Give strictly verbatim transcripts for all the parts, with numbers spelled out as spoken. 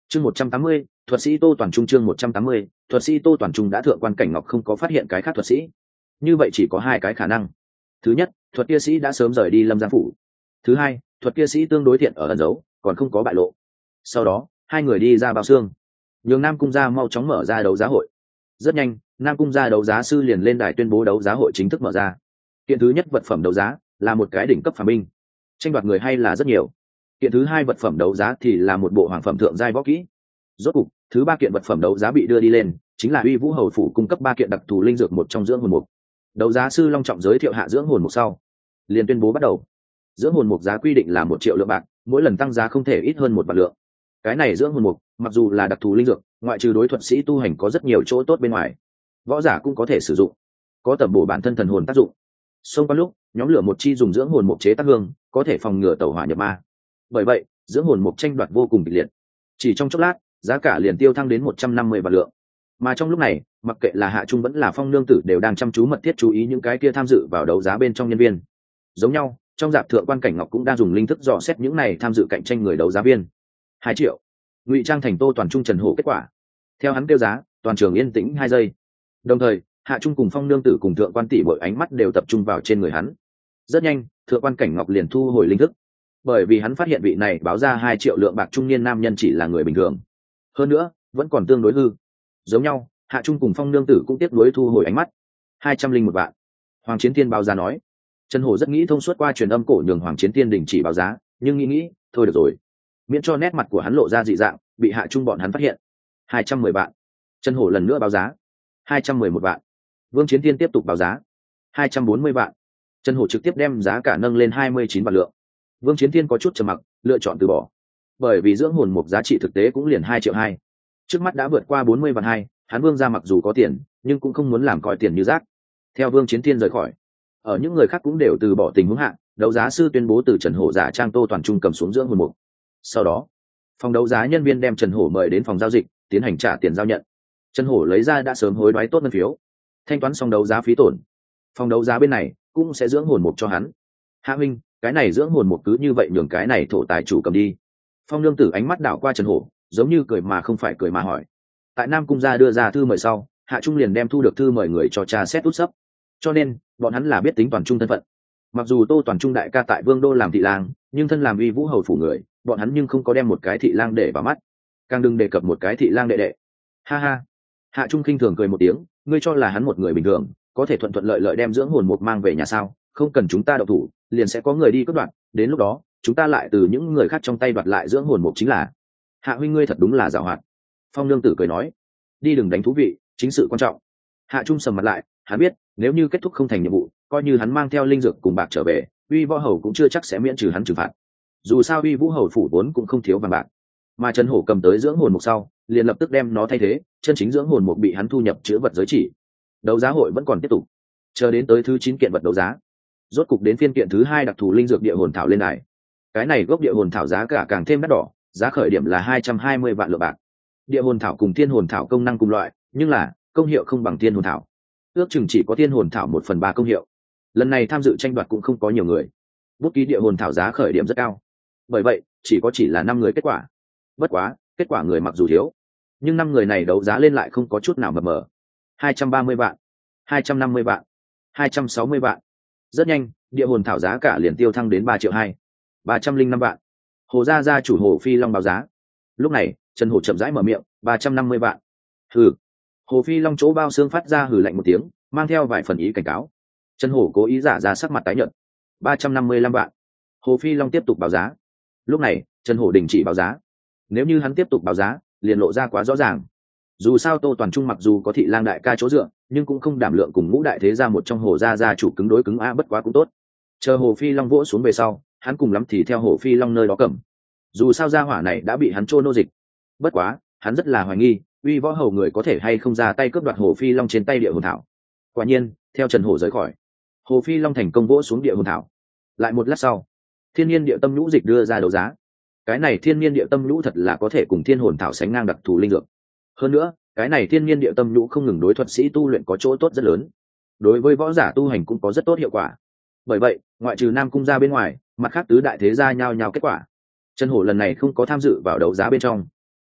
chương một trăm tám mươi, thuật sĩ Tô Toàn Trung. Chương một trăm tám mươi, thuật sĩ Tô Toàn Trung. Đã thượng quan cảnh ngọc không có phát hiện cái khác thuật sĩ, như vậy chỉ có hai cái khả năng. Thứ nhất, thuật kia sĩ đã sớm rời đi Lâm Giang phủ. Thứ hai, thuật kia sĩ tương đối thiện ở ẩn giấu, còn không có bại lộ. Sau đó hai người đi ra bao xương, nhường Nam Cung gia mau chóng mở ra đấu giá hội. Rất nhanh, Nam Cung gia đấu giá sư liền lên đài tuyên bố đấu giá hội chính thức mở ra. Kiện thứ nhất vật phẩm đấu giá là một cái đỉnh cấp phàm binh, tranh đoạt người hay là rất nhiều. Kiện thứ hai vật phẩm đấu giá thì là một bộ hoàng phẩm thượng giai võ kỹ. Rốt cục, thứ ba kiện vật phẩm đấu giá bị đưa đi lên, chính là Uy Vũ Hầu phủ cung cấp ba kiện đặc thù linh dược một trong dưỡng hồn mục. Đấu giá sư long trọng giới thiệu hạ dưỡng hồn mục sau, liền tuyên bố bắt đầu. Dưỡng hồn mục giá quy định là một triệu lượng bạc, mỗi lần tăng giá không thể ít hơn một vạn lượng. Cái này dưỡng hồn mục, mặc dù là đặc thù linh dược, ngoại trừ đối thuật sĩ tu hành có rất nhiều chỗ tốt bên ngoài, võ giả cũng có thể sử dụng, có tẩm bổ bản thân thần hồn tác dụng. Xông qua lúc, nhóm lửa một chi dùng dưỡng hồn mục chế tác hương, có thể phòng ngừa tẩu hỏa nhập ma. Bởi vậy, dưỡng hồn mục tranh đoạt vô cùng kịch liệt. Chỉ trong chốc lát, giá cả liền tiêu thăng đến một trăm năm mươi vạn lượng. Mà trong lúc này, mặc kệ là Hạ Trung vẫn là Phong Nương Tử đều đang chăm chú mật thiết chú ý những cái kia tham dự vào đấu giá bên trong nhân viên. Giống nhau, trong dạp thượng quan cảnh ngọc cũng đang dùng linh thức dò xét những này tham dự cạnh tranh người đấu giá viên. Hai triệu. Ngụy trang thành Tô Toàn Trung Trần Hổ kết quả. Theo hắn kêu giá, toàn trường yên tĩnh hai giây. Đồng thời, Hạ Trung cùng Phong Nương Tử cùng thượng quan tỷ bội ánh mắt đều tập trung vào trên người hắn. Rất nhanh, thượng quan cảnh ngọc liền thu hồi linh thức, bởi vì hắn phát hiện vị này báo ra hai triệu lượng bạc trung niên nam nhân chỉ là người bình thường, hơn nữa vẫn còn tương đối hư. Giống nhau, Hạ Trung cùng Phong Nương Tử cũng tiếp nối thu hồi ánh mắt. Hai trăm linh một vạn. Hoàng Chiến Tiên báo giá nói. Trần Hổ rất nghĩ thông suốt qua truyền âm cổ nhường Hoàng Chiến Tiên đình chỉ báo giá, nhưng nghĩ nghĩ, thôi được rồi, miễn cho nét mặt của hắn lộ ra dị dạng, bị Hạ Trung bọn hắn phát hiện. Hai trăm mười vạn. Trần Hổ lần nữa báo giá. Hai trăm mười một vạn. Vương Chiến Tiên tiếp tục báo giá. Hai trăm bốn mươi vạn. Trần Hổ trực tiếp đem giá cả nâng lên hai mươi chín vạn lượng. Vương Chiến Tiên có chút trầm mặc, lựa chọn từ bỏ, bởi vì dưỡng hồn mục giá trị thực tế cũng liền hai triệu hai, trước mắt đã vượt qua bốn mươi vạn hai. Hắn Vương gia mặc dù có tiền, nhưng cũng không muốn làm coi tiền như rác. Theo Vương Chiến Tiên rời khỏi, ở những người khác cũng đều từ bỏ tình huống hạ, đấu giá sư tuyên bố từ Trần Hổ giả trang Tô Toàn Trung cầm xuống dưỡng hồn mục. Sau đó, phòng đấu giá nhân viên đem Trần Hổ mời đến phòng giao dịch, tiến hành trả tiền giao nhận. Trần Hổ lấy ra đã sớm hối đoái tốt ngân phiếu, thanh toán xong đấu giá phí tổn. Phòng đấu giá bên này cũng sẽ dưỡng hồn mục cho hắn. Hạ huynh, cái này dưỡng hồn mục cứ như vậy nhường cái này thổ tài chủ cầm đi. Phong Nương Tử ánh mắt đảo qua Trần Hổ, giống như cười mà không phải cười mà hỏi. Tại Nam Cung gia đưa ra thư mời sau, Hạ Trung liền đem thu được thư mời người cho tra xét út sấp, cho nên bọn hắn là biết tính Toàn Trung thân phận. Mặc dù Tô Toàn Trung đại ca tại Vương đô làm thị lang, nhưng thân làm Uy Vũ Hầu phủ người, bọn hắn nhưng không có đem một cái thị lang để vào mắt, càng đừng đề cập một cái thị lang đệ đệ. Ha ha. Hạ Trung khinh thường cười một tiếng, ngươi cho là hắn một người bình thường có thể thuận thuận lợi lợi đem dưỡng hồn mục mang về nhà sao? Không cần chúng ta động thủ, liền sẽ có người đi cướp đoạt, đến lúc đó chúng ta lại từ những người khác trong tay đoạt lại dưỡng hồn mục chính là. Hạ huynh ngươi thật đúng là giàu hoạt. Phong Nương Tử cười nói. Đi đừng đánh thú vị, chính sự quan trọng. Hạ Trung sầm mặt lại, hắn biết nếu như kết thúc không thành nhiệm vụ, coi như hắn mang theo linh dược cùng bạc trở về, Uy Võ Hầu cũng chưa chắc sẽ miễn trừ hắn trừng phạt. Dù sao Uy Vũ Hầu phủ vốn cũng không thiếu vàng bạc, mà Trần Hổ cầm tới dưỡng hồn mục sau, liền lập tức đem nó thay thế, chân chính dưỡng hồn mục bị hắn thu nhập chứa vật giới chỉ. Đấu giá hội vẫn còn tiếp tục, chờ đến tới thứ chín kiện vật đấu giá, rốt cục đến phiên kiện thứ hai đặc thù linh dược địa hồn thảo lên đài. Cái này gốc địa hồn thảo giá cả càng thêm đắt đỏ, giá khởi điểm là hai trăm hai mươi vạn lượng bạc. Địa hồn thảo cùng thiên hồn thảo công năng cùng loại, nhưng là công hiệu không bằng thiên hồn thảo, ước chừng chỉ có thiên hồn thảo một phần ba công hiệu. Lần này tham dự tranh đoạt cũng không có nhiều người, bút ký địa hồn thảo giá khởi điểm rất cao, bởi vậy chỉ có chỉ là năm người kết quả. Bất quá kết quả người mặc dù thiếu, nhưng năm người này đấu giá lên lại không có chút nào mờ mờ. Hai trăm ba mươi vạn, hai trăm năm mươi vạn, hai trăm sáu mươi vạn. Rất nhanh, địa hồn thảo giá cả liền tiêu thăng đến ba triệu hai, ba trăm linh năm vạn. Hồ gia gia chủ Hồ Phi Long báo giá. Lúc này Trần Hổ chậm rãi mở miệng, ba trăm năm mươi vạn. Hừ. Hồ Phi Long chỗ bao xương phát ra hừ lạnh một tiếng, mang theo vài phần ý cảnh cáo. Trần Hổ cố ý giả ra sắc mặt tái nhợt. Ba trăm năm mươi lăm vạn. Hồ Phi Long tiếp tục báo giá. Lúc này Trần Hổ đình chỉ báo giá. Nếu như hắn tiếp tục báo giá, liền lộ ra quá rõ ràng. Dù sao Tô Toàn Trung mặc dù có thị lang đại ca chỗ dựa, nhưng cũng không đảm lượng cùng ngũ đại thế gia một trong Hồ gia gia chủ cứng đối cứng a, bất quá cũng tốt. Chờ Hồ Phi Long vỗ xuống về sau, hắn cùng lắm thì theo Hồ Phi Long nơi đó cầm. Dù sao gia hỏa này đã bị hắn trô nô dịch. Bất quá hắn rất là hoài nghi, Uy Võ Hầu người có thể hay không ra tay cướp đoạt Hồ Phi Long trên tay địa hồn thảo. Quả nhiên, theo Trần Hổ rời khỏi, Hồ Phi Long thành công vỗ xuống địa hồn thảo. Lại một lát sau, Thiên Nhiên Địa Tâm Nhũ dịch đưa ra đấu giá. Cái này Thiên Nhiên Địa Tâm Nhũ thật là có thể cùng Thiên Hồn thảo sánh ngang đặc thù linh dược. Hơn nữa, cái này Thiên Nhiên Địa Tâm Nhũ không ngừng đối thuật sĩ tu luyện có chỗ tốt rất lớn, đối với võ giả tu hành cũng có rất tốt hiệu quả. Bởi vậy, ngoại trừ Nam Cung gia bên ngoài, mặt khác tứ đại thế gia nhao nhao kết quả. Trần Hổ lần này không có tham dự vào đấu giá bên trong,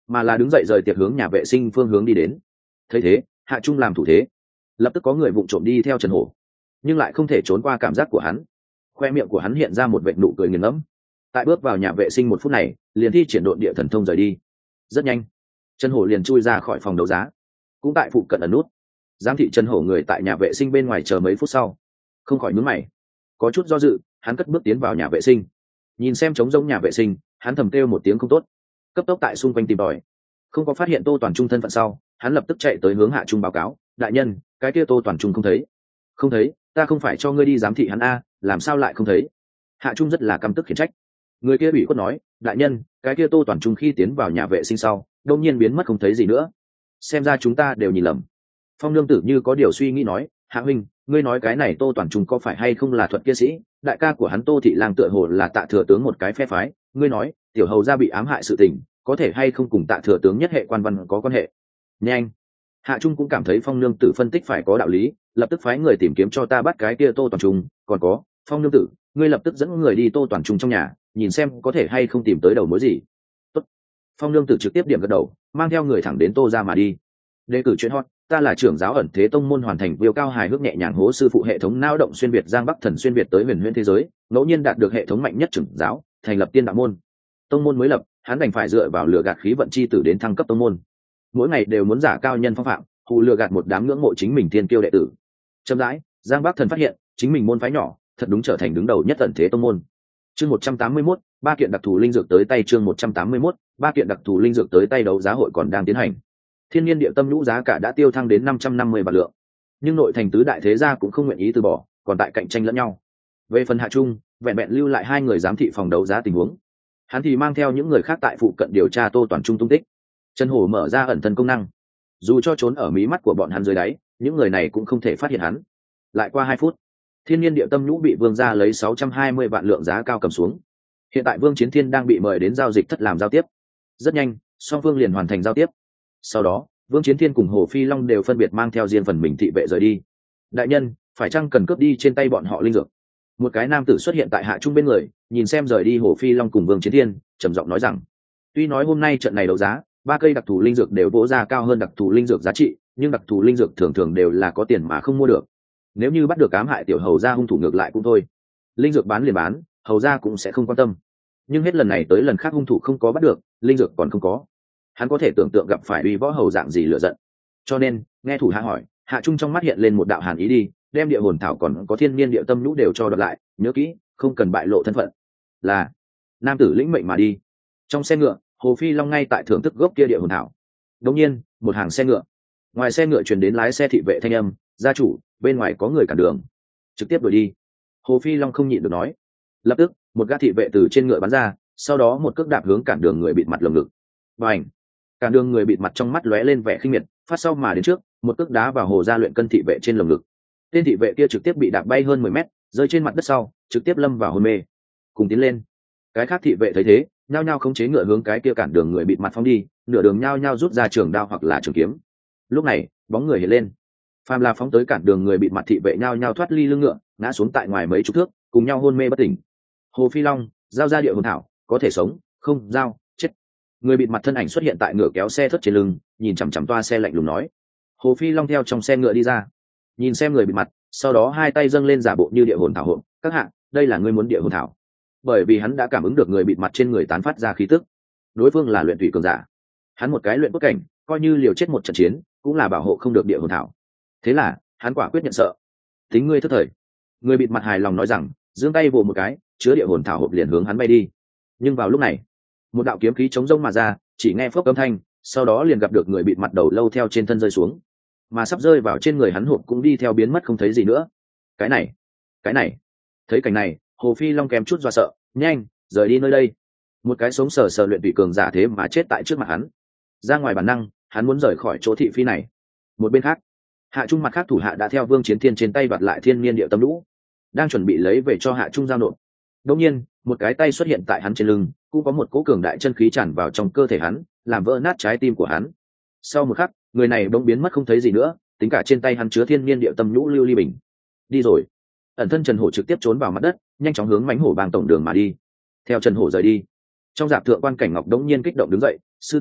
mà là đứng dậy rời tiệc hướng nhà vệ sinh phương hướng đi đến. Thấy thế, Hạ Trung làm thủ thế, lập tức có người vụng trộm đi theo Trần Hổ, nhưng lại không thể trốn qua cảm giác của hắn. Khoe miệng của hắn hiện ra một vệt nụ cười nghiền ngẫm. Tại bước vào nhà vệ sinh một phút này, liền thi triển độn địa thần thông rời đi. Rất nhanh, Trần Hổ liền chui ra khỏi phòng đấu giá, cũng tại phụ cận ẩn nút. Giám thị Trần Hổ người tại nhà vệ sinh bên ngoài chờ mấy phút sau, không khỏi nhướng mày, có chút do dự, hắn cất bước tiến vào nhà vệ sinh, nhìn xem trống rỗng nhà vệ sinh, hắn thầm kêu một tiếng không tốt, cấp tốc tại xung quanh tìm tòi, không có phát hiện Tô Toàn Trung thân phận sau, hắn lập tức chạy tới hướng Hạ Trung báo cáo, đại nhân, cái kia Tô Toàn Trung không thấy. Không thấy? Ta không phải cho ngươi đi giám thị hắn a, làm sao lại không thấy? Hạ Trung rất là căm tức khiển trách. Người kia bị khuất nói, đại nhân, cái kia Tô Toàn Trung khi tiến vào nhà vệ sinh sau, đột nhiên biến mất không thấy gì nữa. Xem ra chúng ta đều nhìn lầm. Phong Nương Tử như có điều suy nghĩ nói, Hạ huynh, ngươi nói cái này Tô Toàn Trung có phải hay không là thuật kia sĩ? Đại ca của hắn Tô Thị Lang tựa hồ là Tạ Thừa tướng một cái phe phái, ngươi nói, tiểu hầu gia bị ám hại sự tình, có thể hay không cùng Tạ Thừa tướng nhất hệ quan văn có quan hệ? Nhanh. Hạ Trung cũng cảm thấy Phong Nương Tử phân tích phải có đạo lý, lập tức phái người tìm kiếm cho ta bắt cái kia Tô Toàn Trung, còn có, Phong Nương Tử, ngươi lập tức dẫn người đi Tô Toàn Trung trong nhà, nhìn xem có thể hay không tìm tới đầu mối gì. Tốt. Phong Nương Tử trực tiếp điểm gật đầu, mang theo người thẳng đến Tô ra mà đi. Đề cử chuyện hot, ta là trưởng giáo ẩn thế tông môn hoàn thành viêu cao hài hước nhẹ nhàng hố sư phụ hệ thống nao động xuyên việt giang bắc thần xuyên việt tới huyền huyễn thế giới, ngẫu nhiên đạt được hệ thống mạnh nhất trưởng giáo, thành lập tiên đạo môn. Tông môn mới lập, hắn đành phải dựa vào lừa gạt khí vận chi tử đến thăng cấp tông môn. Mỗi ngày đều muốn giả cao nhân phong phạm, hù lừa gạt một đám ngưỡng mộ chính mình thiên kiêu đệ tử. Chậm rãi, giang bắc thần phát hiện chính mình môn phái nhỏ thật đúng trở thành đứng đầu nhất ẩn thế tông môn. Chương một trăm tám mươi mốt, ba kiện đặc thù linh dược tới tay. Chương một trăm tám mươi mốt, ba kiện đặc thù linh dược tới tay. Đấu giá hội còn đang tiến hành. Thiên Nhiên Địa Tâm Nhũ giá cả đã tiêu thăng đến năm trăm năm mươi vạn lượng, nhưng nội thành tứ đại thế gia cũng không nguyện ý từ bỏ, còn tại cạnh tranh lẫn nhau. Về phần Hạ Trung, vẹn vẹn lưu lại hai người giám thị phòng đấu giá tình huống, hắn thì mang theo những người khác tại phụ cận điều tra Tô Toàn Trung tung tích. Trần Hổ mở ra ẩn thân công năng, dù cho trốn ở mí mắt của bọn hắn dưới đáy, những người này cũng không thể phát hiện hắn. Lại qua hai phút, Thiên Nhiên Địa Tâm Nhũ bị Vương gia lấy sáu trăm hai mươi vạn lượng giá cao cầm xuống. Hiện tại Vương Chiến Thiên đang bị mời đến giao dịch thất làm giao tiếp. Rất nhanh, song phương liền hoàn thành giao tiếp. Sau đó, Vương Chiến Thiên cùng Hồ Phi Long đều phân biệt mang theo riêng phần mình thị vệ rời đi. Đại nhân, phải chăng cần cướp đi trên tay bọn họ linh dược? Một cái nam tử xuất hiện tại Hạ Trung bên người, nhìn xem rời đi Hồ Phi Long cùng Vương Chiến Thiên, trầm giọng nói rằng: tuy nói hôm nay trận này đấu giá, ba cây đặc thù linh dược đều vỗ ra cao hơn đặc thù linh dược giá trị, nhưng đặc thù linh dược thường thường đều là có tiền mà không mua được. Nếu như bắt được ám hại tiểu hầu gia hung thủ ngược lại cũng thôi, linh dược bán liền bán, hầu gia cũng sẽ không quan tâm. Nhưng hết lần này tới lần khác hung thủ không có bắt được, linh dược còn không có, hắn có thể tưởng tượng gặp phải uy võ hầu dạng gì lựa giận. Cho nên nghe thủ hạ hỏi, Hạ Trung trong mắt hiện lên một đạo hàn ý, đi đem địa hồn thảo còn có Thiên Nhiên Địa Tâm Nhũ đều cho đoạt lại, nhớ kỹ không cần bại lộ thân phận. Là. Nam tử lĩnh mệnh mà đi. Trong xe ngựa, Hồ Phi Long ngay tại thưởng thức gốc kia địa hồn thảo. Đột nhiên, một hàng xe ngựa, ngoài xe ngựa truyền đến lái xe thị vệ thanh âm, gia chủ, bên ngoài có người cản đường. Trực tiếp đuổi đi. Hồ Phi Long không nhịn được nói. Lập tức, một gã thị vệ từ trên ngựa bắn ra, sau đó một cước đạp hướng cản đường người bịt mặt lồng ngực. Bành! Cản đường người bịt mặt trong mắt lóe lên vẻ khinh miệt, phát sau mà đến trước, một cước đá vào Hồ gia luyện cân thị vệ trên lồng ngực. Tên thị vệ kia trực tiếp bị đạp bay hơn mười mét, rơi trên mặt đất sau, trực tiếp lâm vào hôn mê. Cùng tiến lên. Cái khác thị vệ thấy thế, nhao nhao khống chế ngựa hướng cái kia cản đường người bịt mặt phóng đi, nửa đường nhao nhao rút ra trường đao hoặc là trường kiếm. Lúc này, bóng người hiện lên. Phàm là phóng tới cản đường người bịt mặt thị vệ nhao nhao thoát ly lưng ngựa, ngã xuống tại ngoài mấy chục thước, cùng nhau hôn mê bất tỉnh. Hồ Phi Long, giao ra địa hồn thảo, có thể sống, không giao, chết. Người bịt mặt thân ảnh xuất hiện tại ngựa kéo xe thất trên lưng, nhìn chằm chằm toa xe lạnh lùng nói. Hồ Phi Long theo trong xe ngựa đi ra, nhìn xem người bịt mặt, sau đó hai tay dâng lên giả bộ như địa hồn thảo hồn, các hạ, đây là ngươi muốn địa hồn thảo. Bởi vì hắn đã cảm ứng được người bịt mặt trên người tán phát ra khí tức, đối phương là luyện thủy cường giả, hắn một cái luyện cốt cảnh, coi như liều chết một trận chiến cũng là bảo hộ không được địa hồn thảo. Thế là hắn quả quyết nhận sợ. Tính ngươi thất thời. Người bịt mặt hài lòng nói rằng, giương tay vồ một cái, chứa địa hồn thảo hộp liền hướng hắn bay đi. Nhưng vào lúc này, một đạo kiếm khí chống rông mà ra, chỉ nghe phốc âm thanh, sau đó liền gặp được người bịt mặt đầu lâu theo trên thân rơi xuống, mà sắp rơi vào trên người hắn hộp cũng đi theo biến mất không thấy gì nữa. Cái này, cái này. Thấy cảnh này, Hồ Phi Long kém chút do sợ, nhanh rời đi nơi đây. Một cái sống sờ sờ luyện thủy cường giả thế mà chết tại trước mặt hắn. Ra ngoài bản năng, hắn muốn rời khỏi chỗ thị phi này. Một bên khác, Hạ Trung mặt khác thủ hạ đã theo Vương Chiến Thiên trên tay đoạt lại Thiên Nhiên Địa Tâm Nhũ, đang chuẩn bị lấy về cho Hạ Trung giao nộp. Đột nhiên, một cái tay xuất hiện tại hắn trên lưng, cũng có một cỗ cường đại chân khí tràn vào trong cơ thể hắn, làm vỡ nát trái tim của hắn. Sau một khắc, người này bỗng biến mất không thấy gì nữa, tính cả trên tay hắn chứa Thiên Nhiên Địa Tâm Nhũ lưu ly bình. Đi rồi. Ẩn thân Trần Hổ trực tiếp trốn vào mặt đất, nhanh chóng hướng mãnh hổ bang tổng đường mà đi. Theo Trần Hổ rời đi, trong dạp thượng quan Cảnh Ngọc đống nhiên kích động đứng dậy, sư tỷ,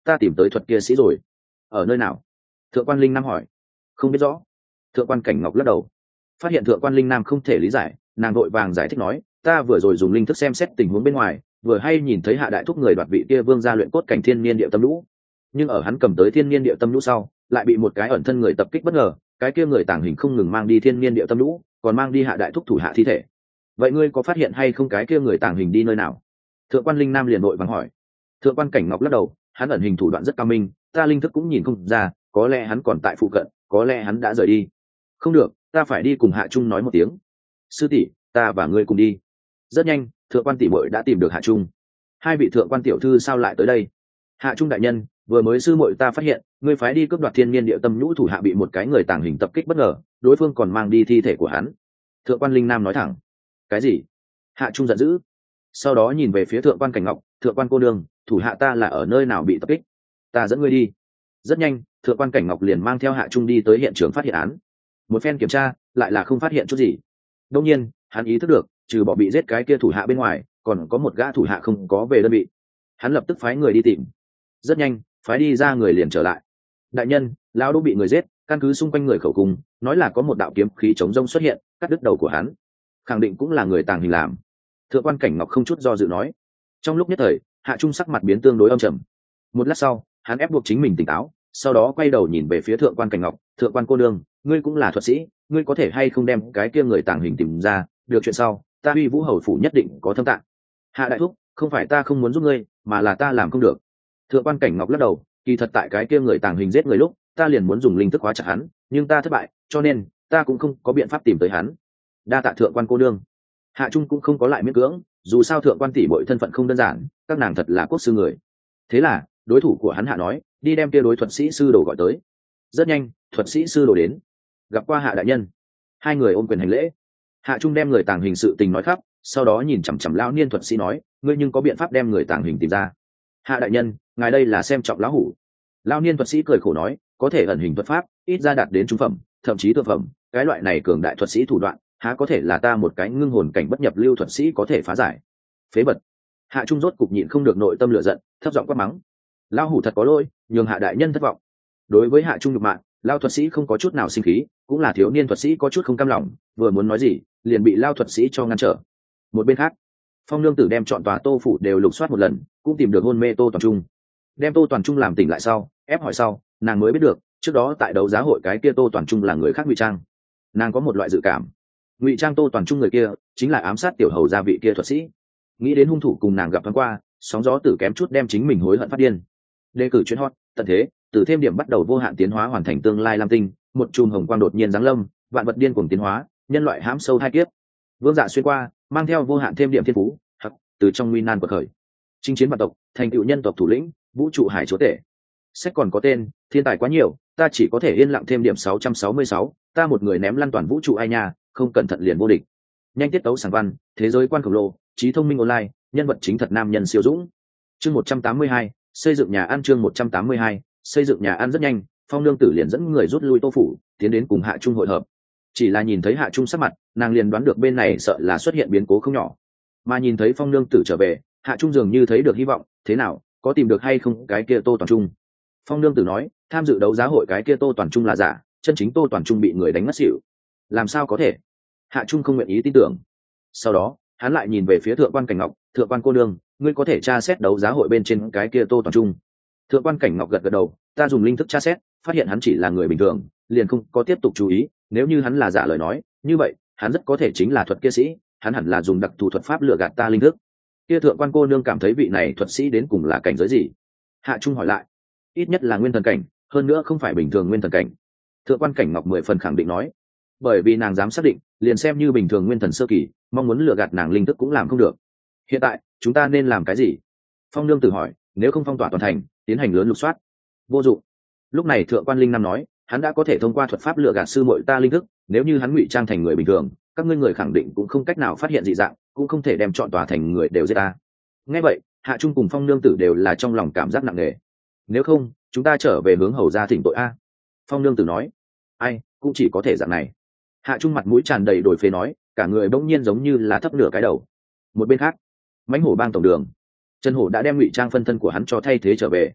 ta tìm tới thuật kia sĩ rồi. Ở nơi nào? Thượng quan Linh Nam hỏi. Không biết rõ. Thượng quan Cảnh Ngọc lắc đầu. Phát hiện thượng quan Linh Nam không thể lý giải, nàng vội vàng giải thích nói, ta vừa rồi dùng linh thức xem xét tình huống bên ngoài, vừa hay nhìn thấy Hạ đại thúc người đoạt vị kia vương gia luyện cốt cảnh thiên niên địa tâm lũ, nhưng ở hắn cầm tới thiên niên địa tâm lũ sau, lại bị một cái ẩn thân người tập kích bất ngờ, cái kia người tàng hình không ngừng mang đi thiên niên địa tâm lũ, còn mang đi Hạ đại thúc thủ hạ thi thể. Vậy ngươi có phát hiện hay không cái kia người tàng hình đi nơi nào? Thượng quan Linh Nam liền vội vàng hỏi. Thượng quan Cảnh Ngọc lắc đầu, hắn ẩn hình thủ đoạn rất cao minh, ta linh thức cũng nhìn không ra, có lẽ hắn còn tại phụ cận, có lẽ hắn đã rời đi. Không được, ta phải đi cùng Hạ Trung nói một tiếng. Sư tỷ, ta và ngươi cùng đi. Rất nhanh, thượng quan tỷ muội đã tìm được Hạ Trung. Hai vị thượng quan tiểu thư sao lại tới đây? Hạ Trung đại nhân, vừa mới sư muội ta phát hiện, ngươi phái đi cướp đoạt thiên niên địa tâm nhũ thủ hạ bị một cái người tàng hình tập kích bất ngờ, đối phương còn mang đi thi thể của hắn. Thượng quan Linh Nam nói thẳng. Cái gì? Hạ Trung giận dữ. Sau đó nhìn về phía thượng quan Cảnh Ngọc, thượng quan cô nương, thủ hạ ta là ở nơi nào bị tập kích? Ta dẫn ngươi đi. Rất nhanh, thượng quan Cảnh Ngọc liền mang theo Hạ Trung đi tới hiện trường phát hiện án. Một phen kiểm tra, lại là không phát hiện chút gì. Đương nhiên, hắn ý thức được, trừ bỏ bị giết cái kia thủ hạ bên ngoài, còn có một gã thủ hạ không có về đơn vị. Hắn lập tức phái người đi tìm. Rất nhanh, phái đi ra người liền trở lại. Đại nhân, lão Đỗ bị người giết, căn cứ xung quanh người khẩu cung, nói là có một đạo kiếm khí chống rông xuất hiện, cắt đứt đầu của hắn. Khẳng định cũng là người tàng hình làm. Thượng quan Cảnh Ngọc không chút do dự nói. Trong lúc nhất thời, Hạ Trung sắc mặt biến tương đối âm trầm. Một lát sau, hắn ép buộc chính mình tỉnh táo, sau đó quay đầu nhìn về phía thượng quan Cảnh Ngọc, thượng quan cô nương, ngươi cũng là thuật sĩ, ngươi có thể hay không đem cái kia người tàng hình tìm ra, được chuyện sau, ta Huy Vũ hầu phủ nhất định có thâm tạng. Hạ đại thúc, không phải ta không muốn giúp ngươi, mà là ta làm không được. Thượng quan Cảnh Ngọc lắc đầu, kỳ thật tại cái kia người tàng hình giết người lúc, ta liền muốn dùng linh thức hóa chặt hắn, nhưng ta thất bại, cho nên ta cũng không có biện pháp tìm tới hắn. Đa tạ thượng quan cô nương. Hạ Trung cũng không có lại miễn cưỡng, dù sao thượng quan tỷ muội thân phận không đơn giản, các nàng thật là quốc sư người. Thế là, đối thủ của hắn Hạ nói, đi đem kia đối thuật sĩ sư đồ gọi tới. Rất nhanh, thuật sĩ sư đồ đến, gặp qua Hạ đại nhân. Hai người ôm quyền hành lễ. Hạ Trung đem người tàng hình sự tình nói khắp, sau đó nhìn chằm chằm lão niên thuật sĩ nói, ngươi nhưng có biện pháp đem người tàng hình tìm ra? Hạ đại nhân, ngài đây là xem trọng lão hủ. Lão niên thuật sĩ cười khổ nói, có thể ẩn hình thuật pháp, ít ra đạt đến trung phẩm, thậm chí thượng phẩm, cái loại này cường đại thuật sĩ thủ đoạn, há có thể là ta một cái ngưng hồn cảnh bất nhập lưu thuật sĩ có thể phá giải? Phế vật. Hạ Trung rốt cục nhịn không được nội tâm lửa giận, thấp giọng quát mắng. Lão hủ thật có lỗi, nhường Hạ đại nhân thất vọng. Đối với Hạ Trung nhục mạ, Lão thuật sĩ không có chút nào sinh khí, cũng là thiếu niên thuật sĩ có chút không cam lòng, vừa muốn nói gì, liền bị Lão thuật sĩ cho ngăn trở. Một bên khác, Phong Nương Tử đem chọn tòa Tô phủ đều lục soát một lần, cũng tìm được hôn mê Tô Toàn Trung. Đem Tô Toàn Trung làm tỉnh lại sau, ép hỏi sau, nàng mới biết được, trước đó tại đấu giá hội cái kia Tô Toàn Trung là người khác ngụy trang. Nàng có một loại dự cảm, ngụy trang Tô Toàn Trung người kia chính là ám sát tiểu hầu gia vị kia thuật sĩ. Nghĩ đến hung thủ cùng nàng gặp thoáng qua, sóng gió tử kém chút đem chính mình hối hận phát điên. Đề cử chuyến hot, tận thế, từ thêm điểm bắt đầu vô hạn tiến hóa hoàn thành tương lai lam tinh, một chùm hồng quang đột nhiên giáng lâm, vạn vật điên cuồng tiến hóa, nhân loại hãm sâu hai kiếp. Vương Dạ xuyên qua, mang theo vô hạn thêm điểm thiên phú, hoặc từ trong nguy nan quật khởi, chinh chiến vạn tộc, thành tựu nhân tộc thủ lĩnh, vũ trụ hải chúa tể. Sách còn có tên, thiên tài quá nhiều, ta chỉ có thể yên lặng thêm điểm sáu trăm sáu mươi sáu, ta một người ném lăn toàn vũ trụ ai nha, không cẩn thận liền vô địch. Nhanh tiết tấu sáng văn, thế giới quan khổng lồ, trí thông minh online, nhân vật chính thật nam nhân siêu dũng. Chương một trăm tám mươi hai, xây dựng nhà ăn. Chương một trăm tám mươi hai, xây dựng nhà ăn. Rất nhanh, Phong Nương Tử liền dẫn người rút lui Tô phủ, tiến đến cùng Hạ Trung hội hợp. Chỉ là nhìn thấy Hạ Trung sắc mặt, nàng liền đoán được bên này sợ là xuất hiện biến cố không nhỏ. Mà nhìn thấy Phong Nương Tử trở về, Hạ Trung dường như thấy được hy vọng, thế nào, có tìm được hay không cái kia Tô Toàn Trung? Phong Nương Tử nói, tham dự đấu giá hội cái kia Tô Toàn Trung là giả, chân chính Tô Toàn Trung bị người đánh ngất xỉu. Làm sao có thể? Hạ Trung không nguyện ý tin tưởng. Sau đó, hắn lại nhìn về phía thượng quan Cảnh Ngọc, thượng quan cô nương, ngươi có thể tra xét đấu giá hội bên trên cái kia Tô Toàn Trung? Thượng quan Cảnh Ngọc gật gật đầu, ta dùng linh thức tra xét, phát hiện hắn chỉ là người bình thường, liền không có tiếp tục chú ý, nếu như hắn là giả lời nói, như vậy, hắn rất có thể chính là thuật kia sĩ, hắn hẳn là dùng đặc thù thuật pháp lừa gạt ta linh thức. Kia thượng quan cô nương cảm thấy vị này thuật sĩ đến cùng là cảnh giới gì? Hạ Trung hỏi lại. Ít nhất là nguyên thần cảnh, hơn nữa không phải bình thường nguyên thần cảnh. Thượng quan Cảnh Ngọc mười phần khẳng định nói, bởi vì nàng dám xác định, liền xem như bình thường nguyên thần sơ kỳ, mong muốn lừa gạt nàng linh thức cũng làm không được. Hiện tại, chúng ta nên làm cái gì? Phong Nương Tử hỏi, nếu không phong tỏa toàn thành, tiến hành lớn lục soát. Vô dụng. Lúc này thượng quan Linh Nam nói, hắn đã có thể thông qua thuật pháp lừa gạt sư muội ta linh thức, nếu như hắn ngụy trang thành người bình thường, các ngươi người khẳng định cũng không cách nào phát hiện dị dạng, cũng không thể đem chọn tòa thành người đều giết ta. Nghe vậy, Hạ Trung cùng Phong Nương Tử đều là trong lòng cảm giác nặng nề. Nếu không, chúng ta trở về hướng hầu gia thỉnh tội a. Phong Nương Tử nói, ai, cũng chỉ có thể dạng này. Hạ Trung mặt mũi tràn đầy đổi phế nói, cả người bỗng nhiên giống như là thấp nửa cái đầu. Một bên khác, mãnh hổ bang tổng đường, Trần Hổ đã đem ngụy trang phân thân của hắn cho thay thế trở về.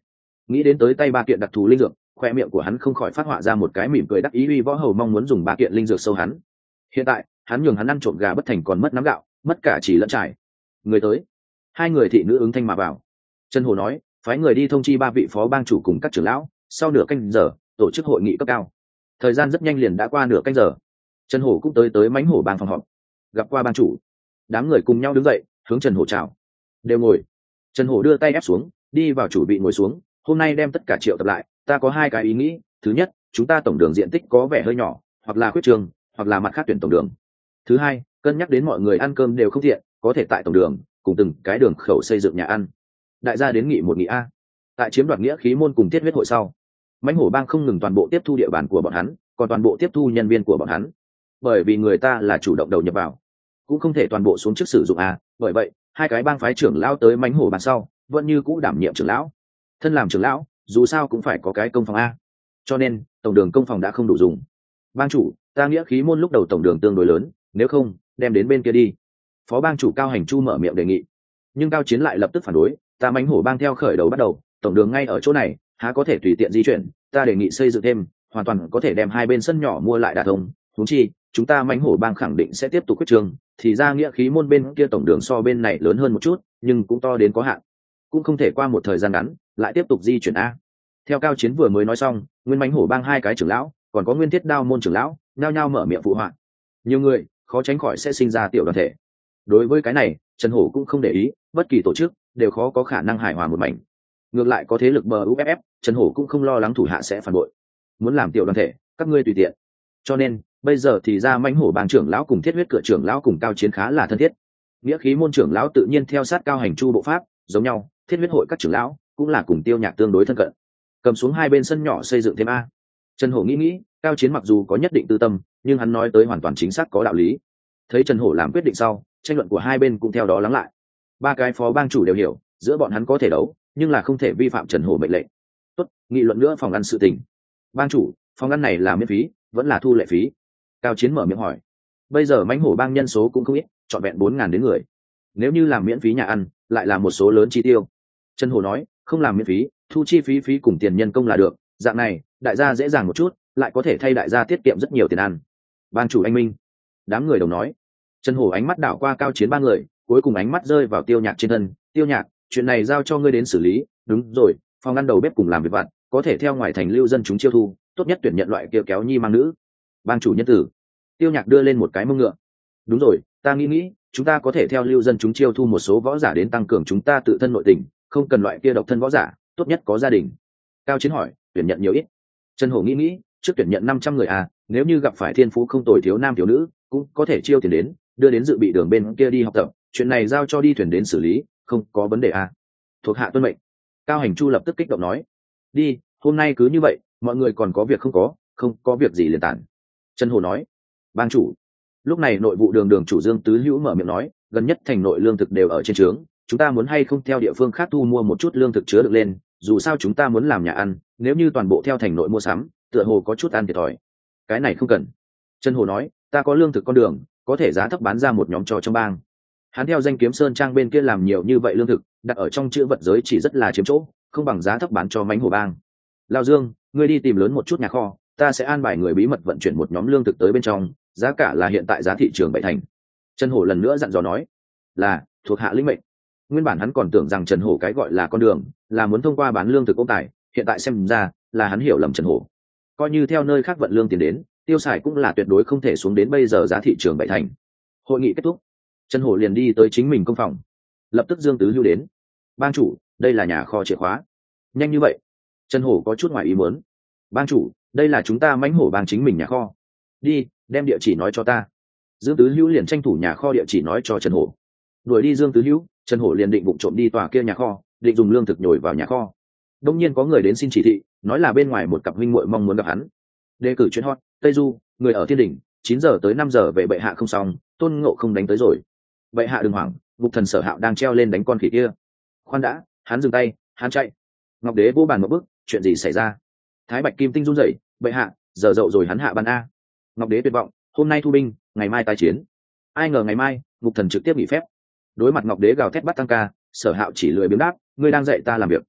nghĩ đến tới tay ba kiện đặc thù linh dược, khoe miệng của hắn không khỏi phát họa ra một cái mỉm cười đắc ý. Uy Võ Hầu mong muốn dùng ba kiện linh dược sâu hắn, hiện tại hắn nhường hắn ăn trộm gà bất thành còn mất nắm gạo, mất cả chỉ lẫn trải. Người tới, hai người thị nữ ứng thanh mà vào. Trần Hổ nói, phái người đi thông chi ba vị phó bang chủ cùng các trưởng lão, sau nửa canh giờ tổ chức hội nghị cấp cao. Thời gian rất nhanh liền đã qua nửa canh giờ. Trần Hổ cũng tới tới mãnh hổ bang phòng họp, gặp qua bang chủ. Đám người cùng nhau đứng dậy hướng Trần Hổ chào. Đều ngồi. Trần Hổ đưa tay ép xuống, đi vào chủ vị ngồi xuống. Hôm nay đem tất cả triệu tập lại, ta có hai cái ý nghĩ. Thứ nhất, chúng ta tổng đường diện tích có vẻ hơi nhỏ, hoặc là khuyết trường, hoặc là mặt khác tuyển tổng đường. Thứ hai, cân nhắc đến mọi người ăn cơm đều không tiện, có thể tại tổng đường cùng từng cái đường khẩu xây dựng nhà ăn. Đại gia đến nghị một nghị a. Tại chiếm đoạt nghĩa khí môn cùng tiết huyết hội sau, mãnh hổ bang không ngừng toàn bộ tiếp thu địa bàn của bọn hắn, còn toàn bộ tiếp thu nhân viên của bọn hắn. Bởi vì người ta là chủ động đầu nhập vào, cũng không thể toàn bộ xuống trước sử dụng a. Bởi vậy hai cái bang phái trưởng lão tới mãnh hổ bang sau vẫn như cũ đảm nhiệm trưởng lão. Thân làm trưởng lão dù sao cũng phải có cái công phòng a, cho nên tổng đường công phòng đã không đủ dùng. Bang chủ, ta nghĩa khí môn lúc đầu tổng đường tương đối lớn, nếu không đem đến bên kia đi. Phó bang chủ Cao Hành Chu mở miệng đề nghị, nhưng Cao Chiến lại lập tức phản đối. Ta mãnh hổ bang theo khởi đầu bắt đầu, tổng đường ngay ở chỗ này, há có thể tùy tiện di chuyển. Ta đề nghị xây dựng thêm, hoàn toàn có thể đem hai bên sân nhỏ mua lại đả thông. Huống chi chúng ta mãnh hổ bang khẳng định sẽ tiếp tục quyết trường, thì ra nghĩa khí môn bên kia tổng đường so bên này lớn hơn một chút, nhưng cũng to đến có hạn, cũng không thể qua một thời gian ngắn lại tiếp tục di chuyển a. Theo Cao Chiến vừa mới nói xong, nguyên mãnh hổ bang hai cái trưởng lão, còn có nguyên thiết đao môn trưởng lão, nhao nhao mở miệng phụ họa. Nhiều người khó tránh khỏi sẽ sinh ra tiểu đoàn thể. Đối với cái này, Trần Hổ cũng không để ý, bất kỳ tổ chức đều khó có khả năng hài hòa một mảnh. Ngược lại có thế lực bờ u ép ép, Trần Hổ cũng không lo lắng thủ hạ sẽ phản bội. Muốn làm tiểu đoàn thể, các ngươi tùy tiện. Cho nên bây giờ thì ra mãnh hổ bang trưởng lão cùng thiết huyết cửa trưởng lão cùng Cao Chiến khá là thân thiết. Nghĩa khí môn trưởng lão tự nhiên theo sát Cao Hành Chu bộ pháp, giống nhau, thiết huyết hội các trưởng lão cũng là cùng Tiêu Nhạc tương đối thân cận. Cầm xuống hai bên sân nhỏ xây dựng thêm a. Trần Hổ nghĩ nghĩ, Cao Chiến mặc dù có nhất định tư tâm, nhưng hắn nói tới hoàn toàn chính xác có đạo lý. Thấy Trần Hổ làm quyết định sau, tranh luận của hai bên cũng theo đó lắng lại. Ba cái phó bang chủ đều hiểu, giữa bọn hắn có thể đấu, nhưng là không thể vi phạm Trần Hổ mệnh lệnh. Tốt, nghị luận nữa phòng ăn sự tình. Bang chủ, phòng ăn này là miễn phí, vẫn là thu lệ phí? Cao Chiến mở miệng hỏi. Bây giờ mãnh hổ bang nhân số cũng không ít, trọn vẹn bốn ngàn đến người. Nếu như làm miễn phí nhà ăn, lại là một số lớn chi tiêu. Trần Hổ nói, không làm miễn phí, thu chi phí phí cùng tiền nhân công là được. Dạng này, đại gia dễ dàng một chút, lại có thể thay đại gia tiết kiệm rất nhiều tiền ăn. Bang chủ anh minh. Đám người đồng nói. Trần Hổ ánh mắt đảo qua Cao Chiến ba người, cuối cùng ánh mắt rơi vào Tiêu Nhạc trên thân. Tiêu Nhạc, chuyện này giao cho ngươi đến xử lý. Đúng rồi, phòng ăn đầu bếp cùng làm việc vặt, có thể theo ngoài thành lưu dân chúng chiêu thu, tốt nhất tuyển nhận loại kia kéo nhi mang nữ. Bang chủ nhân tử. Tiêu Nhạc đưa lên một cái mông ngựa. Đúng rồi, ta nghĩ nghĩ, chúng ta có thể theo lưu dân chúng chiêu thu một số võ giả đến tăng cường chúng ta tự thân nội tình, không cần loại kia độc thân võ giả, tốt nhất có gia đình. Cao Chiến hỏi, tuyển nhận nhiều ít? Trần Hổ nghĩ nghĩ, trước tuyển nhận năm trăm người à, nếu như gặp phải thiên phú không tồi thiếu nam thiếu nữ, cũng có thể chiêu tiền đến, đưa đến dự bị đường bên kia đi học tập, chuyện này giao cho đi thuyền đến xử lý, không có vấn đề à. Thuộc hạ tuân mệnh. Cao Hành Chu lập tức kích động nói, đi, hôm nay cứ như vậy, mọi người còn có việc không có, không có việc gì liền tản. Trần Hổ nói, bang chủ. Lúc này nội vụ đường đường chủ Dương Tứ Hữu mở miệng nói, gần nhất thành nội lương thực đều ở trên trướng, chúng ta muốn hay không theo địa phương khác thu mua một chút lương thực chứa được lên, dù sao chúng ta muốn làm nhà ăn, nếu như toàn bộ theo thành nội mua sắm, tựa hồ có chút ăn thiệt thòi. Cái này không cần. Trần Hồ nói, ta có lương thực con đường, có thể giá thấp bán ra một nhóm cho trong bang. Hắn theo danh Kiếm Sơn Trang bên kia làm nhiều như vậy lương thực, đặt ở trong chữ vật giới chỉ rất là chiếm chỗ, không bằng giá thấp bán cho mãnh hổ bang. Lão Dương, ngươi đi tìm lớn một chút nhà kho, ta sẽ an bài người bí mật vận chuyển một nhóm lương thực tới bên trong, giá cả là hiện tại giá thị trường bảy thành. Trần Hổ lần nữa dặn dò nói, là thuộc hạ lĩnh mệnh. Nguyên bản hắn còn tưởng rằng Trần Hổ cái gọi là con đường là muốn thông qua bán lương thực ôm tài, hiện tại xem ra là hắn hiểu lầm Trần Hổ. Coi như theo nơi khác vận lương tiền đến, tiêu xài cũng là tuyệt đối không thể xuống đến bây giờ giá thị trường bảy thành. Hội nghị kết thúc, Trần Hổ liền đi tới chính mình công phòng. Lập tức Dương Tứ Hữu đến. Bang chủ, đây là nhà kho chìa khóa. Nhanh như vậy? Trần Hổ có chút ngoài ý muốn. Bang chủ, đây là chúng ta mãnh hổ bang chính mình nhà kho. Đi, đem địa chỉ nói cho ta. Dương Tứ Hữu liền tranh thủ nhà kho địa chỉ nói cho Trần Hổ. Đuổi đi Dương Tứ Hữu, Trần Hổ liền định vụng trộm đi tòa kia nhà kho, định dùng lương thực nhồi vào nhà kho. Đông nhiên có người đến xin chỉ thị, nói là bên ngoài một cặp huynh muội mong muốn gặp hắn. Đề cử chuyến hot, Tây Du, người ở Thiên Đỉnh, chín giờ tới năm giờ về bệ hạ không xong, Tôn Ngộ không đánh tới rồi. Bệ hạ đừng hoảng, Ngục Thần Sở Hạo đang treo lên đánh con khỉ kia. Khoan đã, hắn dừng tay, hắn chạy. Ngọc Đế vô bàn một bước, chuyện gì xảy ra? Thái Bạch Kim Tinh run rẩy, bệ hạ, giờ dậu rồi hắn hạ ban a. Ngọc Đế tuyệt vọng, hôm nay thu binh, ngày mai tái chiến. Ai ngờ ngày mai, Ngục Thần trực tiếp nghỉ phép. Đối mặt Ngọc Đế gào thét bắt tăng ca, Sở Hạo chỉ lười biếng đáp, ngươi đang dạy ta làm việc.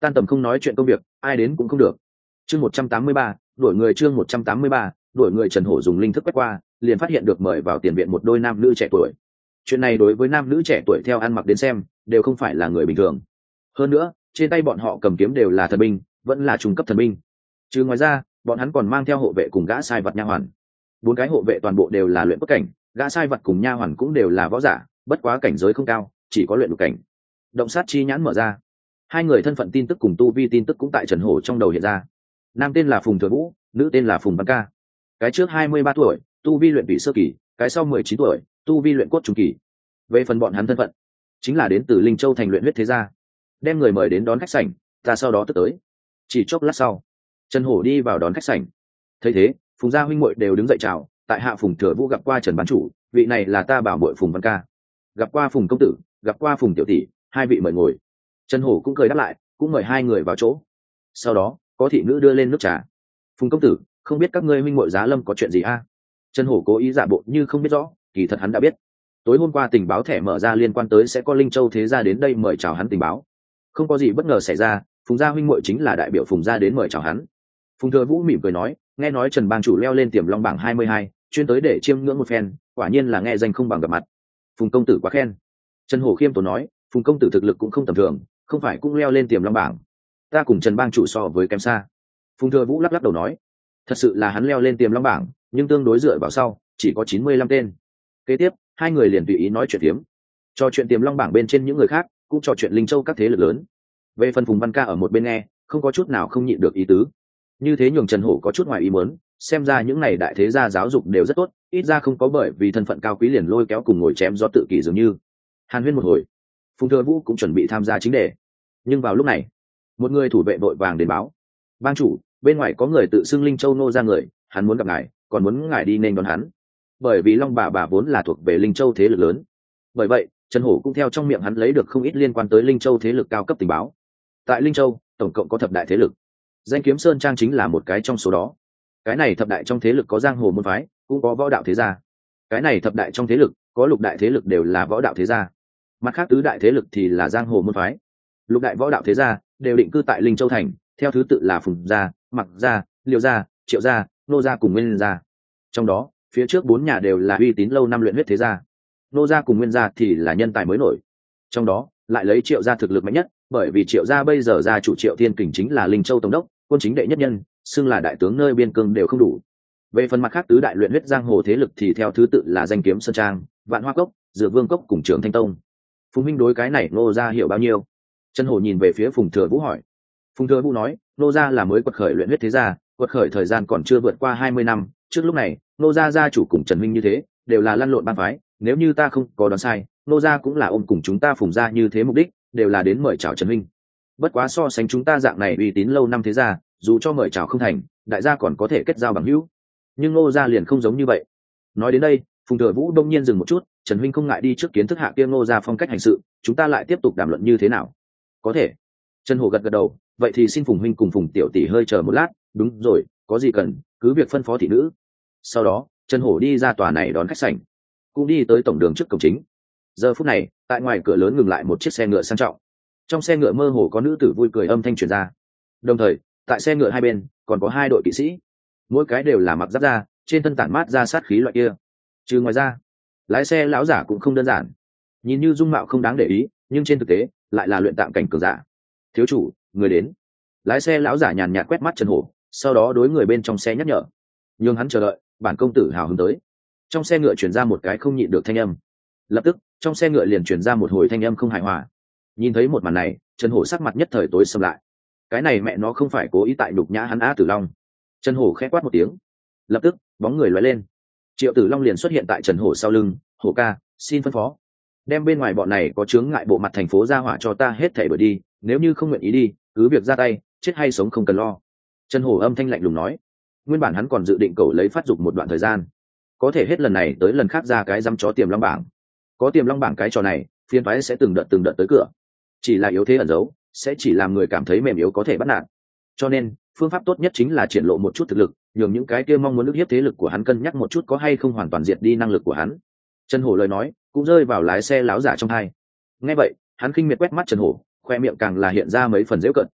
tan tầm không nói chuyện công việc, ai đến cũng không được. Chương một trăm tám mươi ba, đổi người chương một trăm tám mươi ba, đổi người. Trần Hổ dùng linh thức quét qua, liền phát hiện được mời vào tiền viện một đôi nam nữ trẻ tuổi. Chuyện này đối với nam nữ trẻ tuổi theo ăn mặc đến xem, đều không phải là người bình thường. Hơn nữa, trên tay bọn họ cầm kiếm đều là thần binh, vẫn là trung cấp thần binh. Chứ ngoài ra, bọn hắn còn mang theo hộ vệ cùng gã sai vật nha hoàn. Bốn cái hộ vệ toàn bộ đều là luyện bất cảnh, gã sai vật cùng nha hoàn cũng đều là võ giả, bất quá cảnh giới không cao, chỉ có luyện lục cảnh. Động sát chi nhãn mở ra, hai người thân phận tin tức cùng tu vi tin tức cũng tại Trần Hổ trong đầu hiện ra. Nam tên là Phùng Thừa Vũ, nữ tên là Phùng Văn Ca. Cái trước hai mươi ba tuổi, tu vi luyện vị sơ kỳ, cái sau mười chín tuổi, tu vi luyện cốt trung kỳ. Về phần bọn hắn thân phận, chính là đến từ Linh Châu thành luyện huyết thế gia. Đem người mời đến đón khách sảnh, ta sau đó tức tới. Chỉ chốc lát sau, Trần Hổ đi vào đón khách sảnh. Thấy thế, Phùng gia huynh muội đều đứng dậy chào, tại hạ Phùng Thừa Vũ gặp qua Trần bán chủ, vị này là ta bảo muội Phùng Văn Ca. Gặp qua Phùng công tử, gặp qua Phùng tiểu tỷ, hai vị mời ngồi. Trần Hổ cũng cười đáp lại, cũng mời hai người vào chỗ. Sau đó, có thị nữ đưa lên nước trà. Phùng công tử, không biết các ngươi huynh muội Giá Lâm có chuyện gì a? À? Trần Hổ cố ý giả bộ như không biết rõ, kỳ thật hắn đã biết. Tối hôm qua tình báo thẻ mở ra liên quan tới sẽ có Linh Châu thế gia đến đây mời chào hắn tình báo. Không có gì bất ngờ xảy ra, Phùng gia huynh muội chính là đại biểu Phùng gia đến mời chào hắn. Phùng Thừa Vũ mỉm cười nói, nghe nói Trần bang chủ leo lên Tiềm Long bảng hai mươi hai, chuyên tới để chiêm ngưỡng một phen, quả nhiên là nghe danh không bằng gặp mặt. Phùng công tử quá khen. Trần Hổ khiêm tốn nói, Phùng công tử thực lực cũng không tầm thường, không phải cũng leo lên Tiềm Long bảng. Ta cùng Trần bang chủ so với kém xa. Phùng Thừa Vũ lắc lắc đầu nói, thật sự là hắn leo lên Tiềm Long bảng, nhưng tương đối dựa vào sau, chỉ có chín mươi lăm tên. Kế tiếp, hai người liền tùy ý nói chuyện tiếm. Cho chuyện Tiềm Long bảng bên trên những người khác, cũng trò chuyện Linh Châu các thế lực lớn. Về phần Phùng Văn Ca ở một bên nghe, không có chút nào không nhịn được ý tứ. Như thế nhường Trần Hổ có chút ngoài ý muốn, xem ra những này đại thế gia giáo dục đều rất tốt, ít ra không có bởi vì thân phận cao quý liền lôi kéo cùng ngồi chém gió tự kỷ dường như. Hàn huyên một hồi, Phùng Thừa Vũ cũng chuẩn bị tham gia chính đề. Nhưng vào lúc này, một người thủ vệ vội vàng đến báo, bang chủ, bên ngoài có người tự xưng Linh Châu nô ra người, hắn muốn gặp ngài, còn muốn ngài đi nên đón hắn. Bởi vì Long bà bà vốn là thuộc về Linh Châu thế lực lớn, bởi vậy Trần Hổ cũng theo trong miệng hắn lấy được không ít liên quan tới Linh Châu thế lực cao cấp tình báo. Tại Linh Châu, tổng cộng có thập đại thế lực, Danh Kiếm Sơn Trang chính là một cái trong số đó. Cái này thập đại trong thế lực có giang hồ môn phái, cũng có võ đạo thế gia. Cái này thập đại trong thế lực có lục đại thế lực đều là võ đạo thế gia, mặt khác tứ đại thế lực thì là giang hồ môn phái. Lục đại võ đạo thế gia đều định cư tại Linh Châu thành, theo thứ tự là Phùng gia, Mặc gia, Liêu gia, Triệu gia, Nô gia cùng Nguyên gia. Trong đó, phía trước bốn nhà đều là uy tín lâu năm luyện huyết thế gia. Nô gia cùng Nguyên gia thì là nhân tài mới nổi. Trong đó, lại lấy Triệu gia thực lực mạnh nhất, bởi vì Triệu gia bây giờ gia chủ Triệu Thiên Kình chính là Linh Châu tổng đốc, quân chính đệ nhất nhân, xưng là đại tướng nơi biên cương đều không đủ. Về phần mặt khác tứ đại luyện huyết giang hồ thế lực thì theo thứ tự là Danh Kiếm Sơn Trang, Vạn Hoa Cốc, Dược Vương Cốc cùng Trường Thanh Tông. Phùng minh đối cái này Nô gia hiểu bao nhiêu? Trần Hổ nhìn về phía Phùng Thừa Vũ hỏi. Phùng Thừa Vũ nói, Nô gia là mới quật khởi luyện huyết thế gia, quật khởi thời gian còn chưa vượt qua hai mươi năm, trước lúc này, Nô gia gia chủ cùng Trần Minh như thế, đều là lăn lộn bang phái, nếu như ta không có đoán sai, Nô gia cũng là ôm cùng chúng ta Phùng gia như thế mục đích, đều là đến mời chào Trần Minh. Bất quá so sánh chúng ta dạng này uy tín lâu năm thế gia, dù cho mời chào không thành, đại gia còn có thể kết giao bằng hữu. Nhưng Nô gia liền không giống như vậy. Nói đến đây, Phùng Thừa Vũ đông nhiên dừng một chút, Trần Huynh không ngại đi trước kiến thức hạ kia Nô gia phong cách hành sự, chúng ta lại tiếp tục đàm luận như thế nào? Có thể. Trần Hổ gật gật đầu, vậy thì xin Phùng Huynh cùng Phùng tiểu tỷ hơi chờ một lát, đúng rồi, có gì cần, cứ việc phân phó thị nữ. Sau đó, Trần Hổ đi ra tòa này đón khách sảnh, cũng đi tới tổng đường trước cổng chính. Giờ phút này, tại ngoài cửa lớn ngừng lại một chiếc xe ngựa sang trọng. Trong xe ngựa mơ hồ có nữ tử vui cười âm thanh truyền ra. Đồng thời, tại xe ngựa hai bên còn có hai đội kỵ sĩ, mỗi cái đều là mặc giáp da, trên thân tản mát ra sát khí loại kia. Trừ ngoài ra, lái xe lão giả cũng không đơn giản, nhìn như dung mạo không đáng để ý, nhưng trên thực tế lại là luyện tạm cảnh cường giả. Thiếu chủ, người đến. Lái xe lão giả nhàn nhạt quét mắt Trần Hổ, sau đó đối người bên trong xe nhắc nhở, nhưng hắn chờ đợi, bản công tử hào hứng tới. Trong xe ngựa truyền ra một cái không nhịn được thanh âm. Lập tức, trong xe ngựa liền truyền ra một hồi thanh âm không hài hòa. Nhìn thấy một màn này, Trần Hổ sắc mặt nhất thời tối sầm lại. Cái này mẹ nó không phải cố ý tại đục nhã hắn Á Tử Long. Trần Hổ khẽ quát một tiếng, lập tức bóng người lóe lên, Triệu Tử Long liền xuất hiện tại Trần Hổ sau lưng. Hổ ca, xin phân phó, đem bên ngoài bọn này có chướng ngại bộ mặt thành phố ra hỏa cho ta hết thảy đuổi đi, nếu như không nguyện ý đi, cứ việc ra tay, chết hay sống không cần lo. Trần Hổ âm thanh lạnh lùng nói. Nguyên bản hắn còn dự định cầu lấy phát dục một đoạn thời gian, có thể hết lần này tới lần khác ra cái dăm chó Tiềm Long bảng. Có Tiềm Long bảng cái trò này, phiên phái sẽ từng đợt từng đợt tới cửa, chỉ là yếu thế ẩn giấu, sẽ chỉ làm người cảm thấy mềm yếu có thể bắt nạt. Cho nên phương pháp tốt nhất chính là triển lộ một chút thực lực, nhường những cái kia mong muốn ức hiếp thế lực của hắn cân nhắc một chút có hay không hoàn toàn diệt đi năng lực của hắn. Trần Hổ lời nói cũng rơi vào lái xe láo giả trong hai. Nghe vậy, hắn khinh miệt quét mắt Trần Hổ, khoe miệng càng là hiện ra mấy phần giễu cợt.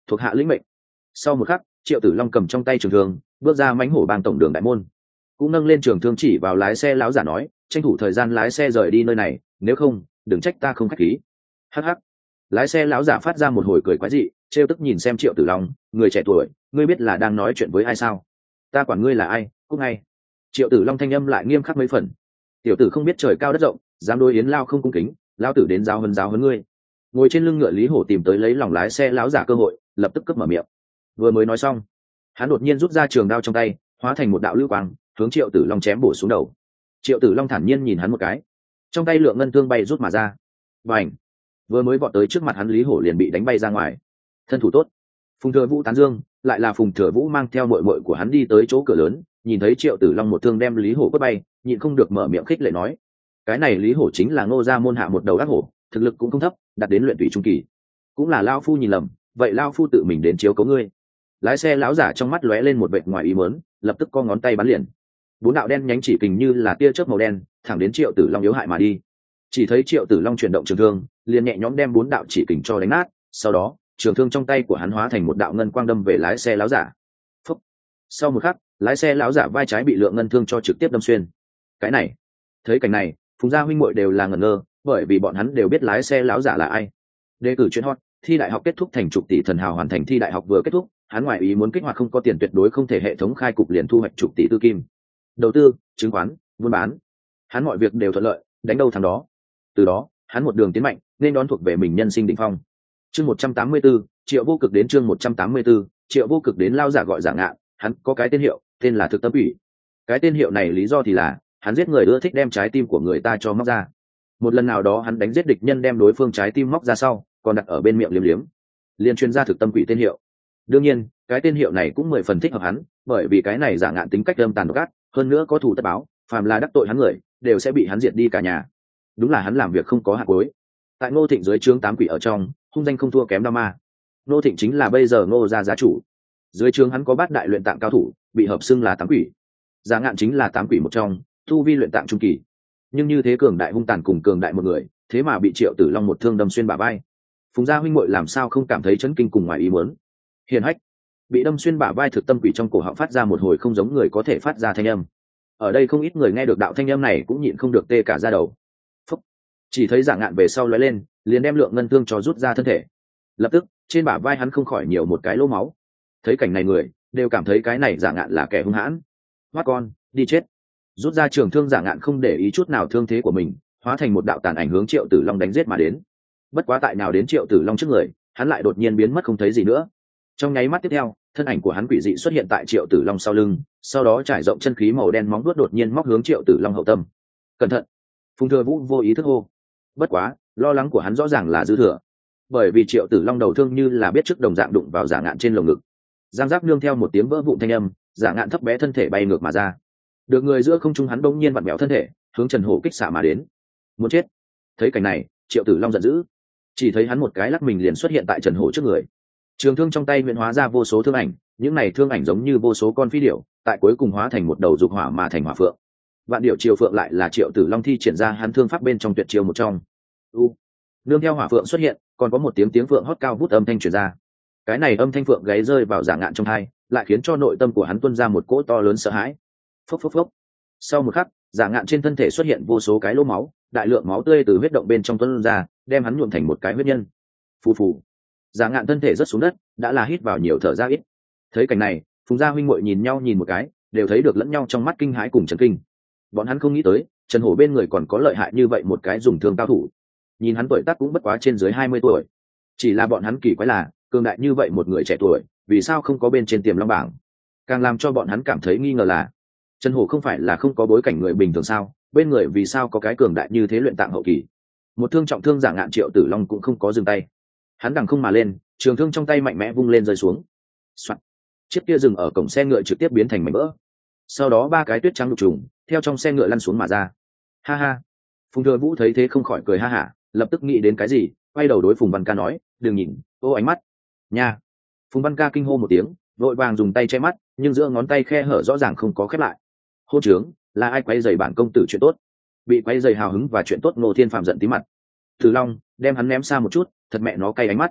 thuộc hạ lĩnh mệnh. Sau một khắc, Triệu Tử Long cầm trong tay trường thương bước ra mãnh hổ bang tổng đường đại môn, cũng nâng lên trường thương chỉ vào lái xe lão giả nói, tranh thủ thời gian lái xe rời đi nơi này, nếu không đừng trách ta không khách khí. Hắc hắc. Lái xe lão giả phát ra một hồi cười quái dị, trêu tức nhìn xem Triệu Tử Long, người trẻ tuổi, ngươi biết là đang nói chuyện với ai sao? Ta quản ngươi là ai, cút ngay. Triệu Tử Long thanh âm lại nghiêm khắc mấy phần. Tiểu tử không biết trời cao đất rộng, dám đối Yến Lao không cung kính, lão tử đến giao hấn giáo hấn ngươi. Ngồi trên lưng ngựa Lý Hổ tìm tới lấy lòng lái xe lão giả cơ hội, lập tức cướp mở miệng. Vừa mới nói xong, hắn đột nhiên rút ra trường đao trong tay, hóa thành một đạo lưu quang, hướng Triệu Tử Long chém bổ xuống đầu. Triệu Tử Long thản nhiên nhìn hắn một cái, trong tay lượng ngân thương bay rút mà ra. Bành! Vừa mới vọt tới trước mặt hắn Lý Hổ liền bị đánh bay ra ngoài. Thân thủ tốt. Phùng Thừa Vũ tán dương, lại là Phùng Thừa Vũ mang theo muội muội của hắn đi tới chỗ cửa lớn, nhìn thấy Triệu Tử Long một thương đem Lý Hổ quất bay, nhịn không được mở miệng khích lệ nói: cái này Lý Hổ chính là Ngô gia môn hạ một đầu ác hổ, thực lực cũng không thấp, đạt đến luyện tùy trung kỳ. Cũng là lão phu nhìn lầm, vậy lão phu tự mình đến chiếu cố ngươi. Lái xe lão giả trong mắt lóe lên một vệt ngoài ý muốn, lập tức co ngón tay bắn liền. Bốn đạo đen nhánh chỉ kình như là tia chớp màu đen, thẳng đến Triệu Tử Long yếu hại mà đi. Chỉ thấy Triệu Tử Long chuyển động trường thương, liền nhẹ nhõm đem bốn đạo chỉ kình cho đánh nát, sau đó, trường thương trong tay của hắn hóa thành một đạo ngân quang đâm về lái xe lão giả. Phúc. Sau một khắc, lái xe lão giả vai trái bị lượng ngân thương cho trực tiếp đâm xuyên. Cái này, thấy cảnh này, Phùng gia huynh muội đều là ngẩn ngơ, bởi vì bọn hắn đều biết lái xe lão giả là ai. Đề cử chuyên hot, thi đại học kết thúc thành chục tỷ thần hào hoàn thành thi đại học vừa kết thúc, hắn ngoại ý muốn kích hoạt không có tiền tuyệt đối không thể hệ thống khai cục liền thu hoạch chục tỷ tư kim. Đầu tư, chứng khoán, buôn bán, hắn mọi việc đều thuận lợi, đánh đâu thằng đó. Từ đó, hắn một đường tiến mạnh, nên đón thuộc về mình nhân sinh đỉnh phong. Chương một trăm tám mươi tư, Triệu Vô Cực đến chương một trăm tám mươi tư, Triệu Vô Cực đến lao giả gọi giả ngạn, hắn có cái tên hiệu, tên là Thực Tâm Quỷ. Cái tên hiệu này lý do thì là, hắn giết người ưa thích đem trái tim của người ta cho móc ra. Một lần nào đó hắn đánh giết địch nhân đem đối phương trái tim móc ra sau, còn đặt ở bên miệng liếm liếm, liền chuyên gia Thực Tâm Quỷ tên hiệu. Đương nhiên, cái tên hiệu này cũng mười phần thích hợp hắn, bởi vì cái này giả ngạn tính cách âm tàn độc ác, hơn nữa có thù tất báo, phàm là đắc tội hắn người, đều sẽ bị hắn diệt đi cả nhà. Đúng là hắn làm việc không có hạt cuối. Tại Ngô Thịnh dưới trướng tám quỷ ở trong, hung danh không thua kém Đao Ma. Ngô Thịnh chính là bây giờ Ngô gia giá chủ. Dưới trướng hắn có bát đại luyện tạng cao thủ, bị hợp xưng là tám quỷ. Giả ngạn chính là tám quỷ một trong, tu vi luyện tạng trung kỳ. Nhưng như thế cường đại hung tàn cùng cường đại một người, thế mà bị Triệu Tử Long một thương đâm xuyên bả vai. Phùng gia huynh muội làm sao không cảm thấy chấn kinh cùng ngoài ý muốn. Hiền hách, bị đâm xuyên bả vai Thực Tâm Quỷ trong cổ họng phát ra một hồi không giống người có thể phát ra thanh âm. Ở đây không ít người nghe được đạo thanh âm này cũng nhịn không được tê cả da đầu. Phúc. Chỉ thấy giả ngạn về sau lóe lên, liền đem lượng ngân thương cho rút ra thân thể. Lập tức, trên bả vai hắn không khỏi nhiều một cái lỗ máu. Thấy cảnh này người đều cảm thấy cái này giả ngạn là kẻ hung hãn. Hoát con, đi chết. Rút ra trường thương giả ngạn không để ý chút nào thương thế của mình, hóa thành một đạo tàn ảnh hướng Triệu Tử Long đánh giết mà đến. Bất quá tại nào đến Triệu Tử Long trước người, hắn lại đột nhiên biến mất không thấy gì nữa. Trong nháy mắt tiếp theo, thân ảnh của hắn quỷ dị xuất hiện tại Triệu Tử Long sau lưng, sau đó trải rộng chân khí màu đen móng vuốt đột nhiên móc hướng Triệu Tử Long hậu tâm. Cẩn thận! Phùng Thừa Vũ vô ý thức hô. Bất quá, lo lắng của hắn rõ ràng là dư thừa, bởi vì Triệu Tử Long đầu thương như là biết trước đồng dạng đụng vào giả ngạn trên lồng ngực. Giang giác nương theo một tiếng vỡ vụn thanh âm, giả ngạn thấp bé thân thể bay ngược mà ra. Được người giữa không trung hắn bỗng nhiên vặn bẹo thân thể, hướng Trần Hổ kích xạ mà đến. Muốn chết! Thấy cảnh này, Triệu Tử Long giận dữ, chỉ thấy hắn một cái lắc mình liền xuất hiện tại Trần Hổ trước người. Trường thương trong tay huyễn hóa ra vô số thương ảnh, những này thương ảnh giống như vô số con phi điểu, tại cuối cùng hóa thành một đầu dục hỏa mà thành hỏa phượng. Vạn điểu triều phượng lại là Triệu Tử Long thi triển ra hắn thương pháp bên trong tuyệt chiêu một trong. U, nương theo hỏa phượng xuất hiện, còn có một tiếng tiếng phượng hót cao vút âm thanh truyền ra. Cái này âm thanh phượng gáy rơi vào giả ngạn trong tai, lại khiến cho nội tâm của hắn tuôn ra một cỗ to lớn sợ hãi. Phốc phốc phốc. Sau một khắc, giả ngạn trên thân thể xuất hiện vô số cái lỗ máu, đại lượng máu tươi từ huyết động bên trong tuôn ra, đem hắn nhuộm thành một cái huyết nhân. Phù phù. Giả ngạn thân thể rất xuống đất, đã là hít vào nhiều thở ra ít. Thấy cảnh này, Phùng gia huynh muội nhìn nhau nhìn một cái, đều thấy được lẫn nhau trong mắt kinh hãi cùng chấn kinh. Bọn hắn không nghĩ tới, Trần Hổ bên người còn có lợi hại như vậy một cái dùng thương cao thủ. Nhìn hắn tuổi tác cũng bất quá trên dưới hai mươi tuổi. Chỉ là bọn hắn kỳ quái là, cường đại như vậy một người trẻ tuổi, vì sao không có bên trên tiềm long bảng? Càng làm cho bọn hắn cảm thấy nghi ngờ là, Trần Hổ không phải là không có bối cảnh người bình thường sao? Bên người vì sao có cái cường đại như thế luyện tạng hậu kỳ? Một thương trọng thương giả ngạn Triệu Tử Long cũng không có dừng tay. Hắn đằng không mà lên, trường thương trong tay mạnh mẽ vung lên rơi xuống. Soạn. Chiếc kia dừng ở cổng xe ngựa trực tiếp biến thành mảnh vỡ. Sau đó ba cái tuyết trắng lục trùng theo trong xe ngựa lăn xuống mà ra. Ha ha. Phùng Thừa Vũ thấy thế không khỏi cười ha hả, lập tức nghĩ đến cái gì, quay đầu đối Phùng Văn Ca nói, đừng nhìn, ô ánh mắt. Nha. Phùng Văn Ca kinh hô một tiếng, vội vàng dùng tay che mắt, nhưng giữa ngón tay khe hở rõ ràng không có khép lại. Hô trướng, là ai quay giày bản công tử chuyện tốt? Bị quay giày hào hứng và chuyện tốt Ngô Thiên Phạm giận tí mặt. Tử Long, đem hắn ném xa một chút, thật mẹ nó cay ánh mắt.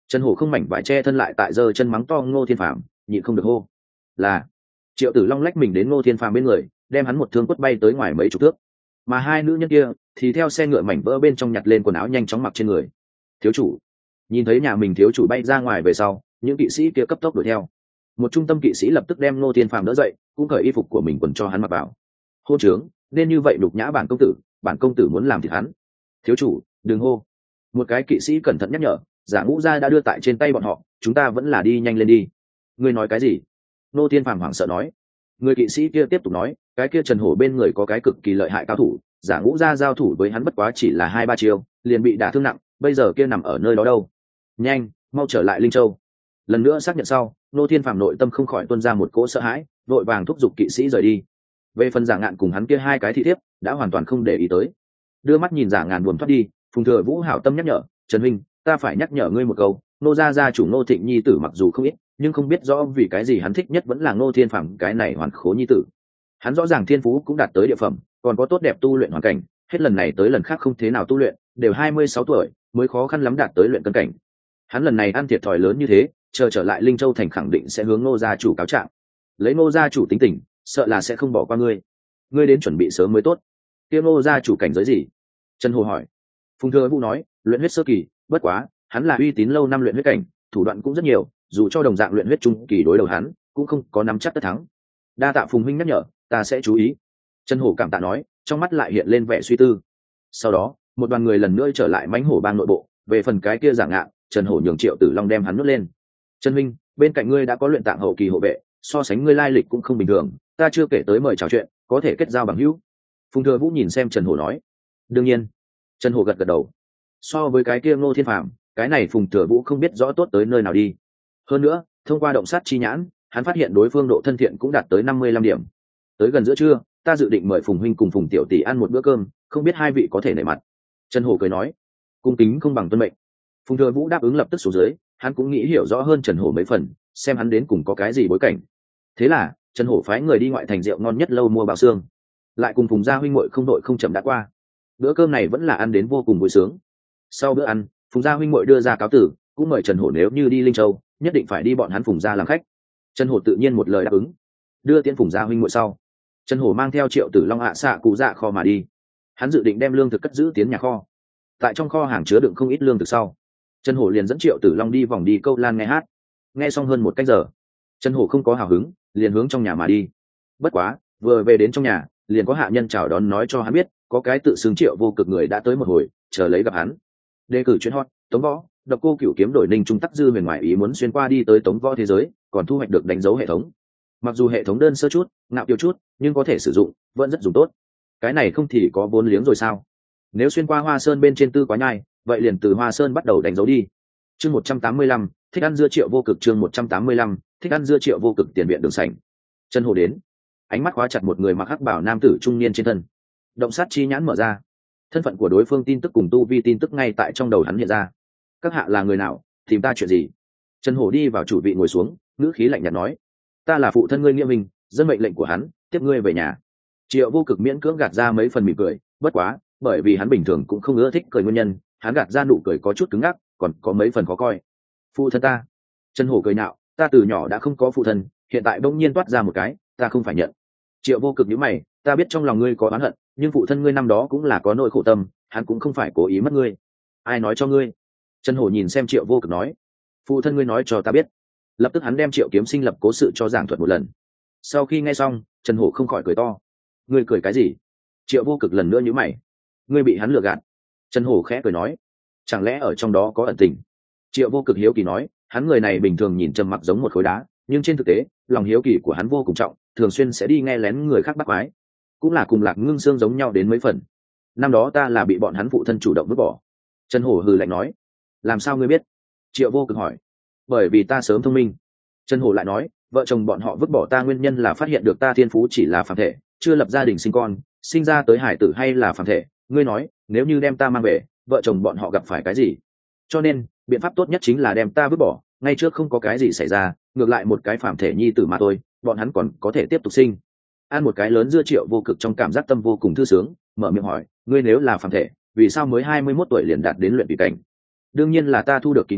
Trần Hổ không mảnh vải che thân lại tại giơ chân mắng to Ngô Thiên Phàm, nhịn không được hô là. Triệu Tử Long lách mình đến Ngô Thiên Phàm bên người, đem hắn một thương quất bay tới ngoài mấy chục thước, mà hai nữ nhân kia thì theo xe ngựa mảnh vỡ bên trong nhặt lên quần áo nhanh chóng mặc trên người. Thiếu chủ. Nhìn thấy nhà mình thiếu chủ bay ra ngoài về sau, những kỵ sĩ kia cấp tốc đuổi theo. Một trung tâm kỵ sĩ lập tức đem Ngô Thiên Phàm đỡ dậy, cũng cởi y phục của mình quần cho hắn mặc vào. Hô trướng, nên như vậy đục nhã bản công tử, bản công tử muốn làm thịt hắn. Thiếu chủ, đừng hô. Một cái kỵ sĩ cẩn thận nhắc nhở, Giả Ngũ Gia đã đưa tại trên tay bọn họ, chúng ta vẫn là đi nhanh lên đi. Ngươi nói cái gì? Ngô Thiên Phàm hoảng sợ nói. Người kỵ sĩ kia tiếp tục nói, cái kia Trần Hổ bên người có cái cực kỳ lợi hại cao thủ, Giả Ngũ Gia giao thủ với hắn bất quá chỉ là hai ba chiêu, liền bị đả thương nặng, bây giờ kia nằm ở nơi đó đâu. Nhanh, mau trở lại Linh Châu. Lần nữa xác nhận sau, Ngô Thiên Phàm nội tâm không khỏi tuôn ra một cỗ sợ hãi, vội vàng thúc giục kỵ sĩ rời đi. Về phần Giả Ngạn cùng hắn kia hai cái thị thiếp đã hoàn toàn không để ý tới. Đưa mắt nhìn Giả Ngạn buồn thoát đi, Phùng Thừa Vũ hảo tâm nhắc nhở, Trần huynh, ta phải nhắc nhở ngươi một câu, Ngô gia gia chủ Ngô Thịnh nhi tử mặc dù không ít, nhưng không biết rõ vì cái gì hắn thích nhất vẫn là Ngô Thiên Phàm cái này hoàn khố nhi tử. Hắn rõ ràng thiên phú cũng đạt tới địa phẩm, còn có tốt đẹp tu luyện hoàn cảnh, hết lần này tới lần khác không thế nào tu luyện, đều hai mươi sáu tuổi mới khó khăn lắm đạt tới luyện cân cảnh. Hắn lần này ăn thiệt thòi lớn như thế, chờ trở lại Linh Châu thành khẳng định sẽ hướng Ngô gia chủ cáo trạng. Lấy Ngô gia chủ tính tình, sợ là sẽ không bỏ qua ngươi. Ngươi đến chuẩn bị sớm mới tốt. Kia Ngô gia chủ cảnh giới gì? Trần Hồ hỏi. Phùng Thừa Vũ nói, luyện huyết sơ kỳ, bất quá, hắn là uy tín lâu năm luyện huyết cảnh, thủ đoạn cũng rất nhiều, dù cho đồng dạng luyện huyết trung kỳ đối đầu hắn, cũng không có nắm chắc tất thắng. Đa tạ Phùng huynh nhắc nhở, ta sẽ chú ý. Trần Hổ cảm tạ nói, trong mắt lại hiện lên vẻ suy tư. Sau đó, một đoàn người lần nữa trở lại mãnh hổ bang nội bộ, về phần cái kia Giả Ngạn, Trần Hổ nhường Triệu Tử Long đem hắn nuốt lên. Trần huynh, bên cạnh ngươi đã có luyện tạng hậu kỳ hộ vệ, so sánh ngươi lai lịch cũng không bình thường, ta chưa kể tới mời trò chuyện, có thể kết giao bằng hữu. Phùng Thừa Vũ nhìn xem Trần Hổ nói. Đương nhiên. Trần Hổ gật gật đầu. So với cái kia Ngô Thiên Phàm, cái này Phùng Thừa Vũ không biết rõ tốt tới nơi nào đi. Hơn nữa, thông qua động sát chi nhãn, hắn phát hiện đối phương độ thân thiện cũng đạt tới năm mươi lăm điểm. Tới gần giữa trưa, ta dự định mời Phùng huynh cùng Phùng tiểu tỷ ăn một bữa cơm, không biết hai vị có thể nể mặt. Trần Hổ cười nói. Cung kính không bằng tuân mệnh. Phùng Thừa Vũ đáp ứng lập tức xuống dưới, hắn cũng nghĩ hiểu rõ hơn Trần Hổ mấy phần, xem hắn đến cùng có cái gì bối cảnh. Thế là, Trần Hổ phái người đi ngoại thành rượu ngon nhất lâu mua bao xương, lại cùng Phùng gia huynh muội không đội không chậm đã qua. Bữa cơm này vẫn là ăn đến vô cùng vui sướng. Sau bữa ăn, Phùng gia huynh muội đưa ra cáo tử, cũng mời Trần Hổ nếu như đi Linh Châu, nhất định phải đi bọn hắn Phùng gia làm khách. Trần Hổ tự nhiên một lời đáp ứng. Đưa tiễn Phùng gia huynh muội sau, Trần Hổ mang theo Triệu Tử Long ạ xạ cụ dạ kho mà đi. Hắn dự định đem lương thực cất giữ tiến nhà kho. Tại trong kho hàng chứa đựng không ít lương thực sau, Trần Hổ liền dẫn Triệu Tử Long đi vòng đi câu lan nghe hát. Nghe xong hơn một canh giờ, Trần Hổ không có hào hứng, liền hướng trong nhà mà đi. Bất quá, vừa về đến trong nhà, liền có hạ nhân chào đón nói cho hắn biết, có cái tự xưng Triệu Vô Cực người đã tới một hồi, chờ lấy gặp hắn. Đề cử chuyên hot, Tống Võ, Độc Cô Cửu kiếm đổi Ninh Trung Tắc Dư huyền ngoại ý muốn xuyên qua đi tới Tống Võ thế giới, còn thu hoạch được đánh dấu hệ thống. Mặc dù hệ thống đơn sơ chút, ngạo kiều chút, nhưng có thể sử dụng, vẫn rất dùng tốt. Cái này không thì có vốn liếng rồi sao? Nếu xuyên qua Hoa Sơn bên trên tư quá nhai, vậy liền từ Hoa Sơn bắt đầu đánh dấu đi. Chương một trăm tám mươi lăm, thích ăn dưa Triệu Vô Cực. Chương một trăm tám mươi lăm, thích ăn dưa Triệu Vô Cực. Tiền viện đường sảnh. Trần Hổ đến, ánh mắt khóa chặt một người mặc hắc bảo nam tử trung niên trên thân. Động sát chi nhãn mở ra, thân phận của đối phương tin tức cùng tu vi tin tức ngay tại trong đầu hắn hiện ra. Các hạ là người nào, tìm ta chuyện gì? Trần Hổ đi vào chủ vị ngồi xuống, ngữ khí lạnh nhạt nói, ta là phụ thân ngươi Nghĩa Minh, dân mệnh lệnh của hắn, tiếp ngươi về nhà. Triệu Vô Cực miễn cưỡng gạt ra mấy phần mỉm cười, bất quá, bởi vì hắn bình thường cũng không ưa thích cười nguyên nhân, hắn gạt ra nụ cười có chút cứng ngắc, còn có mấy phần khó coi. Phụ thân ta? Trần Hổ cười nhạo, ta từ nhỏ đã không có phụ thân, hiện tại bỗng nhiên toát ra một cái, ta không phải nhận. Triệu Vô Cực nhíu mày, ta biết trong lòng ngươi có oán hận, nhưng phụ thân ngươi năm đó cũng là có nỗi khổ tâm, hắn cũng không phải cố ý mất ngươi. Ai nói cho ngươi? Trần Hổ nhìn xem Triệu Vô Cực nói, phụ thân ngươi nói cho ta biết. Lập tức hắn đem Triệu Kiếm Sinh lập cố sự cho giảng thuật một lần. Sau khi nghe xong, Trần Hổ không khỏi cười to. Ngươi cười cái gì? Triệu Vô Cực lần nữa nhíu mày. Ngươi bị hắn lừa gạt. Trần Hổ khẽ cười nói, chẳng lẽ ở trong đó có ẩn tình? Triệu Vô Cực hiếu kỳ nói, hắn người này bình thường nhìn trầm mặc giống một khối đá, nhưng trên thực tế, lòng hiếu kỳ của hắn vô cùng trọng, thường xuyên sẽ đi nghe lén người khác bắt quái, cũng là cùng Lạc Ngưng Xương giống nhau đến mấy phần. Năm đó ta là bị bọn hắn phụ thân chủ động vứt bỏ. Trần Hổ hừ lạnh nói. Làm sao ngươi biết? Triệu Vô Cực hỏi. Bởi vì ta sớm thông minh. Trần Hổ lại nói, vợ chồng bọn họ vứt bỏ ta nguyên nhân là phát hiện được ta thiên phú chỉ là phàm thể, chưa lập gia đình sinh con, sinh ra tới hải tử hay là phàm thể. Ngươi nói, nếu như đem ta mang về, vợ chồng bọn họ gặp phải cái gì? Cho nên, biện pháp tốt nhất chính là đem ta vứt bỏ, ngay trước không có cái gì xảy ra, ngược lại một cái phàm thể nhi tử mà thôi, bọn hắn còn có thể tiếp tục sinh. Ăn một cái lớn dưa Triệu Vô Cực trong cảm giác tâm vô cùng thư sướng, mở miệng hỏi, ngươi nếu là phàm thể, vì sao mới hai mươi mốt tuổi liền đạt đến luyện vị cảnh? Đương nhiên là ta thu được kỳ ngộ,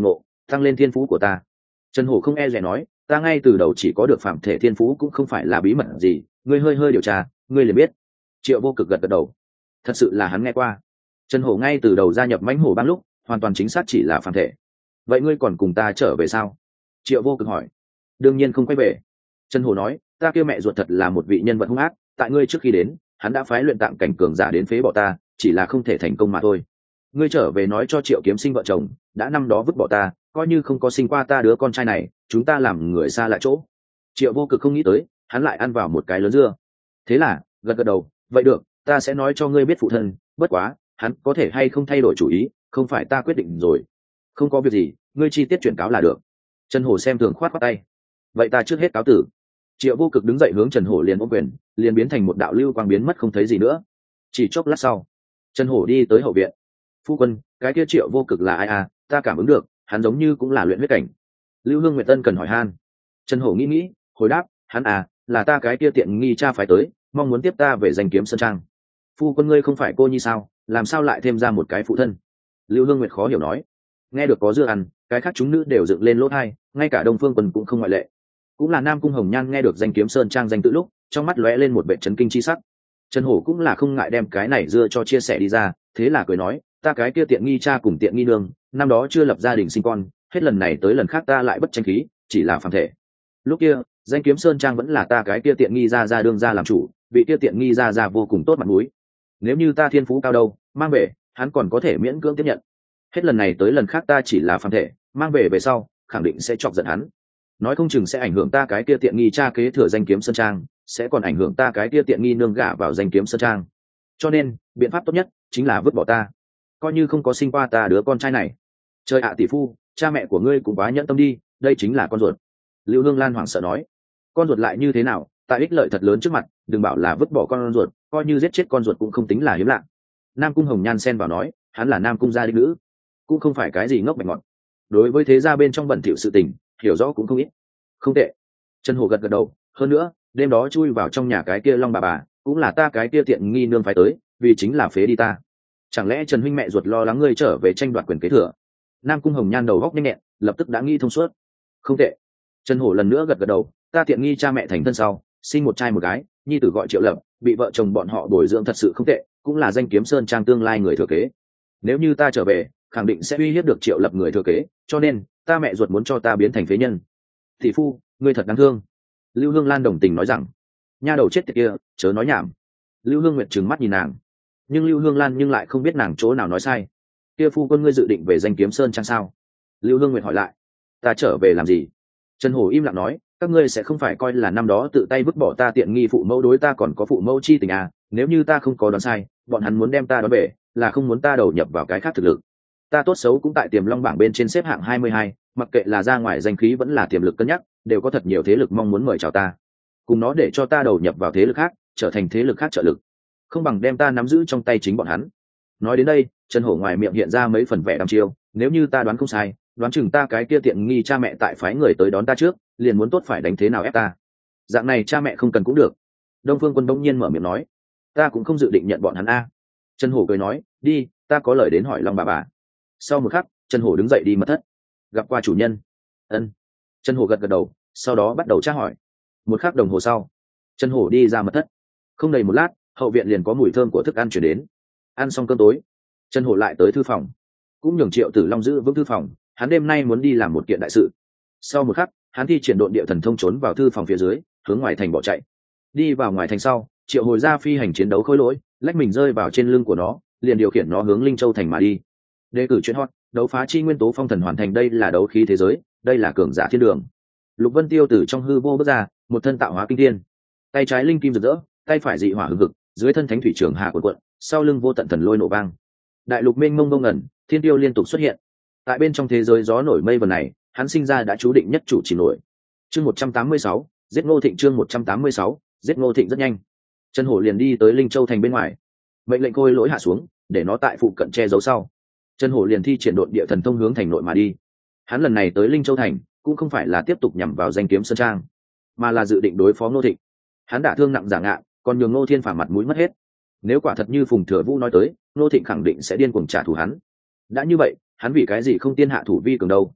tăng lên thiên phú của ta. Trần Hổ không e dè nói, ta ngay từ đầu chỉ có được phạm thể thiên phú cũng không phải là bí mật gì, ngươi hơi hơi điều tra ngươi liền biết. Triệu Vô Cực gật gật đầu, thật sự là hắn nghe qua. Trần Hổ ngay từ đầu gia nhập mãnh hổ bang lúc hoàn toàn chính xác chỉ là phạm thể. Vậy ngươi còn cùng ta trở về sao? Triệu Vô Cực hỏi. Đương nhiên không quay về. Trần Hổ nói, ta kêu mẹ ruột thật là một vị nhân vật hung ác, tại ngươi trước khi đến hắn đã phái luyện tạng cảnh cường giả đến phế bỏ ta, chỉ là không thể thành công mà thôi. Ngươi trở về nói cho Triệu Kiếm Sinh vợ chồng đã năm đó vứt bỏ ta, coi như không có sinh qua ta đứa con trai này, chúng ta làm người xa lại chỗ. Triệu Vô Cực không nghĩ tới hắn lại ăn vào một cái lớn dưa. Thế là gật gật đầu, vậy được, ta sẽ nói cho ngươi biết phụ thân, bất quá hắn có thể hay không thay đổi chủ ý không phải ta quyết định rồi. Không có việc gì, ngươi chi tiết chuyển cáo là được. Trần Hổ xem thường khoát khoát tay. Vậy ta trước hết cáo tử. Triệu Vô Cực đứng dậy hướng Trần Hổ liền ôm quyền, liền biến thành một đạo lưu quang biến mất không thấy gì nữa. Chỉ chốc lát sau, Trần Hổ đi tới hậu viện. Phu quân, cái kia Triệu Vô Cực là ai à? Ta cảm ứng được hắn giống như cũng là luyện huyết cảnh. Lưu Hương Nguyệt Tân cần hỏi han. Trần Hổ nghĩ nghĩ hồi đáp, hắn à là ta cái kia tiện nghi cha phải tới, mong muốn tiếp ta về danh kiếm sơn trang. Phu quân ngươi không phải cô nhi sao, làm sao lại thêm ra một cái phụ thân? Lưu Hương Nguyệt khó hiểu nói. Nghe được có dưa ăn, cái khác chúng nữ đều dựng lên lỗ tai, ngay cả Đông Phương Quân cũng không ngoại lệ. Cũng là Nam Cung Hồng Nhan nghe được danh kiếm sơn trang danh tự lúc trong mắt lóe lên một vẻ chấn kinh chi sắc. Trần Hổ cũng là không ngại đem cái này dưa cho chia sẻ đi ra, thế là cười nói, ta cái kia tiện nghi cha cùng tiện nghi nương năm đó chưa lập gia đình sinh con, hết lần này tới lần khác ta lại bất tranh khí, chỉ là phàm thể. Lúc kia danh kiếm sơn trang vẫn là ta cái kia tiện nghi ra ra đương ra làm chủ, vị kia tiện nghi ra ra vô cùng tốt mặt mũi. Nếu như ta thiên phú cao đâu mang về, hắn còn có thể miễn cưỡng tiếp nhận. Hết lần này tới lần khác ta chỉ là phàm thể, mang về về sau khẳng định sẽ chọc giận hắn, nói không chừng sẽ ảnh hưởng ta cái kia tiện nghi cha kế thừa danh kiếm sơn trang, sẽ còn ảnh hưởng ta cái kia tiện nghi nương gả vào danh kiếm sơn trang. Cho nên biện pháp tốt nhất chính là vứt bỏ ta, coi như không có sinh qua ta đứa con trai này. Trời ạ, tỷ phu, cha mẹ của ngươi cũng quá nhẫn tâm đi, đây chính là con ruột. Lưu Hương Lan hoảng sợ nói. Con ruột lại như thế nào, tại ích lợi thật lớn trước mặt đừng bảo là vứt bỏ con ruột, coi như giết chết con ruột cũng không tính là hiếm lạ. Nam Cung Hồng Nhan xen vào nói, hắn là Nam Cung gia đích nữ, cũng không phải cái gì ngốc bạch ngọt, đối với thế gia bên trong bẩn thỉu sự tình hiểu rõ cũng không ít. Không tệ. Trần Hổ gật gật đầu, hơn nữa đêm đó chui vào trong nhà cái kia long bà bà cũng là ta cái kia tiện nghi nương phải tới, vì chính là phế đi ta. Chẳng lẽ Trần huynh mẹ ruột lo lắng ngươi trở về tranh đoạt quyền kế thừa? Nam Cung Hồng Nhan đầu góc nhanh nhẹn, lập tức đã nghĩ thông suốt. Không tệ. Trần Hổ lần nữa gật gật đầu, ta tiện nghi cha mẹ thành thân sau sinh một trai một gái, nhi tử gọi Triệu Lập, bị vợ chồng bọn họ bồi dưỡng thật sự không tệ, cũng là danh kiếm sơn trang tương lai người thừa kế. Nếu như ta trở về khẳng định sẽ uy hiếp được Triệu Lập người thừa kế, cho nên ta mẹ ruột muốn cho ta biến thành phế nhân. Thị phu, ngươi thật đáng thương. Lưu Hương Lan đồng tình nói rằng. Nha đầu chết tiệt kia, chớ nói nhảm. Lưu Hương Nguyệt trừng mắt nhìn nàng, nhưng Lưu Hương Lan nhưng lại không biết nàng chỗ nào nói sai. Kia phu quân ngươi dự định về danh kiếm sơn trang sao? Lưu Hương Nguyệt hỏi lại. Ta trở về làm gì? Trần Hổ im lặng nói, các ngươi sẽ không phải coi là năm đó tự tay vứt bỏ ta tiện nghi phụ mẫu đối ta còn có phụ mẫu chi tình à? Nếu như ta không có đoán sai, bọn hắn muốn đem ta đón về là không muốn ta đầu nhập vào cái khác thực lực. Ta tốt xấu cũng tại tiềm long bảng bên trên xếp hạng hai mươi hai, mặc kệ là ra ngoài danh khí vẫn là tiềm lực cân nhắc, đều có thật nhiều thế lực mong muốn mời chào ta, cùng nó để cho ta đầu nhập vào thế lực khác, trở thành thế lực khác trợ lực, không bằng đem ta nắm giữ trong tay chính bọn hắn. Nói đến đây, Trần Hổ ngoài miệng hiện ra mấy phần vẻ đăm chiêu, nếu như ta đoán không sai, đoán chừng ta cái kia tiện nghi cha mẹ tại phái người tới đón ta trước, liền muốn tốt phải đánh thế nào ép ta. Dạng này cha mẹ không cần cũng được. Đông Phương Quân đông nhiên mở miệng nói, ta cũng không dự định nhận bọn hắn a. Trần Hổ cười nói, đi, ta có lời đến hỏi Long bà bà. Sau một khắc, Trần Hổ đứng dậy đi mật thất, gặp qua chủ nhân. Ân. Trần Hổ gật gật đầu, sau đó bắt đầu tra hỏi. Một khắc đồng hồ sau, Trần Hổ đi ra mật thất. Không đầy một lát, hậu viện liền có mùi thơm của thức ăn chuyển đến. Ăn xong cơm tối, Trần Hổ lại tới thư phòng, cũng nhường Triệu Tử Long giữ vững thư phòng, hắn đêm nay muốn đi làm một kiện đại sự. Sau một khắc, hắn thi triển độn địa thần thông trốn vào thư phòng phía dưới, hướng ngoài thành bỏ chạy. Đi vào ngoài thành sau, Triệu Hồi ra phi hành chiến đấu khôi lỗi, lách mình rơi vào trên lưng của nó, liền điều khiển nó hướng Linh Châu thành mà đi. Đề cử chuyện hot, đấu phá chi nguyên tố phong thần hoàn thành, đây là đấu khí thế giới, đây là cường giả thiên đường. Lục Vân Tiêu từ trong hư vô bước ra, một thân tạo hóa kinh thiên, tay trái linh kim rực rỡ, tay phải dị hỏa hừng hực, dưới thân thánh thủy trường hạ cuộn cuộn, sau lưng vô tận thần lôi nổ vang. Đại lục mênh mông ngông ngẩn, thiên tiêu liên tục xuất hiện. Tại bên trong thế giới gió nổi mây vần này, hắn sinh ra đã chú định nhất chủ chỉ nổi. Chương một trăm tám mươi sáu, giết Ngô Thịnh, chương một trăm tám mươi sáu, giết Ngô Thịnh rất nhanh. Trần Hổ liền đi tới Linh Châu thành bên ngoài, mệnh lệnh khôi lỗi hạ xuống, để nó tại phụ cận che giấu sau. Trần Hổ liền thi triển độn địa thần thông hướng thành nội mà đi. Hắn lần này tới Linh Châu thành, cũng không phải là tiếp tục nhằm vào danh kiếm sơn trang, mà là dự định đối phó Ngô Thịnh. Hắn đả thương nặng giả ngạn, còn nhường Ngô Thiên Phàm mặt mũi mất hết. Nếu quả thật như Phùng Thừa Vũ nói tới, Ngô Thịnh khẳng định sẽ điên cuồng trả thù hắn. Đã như vậy, hắn vì cái gì không tiên hạ thủ vi cường đâu?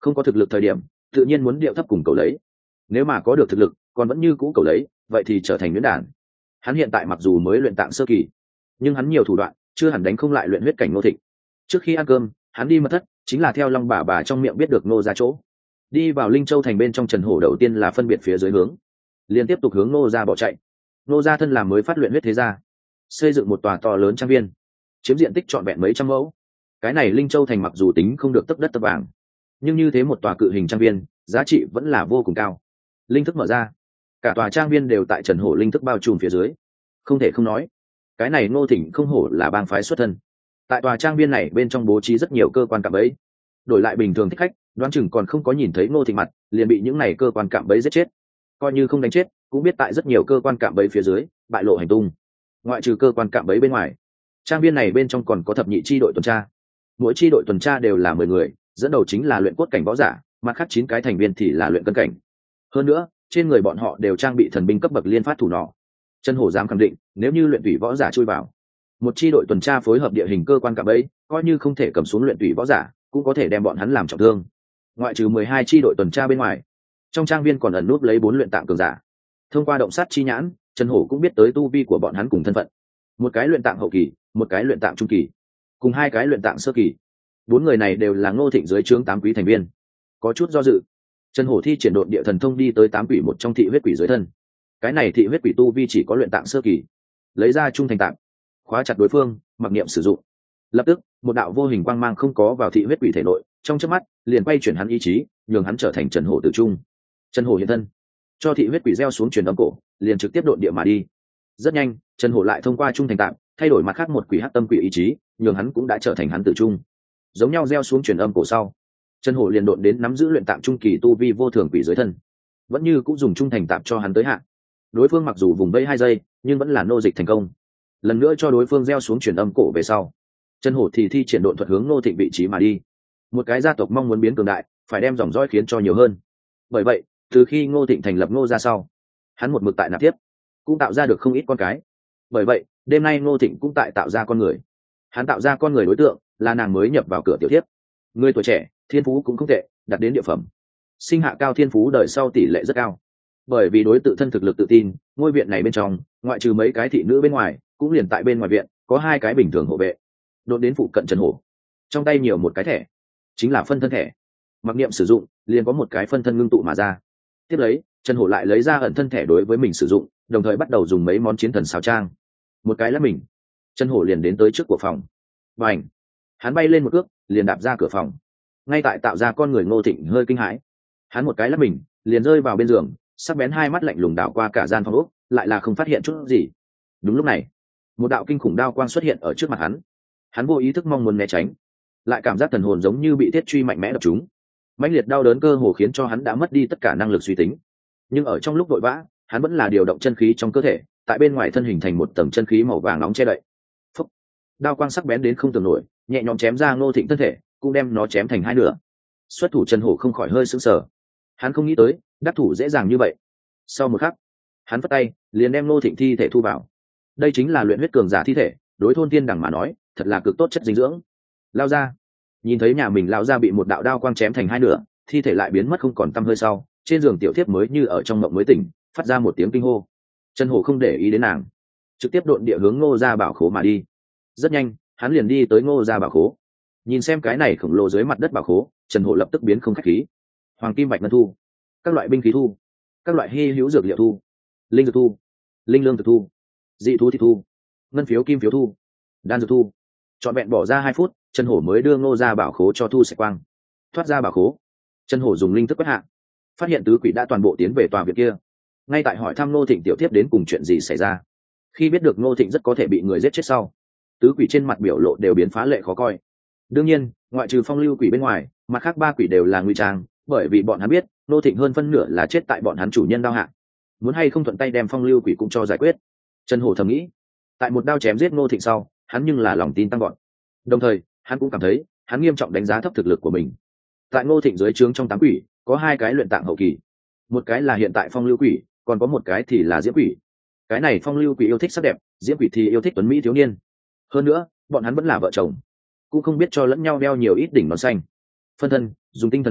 không có thực lực thời điểm tự nhiên muốn điệu thấp cùng cầu lấy, nếu mà có được thực lực còn vẫn như cũ cầu lấy vậy thì trở thành nhuyễn đản. Hắn hiện tại mặc dù mới luyện tạng sơ kỳ nhưng hắn nhiều thủ đoạn chưa hẳn đánh không lại luyện huyết cảnh Ngô Thịnh. Trước khi ăn cơm hắn đi mật thất chính là theo long bà bà trong miệng biết được Ngô ra chỗ. Đi vào Linh Châu thành bên trong, Trần Hổ đầu tiên là phân biệt phía dưới hướng, liền tiếp tục hướng Ngô ra bỏ chạy. Ngô ra thân làm mới phát luyện huyết thế gia, xây dựng một tòa to lớn trang viên, chiếm diện tích trọn vẹn mấy trăm mẫu. Cái này Linh Châu thành mặc dù tính không được tấc đất tấc vàng, nhưng như thế một tòa cự hình trang viên giá trị vẫn là vô cùng cao. Linh thức mở ra, cả tòa trang viên đều tại Trần Hổ linh thức bao trùm phía dưới. Không thể không nói, cái này Ngô Thịnh không hổ là bang phái xuất thân. Tại tòa trang viên này bên trong bố trí rất nhiều cơ quan cạm bẫy, đổi lại bình thường thích khách đoán chừng còn không có nhìn thấy Ngô Thịnh mặt liền bị những này cơ quan cạm bẫy giết chết, coi như không đánh chết cũng biết tại rất nhiều cơ quan cạm bẫy phía dưới bại lộ hành tung. Ngoại trừ cơ quan cạm bẫy bên ngoài, trang viên này bên trong còn có thập nhị chi đội tuần tra. Mỗi chi đội tuần tra đều là mười người, dẫn đầu chính là luyện cốt cảnh võ giả, mặt khác chín cái thành viên thì là luyện cân cảnh. Hơn nữa trên người bọn họ đều trang bị thần binh cấp bậc liên phát thủ nỏ. Trần Hổ dám khẳng định, nếu như luyện tùy võ giả chui vào một chi đội tuần tra phối hợp địa hình cơ quan cạm bẫy, coi như không thể cầm xuống luyện tùy võ giả cũng có thể đem bọn hắn làm trọng thương. Ngoại trừ mười hai chi đội tuần tra bên ngoài, trong trang viên còn ẩn núp lấy bốn luyện tạng cường giả. Thông qua động sát chi nhãn, Trần Hổ cũng biết tới tu vi của bọn hắn cùng thân phận. Một cái luyện tạng hậu kỳ, một cái luyện tạng trung kỳ, cùng hai cái luyện tạng sơ kỳ. Bốn người này đều là Ngô Thịnh dưới trướng tám quý thành viên. Có chút do dự, Trần Hổ thi triển độn địa thần thông đi tới tám quỷ một trong thị huyết quỷ dưới thân. Cái này thị huyết quỷ tu vi chỉ có luyện tạng sơ kỳ, lấy ra trung thành tạng, khóa chặt đối phương, mặc niệm sử dụng. Lập tức một đạo vô hình quang mang không có vào thị huyết quỷ thể nội, trong chớp mắt liền quay chuyển hắn ý chí, nhường hắn trở thành Trần Hổ tử trung. Trần Hổ hiện thân, cho thị huyết quỷ gieo xuống truyền âm cổ, liền trực tiếp độn địa mà đi. Rất nhanh Trần Hổ lại thông qua trung thành tạm thay đổi mặt khác một quỷ hắc tâm quỷ ý chí, nhường hắn cũng đã trở thành hắn tử trung. Giống nhau gieo xuống truyền âm cổ sau, Trần Hổ liền độn đến nắm giữ luyện tạm trung kỳ tu vi vô thường quỷ dưới thân, vẫn như cũng dùng trung thành tạm cho hắn tới hạn. Đối phương mặc dù vùng vây hai giây nhưng vẫn là nô dịch thành công. Lần nữa cho đối phương gieo xuống truyền âm cổ về sau, Trần Hổ thì thi triển độn thuật hướng Ngô Thịnh vị trí mà đi. Một cái gia tộc mong muốn biến cường đại phải đem dòng dõi khiến cho nhiều hơn. Bởi vậy từ khi Ngô Thịnh thành lập Ngô ra sau, hắn một mực tại nạp tiếp, cũng tạo ra được không ít con cái. Bởi vậy đêm nay Ngô Thịnh cũng tại tạo ra con người. Hắn tạo ra con người đối tượng là nàng mới nhập vào cửa tiểu thiếp. Người tuổi trẻ, thiên phú cũng không tệ, đạt đến địa phẩm. Sinh hạ cao thiên phú đời sau tỷ lệ rất cao. Bởi vì đối tự thân thực lực tự tin, ngôi viện này bên trong ngoại trừ mấy cái thị nữ bên ngoài, cũng liền tại bên ngoài viện có hai cái bình thường hộ vệ. Đột đến phụ cận Trần Hổ, trong tay nhiều một cái thẻ, chính là phân thân thẻ. Mặc niệm sử dụng liền có một cái phân thân ngưng tụ mà ra. Tiếp lấy Trần Hổ lại lấy ra ẩn thân thẻ đối với mình sử dụng, đồng thời bắt đầu dùng mấy món chiến thần xào trang. Một cái là mình, Trần Hổ liền đến tới trước của phòng, và ảnh hắn bay lên một cước liền đạp ra cửa phòng. Ngay tại tạo ra con người Ngô Thịnh hơi kinh hãi, hắn một cái là mình liền rơi vào bên giường, sắc bén hai mắt lạnh lùng đảo qua cả gian phòng ốc, lại là không phát hiện chút gì. Đúng lúc này một đạo kinh khủng đao quang xuất hiện ở trước mặt hắn. Hắn vô ý thức mong muốn né tránh, lại cảm giác thần hồn giống như bị thiết truy mạnh mẽ đập trúng. Mãnh liệt đau đớn cơ hồ khiến cho hắn đã mất đi tất cả năng lực suy tính. Nhưng ở trong lúc vội vã, hắn vẫn là điều động chân khí trong cơ thể, tại bên ngoài thân hình thành một tầng chân khí màu vàng nóng che đậy. Phúc! Đao quang sắc bén đến không tưởng nổi, nhẹ nhõm chém ra Ngô Thịnh thân thể, cũng đem nó chém thành hai nửa. Xuất thủ Trần Hổ không khỏi hơi sững sờ. Hắn không nghĩ tới đắc thủ dễ dàng như vậy. Sau một khắc, hắn phất tay liền đem Ngô Thịnh thi thể thu vào. Đây chính là luyện huyết cường giả thi thể, đối thôn tiên đẳng mà nói thật là cực tốt chất dinh dưỡng. Lao ra, nhìn thấy nhà mình lao ra bị một đạo đao quang chém thành hai nửa, thi thể lại biến mất không còn tăm hơi sau, trên giường tiểu thiếp mới như ở trong mộng mới tỉnh, phát ra một tiếng kinh hô. Trần Hổ không để ý đến nàng, trực tiếp độn địa hướng Ngô gia bảo khố mà đi. Rất nhanh hắn liền đi tới Ngô gia bảo khố. Nhìn xem cái này khổng lồ dưới mặt đất bảo khố, Trần Hổ lập tức biến không khách khí. Hoàng kim bạch ngân thu, các loại binh khí thu, các loại hy hữu dược liệu thu, linh dược thu, linh lương thực thu, dị thú thị thu, ngân phiếu kim phiếu thu, đan dược thu. Chọn vẹn bỏ ra hai phút, Trần Hổ mới đưa Ngô gia bảo khố cho thu sạch quang. Thoát ra bảo khố, Trần Hổ dùng linh thức quét hạ, phát hiện tứ quỷ đã toàn bộ tiến về tòa viện kia. Ngay tại hỏi thăm Ngô Thịnh tiểu thiếp đến cùng chuyện gì xảy ra. Khi biết được Ngô Thịnh rất có thể bị người giết chết sau, tứ quỷ trên mặt biểu lộ đều biến phá lệ khó coi. Đương nhiên ngoại trừ phong lưu quỷ bên ngoài, mặt khác ba quỷ đều là nguy trang, bởi vì bọn hắn biết Ngô Thịnh hơn phân nửa là chết tại bọn hắn chủ nhân đao hạ. Muốn hay không thuận tay đem phong lưu quỷ cũng cho giải quyết. Trần Hổ thầm nghĩ, tại một đao chém giết Ngô Thịnh sau, hắn nhưng là lòng tin tăng gọn. Đồng thời hắn cũng cảm thấy hắn nghiêm trọng đánh giá thấp thực lực của mình. Tại Ngô Thịnh dưới trướng trong tám quỷ có hai cái luyện tạng hậu kỳ, một cái là hiện tại phong lưu quỷ, còn có một cái thì là diễm quỷ. Cái này phong lưu quỷ yêu thích sắc đẹp, diễm quỷ thì yêu thích tuấn mỹ thiếu niên. Hơn nữa bọn hắn vẫn là vợ chồng, cũng không biết cho lẫn nhau đeo nhiều ít đỉnh nón xanh. Phân thân dùng tinh thần đao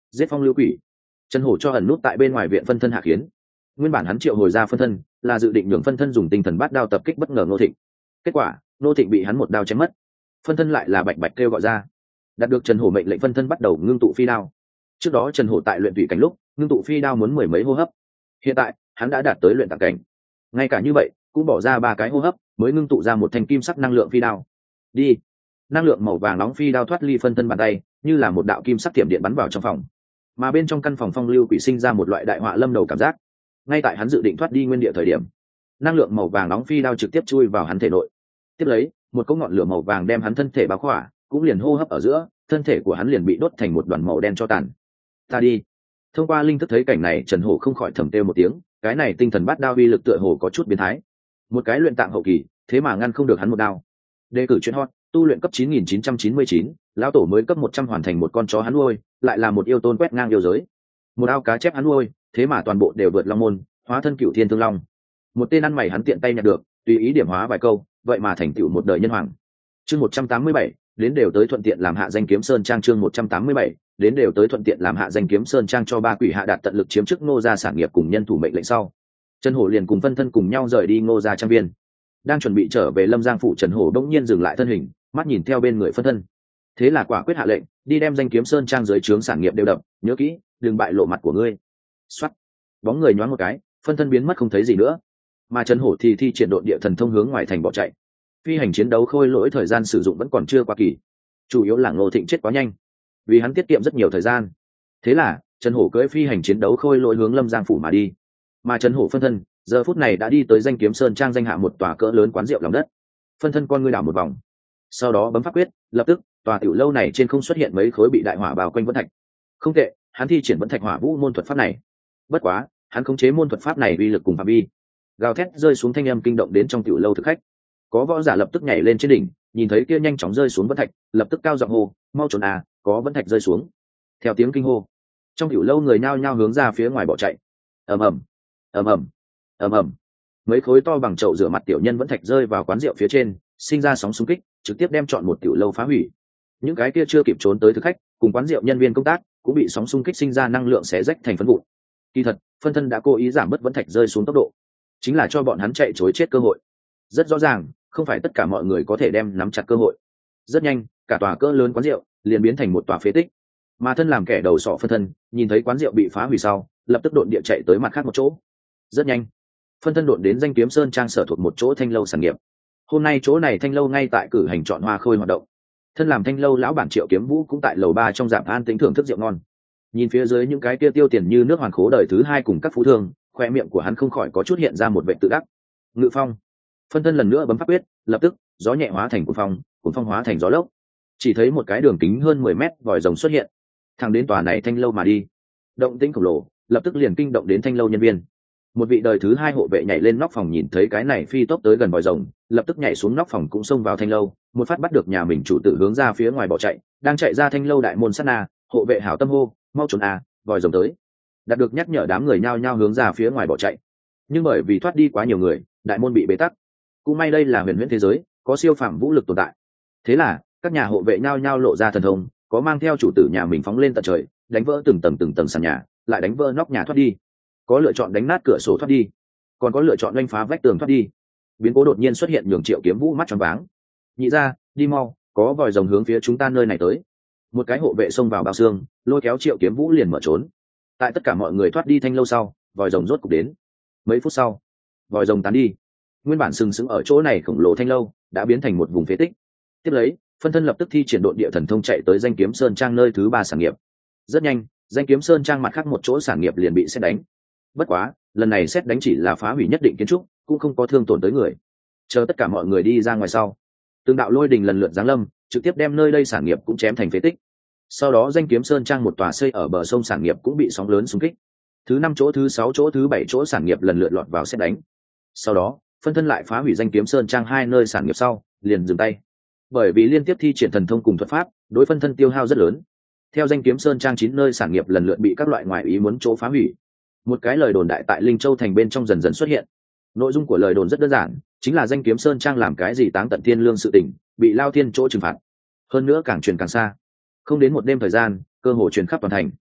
giết phong lưu quỷ. Trần Hổ cho ẩn nút tại bên ngoài viện phân thân hạ khiến. Nguyên bản hắn triệu hồi ra phân thân là dự định nhường phân thân dùng tinh thần bát đao tập kích bất ngờ Ngô Thịnh. Kết quả Ngô Thịnh bị hắn một đao chém mất, phân thân lại là bạch bạch kêu gọi ra. Đạt được Trần Hổ mệnh lệnh, phân thân bắt đầu ngưng tụ phi đao. Trước đó Trần Hổ tại luyện thủy cảnh lúc ngưng tụ phi đao muốn mười mấy hô hấp, hiện tại hắn đã đạt tới luyện tạng cảnh, ngay cả như vậy cũng bỏ ra ba cái hô hấp mới ngưng tụ ra một thanh kim sắc năng lượng phi đao. Đi. Năng lượng màu vàng nóng phi đao thoát ly phân thân bàn tay, như là một đạo kim sắc tiệm điện bắn vào trong phòng. Mà bên trong căn phòng phong lưu quỷ sinh ra một loại đại họa lâm đầu cảm giác. Ngay tại hắn dự định thoát đi nguyên địa thời điểm, năng lượng màu vàng nóng phi đao trực tiếp chui vào hắn thể nội. Tiếp lấy, một cỗ ngọn lửa màu vàng đem hắn thân thể bao khỏa, cũng liền hô hấp ở giữa, thân thể của hắn liền bị đốt thành một đoàn màu đen cho tàn. Ta đi. Thông qua linh thức thấy cảnh này, Trần Hổ không khỏi thầm kêu một tiếng, cái này tinh thần bát đao uy lực tựa hồ có chút biến thái. Một cái luyện tạng hậu kỳ, thế mà ngăn không được hắn một đao. Đề cử chuyên hot, tu luyện cấp chín nghìn chín trăm chín mươi chín, lão tổ mới cấp một trăm hoàn thành một con chó hắn nuôi, lại là một yêu tôn quét ngang yêu giới. Một ao cá chép hắn nuôi, thế mà toàn bộ đều vượt long môn, hóa thân cựu thiên thương long. Một tên ăn mày hắn tiện tay nhặt được, tùy ý điểm hóa vài câu, vậy mà thành tựu một đời nhân hoàng. Chương một trăm tám mươi bảy, đến đều tới thuận tiện làm hạ danh kiếm sơn trang. Chương một trăm tám mươi bảy, đến đều tới thuận tiện làm hạ danh kiếm sơn trang cho ba quỷ hạ đạt tận lực chiếm chức Ngô gia sản nghiệp cùng nhân thủ mệnh lệnh sau, Trần Hổ liền cùng phân thân cùng nhau rời đi Ngô gia trang viên. Đang chuẩn bị trở về Lâm Giang phủ, Trần Hổ bỗng nhiên dừng lại thân hình, mắt nhìn theo bên người phân thân. Thế là quả quyết hạ lệnh, đi đem danh kiếm sơn trang dưới trướng sản nghiệp đều đập, nhớ kỹ, đừng bại lộ mặt của ngươi. Soát. Bóng người nhoáng một cái, phân thân biến mất không thấy gì nữa. Mà Trần Hổ thì thi triển độn địa thần thông hướng ngoài thành bỏ chạy. Phi hành chiến đấu khôi lỗi thời gian sử dụng vẫn còn chưa qua kỳ, chủ yếu là Ngô Thịnh chết quá nhanh, vì hắn tiết kiệm rất nhiều thời gian. Thế là Trần Hổ cưỡi phi hành chiến đấu khôi lỗi hướng Lâm Giang phủ mà đi. Mà Trần Hổ phân thân giờ phút này đã đi tới danh kiếm sơn trang danh hạ một tòa cỡ lớn quán rượu lòng đất. Phân thân con ngươi đảo một vòng, sau đó bấm pháp quyết, lập tức tòa tiểu lâu này trên không xuất hiện mấy khối bị đại hỏa bao quanh vẫn thạch. Không tệ, hắn thi triển vẫn thạch hỏa vũ môn thuật pháp này. Bất quá hắn khống chế môn thuật pháp này uy lực cùng phạm vi, gào thét rơi xuống thanh âm kinh động đến trong tiểu lâu thực khách. Có võ giả lập tức nhảy lên trên đỉnh, nhìn thấy kia nhanh chóng rơi xuống vẫn thạch, lập tức cao giọng hô, mau trốn à, có vẫn thạch rơi xuống. Theo tiếng kinh hô, trong tiểu lâu người nhao nhao hướng ra phía ngoài bỏ chạy. Ầm ầm, ầm ầm, ầm ầm. Mấy khối to bằng chậu rửa mặt tiểu nhân vẫn thạch rơi vào quán rượu phía trên, sinh ra sóng xung kích, trực tiếp đem trọn một tiểu lâu phá hủy. Những cái kia chưa kịp trốn tới thực khách cùng quán rượu nhân viên công tác cũng bị sóng xung kích sinh ra năng lượng xé rách thành phấn vụn. Kỳ thật, phân thân đã cố ý giảm bớt vẫn thạch rơi xuống tốc độ, chính là cho bọn hắn chạy trối chết cơ hội. Rất rõ ràng, không phải tất cả mọi người có thể đem nắm chặt cơ hội. Rất nhanh, cả tòa cỡ lớn quán rượu liền biến thành một tòa phế tích. Mà thân làm kẻ đầu sọ phân thân, nhìn thấy quán rượu bị phá hủy sau, lập tức độn địa chạy tới mặt khác một chỗ. Rất nhanh, phân thân độn đến danh kiếm sơn trang sở thuộc một chỗ thanh lâu sản nghiệp. Hôm nay chỗ này thanh lâu ngay tại cử hành chọn hoa khôi hoạt động. Thân làm thanh lâu lão bản Triệu Kiếm Vũ cũng tại lầu ba trong dạp an tĩnh thưởng thức rượu ngon. Nhìn phía dưới những cái kia tiêu tiền như nước hoàn khố đời thứ hai cùng các phú thương, khoe miệng của hắn không khỏi có chút hiện ra một vẻ tự đắc. Ngự phong. Phân thân lần nữa bấm pháp quyết, lập tức gió nhẹ hóa thành cuồng phong, cuồng phong hóa thành gió lốc. Chỉ thấy một cái đường kính hơn mười mét vòi rồng xuất hiện, thẳng đến tòa này thanh lâu mà đi. Động tĩnh khổng lồ, lập tức liền kinh động đến thanh lâu nhân viên. Một vị đời thứ hai hộ vệ nhảy lên nóc phòng, nhìn thấy cái này phi tốc tới gần vòi rồng, lập tức nhảy xuống nóc phòng cũng xông vào thanh lâu, một phát bắt được nhà mình chủ tử hướng ra phía ngoài bỏ chạy. Đang chạy ra thanh lâu đại môn sát na, hộ vệ hảo tâm hô, mau trốn à, vòi rồng tới. Đạt được nhắc nhở, đám người nhao nhao hướng ra phía ngoài bỏ chạy. Nhưng bởi vì thoát đi quá nhiều người, đại môn bị bế tắc. Cũng may đây là huyền huyễn thế giới, có siêu phàm vũ lực tồn tại. Thế là các nhà hộ vệ nhao nhao lộ ra thần thông, có mang theo chủ tử nhà mình phóng lên tận trời, đánh vỡ từng tầng từng tầng sàn nhà, lại đánh vỡ nóc nhà thoát đi. Có lựa chọn đánh nát cửa sổ thoát đi, còn có lựa chọn đánh phá vách tường thoát đi. Biến cố đột nhiên xuất hiện nhường Triệu Kiếm Vũ mắt tròn váng. Nhị ra, đi mau, có vòi rồng hướng phía chúng ta nơi này tới. Một cái hộ vệ xông vào bao xương, lôi kéo Triệu Kiếm Vũ liền mở trốn. Tại tất cả mọi người thoát đi thanh lâu sau, vòi rồng rốt cục đến. Mấy phút sau, vòi rồng tán đi. Nguyên bản sừng sững ở chỗ này khổng lồ thanh lâu đã biến thành một vùng phế tích. Tiếp lấy, phân thân lập tức thi triển độn địa thần thông chạy tới danh kiếm sơn trang nơi thứ ba sản nghiệp. Rất nhanh, danh kiếm sơn trang mặt khác một chỗ sản nghiệp liền bị sét đánh. Bất quá, lần này sét đánh chỉ là phá hủy nhất định kiến trúc, cũng không có thương tổn tới người. Chờ tất cả mọi người đi ra ngoài sau, từng đạo lôi đình lần lượt giáng lâm, trực tiếp đem nơi đây sản nghiệp cũng chém thành phế tích. Sau đó danh kiếm sơn trang một tòa xây ở bờ sông sản nghiệp cũng bị sóng lớn xung kích. Thứ năm chỗ, thứ sáu chỗ, thứ bảy chỗ sản nghiệp lần lượt lọt vào sét đánh. Sau đó, phân thân lại phá hủy danh kiếm sơn trang hai nơi sản nghiệp sau, liền dừng tay. Bởi vì liên tiếp thi triển thần thông cùng thuật pháp, đối phân thân tiêu hao rất lớn. Theo danh kiếm sơn trang chín nơi sản nghiệp lần lượt bị các loại ngoại ý muốn chỗ phá hủy. Một cái lời đồn đại tại Linh Châu thành bên trong dần dần xuất hiện. Nội dung của lời đồn rất đơn giản, chính là danh kiếm sơn trang làm cái gì táng tận thiên lương sự tình, bị Lao Thiên chỗ trừng phạt. Hơn nữa càng truyền càng xa. Không đến một đêm thời gian, cơ hồ truyền khắp toàn thành.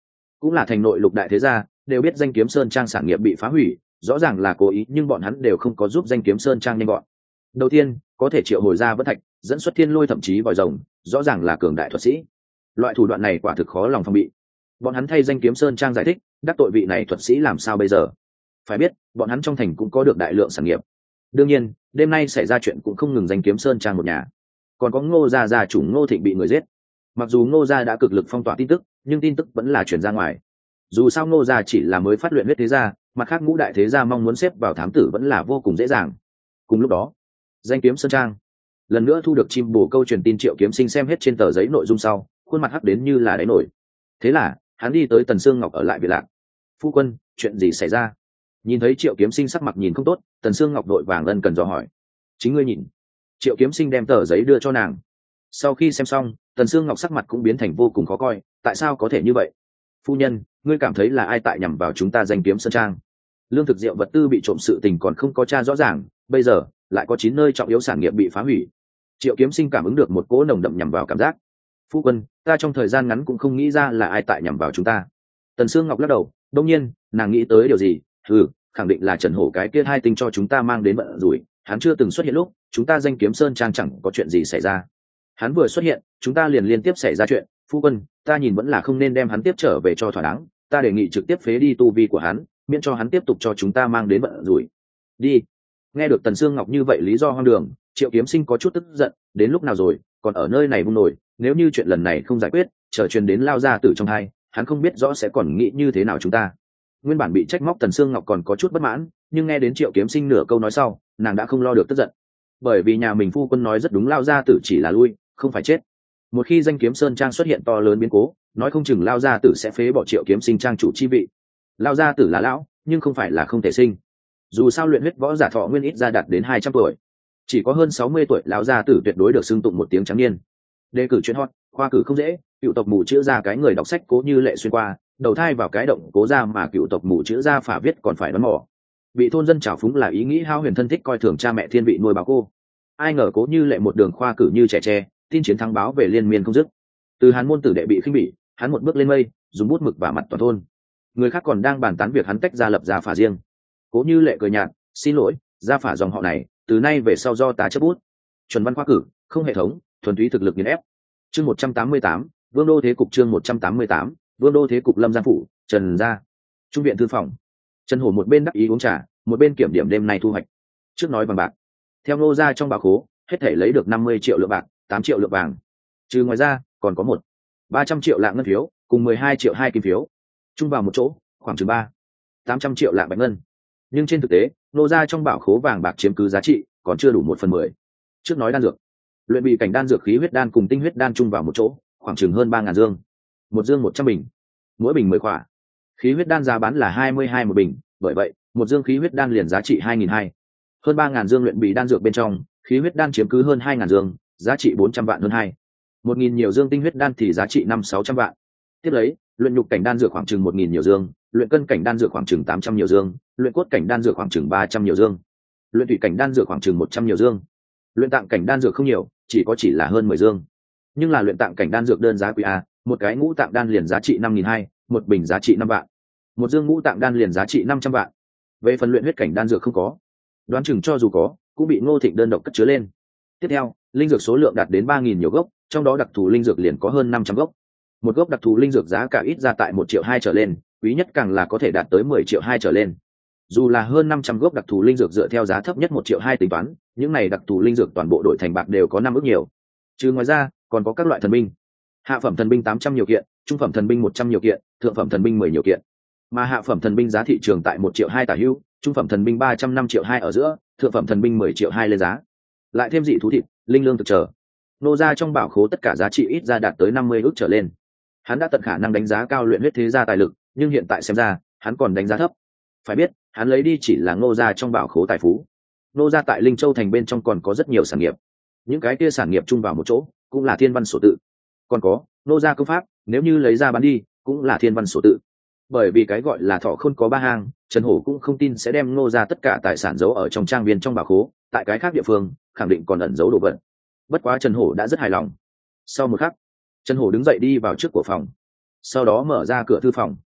cũng là thành nội lục đại thế gia đều biết danh kiếm sơn trang sản nghiệp bị phá hủy, rõ ràng là cố ý nhưng bọn hắn đều không có giúp danh kiếm sơn trang nhanh gọn. Đầu tiên có thể triệu hồi ra vân thạch, dẫn xuất thiên lôi thậm chí vòi rồng, rõ ràng là cường đại thuật sĩ. Loại thủ đoạn này quả thực khó lòng phòng bị. Bọn hắn thay danh kiếm sơn trang giải thích, đắc tội vị này thuật sĩ làm sao bây giờ? Phải biết bọn hắn trong thành cũng có được đại lượng sản nghiệp. Đương nhiên đêm nay xảy ra chuyện cũng không ngừng danh kiếm sơn trang một nhà, còn có Ngô gia gia chủ Ngô Thịnh bị người giết. Mặc dù Ngô gia đã cực lực phong tỏa tin tức, nhưng tin tức vẫn là truyền ra ngoài. Dù sao Ngô gia chỉ là mới phát luyện huyết thế gia, mặt khác ngũ đại thế gia mong muốn xếp vào thám tử vẫn là vô cùng dễ dàng. Cùng lúc đó danh kiếm sơn trang lần nữa thu được chim bổ câu truyền tin. Triệu Kiếm Sinh xem hết trên tờ giấy nội dung sau, khuôn mặt hắc đến như là đáy nổi. Thế là hắn đi tới Tần Sương Ngọc ở lại Việt Lạc. Phu quân, chuyện gì xảy ra? Nhìn thấy Triệu Kiếm Sinh sắc mặt nhìn không tốt, Tần Sương Ngọc đội vàng ân cần dò hỏi. Chính ngươi nhìn. Triệu Kiếm Sinh đem tờ giấy đưa cho nàng. Sau khi xem xong, Tần Sương Ngọc sắc mặt cũng biến thành vô cùng khó coi. Tại sao có thể như vậy? Phu nhân, ngươi cảm thấy là ai tại nhằm vào chúng ta danh kiếm sơn trang? Lương thực rượu vật tư bị trộm sự tình còn không có tra rõ ràng, bây giờ lại có chín nơi trọng yếu sản nghiệp bị phá hủy. Triệu Kiếm Sinh cảm ứng được một cỗ nồng đậm nhằm vào cảm giác. Phu quân, ta trong thời gian ngắn cũng không nghĩ ra là ai tại nhằm vào chúng ta. Tần Sương Ngọc lắc đầu, đông nhiên nàng nghĩ tới điều gì. Ừ, khẳng định là Trần Hổ cái kia hai tinh cho chúng ta mang đến bận rủi. Hắn chưa từng xuất hiện lúc chúng ta danh kiếm sơn trang chẳng có chuyện gì xảy ra. Hắn vừa xuất hiện chúng ta liền liên tiếp xảy ra chuyện. Phu quân, ta nhìn vẫn là không nên đem hắn tiếp trở về cho thỏa đáng. Ta đề nghị trực tiếp phế đi tu vi của hắn, miễn cho hắn tiếp tục cho chúng ta mang đến bận rủi. Đi. Nghe được Tần Sương Ngọc như vậy lý do hoang đường, Triệu Kiếm Sinh có chút tức giận. Đến lúc nào rồi còn ở nơi này vung nổi, nếu như chuyện lần này không giải quyết trở truyền đến lao ra tử trong hai, hắn không biết rõ sẽ còn nghĩ như thế nào chúng ta. Nguyên bản bị trách móc Tần Sương Ngọc còn có chút bất mãn, nhưng nghe đến Triệu Kiếm Sinh nửa câu nói sau, nàng đã không lo được tức giận. Bởi vì nhà mình phu quân nói rất đúng, lao ra tử chỉ là lui không phải chết. Một khi danh kiếm sơn trang xuất hiện to lớn biến cố, nói không chừng lao gia tử sẽ phế bỏ Triệu Kiếm Sinh trang chủ chi vị. Lao gia tử là lão nhưng không phải là không thể sinh. Dù sao luyện huyết võ giả thọ nguyên ít ra đạt đến hai trăm tuổi, chỉ có hơn sáu mươi tuổi lão gia tử tuyệt đối được xưng tụng một tiếng trắng niên. Đề cử chuyên hot, khoa cử không dễ, cựu tộc mù chữ ra cái người đọc sách Cố Như Lệ xuyên qua đầu thai vào cái động Cố ra mà cựu tộc mù chữ ra phả viết còn phải đoán mò. Bị thôn dân trào phúng là ý nghĩ hao huyền thân thích coi thường cha mẹ thiên vị nuôi báo cô. Ai ngờ Cố Như Lệ một đường khoa cử như trẻ tre, tin chiến thắng báo về liên miên không dứt. Từ Hán môn tử đệ bị khinh bỉ, hắn một bước lên mây, dùng bút mực và mặt toàn thôn. Người khác còn đang bàn tán việc hắn tách ra lập gia phả riêng. Cố Như Lệ cười nhạt, xin lỗi, gia phả dòng họ này từ nay về sau do ta chấp bút. Chuẩn văn khoa cử, không hệ thống, thuần túy thực lực nghiền ép. Chương một trăm tám mươi tám, Vương đô thế cục. Chương một trăm tám mươi tám, Vương đô thế cục. Lâm Giang phủ, Trần gia, trung viện thư phòng. Trần Hổ một bên đắc ý uống trà, một bên kiểm điểm đêm nay thu hoạch. Trước nói bằng bạc, theo Ngô gia trong bảo khố hết thể lấy được năm mươi triệu lượng bạc, tám triệu lượng vàng. Trừ ngoài ra còn có một ba trăm triệu lạng ngân phiếu cùng mười hai triệu hai kim phiếu, chung vào một chỗ khoảng chừng ba tám trăm triệu lạng bạch ngân. Nhưng trên thực tế Ngô gia trong bảo khố vàng bạc chiếm cứ giá trị còn chưa đủ một phần mười. Trước nói đan dược, luyện bị cảnh đan dược khí huyết đan cùng tinh huyết đan chung vào một chỗ khoảng chừng hơn ba ngàn dương, một dương một trăm bình, mỗi bình mười khỏa. Khí huyết đan giá bán là hai mươi hai một bình, bởi vậy một dương khí huyết đan liền giá trị hai nghìn hai. Hơn ba ngàn dương luyện bị đan dược bên trong, khí huyết đan chiếm cứ hơn hai ngàn dương, giá trị bốn trăm vạn hơn hai. Một nghìn nhiều dương tinh huyết đan thì giá trị năm sáu trăm vạn. Tiếp lấy luyện nhục cảnh đan dược khoảng chừng một nghìn nhiều dương, luyện cân cảnh đan dược khoảng chừng tám trăm nhiều dương, luyện cốt cảnh đan dược khoảng chừng ba trăm nhiều dương, luyện thủy cảnh đan dược khoảng chừng một trăm nhiều dương. Luyện tạng cảnh đan dược không nhiều, chỉ có chỉ là hơn mười dương. Nhưng là luyện tạng cảnh đan dược đơn giá quý a, một cái ngũ tạng đan liền giá trị năm nghìn hai, một bình giá trị năm vạn. Một dương ngũ tạng đan liền giá trị năm trăm vạn. Về phần luyện huyết cảnh đan dược không có, đoán chừng cho dù có, cũng bị Ngô Thịnh đơn độc cất chứa lên. Tiếp theo, linh dược số lượng đạt đến ba nghìn nhiều gốc, trong đó đặc thù linh dược liền có hơn năm trăm gốc. Một gốc đặc thù linh dược giá cả ít ra tại một triệu hai trở lên, quý nhất càng là có thể đạt tới mười triệu hai trở lên. Dù là hơn năm trăm gốc đặc thù linh dược dựa theo giá thấp nhất một triệu hai tính toán, những này đặc thù linh dược toàn bộ đổi thành bạc đều có năm ức nhiều. Chứ ngoài ra, còn có các loại thần binh. Hạ phẩm thần binh tám trăm nhiều kiện, trung phẩm thần binh một trăm nhiều kiện, thượng phẩm thần binh mười nhiều kiện. Mà hạ phẩm thần binh giá thị trường tại một triệu hai tả hữu, trung phẩm thần binh ba trăm năm triệu hai ở giữa, thượng phẩm thần binh mười triệu hai lên giá. Lại thêm dị thú thịt, linh lương thực trở. Nô gia trong bảo khố tất cả giá trị ít ra đạt tới năm mươi ức trở lên. Hắn đã tận khả năng đánh giá cao luyện huyết thế gia tài lực, nhưng hiện tại xem ra, hắn còn đánh giá thấp. Phải biết, hắn lấy đi chỉ là Ngô gia trong bảo khố tài phú. Ngô gia tại Linh Châu thành bên trong còn có rất nhiều sản nghiệp. Những cái kia sản nghiệp chung vào một chỗ, cũng là thiên văn sổ tự. Còn có, Ngô gia công pháp, nếu như lấy ra bán đi, cũng là thiên văn sổ tự. Bởi vì cái gọi là thọ khôn có ba hang, Trần Hổ cũng không tin sẽ đem Ngô gia tất cả tài sản giấu ở trong trang viên trong bảo khố, tại cái khác địa phương, khẳng định còn ẩn giấu đồ vật. Bất quá Trần Hổ đã rất hài lòng. Sau một khắc, Trần Hổ đứng dậy đi vào trước của phòng, sau đó mở ra cửa thư phòng.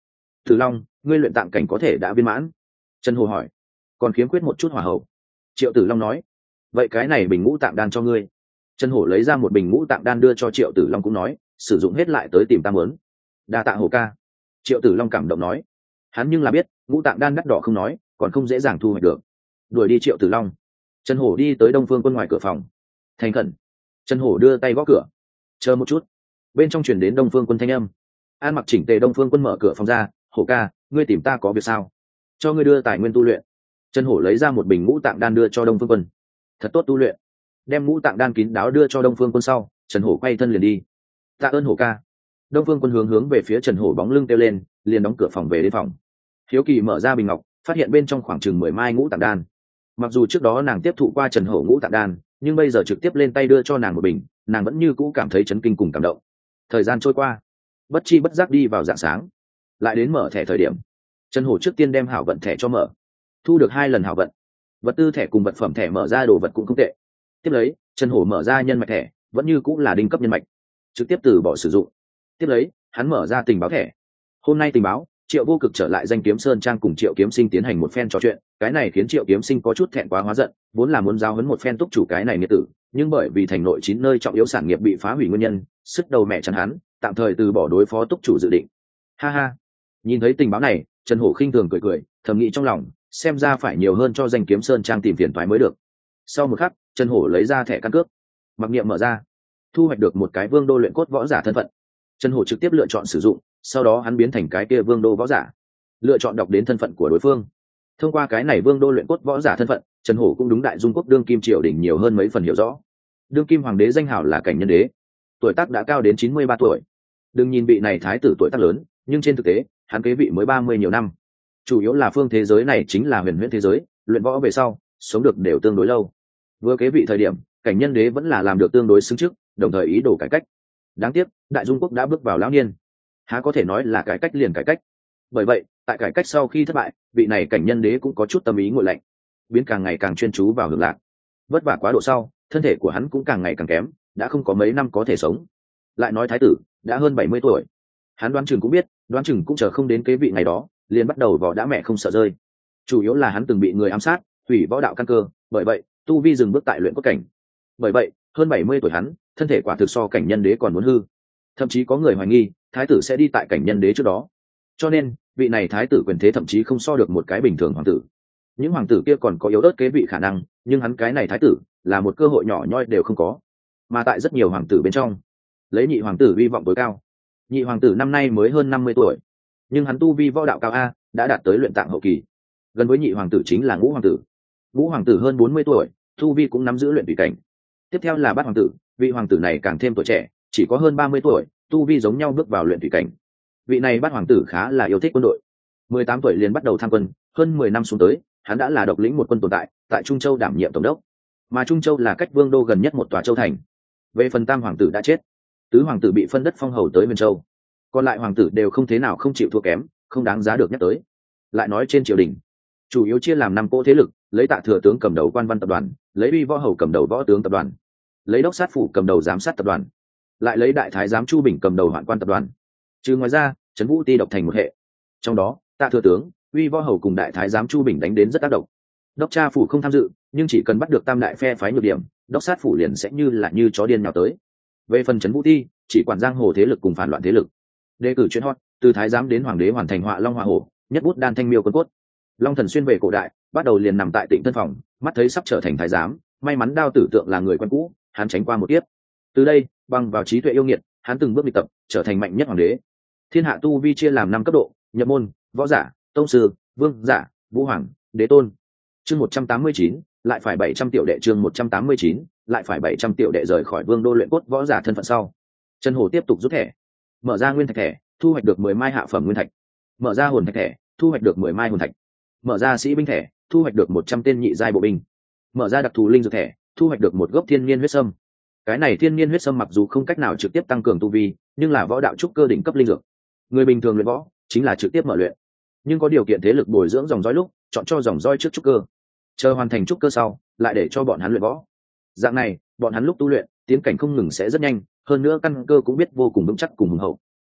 Tử Long, ngươi luyện tạng cảnh có thể đã viên mãn. Trần Hổ hỏi. Còn khiếm khuyết một chút hỏa hậu. Triệu Tử Long nói. Vậy cái này bình ngũ tạng đan cho ngươi. Trần Hổ lấy ra một bình ngũ tạng đan đưa cho Triệu Tử Long cũng nói, sử dụng hết lại tới tìm ta muốn. Đa tạ Hổ ca. Triệu Tử Long cảm động nói. Hắn nhưng là biết, ngũ tạng đan đắt đỏ không nói, còn không dễ dàng thu hoạch được. Đuổi đi Triệu Tử Long. Trần Hổ đi tới Đông Phương Quân ngoài cửa phòng. Thành khẩn. Trần Hổ đưa tay gõ cửa. Chờ một chút. Bên trong truyền đến Đông Phương Quân thanh âm. An mặc chỉnh tề Đông Phương Quân mở cửa phòng ra. Hổ ca, ngươi tìm ta có việc sao? Cho ngươi đưa tài nguyên tu luyện. Trần Hổ lấy ra một bình ngũ tạng đan đưa cho Đông Phương Quân. Thật tốt tu luyện. Đem ngũ tạng đan kín đáo đưa cho Đông Phương Quân sau, Trần Hổ quay thân liền đi. Tạ ơn Hổ ca. Đông Phương Quân hướng hướng về phía Trần Hổ bóng lưng kêu lên, liền đóng cửa phòng về đến phòng. Hiếu Kỳ mở ra bình ngọc, phát hiện bên trong khoảng chừng mười mai ngũ tạng đan. Mặc dù trước đó nàng tiếp thụ qua Trần Hổ ngũ tạng đan, nhưng bây giờ trực tiếp lên tay đưa cho nàng một bình, nàng vẫn như cũ cảm thấy chấn kinh cùng cảm động. Thời gian trôi qua, bất chi bất giác đi vào rạng sáng, lại đến mở thẻ thời điểm. Trần Hổ trước tiên đem hảo vận thẻ cho mở, thu được hai lần hảo vận. Vật tư thẻ cùng vật phẩm thẻ mở ra đồ vật cũng không tệ. Tiếp lấy, Trần Hổ mở ra nhân mạch thẻ, vẫn như cũng là đinh cấp nhân mạch, trực tiếp từ bỏ sử dụng. Tiếp lấy, hắn mở ra tình báo thẻ. Hôm nay tình báo, Triệu Vô Cực trở lại Danh Kiếm Sơn Trang cùng Triệu Kiếm Sinh tiến hành một phen trò chuyện, cái này khiến Triệu Kiếm Sinh có chút thẹn quá hóa giận, vốn là muốn giao huấn một phen túc chủ cái này nghĩa tử, nhưng bởi vì thành nội chín nơi trọng yếu sản nghiệp bị phá hủy nguyên nhân, sức đầu mẹ chắn hắn, tạm thời từ bỏ đối phó túc chủ dự định. Ha ha. Nhìn thấy tình báo này, Trần Hổ khinh thường cười cười, thầm nghĩ trong lòng, xem ra phải nhiều hơn cho Danh Kiếm Sơn Trang tìm phiền toái mới được. Sau một khắc, Trần Hổ lấy ra thẻ căn cước, mặc niệm mở ra, thu hoạch được một cái vương đô luyện cốt võ giả thân phận. Trần Hổ trực tiếp lựa chọn sử dụng, sau đó hắn biến thành cái kia vương đô võ giả, lựa chọn đọc đến thân phận của đối phương. Thông qua cái này vương đô luyện cốt võ giả thân phận, Trần Hổ cũng đúng Đại Dung quốc đương kim triều đình nhiều hơn mấy phần hiểu rõ. Đương kim hoàng đế danh hào là Cảnh Nhân Đế, tuổi tác đã cao đến chín mươi ba tuổi. Đừng nhìn vị này thái tử tuổi tác lớn, nhưng trên thực tế, hắn kế vị mới ba mươi nhiều năm. Chủ yếu là phương thế giới này chính là huyền huyễn thế giới, luyện võ về sau, sống được đều tương đối lâu. Vừa kế vị thời điểm, Cảnh Nhân Đế vẫn là làm được tương đối xứng trước, đồng thời ý đồ cải cách. Đáng tiếc, Đại Dung quốc đã bước vào lão niên, há có thể nói là cải cách liền cải cách. Bởi vậy, tại cải cách sau khi thất bại, vị này Cảnh Nhân Đế cũng có chút tâm ý nguội lạnh, biến càng ngày càng chuyên chú vào hưởng lạc. Vất vả quá độ sau, thân thể của hắn cũng càng ngày càng kém, đã không có mấy năm có thể sống. Lại nói thái tử đã hơn bảy mươi tuổi, hắn đoán chừng cũng biết, đoán chừng cũng chờ không đến kế vị ngày đó, liền bắt đầu vò đã mẹ không sợ rơi. Chủ yếu là hắn từng bị người ám sát, hủy võ đạo căn cơ, bởi vậy tu vi dừng bước tại luyện cốt cảnh. Bởi vậy, hơn bảy mươi tuổi hắn, thân thể quả thực so Cảnh Nhân Đế còn muốn hư. Thậm chí có người hoài nghi, thái tử sẽ đi tại Cảnh Nhân Đế trước đó. Cho nên, vị này thái tử quyền thế thậm chí không so được một cái bình thường hoàng tử. Những hoàng tử kia còn có yếu ớt kế vị khả năng, nhưng hắn cái này thái tử là một cơ hội nhỏ nhoi đều không có. Mà tại rất nhiều hoàng tử bên trong, lấy nhị hoàng tử vi vọng tối cao. Nhị hoàng tử năm nay mới hơn năm mươi tuổi, nhưng hắn tu vi võ đạo cao a, đã đạt tới luyện tạng hậu kỳ. Gần với nhị hoàng tử chính là ngũ hoàng tử. Ngũ hoàng tử hơn bốn mươi tuổi, tu vi cũng nắm giữ luyện tùy cảnh. Tiếp theo là bát hoàng tử, vị hoàng tử này càng thêm tuổi trẻ, chỉ có hơn ba mươi tuổi, tu vi giống nhau bước vào luyện tùy cảnh. Vị này bát hoàng tử khá là yêu thích quân đội, mười tám tuổi liền bắt đầu tham quân, hơn mười năm xuống tới, hắn đã là độc lĩnh một quân tồn tại, tại Trung Châu đảm nhiệm tổng đốc. Mà Trung Châu là cách vương đô gần nhất một tòa châu thành. Về phần tam hoàng tử đã chết, tứ hoàng tử bị phân đất phong hầu tới Huyền Châu, còn lại hoàng tử đều không thế nào không chịu thua kém, không đáng giá được nhắc tới. Lại nói trên triều đình, chủ yếu chia làm năm cỗ thế lực, lấy Tạ thừa tướng cầm đầu quan văn tập đoàn, lấy Uy võ hầu cầm đầu võ tướng tập đoàn, lấy đốc sát phủ cầm đầu giám sát tập đoàn, lại lấy đại thái giám Chu Bình cầm đầu hoạn quan tập đoàn. Trừ ngoài ra, Trấn Vũ Ti độc thành một hệ. Trong đó, Tạ thừa tướng, Uy võ hầu cùng đại thái giám Chu Bình đánh đến rất tác động. Đốc tra phủ không tham dự, nhưng chỉ cần bắt được tam đại phe phái nhược điểm, đốc sát phủ liền sẽ như là như chó điên nhào tới. Về phần Trấn Vũ Ti, chỉ quản giang hồ thế lực cùng phản loạn thế lực. Đề cử chuyên hot, từ thái giám đến hoàng đế hoàn thành họa long họa hổ, nhất bút đan thanh miêu quân cốt. Long Thần xuyên về cổ đại, bắt đầu liền nằm tại Tịnh Tân phòng, mắt thấy sắp trở thành thái giám, may mắn Đao Tử Tượng là người quen cũ, hắn tránh qua một kiếp. Từ đây, bằng vào trí tuệ yêu nghiệt, hắn từng bước đi tập, trở thành mạnh nhất hoàng đế. Thiên hạ tu vi chia làm năm cấp độ: nhập môn, võ giả, tông sư, vương giả, vũ hoàng, đế tôn. Chương một trăm tám mươi chín, lại phải bảy trăm tiểu đệ. Chương một trăm tám mươi chín, lại phải bảy trăm tiểu đệ rời khỏi vương đô luyện cốt võ giả thân phận sau. Trần Hổ tiếp tục rút thẻ, mở ra nguyên thạch thẻ, thu hoạch được mười mai hạ phẩm nguyên thạch. Mở ra hồn thạch thẻ, thu hoạch được mười mai hồn thạch. Mở ra sĩ binh thẻ, thu hoạch được một trăm tên nhị giai bộ binh. Mở ra đặc thù linh dược thẻ, thu hoạch được một gốc thiên nhiên huyết sâm. Cái này thiên nhiên huyết sâm mặc dù không cách nào trực tiếp tăng cường tu vi, nhưng là võ đạo trúc cơ đỉnh cấp linh dược. Người bình thường luyện võ chính là trực tiếp mở luyện, nhưng có điều kiện thế lực bồi dưỡng dòng dõi lúc, chọn cho dòng dõi trước trúc cơ, chờ hoàn thành trúc cơ sau, lại để cho bọn hắn luyện võ. Dạng này, bọn hắn lúc tu luyện, tiến cảnh không ngừng sẽ rất nhanh, hơn nữa căn cơ cũng biết vô cùng vững chắc cùng hùng hậu.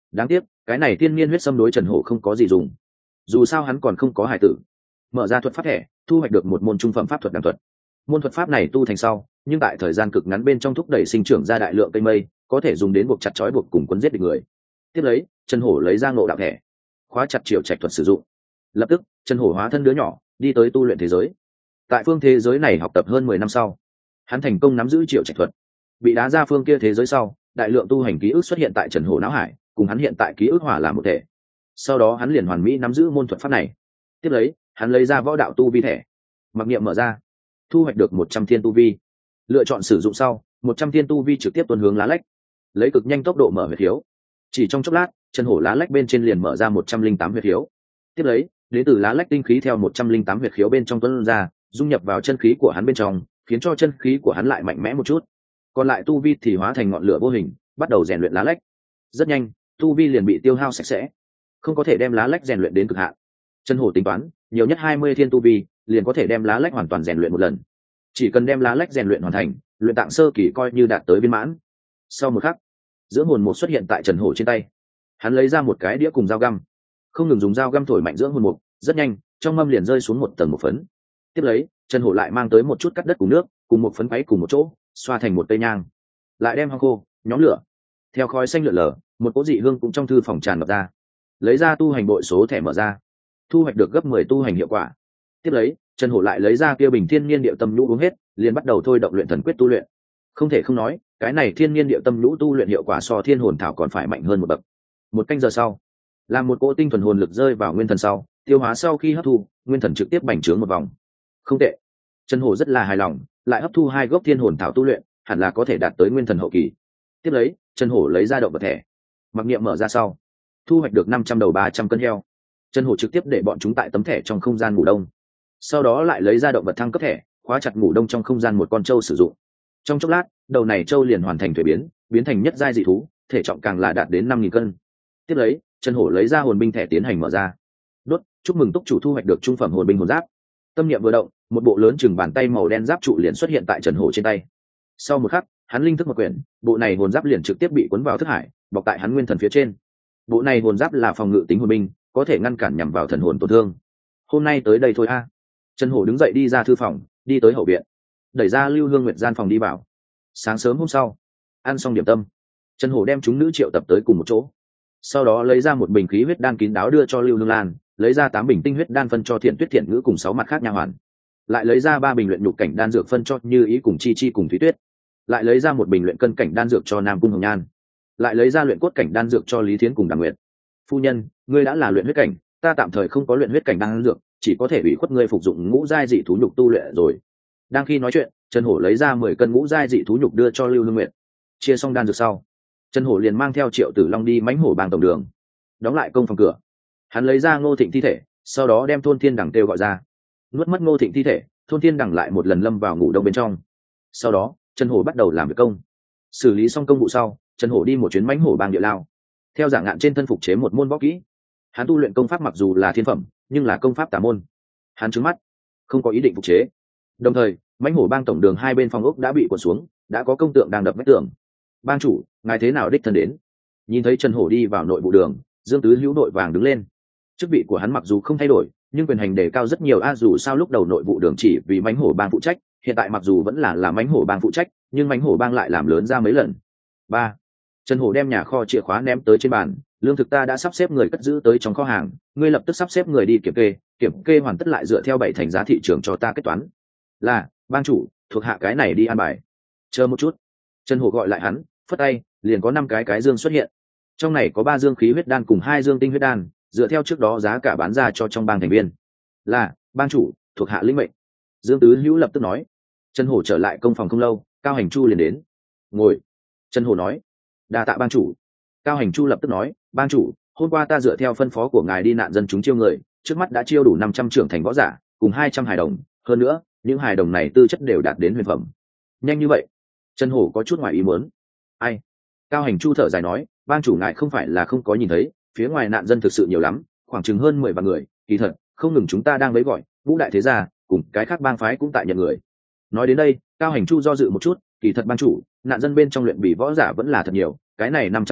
đáng tiếc cái này thiên nhiên huyết sâm đối Trần Hổ không có gì dùng, dù sao hắn còn không có hài tử. Mở ra thuật pháp thẻ, thu hoạch được một môn trung phẩm pháp thuật đàm thuật. Môn thuật pháp này tu thành sau, nhưng tại thời gian cực ngắn bên trong thúc đẩy sinh trưởng ra đại lượng cây mây, có thể dùng đến buộc chặt trói buộc cùng quấn giết địch người. Tiếp lấy, Trần Hổ lấy ra ngộ đạo thẻ, khóa chặt triệu trạch thuật sử dụng. Lập tức, Trần Hổ hóa thân đứa nhỏ, đi tới tu luyện thế giới. Tại phương thế giới này học tập hơn mười năm sau, hắn thành công nắm giữ triệu trạch thuật. Bị đá ra phương kia thế giới sau, đại lượng tu hành ký ức xuất hiện tại Trần Hổ não hải, cùng hắn hiện tại ký ức hòa làm một thể. Sau đó hắn liền hoàn mỹ nắm giữ môn thuật pháp này. Tiếp lấy, hắn lấy ra võ đạo tu vi thẻ, mặc niệm mở ra, thu hoạch được một trăm thiên tu vi. Lựa chọn sử dụng sau, một trăm thiên tu vi trực tiếp tuần hướng lá lách, lấy cực nhanh tốc độ mở huyệt khiếu. Chỉ trong chốc lát, Trần Hổ lá lách bên trên liền mở ra một trăm linh tám huyệt khiếu. Tiếp lấy, đến từ lá lách tinh khí theo một trăm linh tám huyệt khiếu bên trong tuôn ra, dung nhập vào chân khí của hắn bên trong, khiến cho chân khí của hắn lại mạnh mẽ một chút. Còn lại tu vi thì hóa thành ngọn lửa vô hình, bắt đầu rèn luyện lá lách. Rất nhanh, tu vi liền bị tiêu hao sạch sẽ, không có thể đem lá lách rèn luyện đến cực hạn. Trần Hổ tính toán, nhiều nhất hai mươi thiên tu vi, liền có thể đem lá lách hoàn toàn rèn luyện một lần. Chỉ cần đem lá lách rèn luyện hoàn thành, luyện tạng sơ kỳ coi như đạt tới viên mãn. Sau một khắc, dưỡng hồn mục xuất hiện tại Trần Hổ trên tay. Hắn lấy ra một cái đĩa cùng dao găm, không ngừng dùng dao găm thổi mạnh dưỡng hồn mục, rất nhanh, trong mâm liền rơi xuống một tầng một phấn. Tiếp lấy, Trần Hổ lại mang tới một chút cắt đất cùng nước, cùng một phấn quấy cùng một chỗ, xoa thành một cây nhang, lại đem hong khô, nhóm lửa. Theo khói xanh lượn lờ, một cỗ dị hương cũng trong thư phòng tràn ngập ra. Lấy ra tu hành bội số thẻ mở ra, thu hoạch được gấp mười tu hành hiệu quả. Tiếp lấy, Trần Hổ lại lấy ra kia bình thiên nhiên điệu tâm nhũ uống hết, liền bắt đầu thôi động luyện thần quyết tu luyện. Không thể không nói, cái này thiên nhiên điệu tâm nhũ tu luyện hiệu quả so thiên hồn thảo còn phải mạnh hơn một bậc. Một canh giờ sau, làm một cỗ tinh thuần hồn lực rơi vào nguyên thần sau, tiêu hóa sau khi hấp thu, nguyên thần trực tiếp bành trướng một vòng. Không tệ. Trần Hổ rất là hài lòng, lại hấp thu hai gốc thiên hồn thảo tu luyện, hẳn là có thể đạt tới nguyên thần hậu kỳ. Tiếp lấy, Trần Hổ lấy ra động vật thẻ, mặc niệm mở ra sau, thu hoạch được năm trăm đầu ba trăm cân heo. Trần Hổ trực tiếp để bọn chúng tại tấm thẻ trong không gian ngủ đông, sau đó lại lấy ra động vật thăng cấp thẻ, khóa chặt ngủ đông trong không gian một con trâu sử dụng. Trong chốc lát, đầu này trâu liền hoàn thành thuế biến, biến thành nhất giai dị thú, thể trọng càng là đạt đến năm nghìn cân. Tiếp lấy, Trần Hổ lấy ra hồn binh thẻ tiến hành mở ra. Đốt, chúc mừng túc chủ thu hoạch được trung phẩm hồn binh hồn giáp. Tâm niệm vừa động, một bộ lớn chừng bàn tay màu đen giáp trụ liền xuất hiện tại Trần Hổ trên tay. Sau một khắc, hắn linh thức một quyển, bộ này hồn giáp liền trực tiếp bị cuốn vào thức hải, bọc tại hắn nguyên thần phía trên. Bộ này hồn giáp là phòng ngự tính hồn binh, có thể ngăn cản nhằm vào thần hồn tổn thương. Hôm nay tới đây thôi a. Trần Hổ đứng dậy đi ra thư phòng, đi tới hậu viện, đẩy ra Lưu Hương Nguyệt gian phòng đi vào. Sáng sớm hôm sau, ăn xong điểm tâm, Trần Hổ đem chúng nữ triệu tập tới cùng một chỗ, sau đó lấy ra một bình khí huyết đan kín đáo đưa cho Lưu Hương Lan, lấy ra tám bình tinh huyết đan phân cho Thiện Tuyết Thiện Ngữ cùng sáu mặt khác nha hoàn, lại lấy ra ba bình luyện nhục cảnh đan dược phân cho Như Ý cùng Chi Chi cùng Thúy Tuyết, lại lấy ra một bình luyện cân cảnh đan dược cho Nam Cung Hồng Nhan, lại lấy ra luyện cốt cảnh đan dược cho Lý Thiến cùng Đàm Nguyệt. Phu nhân, ngươi đã là luyện huyết cảnh, ta tạm thời không có luyện huyết cảnh đan dược, chỉ có thể ủy khuất ngươi phục dụng ngũ giai dị thú nhục tu luyện rồi. Đang khi nói chuyện, Trần Hổ lấy ra mười cân ngũ giai dị thú nhục đưa cho Lưu Hương Nguyệt. Chia xong đan dược sau, Trần Hổ liền mang theo Triệu Tử Long đi mãnh hổ bang tổng đường, đóng lại công phòng cửa. Hắn lấy ra Ngô Thịnh thi thể, sau đó đem Thôn Thiên Đằng kêu gọi ra. Nuốt mất Ngô Thịnh thi thể, Thôn Thiên Đằng lại một lần lâm vào ngủ đông bên trong. Sau đó, Trần Hổ bắt đầu làm việc công. Xử lý xong công vụ sau, Trần Hổ đi một chuyến mãnh hổ bang địa lao, theo dạng ngạn trên thân phục chế một môn võ kỹ. Hắn tu luyện công pháp mặc dù là thiên phẩm, nhưng là công pháp tà môn. Hắn trừng mắt, không có ý định phục chế. Đồng thời, mãnh hổ bang tổng đường hai bên phòng ốc đã bị cuốn xuống, đã có công tượng đang đập vách tường. Bang chủ, ngài thế nào đích thân đến? Nhìn thấy Trần Hổ đi vào nội vụ đường, Dương Tứ Hữu nội vàng đứng lên. Chức vị của hắn mặc dù không thay đổi, nhưng quyền hành đề cao rất nhiều a, dù sao lúc đầu nội vụ đường chỉ vì mãnh hổ bang phụ trách, hiện tại mặc dù vẫn là là mãnh hổ bang phụ trách, nhưng mãnh hổ bang lại làm lớn ra mấy lần. Ba, Trần Hổ đem nhà kho chìa khóa ném tới trên bàn, lương thực ta đã sắp xếp người cất giữ tới trong kho hàng, ngươi lập tức sắp xếp người đi kiểm kê, kiểm kê hoàn tất lại dựa theo bảy thành giá thị trường cho ta kết toán. Là, bang chủ, thuộc hạ cái này đi an bài. Chờ một chút. Trần Hổ gọi lại hắn, phất tay, liền có năm cái cái dương xuất hiện. Trong này có ba dương khí huyết đan cùng hai dương tinh huyết đan, dựa theo trước đó giá cả bán ra cho trong bang thành viên. Là, bang chủ, thuộc hạ lĩnh mệnh. Dương Tứ Hữu lập tức nói. Trần Hổ trở lại công phòng không lâu, Cao Hành Chu liền đến. Ngồi. Trần Hổ nói. Đa tạ bang chủ. Cao Hành Chu lập tức nói, bang chủ, hôm qua ta dựa theo phân phó của ngài đi nạn dân chúng chiêu người, trước mắt đã chiêu đủ năm trăm trưởng thành võ giả, cùng hai trăm hài đồng, hơn nữa, những hài đồng này tư chất đều đạt đến huyền phẩm. Nhanh như vậy? Trần Hổ có chút ngoài ý muốn. Ai? Cao Hành Chu thở dài nói, bang chủ ngài không phải là không có nhìn thấy, phía ngoài nạn dân thực sự nhiều lắm, khoảng chừng hơn mười vạn người, kỳ thật, không ngừng chúng ta đang lấy gọi, Vũ đại thế gia, cùng cái khác bang phái cũng tại nhận người. Nói đến đây, Cao Hành Chu do dự một chút, kỳ thật bang chủ, nạn dân bên trong luyện bỉ võ giả vẫn là thật nhiều, cái này năm trăm người,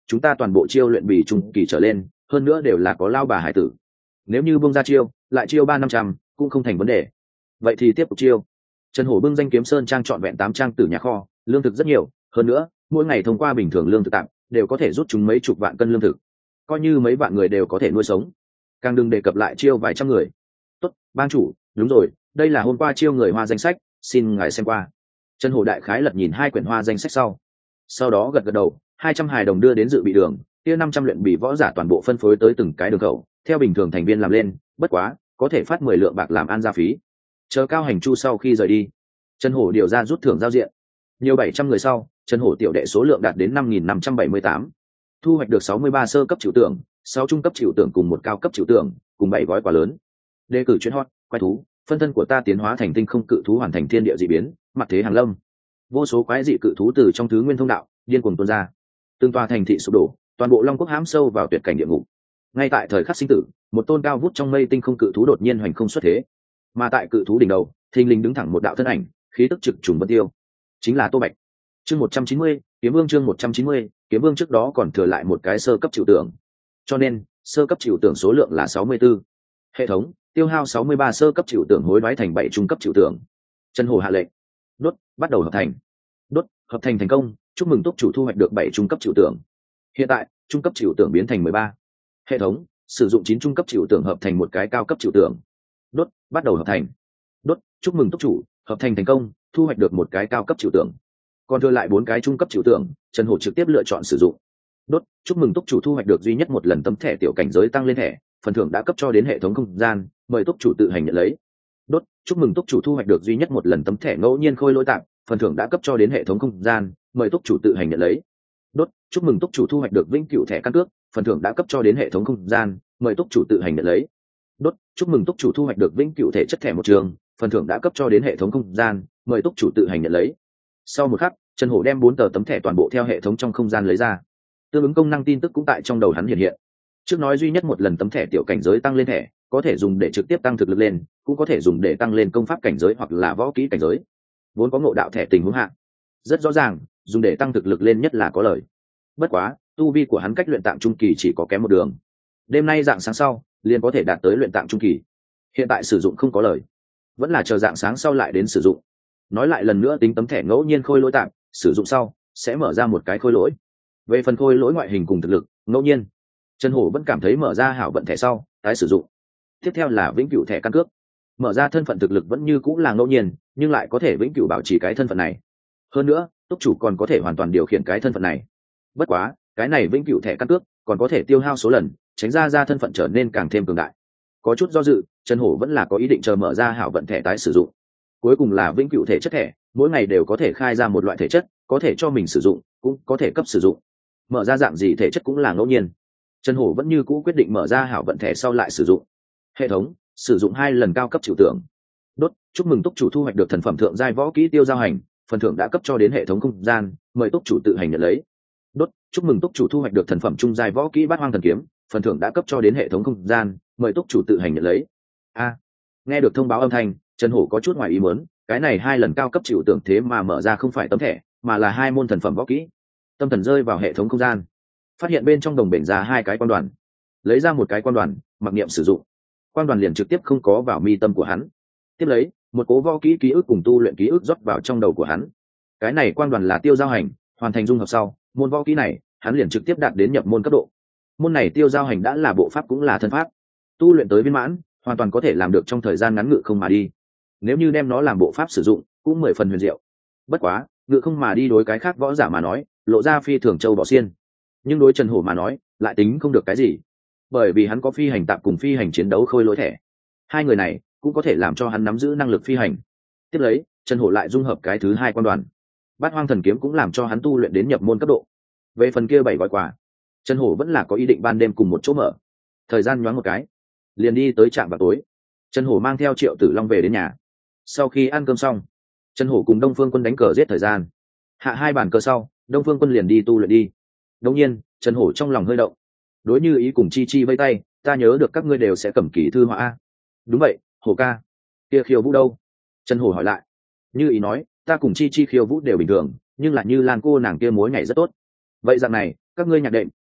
chúng ta toàn bộ chiêu luyện bì trung kỳ trở lên, hơn nữa đều là có lao bà hải tử. Nếu như bung ra chiêu lại chiêu ba năm trăm cũng không thành vấn đề. Vậy thì tiếp tục chiêu. Trần Hổ bưng danh kiếm sơn trang trọn vẹn tám trang tử nhà kho, lương thực rất nhiều, hơn nữa mỗi ngày thông qua bình thường lương thực tạm đều có thể rút chúng mấy chục vạn cân lương thực, coi như mấy vạn người đều có thể nuôi sống, càng đừng đề cập lại chiêu vài trăm người. Tốt, bang chủ, đúng rồi, đây là hôm qua chiêu người hoa danh sách, xin ngài xem qua. Trần Hổ đại khái lật nhìn hai quyển hoa danh sách sau sau đó gật gật đầu. Hai trăm hài đồng đưa đến dự bị đường, kia năm trăm luyện bì võ giả toàn bộ phân phối tới từng cái đường khẩu, theo bình thường thành viên làm lên, bất quá có thể phát mười lượng bạc làm an gia phí. Chờ Cao Hành Chu sau khi rời đi, Trần Hổ điều ra rút thưởng giao diện. Nhiều bảy trăm người sau, Trần Hổ tiểu đệ số lượng đạt đến năm nghìn năm trăm bảy mươi tám, thu hoạch được sáu mươi ba sơ cấp chịu tưởng, sáu trung cấp chịu tưởng cùng một cao cấp chịu tưởng, cùng bảy gói quà lớn. Đề cử chuyên hot, quái thú, phân thân của ta tiến hóa thành tinh không cự thú, hoàn thành thiên địa dị biến, mặt thế hàng lâm. Vô số quái dị cự thú từ trong thứ nguyên thông đạo điên cuồng tuôn ra, từng tòa thành thị sụp đổ, toàn bộ Long Quốc hãm sâu vào tuyệt cảnh địa ngục. Ngay tại thời khắc sinh tử, một tôn cao vút trong mây tinh không cự thú đột nhiên hoành không xuất thế, mà tại cự thú đỉnh đầu thình lình đứng thẳng một đạo thân ảnh, khí tức trực trùng vân tiêu, chính là Tô Bạch. Chương một trăm chín mươi, Kiếm Vương. Chương một trăm chín mươi, Kiếm Vương. Trước đó còn thừa lại một cái sơ cấp chịu tưởng, cho nên sơ cấp chịu tưởng số lượng là sáu mươi 64. Hệ thống tiêu hao sáu mươi ba sơ cấp chịu tưởng hối đoái thành bảy trung cấp chịu tưởng. Trần Hổ hạ lệnh, đốt, bắt đầu hợp thành. Đốt, hợp thành thành công, chúc mừng túc chủ thu hoạch được bảy trung cấp chịu tưởng. Hiện tại trung cấp chịu tưởng biến thành mười ba. Hệ thống sử dụng chín trung cấp chịu tưởng hợp thành một cái cao cấp chịu tưởng. Đốt, bắt đầu hợp thành. Đốt, chúc mừng túc chủ hợp thành thành công, thu hoạch được một cái cao cấp chịu tưởng. Còn thừa lại bốn cái trung cấp chịu tưởng, Trần Hổ trực tiếp lựa chọn sử dụng. Đốt, chúc mừng túc chủ thu hoạch được duy nhất một lần tấm thẻ tiểu cảnh giới tăng lên thẻ, phần thưởng đã cấp cho đến hệ thống không gian, mời túc chủ tự hành nhận lấy. Đốt, chúc mừng túc chủ thu hoạch được duy nhất một lần tấm thẻ ngẫu nhiên khôi lỗi tạm, phần thưởng đã cấp cho đến hệ thống không gian, mời túc chủ tự hành nhận lấy. Đốt, chúc mừng túc chủ thu hoạch được vĩnh cửu thẻ căn cước, phần thưởng đã cấp cho đến hệ thống không gian, mời túc chủ tự hành nhận lấy. Đốt, chúc mừng túc chủ thu hoạch được vĩnh cửu thể chất thẻ một trường, phần thưởng đã cấp cho đến hệ thống không gian, mời túc chủ tự hành nhận lấy. Sau một khắc, Trần Hổ đem bốn tờ tấm thẻ toàn bộ theo hệ thống trong không gian lấy ra, tương ứng công năng tin tức cũng tại trong đầu hắn hiện hiện. Trước nói duy nhất một lần tấm thẻ tiểu cảnh giới tăng lên thẻ, có thể dùng để trực tiếp tăng thực lực lên, cũng có thể dùng để tăng lên công pháp cảnh giới hoặc là võ kỹ cảnh giới. Vốn có ngộ đạo thẻ tình huống hạ, rất rõ ràng, dùng để tăng thực lực lên nhất là có lợi. Bất quá, tu vi của hắn cách luyện tạng trung kỳ chỉ có kém một đường. Đêm nay dạng sáng sau, liền có thể đạt tới luyện tạng trung kỳ. Hiện tại sử dụng không có lợi, vẫn là chờ dạng sáng sau lại đến sử dụng. Nói lại lần nữa, tính tấm thẻ ngẫu nhiên khôi lỗi tạm, sử dụng sau sẽ mở ra một cái khôi lỗi. Về phần khôi lỗi ngoại hình cùng thực lực, ngẫu nhiên, Trần Hổ vẫn cảm thấy mở ra hảo vận thẻ sau tái sử dụng. Tiếp theo là vĩnh cửu thẻ căn cước, mở ra thân phận thực lực vẫn như cũng là ngẫu nhiên, nhưng lại có thể vĩnh cửu bảo trì cái thân phận này. Hơn nữa, túc chủ còn có thể hoàn toàn điều khiển cái thân phận này. Bất quá, cái này vĩnh cửu thẻ căn cước còn có thể tiêu hao số lần, tránh ra ra thân phận trở nên càng thêm cường đại. Có chút do dự, Trần Hổ vẫn là có ý định chờ mở ra hảo vận thẻ tái sử dụng. Cuối cùng là vĩnh cửu thể chất thẻ, mỗi ngày đều có thể khai ra một loại thể chất, có thể cho mình sử dụng, cũng có thể cấp sử dụng. Mở ra dạng gì thể chất cũng là ngẫu nhiên. Trần Hổ vẫn như cũ quyết định mở ra hảo vận thẻ sau lại sử dụng. Hệ thống sử dụng hai lần cao cấp chịu tưởng. Đốt, chúc mừng túc chủ thu hoạch được thần phẩm thượng giai võ kỹ tiêu giao hành, phần thưởng đã cấp cho đến hệ thống không gian, mời túc chủ tự hành nhận lấy. Đốt, chúc mừng túc chủ thu hoạch được thần phẩm trung giai võ kỹ bát hoang thần kiếm, phần thưởng đã cấp cho đến hệ thống không gian, mời túc chủ tự hành nhận lấy. A, nghe được thông báo âm thanh, Trần Hổ có chút ngoài ý muốn, cái này hai lần cao cấp chịu tưởng thế mà mở ra không phải tấm thẻ, mà là hai môn thần phẩm võ kỹ. Tâm thần rơi vào hệ thống không gian, phát hiện bên trong đồng bể ra hai cái quan đoàn, lấy ra một cái quan đoàn, mặc niệm sử dụng, quan đoàn liền trực tiếp không có vào mi tâm của hắn. Tiếp lấy, một cố võ kỹ ký ức cùng tu luyện ký ức rót vào trong đầu của hắn. Cái này quan đoàn là tiêu giao hành, hoàn thành dung hợp sau, môn võ kỹ này hắn liền trực tiếp đạt đến nhập môn cấp độ. Môn này tiêu giao hành đã là bộ pháp cũng là thân pháp, tu luyện tới viên mãn, hoàn toàn có thể làm được trong thời gian ngắn ngự không mà đi. Nếu như đem nó làm bộ pháp sử dụng, cũng mười phần huyền diệu. Bất quá, ngự không mà đi đối cái khác võ giả mà nói, lộ ra phi thường châu bỏ xiên, nhưng đối Trần Hổ mà nói, lại tính không được cái gì, bởi vì hắn có phi hành tạp cùng phi hành chiến đấu khôi lỗi thẻ, hai người này cũng có thể làm cho hắn nắm giữ năng lực phi hành. Tiếp lấy, Trần Hổ lại dung hợp cái thứ hai quan đoàn, bát hoang thần kiếm cũng làm cho hắn tu luyện đến nhập môn cấp độ. Về phần kia bảy gói quà, Trần Hổ vẫn là có ý định ban đêm cùng một chỗ mở. Thời gian nhoáng một cái, liền đi tới trạm vào tối. Trần Hổ mang theo Triệu Tử Long về đến nhà. Sau khi ăn cơm xong, Trần Hổ cùng Đông Phương Quân đánh cờ giết thời gian. Hạ hai bàn cờ sau, Đông Phương Quân liền đi tu luyện đi. Đống nhiên, Trần Hổ trong lòng hơi động. Đối Như Ý cùng Chi Chi vây tay, ta nhớ được các ngươi đều sẽ cầm kỹ thư họa a. Đúng vậy, Hổ ca. Kia khiêu vũ đâu? Trần Hổ hỏi lại. Như Ý nói, ta cùng Chi Chi khiêu vũ đều bình thường, nhưng là Như Lan cô nàng kia múa nhảy rất tốt. Vậy dạng này, các ngươi nhạc đệm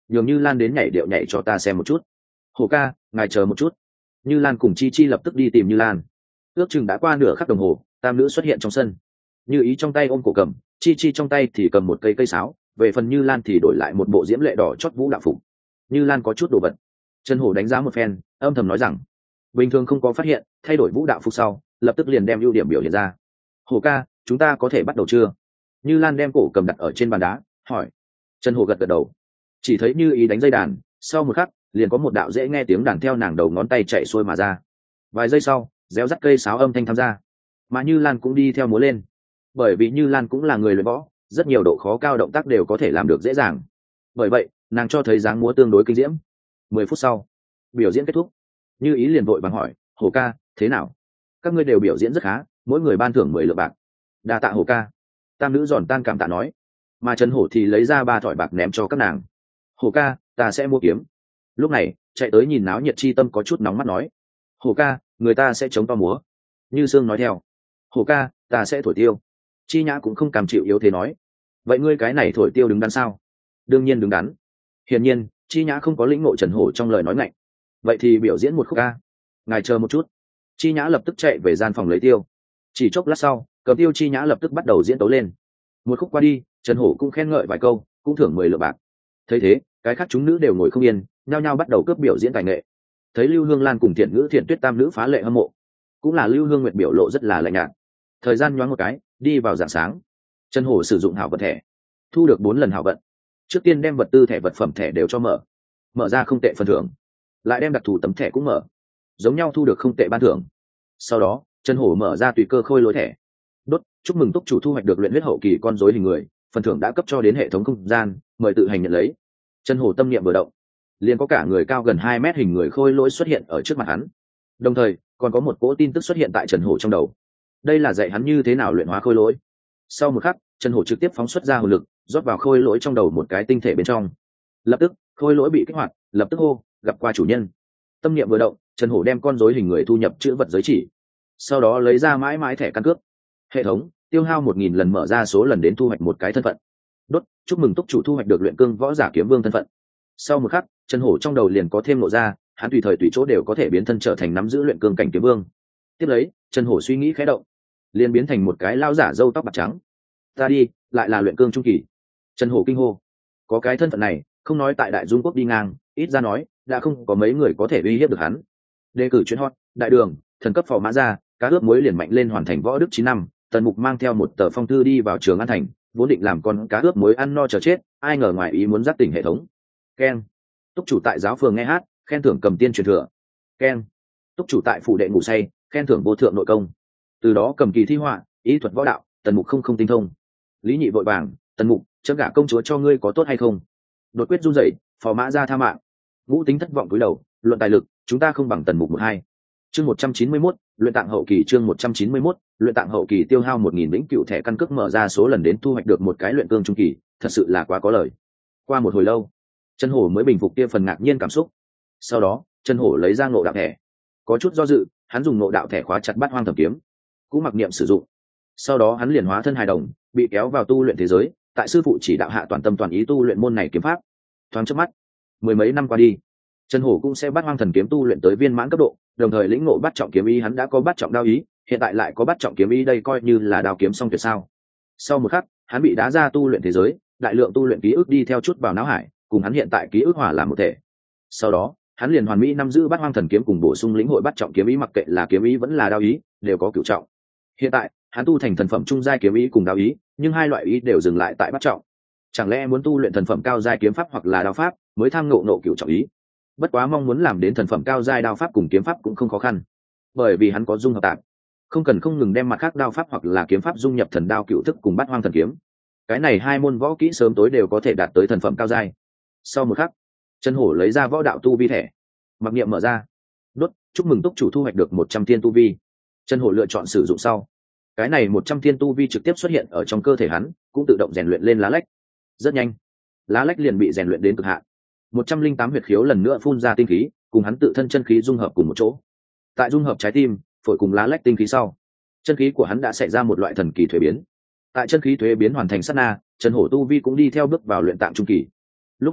nhường Như Lan đến nhảy điệu nhảy cho ta xem một chút. Hổ ca, ngài chờ một chút. Như Lan cùng Chi Chi lập tức đi tìm Như Lan. Ước chừng đã qua nửa khắc đồng hồ, tam nữ xuất hiện trong sân. Như Ý trong tay ôm cổ cầm, Chi Chi trong tay thì cầm một cây cây sáo, về phần Như Lan thì đổi lại một bộ diễm lệ đỏ chót vũ đạo phục. Như Lan có chút đồ vật. Trần Hổ đánh giá một phen, âm thầm nói rằng bình thường không có phát hiện, thay đổi vũ đạo phục sau lập tức liền đem ưu điểm biểu hiện ra. Hổ ca, chúng ta có thể bắt đầu chưa? Như Lan đem cổ cầm đặt ở trên bàn đá, hỏi. Trần Hổ gật gật đầu. Chỉ thấy Như Ý đánh dây đàn, sau một khắc liền có một đạo dễ nghe tiếng đàn theo nàng đầu ngón tay chạy xuôi mà ra. Vài giây sau, réo rắt cây sáo âm thanh tham gia, mà Như Lan cũng đi theo múa lên. Bởi vì Như Lan cũng là người luyện võ, rất nhiều độ khó cao động tác đều có thể làm được dễ dàng. Bởi vậy, nàng cho thấy dáng múa tương đối kinh diễm. Mười phút sau, biểu diễn kết thúc. Như Ý liền vội vàng hỏi, Hổ ca, thế nào? Các ngươi đều biểu diễn rất khá, mỗi người ban thưởng mười lượng bạc. Đa tạ Hổ ca. Tam nữ giòn tan cảm tạ nói. Mà Trần Hổ thì lấy ra ba thỏi bạc ném cho các nàng. Hổ ca, ta sẽ mua kiếm. Lúc này, chạy tới nhìn náo nhiệt Chi Tâm có chút nóng mắt nói. Hổ ca, người ta sẽ chống to múa. Như Sương nói theo. Hổ ca, ta sẽ thổi tiêu. Chi Nhã cũng không cam chịu yếu thế nói. Vậy ngươi cái này thổi tiêu đứng đắn sao? Đương nhiên đứng đắn. Hiển nhiên, Chi Nhã không có lĩnh ngộ Trần Hổ trong lời nói ngạnh. Vậy thì biểu diễn một khúc ca. Ngài chờ một chút. Chi Nhã lập tức chạy về gian phòng lấy tiêu. Chỉ chốc lát sau, cầm tiêu Chi Nhã lập tức bắt đầu diễn tấu lên. Một khúc qua đi, Trần Hổ cũng khen ngợi vài câu, cũng thưởng mười lượng bạc. Thấy thế, cái khác chúng nữ đều ngồi không yên, nhao nhao bắt đầu cướp biểu diễn tài nghệ. Thấy Lưu Hương Lan cùng Thiện Ngữ Thiện Tuyết tam nữ phá lệ hâm mộ, cũng là Lưu Hương Nguyệt biểu lộ rất là lạnh nhạt. Thời gian nhoáng một cái, đi vào rạng sáng. Trần Hổ sử dụng hảo vận thẻ, thu được bốn lần hảo vận. Trước tiên đem vật tư thẻ vật phẩm thẻ đều cho mở, mở ra không tệ phần thưởng, lại đem đặc thù tấm thẻ cũng mở, giống nhau thu được không tệ ban thưởng. Sau đó, Trần Hổ mở ra tùy cơ khôi lỗi thẻ. Đốt, chúc mừng túc chủ thu hoạch được luyện huyết hậu kỳ con rối hình người, phần thưởng đã cấp cho đến hệ thống không gian, mời tự hành nhận lấy. Trần Hổ tâm niệm vừa động, liền có cả người cao gần hai mét hình người khôi lỗi xuất hiện ở trước mặt hắn. Đồng thời, còn có một cỗ tin tức xuất hiện tại Trần Hổ trong đầu. Đây là dạy hắn như thế nào luyện hóa khôi lỗi. Sau một khắc, Trần Hổ trực tiếp phóng xuất ra hồn lực, rót vào khôi lỗi trong đầu một cái tinh thể bên trong. Lập tức, khôi lỗi bị kích hoạt, lập tức hô, gặp qua chủ nhân. Tâm niệm vừa động, Trần Hổ đem con rối hình người thu nhập chữ vật giới chỉ. Sau đó lấy ra mãi mãi thẻ căn cước. Hệ thống, tiêu hao một nghìn lần mở ra số lần đến thu hoạch một cái thân phận. Đốt, chúc mừng túc chủ thu hoạch được luyện cương võ giả kiếm vương thân phận. Sau một khắc, Trần Hổ trong đầu liền có thêm lộ ra, hắn tùy thời tùy chỗ đều có thể biến thân trở thành nắm giữ luyện cương cảnh kiếm vương. Tiếp lấy, Trần Hổ suy nghĩ khẽ động, liền biến thành một cái lao giả râu tóc bạc trắng. Ta đi, lại là luyện cương trung kỳ. Trần Hổ kinh hô, có cái thân phận này, không nói tại Đại Dung quốc đi ngang, ít ra nói, đã không có mấy người có thể uy hiếp được hắn. Đề cử chuyến hot, đại đường, thần cấp phò mã ra, cá ướp muối liền mạnh lên hoàn thành võ đức chín năm. Tần Mục mang theo một tờ phong thư đi vào trường An Thành, vốn định làm con cá ướp muối ăn no chờ chết, ai ngờ ngoài ý muốn giác tỉnh hệ thống. Ken, túc chủ tại giáo phường nghe hát, khen thưởng cầm tiên truyền thừa. Ken, túc chủ tại phủ đệ ngủ say, khen thưởng vô thượng nội công. Từ đó cầm kỳ thi họa, ý thuật võ đạo, Tần Mục không không tinh thông. Lý Nhị vội vàng, Tần Mục, chấm gả công chúa cho ngươi có tốt hay không? Đột quyết run rẩy, phò mã ra tha mạng. Ngũ Tính thất vọng cúi đầu, luận tài lực, chúng ta không bằng Tần Mục một hai. Chương một trăm chín mươi mốt, luyện tạng hậu kỳ. Chương một trăm chín mươi mốt, luyện tạng hậu kỳ tiêu hao một nghìn vĩnh cửu thẻ căn cước mở ra số lần đến thu hoạch được một cái luyện cương trung kỳ, thật sự là quá có lời. Qua một hồi lâu, Trần Hổ mới bình phục kia phần ngạc nhiên cảm xúc. Sau đó, Trần Hổ lấy ra ngộ đạo thẻ, có chút do dự, hắn dùng ngộ đạo thẻ khóa chặt Bát Hoang Thẩm Kiếm, cũng mặc niệm sử dụng. Sau đó hắn liền hóa thân hài đồng, bị kéo vào tu luyện thế giới, tại sư phụ chỉ đạo hạ toàn tâm toàn ý tu luyện môn này kiếm pháp. Thoáng chớp mắt, mười mấy năm qua đi, Trần Hổ cũng sẽ Bát Hoang Thần Kiếm tu luyện tới viên mãn cấp độ, đồng thời lĩnh ngộ Bát Trọng Kiếm Ý, hắn đã có Bát Trọng Đao Ý, hiện tại lại có Bát Trọng Kiếm Ý, đây coi như là đao kiếm song tuyệt sao. Sau một khắc, hắn bị đá ra tu luyện thế giới, đại lượng tu luyện ký ức đi theo chút vào não hải, cùng hắn hiện tại ký ức hòa làm một thể. Sau đó, hắn liền hoàn mỹ nắm giữ Bát Hoang Thần Kiếm cùng bổ sung lĩnh hội Bát Trọng Kiếm Ý, mặc kệ là kiếm ý vẫn là đao ý, đều có cửu trọng. Hiện tại, hắn tu thành thần phẩm trung giai kiếm ý cùng đao ý, nhưng hai loại ý đều dừng lại tại Bát Trọng. Chẳng lẽ muốn tu luyện thần phẩm cao giai kiếm pháp hoặc là đao pháp, mới tham ngộ nộ cửu trọng ý? Bất quá mong muốn làm đến thần phẩm cao giai đao pháp cùng kiếm pháp cũng không khó khăn, bởi vì hắn có dung hợp tạp, không cần không ngừng đem mặt khác đao pháp hoặc là kiếm pháp dung nhập thần đao cửu thức cùng Bát Hoang Thần Kiếm. Cái này hai môn võ kỹ sớm tối đều có thể đạt tới thần phẩm cao giai. Sau một khắc, Trần Hổ lấy ra võ đạo tu vi thẻ, mặc niệm mở ra. Đốt, chúc mừng túc chủ thu hoạch được một trăm thiên tu vi. Trần Hổ lựa chọn sử dụng sau, cái này một trăm thiên tu vi trực tiếp xuất hiện ở trong cơ thể hắn, cũng tự động rèn luyện lên lá lách. Rất nhanh, lá lách liền bị rèn luyện đến cực hạn. một trăm linh tám huyệt khiếu lần nữa phun ra tinh khí, cùng hắn tự thân chân khí dung hợp cùng một chỗ. Tại dung hợp trái tim, phổi cùng lá lách tinh khí sau, chân khí của hắn đã xảy ra một loại thần kỳ thuế biến. Tại chân khí thuế biến hoàn thành sát na, Trần Hổ tu vi cũng đi theo bước vào luyện tạng trung kỳ. Lúc này,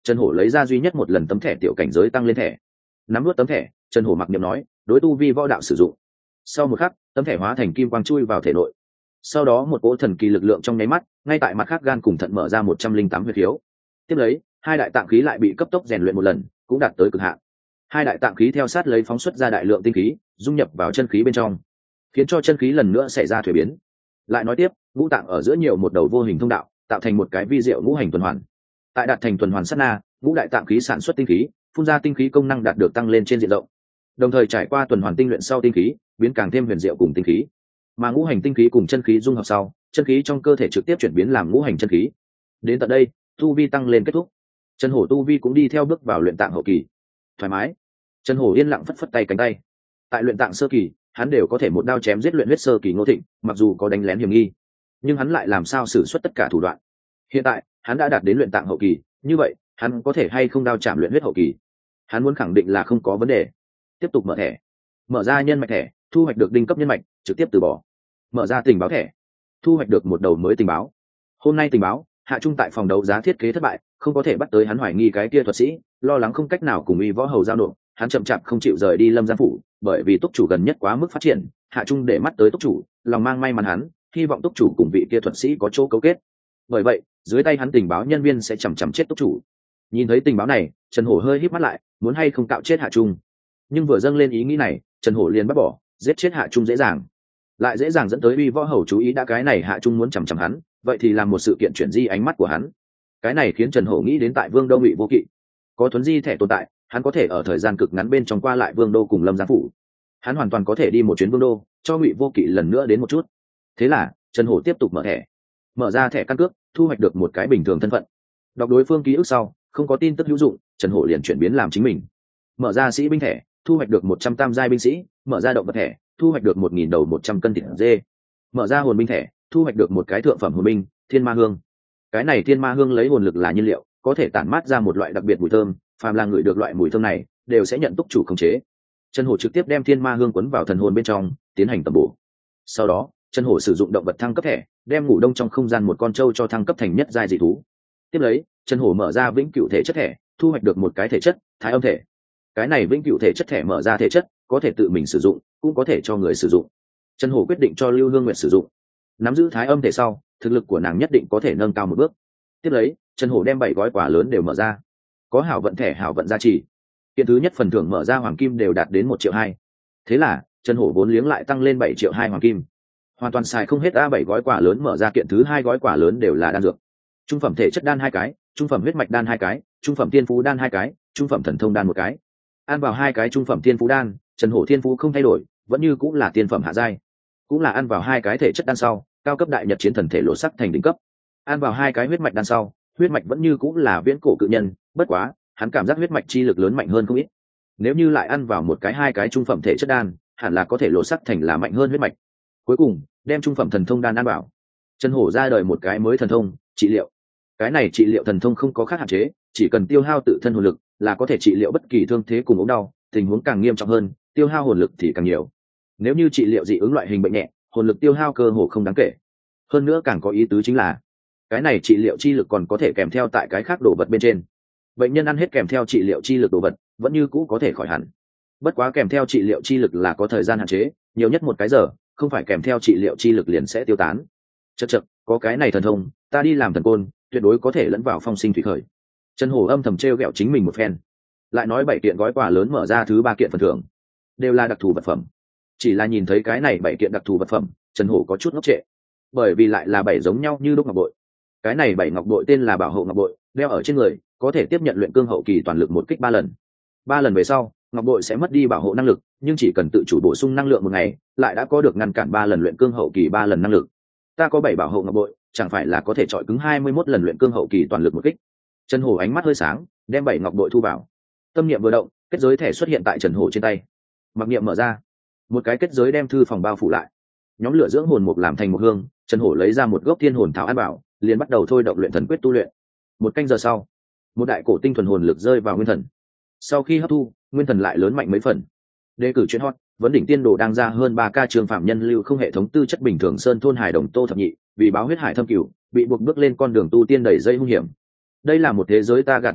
Trần Hổ lấy ra duy nhất một lần tấm thẻ tiểu cảnh giới tăng lên thẻ, nắm nuốt tấm thẻ, Trần Hổ mặc niệm nói đối tu vi võ đạo sử dụng. Sau một khắc, tấm thẻ hóa thành kim quang chui vào thể nội, sau đó một cỗ thần kỳ lực lượng trong nháy mắt ngay tại mặt khác gan cùng thận mở ra một trăm linh tám huyệt khiếu. Tiếp lấy hai đại tạng khí lại bị cấp tốc rèn luyện một lần, cũng đạt tới cực hạn. Hai đại tạng khí theo sát lấy phóng xuất ra đại lượng tinh khí dung nhập vào chân khí bên trong, khiến cho chân khí lần nữa xảy ra thuế biến. Lại nói tiếp, ngũ tạng ở giữa nhiều một đầu vô hình thông đạo, tạo thành một cái vi diệu ngũ hành tuần hoàn. Tại đạt thành tuần hoàn sát na, ngũ đại tạng khí sản xuất tinh khí, phun ra tinh khí công năng đạt được tăng lên trên diện rộng. Đồng thời trải qua tuần hoàn tinh luyện sau tinh khí biến càng thêm huyền diệu cùng tinh khí, mà ngũ hành tinh khí cùng chân khí dung hợp sau, chân khí trong cơ thể trực tiếp chuyển biến làm ngũ hành chân khí. Đến tận đây, tu vi tăng lên kết thúc. Trần Hổ tu vi cũng đi theo bước vào luyện tạng hậu kỳ. Thoải mái. Trần Hổ yên lặng phất phất tay cánh tay. Tại luyện tạng sơ kỳ, hắn đều có thể một đao chém giết luyện huyết sơ kỳ Ngô Thịnh, mặc dù có đánh lén hiểm nghi, nhưng hắn lại làm sao sử xuất tất cả thủ đoạn. Hiện tại, hắn đã đạt đến luyện tạng hậu kỳ, như vậy, hắn có thể hay không đao chạm luyện huyết hậu kỳ? Hắn muốn khẳng định là không có vấn đề. Tiếp tục mở thẻ, mở ra nhân mạch thẻ, thu hoạch được đinh cấp nhân mạch, trực tiếp từ bỏ. Mở ra tình báo thẻ, thu hoạch được một đầu mới tình báo. Hôm nay tình báo, Hạ Trung tại phòng đấu giá thiết kế thất bại, không có thể bắt tới hắn hoài nghi cái kia thuật sĩ, lo lắng không cách nào cùng y võ hầu giao nộp, hắn chậm chạp không chịu rời đi Lâm Giang phủ, bởi vì túc chủ gần nhất quá mức phát triển, Hạ Trung để mắt tới túc chủ, lòng mang may mắn hắn, hy vọng túc chủ cùng vị kia thuật sĩ có chỗ cấu kết. Bởi vậy, dưới tay hắn tình báo nhân viên sẽ chằm chằm chết túc chủ. Nhìn thấy tình báo này, Trần Hổ hơi híp mắt lại, muốn hay không cạo chết Hạ Trung. Nhưng vừa dâng lên ý nghĩ này, Trần Hổ liền bắt bỏ, giết chết Hạ Trung dễ dàng, lại dễ dàng dẫn tới uy võ hầu chú ý đã cái này Hạ Trung muốn chằm chằm hắn, vậy thì làm một sự kiện chuyển di ánh mắt của hắn. Cái này khiến Trần Hổ nghĩ đến tại Vương Đô Ngụy Vô Kỵ, có thuấn di thẻ tồn tại, hắn có thể ở thời gian cực ngắn bên trong qua lại Vương Đô cùng Lâm Giang phủ. Hắn hoàn toàn có thể đi một chuyến Vương Đô, cho Ngụy Vô Kỵ lần nữa đến một chút. Thế là Trần Hổ tiếp tục mở thẻ, mở ra thẻ căn cước, thu hoạch được một cái bình thường thân phận. Đọc đối phương ký ức sau, không có tin tức hữu dụng, Trần Hổ liền chuyển biến làm chính mình. Mở ra sĩ binh thẻ, thu hoạch được một trăm tam giai binh sĩ. Mở ra động vật thẻ, thu hoạch được một nghìn đầu một trăm cân thịt dê. Mở ra hồn binh thẻ, thu hoạch được một cái thượng phẩm hồn binh Thiên Ma Hương. Cái này Thiên Ma Hương lấy hồn lực là nhiên liệu, có thể tản mát ra một loại đặc biệt mùi thơm, phàm là người được loại mùi thơm này đều sẽ nhận túc chủ khống chế. Trần Hổ trực tiếp đem Thiên Ma Hương quấn vào thần hồn bên trong, tiến hành tầm bổ. Sau đó, Trần Hổ sử dụng động vật thăng cấp thẻ, đem ngủ đông trong không gian một con trâu cho thăng cấp thành nhất giai dị thú. Tiếp lấy, Trần Hổ mở ra vĩnh cửu thể chất thẻ, thu hoạch được một cái thể chất Thái Âm thể. Cái này vĩnh cửu thể chất thẻ mở ra thể chất, có thể tự mình sử dụng, cũng có thể cho người sử dụng. Trần Hổ quyết định cho Lưu Hương Nguyệt sử dụng. Nắm giữ Thái Âm thể sau, thực lực của nàng nhất định có thể nâng cao một bước. Tiếp lấy, Trần Hổ đem bảy gói quà lớn đều mở ra. Có hảo vận thẻ hảo vận gia trì. Kiện thứ nhất phần thưởng mở ra hoàng kim đều đạt đến một triệu hai. Thế là, Trần Hổ vốn liếng lại tăng lên bảy triệu hai hoàng kim. Hoàn toàn xài không hết a bảy gói quà lớn mở ra kiện thứ hai gói quà lớn đều là đan dược. Trung phẩm thể chất đan hai cái, trung phẩm huyết mạch đan hai cái, trung phẩm tiên phú đan hai cái, trung phẩm thần thông đan một cái. Ăn vào hai cái trung phẩm tiên phú đan, Trần Hổ thiên phú không thay đổi, vẫn như cũng là tiên phẩm hạ giai. Cũng là ăn vào hai cái thể chất đan sau, cao cấp đại nhật chiến thần thể lộ sắc thành đỉnh cấp. Ăn vào hai cái huyết mạch đan sau, huyết mạch vẫn như cũng là viễn cổ cự nhân, bất quá, hắn cảm giác huyết mạch chi lực lớn mạnh hơn không ít. Nếu như lại ăn vào một cái hai cái trung phẩm thể chất đan, hẳn là có thể lộ sắc thành là mạnh hơn huyết mạch. Cuối cùng, đem trung phẩm thần thông đan ăn vào. Trần Hổ ra đời một cái mới thần thông, trị liệu. Cái này trị liệu thần thông không có khác hạn chế, chỉ cần tiêu hao tự thân hồn lực là có thể trị liệu bất kỳ thương thế cùng ốm đau, tình huống càng nghiêm trọng hơn, tiêu hao hồn lực thì càng nhiều. Nếu như trị liệu dị ứng loại hình bệnh nhẹ, hồn lực tiêu hao cơ hồ không đáng kể. Hơn nữa càng có ý tứ chính là, cái này trị liệu chi lực còn có thể kèm theo tại cái khác đồ vật bên trên. Bệnh nhân ăn hết kèm theo trị liệu chi lực đồ vật, vẫn như cũ có thể khỏi hẳn. Bất quá kèm theo trị liệu chi lực là có thời gian hạn chế, nhiều nhất một cái giờ, không phải kèm theo trị liệu chi lực liền sẽ tiêu tán. Chậc chậc, có cái này thần thông, ta đi làm thần côn, tuyệt đối có thể lẫn vào phong sinh thủy khởi. Trần Hổ âm thầm trêu ghẹo chính mình một phen. Lại nói bảy kiện gói quà lớn mở ra thứ ba kiện phần thưởng, đều là đặc thù vật phẩm. Chỉ là nhìn thấy cái này bảy kiện đặc thù vật phẩm, Trần Hổ có chút ngốc trệ, bởi vì lại là bảy giống nhau như đúc ngọc bội. Cái này bảy ngọc bội tên là Bảo Hộ ngọc bội, đeo ở trên người, có thể tiếp nhận luyện cương hậu kỳ toàn lực một kích ba lần. Ba lần về sau, ngọc bội sẽ mất đi bảo hộ năng lực, nhưng chỉ cần tự chủ bổ sung năng lượng một ngày, lại đã có được ngăn cản ba lần luyện cương hậu kỳ ba lần năng lực. Ta có bảy bảo hộ ngọc bội, chẳng phải là có thể chọi cứng hai mươi mốt lần luyện cương hậu kỳ toàn lực một kích. Trần Hổ ánh mắt hơi sáng, đem bảy ngọc bội thu vào. Tâm niệm vừa động, kết giới thẻ xuất hiện tại Trần Hổ trên tay. Mặc niệm mở ra, một cái kết giới đem thư phòng bao phủ lại. Nhóm lửa dưỡng hồn mục làm thành một hương, Trần Hổ lấy ra một gốc thiên hồn thảo an bảo, liền bắt đầu thôi động luyện thần quyết tu luyện. Một canh giờ sau, một đại cổ tinh thuần hồn lực rơi vào nguyên thần. Sau khi hấp thu, nguyên thần lại lớn mạnh mấy phần. Đề cử chuyên hot, vấn đỉnh tiên đồ đang ra hơn ba ca trường phạm nhân lưu không hệ thống tư chất bình thường sơn thôn hải đồng Tô Thập Nhị, vì báo huyết hải thâm cửu, bị buộc bước lên con đường tu tiên đầy dây hung hiểm. Đây là một thế giới ta gạt ngươi lửa,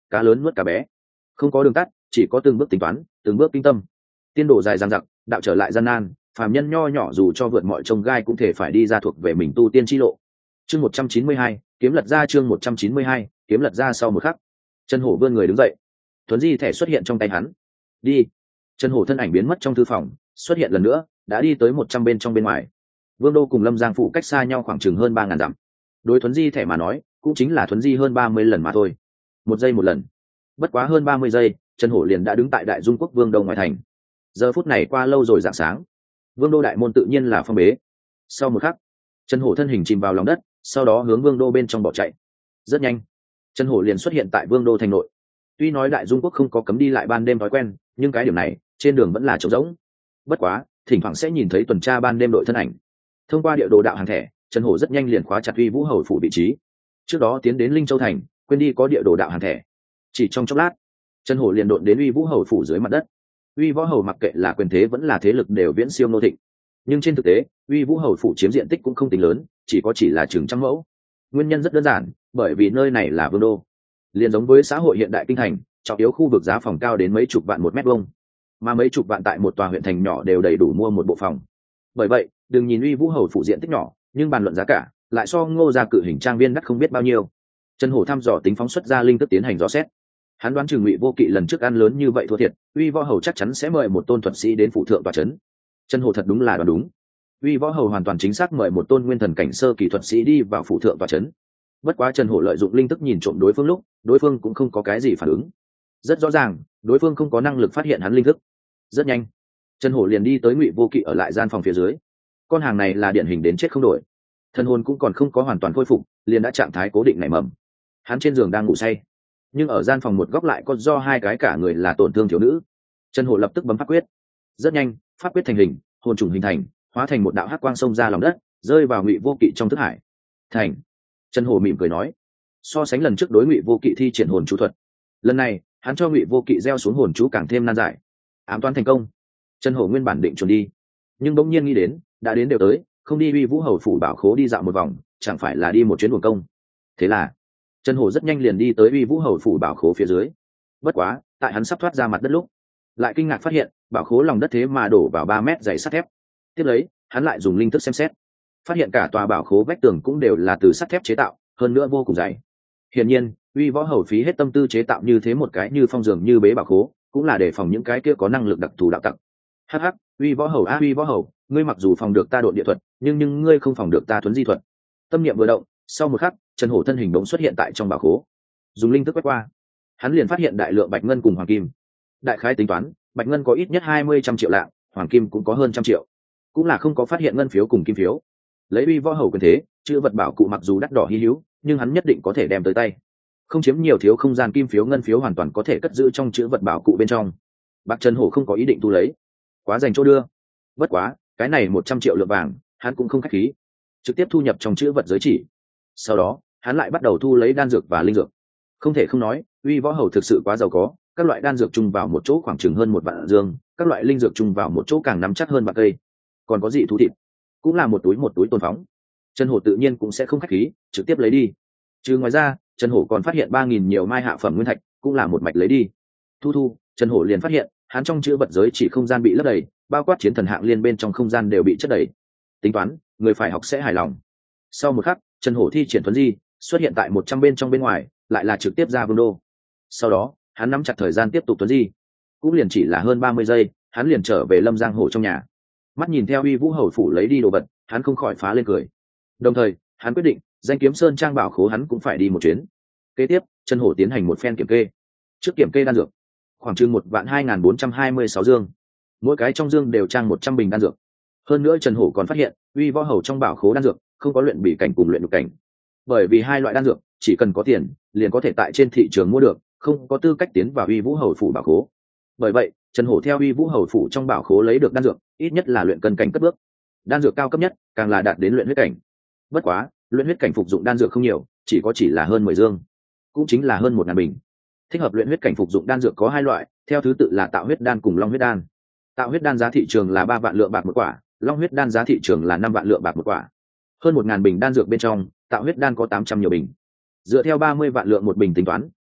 cá lớn nuốt cá bé, không có đường tắt, chỉ có từng bước tính toán, từng bước kinh tâm. Tiên đồ dài dằng dặc, đạo trở lại gian nan, phàm nhân nho nhỏ dù cho vượt mọi trông gai cũng thể phải đi ra thuộc về mình tu tiên chi lộ. Chương một trăm chín mươi hai, kiếm lật ra. Chương một trăm chín mươi hai, kiếm lật ra. Sau một khắc, Trần Hổ vươn người đứng dậy, Tuấn Di thẻ xuất hiện trong tay hắn. Đi. Trần Hổ thân ảnh biến mất trong thư phòng, xuất hiện lần nữa, đã đi tới một trăm bên trong bên ngoài. Vương đô cùng Lâm Giang phủ cách xa nhau khoảng chừng hơn ba ngàn dặm. Đối Tuấn Di thẻ mà nói, cũng chính là Tuấn Di hơn ba mươi lần mà thôi. Một giây một lần. Bất quá hơn ba mươi giây, Trần Hổ liền đã đứng tại Đại Dung quốc Vương đô ngoài thành. Giờ phút này qua lâu rồi rạng sáng, Vương đô đại môn tự nhiên là phong bế. Sau một khắc, Trần Hổ thân hình chìm vào lòng đất, sau đó hướng Vương đô bên trong bỏ chạy. Rất nhanh, Trần Hổ liền xuất hiện tại Vương đô thành nội. Tuy nói Đại Dung quốc không có cấm đi lại ban đêm thói quen, nhưng cái điểm này trên đường vẫn là trống rỗng. Bất quá, thỉnh thoảng sẽ nhìn thấy tuần tra ban đêm đội thân ảnh. Thông qua địa đồ đạo hàng thẻ, Trần Hổ rất nhanh liền khóa chặt Uy Vũ Hầu phủ vị trí. Trước đó tiến đến Linh Châu thành, quên đi có địa đồ đạo hàng thẻ. Chỉ trong chốc lát, Trần Hổ liền độn đến Uy Vũ Hầu phủ dưới mặt đất. Uy Võ Hầu mặc kệ là quyền thế vẫn là thế lực đều viễn siêu nô thịnh, nhưng trên thực tế, Uy Vũ Hầu phủ chiếm diện tích cũng không tính lớn, chỉ có chỉ là chừng trăm mẫu. Nguyên nhân rất đơn giản, bởi vì nơi này là vương đô, liền giống với xã hội hiện đại kinh thành, trọng yếu khu vực giá phòng cao đến mấy chục vạn một mét vuông, mà mấy chục vạn tại một tòa huyện thành nhỏ đều đầy đủ mua một bộ phòng. Bởi vậy, đừng nhìn Uy Vũ Hầu phủ diện tích nhỏ, nhưng bàn luận giá cả lại so Ngô gia cự hình trang viên đắt không biết bao nhiêu. Trần Hổ thăm dò tính phóng xuất ra linh thức tiến hành dò xét. Hắn đoán chừng Ngụy Vô Kỵ lần trước ăn lớn như vậy thua thiệt, Uy Võ Hầu chắc chắn sẽ mời một tôn thuật sĩ đến phụ thượng tòa trấn. Trần Hổ thật đúng là đoán đúng. Uy Võ Hầu hoàn toàn chính xác mời một tôn nguyên thần cảnh sơ kỳ thuật sĩ đi vào phụ thượng tòa trấn. Bất quá Trần Hổ lợi dụng linh thức nhìn trộm đối phương lúc, đối phương cũng không có cái gì phản ứng. Rất rõ ràng, đối phương không có năng lực phát hiện hắn linh thức. Rất nhanh, Trần Hổ liền đi tới Ngụy Vô Kỵ ở lại gian phòng phía dưới. Con hàng này là điển hình đến chết không đổi. Thân hồn cũng còn không có hoàn toàn khôi phục, liền đã trạng thái cố định nảy mầm. Hắn trên giường đang ngủ say, nhưng ở gian phòng một góc lại có do hai cái cả người là tổn thương thiếu nữ. Trần Hổ lập tức bấm pháp quyết. Rất nhanh, pháp quyết thành hình, hồn trùng hình thành, hóa thành một đạo hắc quang xông ra lòng đất, rơi vào Ngụy Vô Kỵ trong thức hải. Thành. Trần Hổ mỉm cười nói. So sánh lần trước đối Ngụy Vô Kỵ thi triển hồn chú thuật, lần này hắn cho Ngụy Vô Kỵ gieo xuống hồn chú càng thêm nan giải. Ám toán thành công. Trần Hổ nguyên bản định chuẩn đi, nhưng bỗng nhiên nghĩ đến, đã đến đều tới, không đi Uy Vũ Hầu phủ bảo khố đi dạo một vòng, chẳng phải là đi một chuyến uổng công. Thế là Trần Hổ rất nhanh liền đi tới Uy Vũ Hầu phủ bảo khố phía dưới. Bất quá, tại hắn sắp thoát ra mặt đất lúc, lại kinh ngạc phát hiện, bảo khố lòng đất thế mà đổ vào ba mét dày sắt thép. Tiếp lấy, hắn lại dùng linh thức xem xét, phát hiện cả tòa bảo khố vách tường cũng đều là từ sắt thép chế tạo, hơn nữa vô cùng dày. Hiển nhiên, Uy Võ Hầu phí hết tâm tư chế tạo như thế một cái như phong giường như bế bảo khố, cũng là để phòng những cái kia có năng lực đặc thù đạo tặc. Hắc hắc, Uy Võ Hầu a Uy Võ Hầu, ngươi mặc dù phòng được ta độ địa thuật, nhưng nhưng ngươi không phòng được ta thuấn di thuật. Tâm niệm vừa động, sau một khắc, Trần Hổ thân hình bỗng xuất hiện tại trong bảo khố. Dùng linh thức quét qua, hắn liền phát hiện đại lượng bạch ngân cùng hoàng kim. Đại khái tính toán, bạch ngân có ít nhất hai mươi trăm triệu lạng, hoàng kim cũng có hơn trăm triệu. Cũng là không có phát hiện ngân phiếu cùng kim phiếu. Lấy Uy Võ Hầu quyền thế, chữ vật bảo cụ mặc dù đắt đỏ hi hữu, nhưng hắn nhất định có thể đem tới tay. Không chiếm nhiều thiếu không gian kim phiếu ngân phiếu hoàn toàn có thể cất giữ trong chữ vật bảo cụ bên trong. Bạc Trần Hổ không có ý định thu lấy, quá dành chỗ đưa. Bất quá, cái này một trăm triệu lượng vàng, hắn cũng không khách khí, trực tiếp thu nhập trong chữ vật giới chỉ. Sau đó, hắn lại bắt đầu thu lấy đan dược và linh dược. Không thể không nói, Uy Võ Hầu thực sự quá giàu có, các loại đan dược chung vào một chỗ khoảng chừng hơn một vạn dương, các loại linh dược chung vào một chỗ càng nắm chắc hơn bạc cây. Còn có dị thú thịt, cũng là một túi một túi tôn phóng. Trần Hổ tự nhiên cũng sẽ không khách khí, trực tiếp lấy đi. Trừ ngoài ra, Trần Hổ còn phát hiện ba nghìn nhiều mai hạ phẩm nguyên thạch, cũng là một mạch lấy đi. Thu thu, Trần Hổ liền phát hiện, hắn trong chữ vật giới chỉ không gian bị lấp đầy, bao quát chiến thần hạng liên bên trong không gian đều bị chất đầy. Tính toán, người phải học sẽ hài lòng. Sau một khắc, Trần Hổ thi triển thuấn di, xuất hiện tại một trăm bên trong bên ngoài, lại là trực tiếp ra vương đô. Sau đó, hắn nắm chặt thời gian tiếp tục thuấn di, cũng liền chỉ là hơn ba mươi giây, hắn liền trở về Lâm Giang Hổ trong nhà. Mắt nhìn theo Uy Vũ Hầu phủ lấy đi đồ vật, hắn không khỏi phá lên cười. Đồng thời, hắn quyết định, danh kiếm sơn trang bảo khố hắn cũng phải đi một chuyến. Kế tiếp, Trần Hổ tiến hành một phen kiểm kê. Trước kiểm kê đan dược, khoảng chừng một vạn hai nghìn bốn trăm hai mươi sáu dương, mỗi cái trong dương đều trang một trăm bình đan dược. Hơn nữa Trần Hổ còn phát hiện, Uy Võ Hầu trong bảo khố đan dược không có luyện bỉ cảnh cùng luyện đục cảnh, bởi vì hai loại đan dược chỉ cần có tiền liền có thể tại trên thị trường mua được, không có tư cách tiến vào Uy Vũ Hầu phủ bảo khố. Bởi vậy, Trần Hổ theo Uy Vũ Hầu phủ trong bảo khố lấy được đan dược, ít nhất là luyện cân cảnh cất bước. Đan dược cao cấp nhất, càng là đạt đến luyện huyết cảnh. Bất quá, luyện huyết cảnh phục dụng đan dược không nhiều, chỉ có chỉ là hơn mười dương, cũng chính là hơn một ngàn bình. Thích hợp luyện huyết cảnh phục dụng đan dược có hai loại, theo thứ tự là tạo huyết đan cùng long huyết đan. Tạo huyết đan giá thị trường là ba vạn lượng bạc một quả, long huyết đan giá thị trường là năm vạn lượng bạc một quả. Hơn một ngàn bình đan dược bên trong, tạo huyết đan có tám trăm nhiều bình. Dựa theo ba mươi vạn lượng một bình tính toán,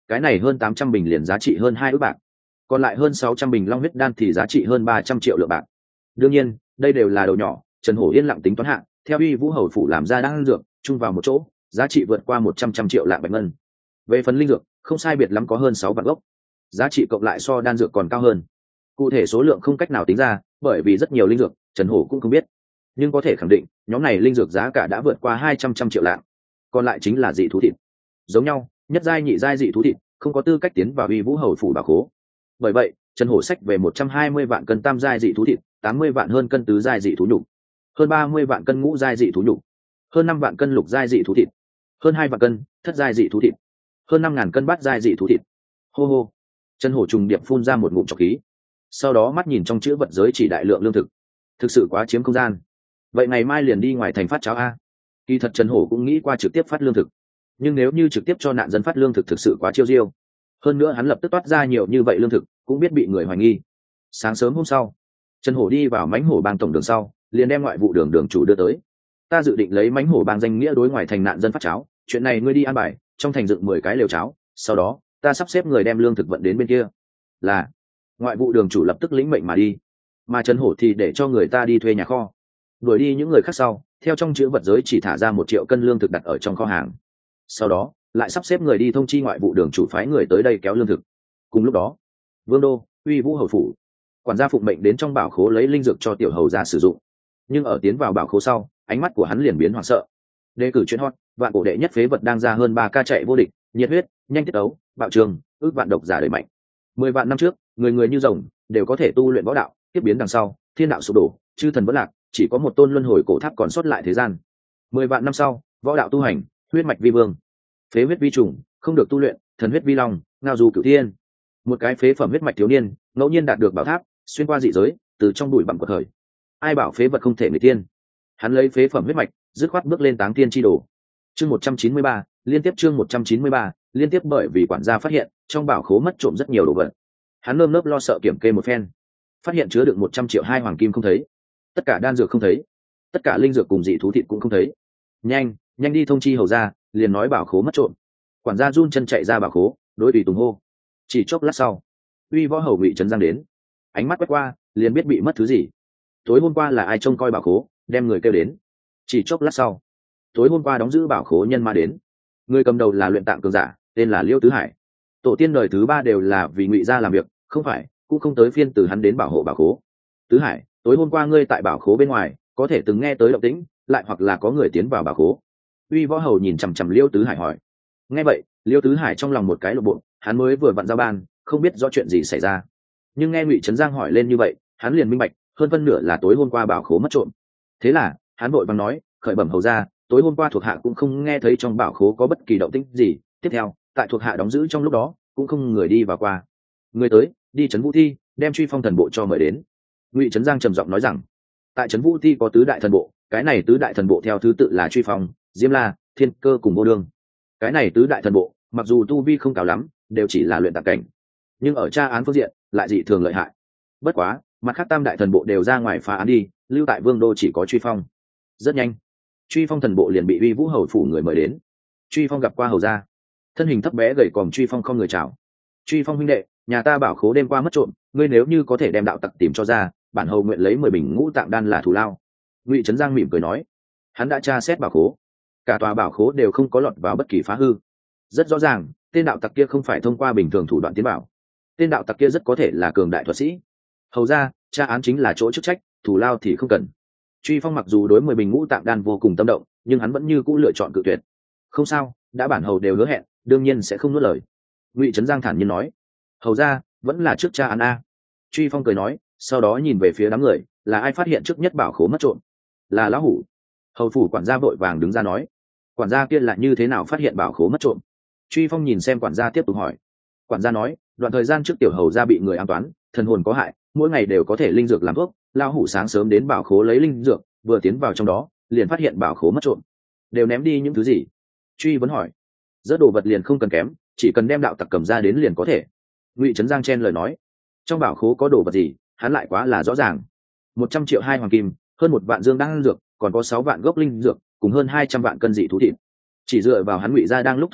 cái này hơn tám trăm bình liền giá trị hơn hai ước bạc, còn lại hơn sáu trăm bình long huyết đan thì giá trị hơn ba trăm triệu lượng bạc. Đương nhiên đây đều là đầu nhỏ, Trần Hổ yên lặng tính toán hạ, theo Uy Vũ hầu phủ làm ra đan dược chung vào một chỗ, giá trị vượt qua một trăm trăm triệu lạng bạch ngân. Về phần linh dược, không sai biệt lắm có hơn sáu vạn gốc, giá trị cộng lại so đan dược còn cao hơn. Cụ thể số lượng không cách nào tính ra, bởi vì rất nhiều linh dược Trần Hổ cũng không biết, nhưng có thể khẳng định nhóm này linh dược giá cả đã vượt qua hai trăm trăm triệu lạng. Còn lại chính là dị thú thịt. Giống nhau, nhất giai nhị giai dị thú thịt không có tư cách tiến vào Uy Vũ hầu phủ bảo khố. Bởi vậy, Trần Hổ sách về một trăm hai mươi vạn cân tam giai dị thú thịt, tám mươi vạn hơn cân tứ giai dị thú nhục, hơn ba mươi vạn cân ngũ giai dị thú nhục, hơn năm vạn cân lục giai dị thú thịt, hơn hai vạn cân thất giai dị thú thịt, hơn năm ngàn cân bát giai dị thú thịt. Hô hô. Trần Hổ trùng điệp phun ra một ngụm trọc khí, sau đó mắt nhìn trong chữ vật giới chỉ đại lượng lương thực, thực sự quá chiếm không gian. Vậy ngày mai liền đi ngoài thành phát cháo a. Kỳ thật Trần Hổ cũng nghĩ qua trực tiếp phát lương thực, nhưng nếu như trực tiếp cho nạn dân phát lương thực thực sự quá chiêu diêu. Hơn nữa hắn lập tức toát ra nhiều như vậy lương thực, cũng biết bị người hoài nghi. Sáng sớm hôm sau, Trần Hổ đi vào Mãnh Hổ Bang tổng đường sau, liền đem ngoại vụ đường đường chủ đưa tới. Ta dự định lấy Mãnh Hổ Bang danh nghĩa đối ngoại thành nạn dân phát cháo, chuyện này ngươi đi an bài, trong thành dựng mười cái lều cháo, sau đó ta sắp xếp người đem lương thực vận đến bên kia. Là. Ngoại vụ đường chủ lập tức lĩnh mệnh mà đi, mà Trần Hổ thì để cho người ta đi thuê nhà kho, đuổi đi những người khác sau, theo trong chữ vật giới chỉ thả ra một triệu cân lương thực đặt ở trong kho hàng. Sau đó lại sắp xếp người đi thông chi ngoại vụ đường chủ phái người tới đây kéo lương thực. Cùng lúc đó, Vương đô, Uy Vũ hầu phủ, quản gia phụng mệnh đến trong bảo khố lấy linh dược cho tiểu hầu ra sử dụng. Nhưng ở tiến vào bảo khố sau, ánh mắt của hắn liền biến hoảng sợ. Đề cử chuyện hot, vạn cổ đệ nhất phế vật đang ra hơn ba ca chạy vô địch, nhiệt huyết, nhanh tiết đấu, bạo trường, ước vạn độc giả đời mạnh. Mười vạn năm trước, người người như rồng, đều có thể tu luyện võ đạo, tiếp biến đằng sau, thiên đạo sụp đổ, chư thần vẫn lạc, chỉ có một tôn luân hồi cổ tháp còn sót lại thế gian. Mười vạn năm sau, võ đạo tu hành, huyết mạch vi vương, phế huyết vi trùng, không được tu luyện, thần huyết vi long, ngao du cửu thiên. Một cái phế phẩm huyết mạch thiếu niên, ngẫu nhiên đạt được bảo tháp, xuyên qua dị giới, từ trong bụi bặm của thời. Ai bảo phế vật không thể người tiên? Hắn lấy phế phẩm huyết mạch, dứt khoát bước lên táng tiên chi đồ. Chương một trăm chín mươi ba, liên tiếp chương một trăm chín mươi ba, liên tiếp bởi vì quản gia phát hiện, trong bảo khố mất trộm rất nhiều đồ vật. Hắn nơm nớp lo sợ kiểm kê một phen, phát hiện chứa được một trăm triệu hai hoàng kim không thấy, tất cả đan dược không thấy, tất cả linh dược cùng dị thú thịt cũng không thấy. Nhanh, nhanh đi thông chi hầu ra, liền nói bảo khố mất trộm. Quản gia run chân chạy ra bảo khố, đối tùy tùng hô. Chỉ chốc lát sau, Uy Võ hầu Ngụy Trấn Giang đến, ánh mắt quét qua, liền biết bị mất thứ gì. Tối hôm qua là ai trông coi bảo khố, đem người kêu đến. Chỉ chốc lát sau, tối hôm qua đóng giữ bảo khố nhân ma đến, người cầm đầu là luyện tạng cường giả, tên là Liêu Tứ Hải. Tổ tiên đời thứ ba đều là vì Ngụy gia làm việc, không phải, cũng không tới phiên từ hắn đến bảo hộ bảo khố. Tứ Hải, tối hôm qua ngươi tại bảo khố bên ngoài, có thể từng nghe tới động tĩnh, lại hoặc là có người tiến vào bảo khố. Uy Võ hầu nhìn chằm chằm Liêu Tứ Hải hỏi. Nghe vậy, Liêu Tứ Hải trong lòng một cái lộ bộ, hắn mới vừa vặn giao ban, không biết rõ chuyện gì xảy ra. Nhưng nghe Ngụy Trấn Giang hỏi lên như vậy, hắn liền minh bạch, hơn phân nửa là tối hôm qua bảo khố mất trộm. Thế là, hắn vội vàng nói, khởi bẩm hầu ra, tối hôm qua thuộc hạ cũng không nghe thấy trong bảo khố có bất kỳ động tĩnh gì. Tiếp theo, tại thuộc hạ đóng giữ trong lúc đó, cũng không người đi vào qua. Người tới, đi trấn Vũ Thi, đem Truy Phong thần bộ cho mời đến. Ngụy Trấn Giang trầm giọng nói rằng, tại trấn Vũ Thi có tứ đại thần bộ, cái này tứ đại thần bộ theo thứ tự là Truy Phong, Diêm La, Thiên Cơ cùng Vô Đương. Cái này tứ đại thần bộ, mặc dù tu vi không cao lắm, đều chỉ là luyện tạng cảnh, nhưng ở tra án phương diện lại dị thường lợi hại. Bất quá, mặt khác tam đại thần bộ đều ra ngoài phá án đi, lưu tại Vương đô chỉ có Truy Phong. Rất nhanh, Truy Phong thần bộ liền bị Uy Vũ hầu phủ người mời đến. Truy Phong gặp qua hầu gia, thân hình thấp bé gầy còm Truy Phong không người chào. Truy Phong huynh đệ, nhà ta bảo khố đêm qua mất trộm, ngươi nếu như có thể đem đạo tặc tìm cho ra, bản hầu nguyện lấy mười bình ngũ tạng đan là thù lao. Ngụy Trấn Giang mỉm cười nói, hắn đã tra xét bảo khố, cả tòa bảo khố đều không có lọt vào bất kỳ phá hư. Rất rõ ràng, tên đạo tặc kia không phải thông qua bình thường thủ đoạn tiến bảo, tên đạo tặc kia rất có thể là cường đại thuật sĩ. Hầu ra, tra án chính là chỗ chức trách, thù lao thì không cần. Truy Phong mặc dù đối mười bình ngũ tạng đan vô cùng tâm động, nhưng hắn vẫn như cũ lựa chọn cự tuyệt. Không sao, đã bản hầu đều hứa hẹn, đương nhiên sẽ không nuốt lời. Ngụy Trấn Giang thản nhiên nói. Hầu ra, vẫn là trước tra án a. Truy Phong cười nói, sau đó nhìn về phía đám người, là ai phát hiện trước nhất bảo khố mất trộm? Là lão hủ. Hầu phủ quản gia vội vàng đứng ra nói. Quản gia kia là như thế nào phát hiện bảo khố mất trộm? Truy Phong nhìn xem quản gia tiếp tục hỏi. Quản gia nói, đoạn thời gian trước tiểu hầu gia bị người ám toán, thần hồn có hại, mỗi ngày đều có thể linh dược làm thuốc. Lão hủ sáng sớm đến bảo khố lấy linh dược, vừa tiến vào trong đó, liền phát hiện bảo khố mất trộm. Đều ném đi những thứ gì? Truy vấn hỏi. Rớt đồ vật liền không cần kém, chỉ cần đem đạo tặc cầm ra đến liền có thể. Ngụy Trấn Giang chen lời nói. Trong bảo khố có đồ vật gì, hắn lại quá là rõ ràng. Một trăm triệu hai hoàng kim, hơn một vạn dương đan dược, còn có sáu vạn gốc linh dược, cùng hơn hai trăm vạn cân dị thú thịt. Chỉ dựa vào hắn Ngụy gia đang lúc thu nhập,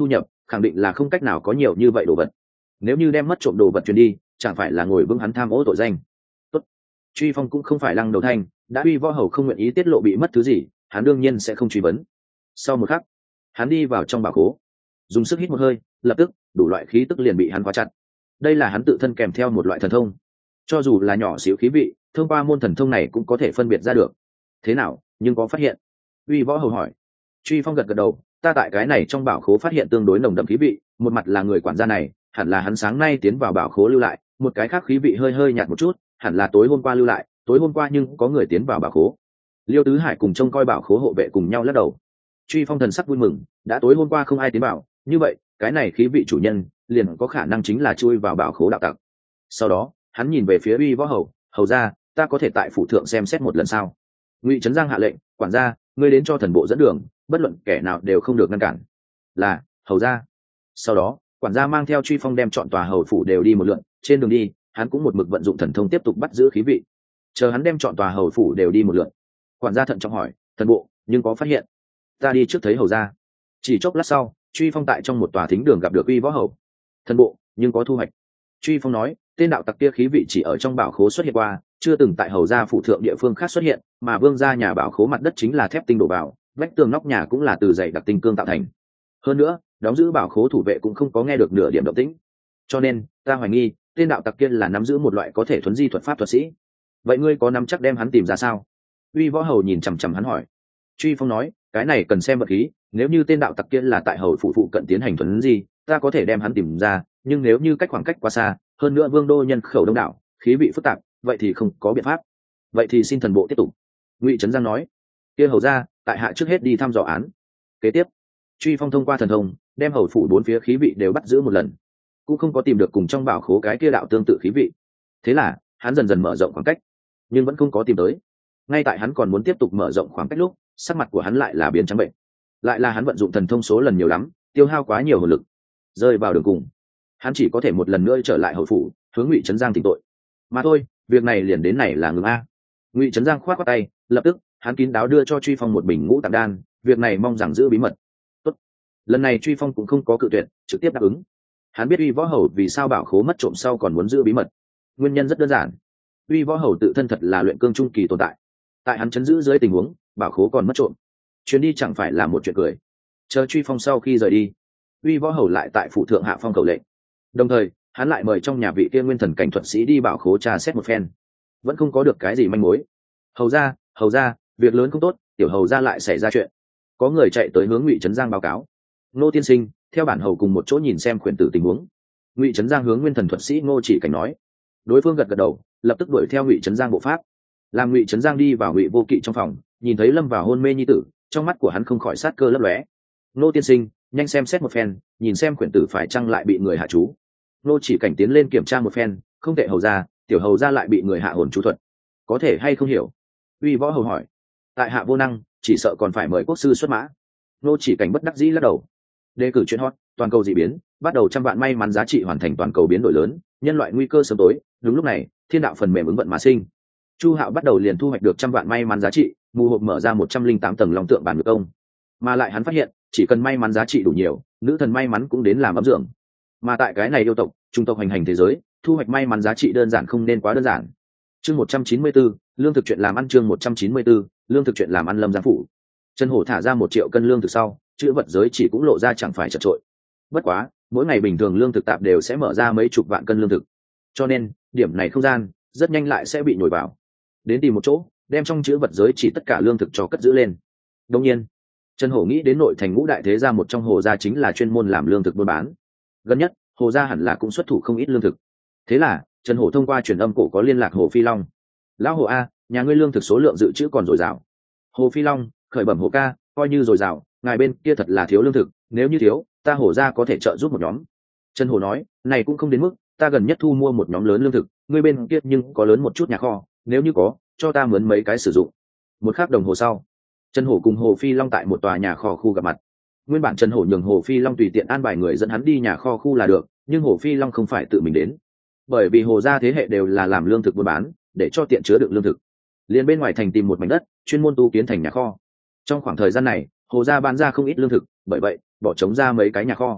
khẳng định là không cách nào có nhiều như vậy đồ vật. Nếu như đem mất trộm đồ vật truyền đi, chẳng phải là ngồi vững hắn tham ô tội danh. Tốt. Truy Phong cũng không phải lăng đầu thanh, đã uy võ hầu không nguyện ý tiết lộ bị mất thứ gì, hắn đương nhiên sẽ không truy vấn. Sau một khắc, hắn đi vào trong bảo khố, dùng sức hít một hơi, lập tức đủ loại khí tức liền bị hắn khóa chặt. Đây là hắn tự thân kèm theo một loại thần thông, cho dù là nhỏ xíu khí vị, thông qua môn thần thông này cũng có thể phân biệt ra được. Thế nào, nhưng có phát hiện? Uy võ hầu hỏi. Truy Phong gật gật đầu, ta tại cái này trong bảo khố phát hiện tương đối nồng đậm khí vị, một mặt là người quản gia này, hẳn là hắn sáng nay tiến vào bảo khố lưu lại, một cái khác khí vị hơi hơi nhạt một chút, hẳn là tối hôm qua lưu lại, tối hôm qua nhưng có người tiến vào bảo khố. Liêu Tứ Hải cùng trông coi bảo khố hộ vệ cùng nhau lắc đầu. Truy Phong thần sắc vui mừng, đã tối hôm qua không ai tiến vào, như vậy cái này khí vị chủ nhân liền có khả năng chính là chui vào bảo khố đạo tặc. Sau đó hắn nhìn về phía Uy võ hầu, hầu ra, ta có thể tại phủ thượng xem xét một lần sao? Ngụy Trấn Giang hạ lệnh, quản gia, ngươi đến cho thần bộ dẫn đường, bất luận kẻ nào đều không được ngăn cản. Là hầu ra. Sau đó quản gia mang theo Truy Phong đem chọn tòa hầu phủ đều đi một lượt, trên đường đi hắn cũng một mực vận dụng thần thông tiếp tục bắt giữ khí vị. Chờ hắn đem chọn tòa hầu phủ đều đi một lượt, quản gia thận trọng hỏi, thần bộ nhưng có phát hiện? Ta đi trước thấy hầu ra. Chỉ chốc lát sau, Truy Phong tại trong một tòa thính đường gặp được Uy võ hầu. Thần bộ nhưng có thu hoạch. Truy Phong nói, tên đạo tặc kia khí vị chỉ ở trong bảo khố xuất hiện qua, chưa từng tại hầu gia phủ thượng địa phương khác xuất hiện, mà vương gia nhà bảo khố mặt đất chính là thép tinh đổ vào, vách tường nóc nhà cũng là từ dày đặc tinh cương tạo thành. Hơn nữa, đóng giữ bảo khố thủ vệ cũng không có nghe được nửa điểm động tĩnh, cho nên ta hoài nghi tên đạo tặc kia là nắm giữ một loại có thể thuấn di thuật pháp thuật sĩ. Vậy ngươi có nắm chắc đem hắn tìm ra sao? Uy võ hầu nhìn chằm chằm hắn hỏi. Truy Phong nói, cái này cần xem vật khí, nếu như tên đạo tặc kia là tại hầu phủ phụ cận tiến hành thuấn di, ta có thể đem hắn tìm ra, nhưng nếu như cách khoảng cách quá xa, hơn nữa vương đô nhân khẩu đông đảo, khí vị phức tạp, vậy thì không có biện pháp. Vậy thì xin thần bộ tiếp tục. Ngụy Trấn Giang nói. Kia hầu ra, tại hạ trước hết đi thăm dò án. Kế tiếp, Truy Phong thông qua thần thông đem hầu phủ bốn phía khí vị đều bắt giữ một lần, cũng không có tìm được cùng trong bảo khố cái kia đạo tương tự khí vị. Thế là hắn dần dần mở rộng khoảng cách, nhưng vẫn không có tìm tới. Ngay tại hắn còn muốn tiếp tục mở rộng khoảng cách lúc, sắc mặt của hắn lại là biến trắng bệnh. Lại là hắn vận dụng thần thông số lần nhiều lắm, tiêu hao quá nhiều hồn lực, rơi vào đường cùng. Hắn chỉ có thể một lần nữa trở lại hầu phủ, hướng Ngụy Trấn Giang thỉnh tội. Mà thôi, việc này liền đến này là ngừng a. Ngụy Trấn Giang khoát qua tay, lập tức hắn kín đáo đưa cho Truy Phong một bình ngũ tạng đan, việc này mong rằng giữ bí mật. Tốt. Lần này Truy Phong cũng không có cự tuyệt, trực tiếp đáp ứng. Hắn biết Uy võ hầu vì sao bảo khố mất trộm sau còn muốn giữ bí mật. Nguyên nhân rất đơn giản. Uy võ hầu tự thân thật là luyện cương trung kỳ tồn tại. Tại hắn chấn giữ dưới tình huống, bảo khố còn mất trộm, chuyến đi chẳng phải là một chuyện cười. Chờ Truy Phong sau khi rời đi, Uy võ hầu lại tại phủ thượng hạ phong khẩu lệnh. Đồng thời, hắn lại mời trong nhà vị kia nguyên thần cảnh thuật sĩ đi bảo khố tra xét một phen, vẫn không có được cái gì manh mối. Hầu ra, hầu ra, việc lớn không tốt, tiểu hầu ra lại xảy ra chuyện. Có người chạy tới hướng Ngụy Trấn Giang báo cáo. Ngô tiên sinh, theo bản hầu cùng một chỗ nhìn xem khuyển tử tình huống. Ngụy Trấn Giang hướng nguyên thần thuật sĩ Ngô Chỉ Cảnh nói. Đối phương gật gật đầu, lập tức đuổi theo Ngụy Trấn Giang bộ pháp. Làm Ngụy Trấn Giang đi vào Ngụy Vô Kỵ trong phòng, nhìn thấy lâm vào hôn mê nhi tử, trong mắt của hắn không khỏi sát cơ lấp lóe. Ngô tiên sinh, nhanh xem xét một phen, nhìn xem khuyển tử phải chăng lại bị người hạ chú. Ngô Chỉ Cảnh tiến lên kiểm tra một phen, không tệ hầu ra, tiểu hầu ra lại bị người hạ hồn chú thuật, có thể hay không hiểu? Uy võ hầu hỏi. Tại hạ vô năng, chỉ sợ còn phải mời quốc sư xuất mã. Ngô Chỉ Cảnh bất đắc dĩ lắc đầu. Đề cử chuyện hot, toàn cầu dị biến, bắt đầu trăm vạn may mắn giá trị hoàn thành toàn cầu biến đổi lớn, nhân loại nguy cơ sớm tối. Đúng lúc này, thiên đạo phần mềm ứng vận mà sinh. Chu Hạo bắt đầu liền thu hoạch được trăm vạn may mắn giá trị, mù hộp mở ra một trăm linh tám tầng long tượng bản ngược công. Mà lại hắn phát hiện, chỉ cần may mắn giá trị đủ nhiều, nữ thần may mắn cũng đến làm ấm dưỡng. Mà tại cái này yêu tộc, trung tộc hành hành thế giới, thu hoạch may mắn giá trị đơn giản không nên quá đơn giản. Chương một trăm chín mươi 194, lương thực chuyện làm ăn chương một trăm chín mươi 194, lương thực chuyện làm ăn Lâm Giang phủ. Trần Hổ thả ra một triệu cân lương thực sau, chữ vật giới chỉ cũng lộ ra chẳng phải chật trội. Bất quá, mỗi ngày bình thường lương thực tạp đều sẽ mở ra mấy chục vạn cân lương thực. Cho nên, điểm này không gian rất nhanh lại sẽ bị nhồi vào. Đến tìm một chỗ, đem trong chữ vật giới chỉ tất cả lương thực cho cất giữ lên. Đương nhiên, Trần Hổ nghĩ đến nội thành ngũ đại thế gia một trong Hồ gia chính là chuyên môn làm lương thực buôn bán. Gần nhất, Hồ gia hẳn là cũng xuất thủ không ít lương thực. Thế là, Trần Hổ thông qua truyền âm cổ có liên lạc Hồ Phi Long. Lão Hồ a, nhà ngươi lương thực số lượng dự trữ còn dồi dào. Hồ Phi Long khởi bẩm Hồ ca, coi như dồi dào, ngài bên kia thật là thiếu lương thực, nếu như thiếu, ta Hồ gia có thể trợ giúp một nhóm. Trần Hổ nói, này cũng không đến mức, ta gần nhất thu mua một nhóm lớn lương thực, ngươi bên kia nhưng có lớn một chút nhà kho, nếu như có, cho ta mướn mấy cái sử dụng. Một khắc đồng hồ sau, Trần Hổ cùng Hồ Phi Long tại một tòa nhà kho khu gặp mặt. Nguyên bản Trần Hổ nhường Hồ Phi Long tùy tiện an bài người dẫn hắn đi nhà kho khu là được, nhưng Hồ Phi Long không phải tự mình đến, bởi vì Hồ gia thế hệ đều là làm lương thực buôn bán, để cho tiện chứa đựng lương thực. Liên bên ngoài thành tìm một mảnh đất, chuyên môn tu kiến thành nhà kho. Trong khoảng thời gian này, Hồ gia bán ra không ít lương thực, bởi vậy bỏ trống ra mấy cái nhà kho.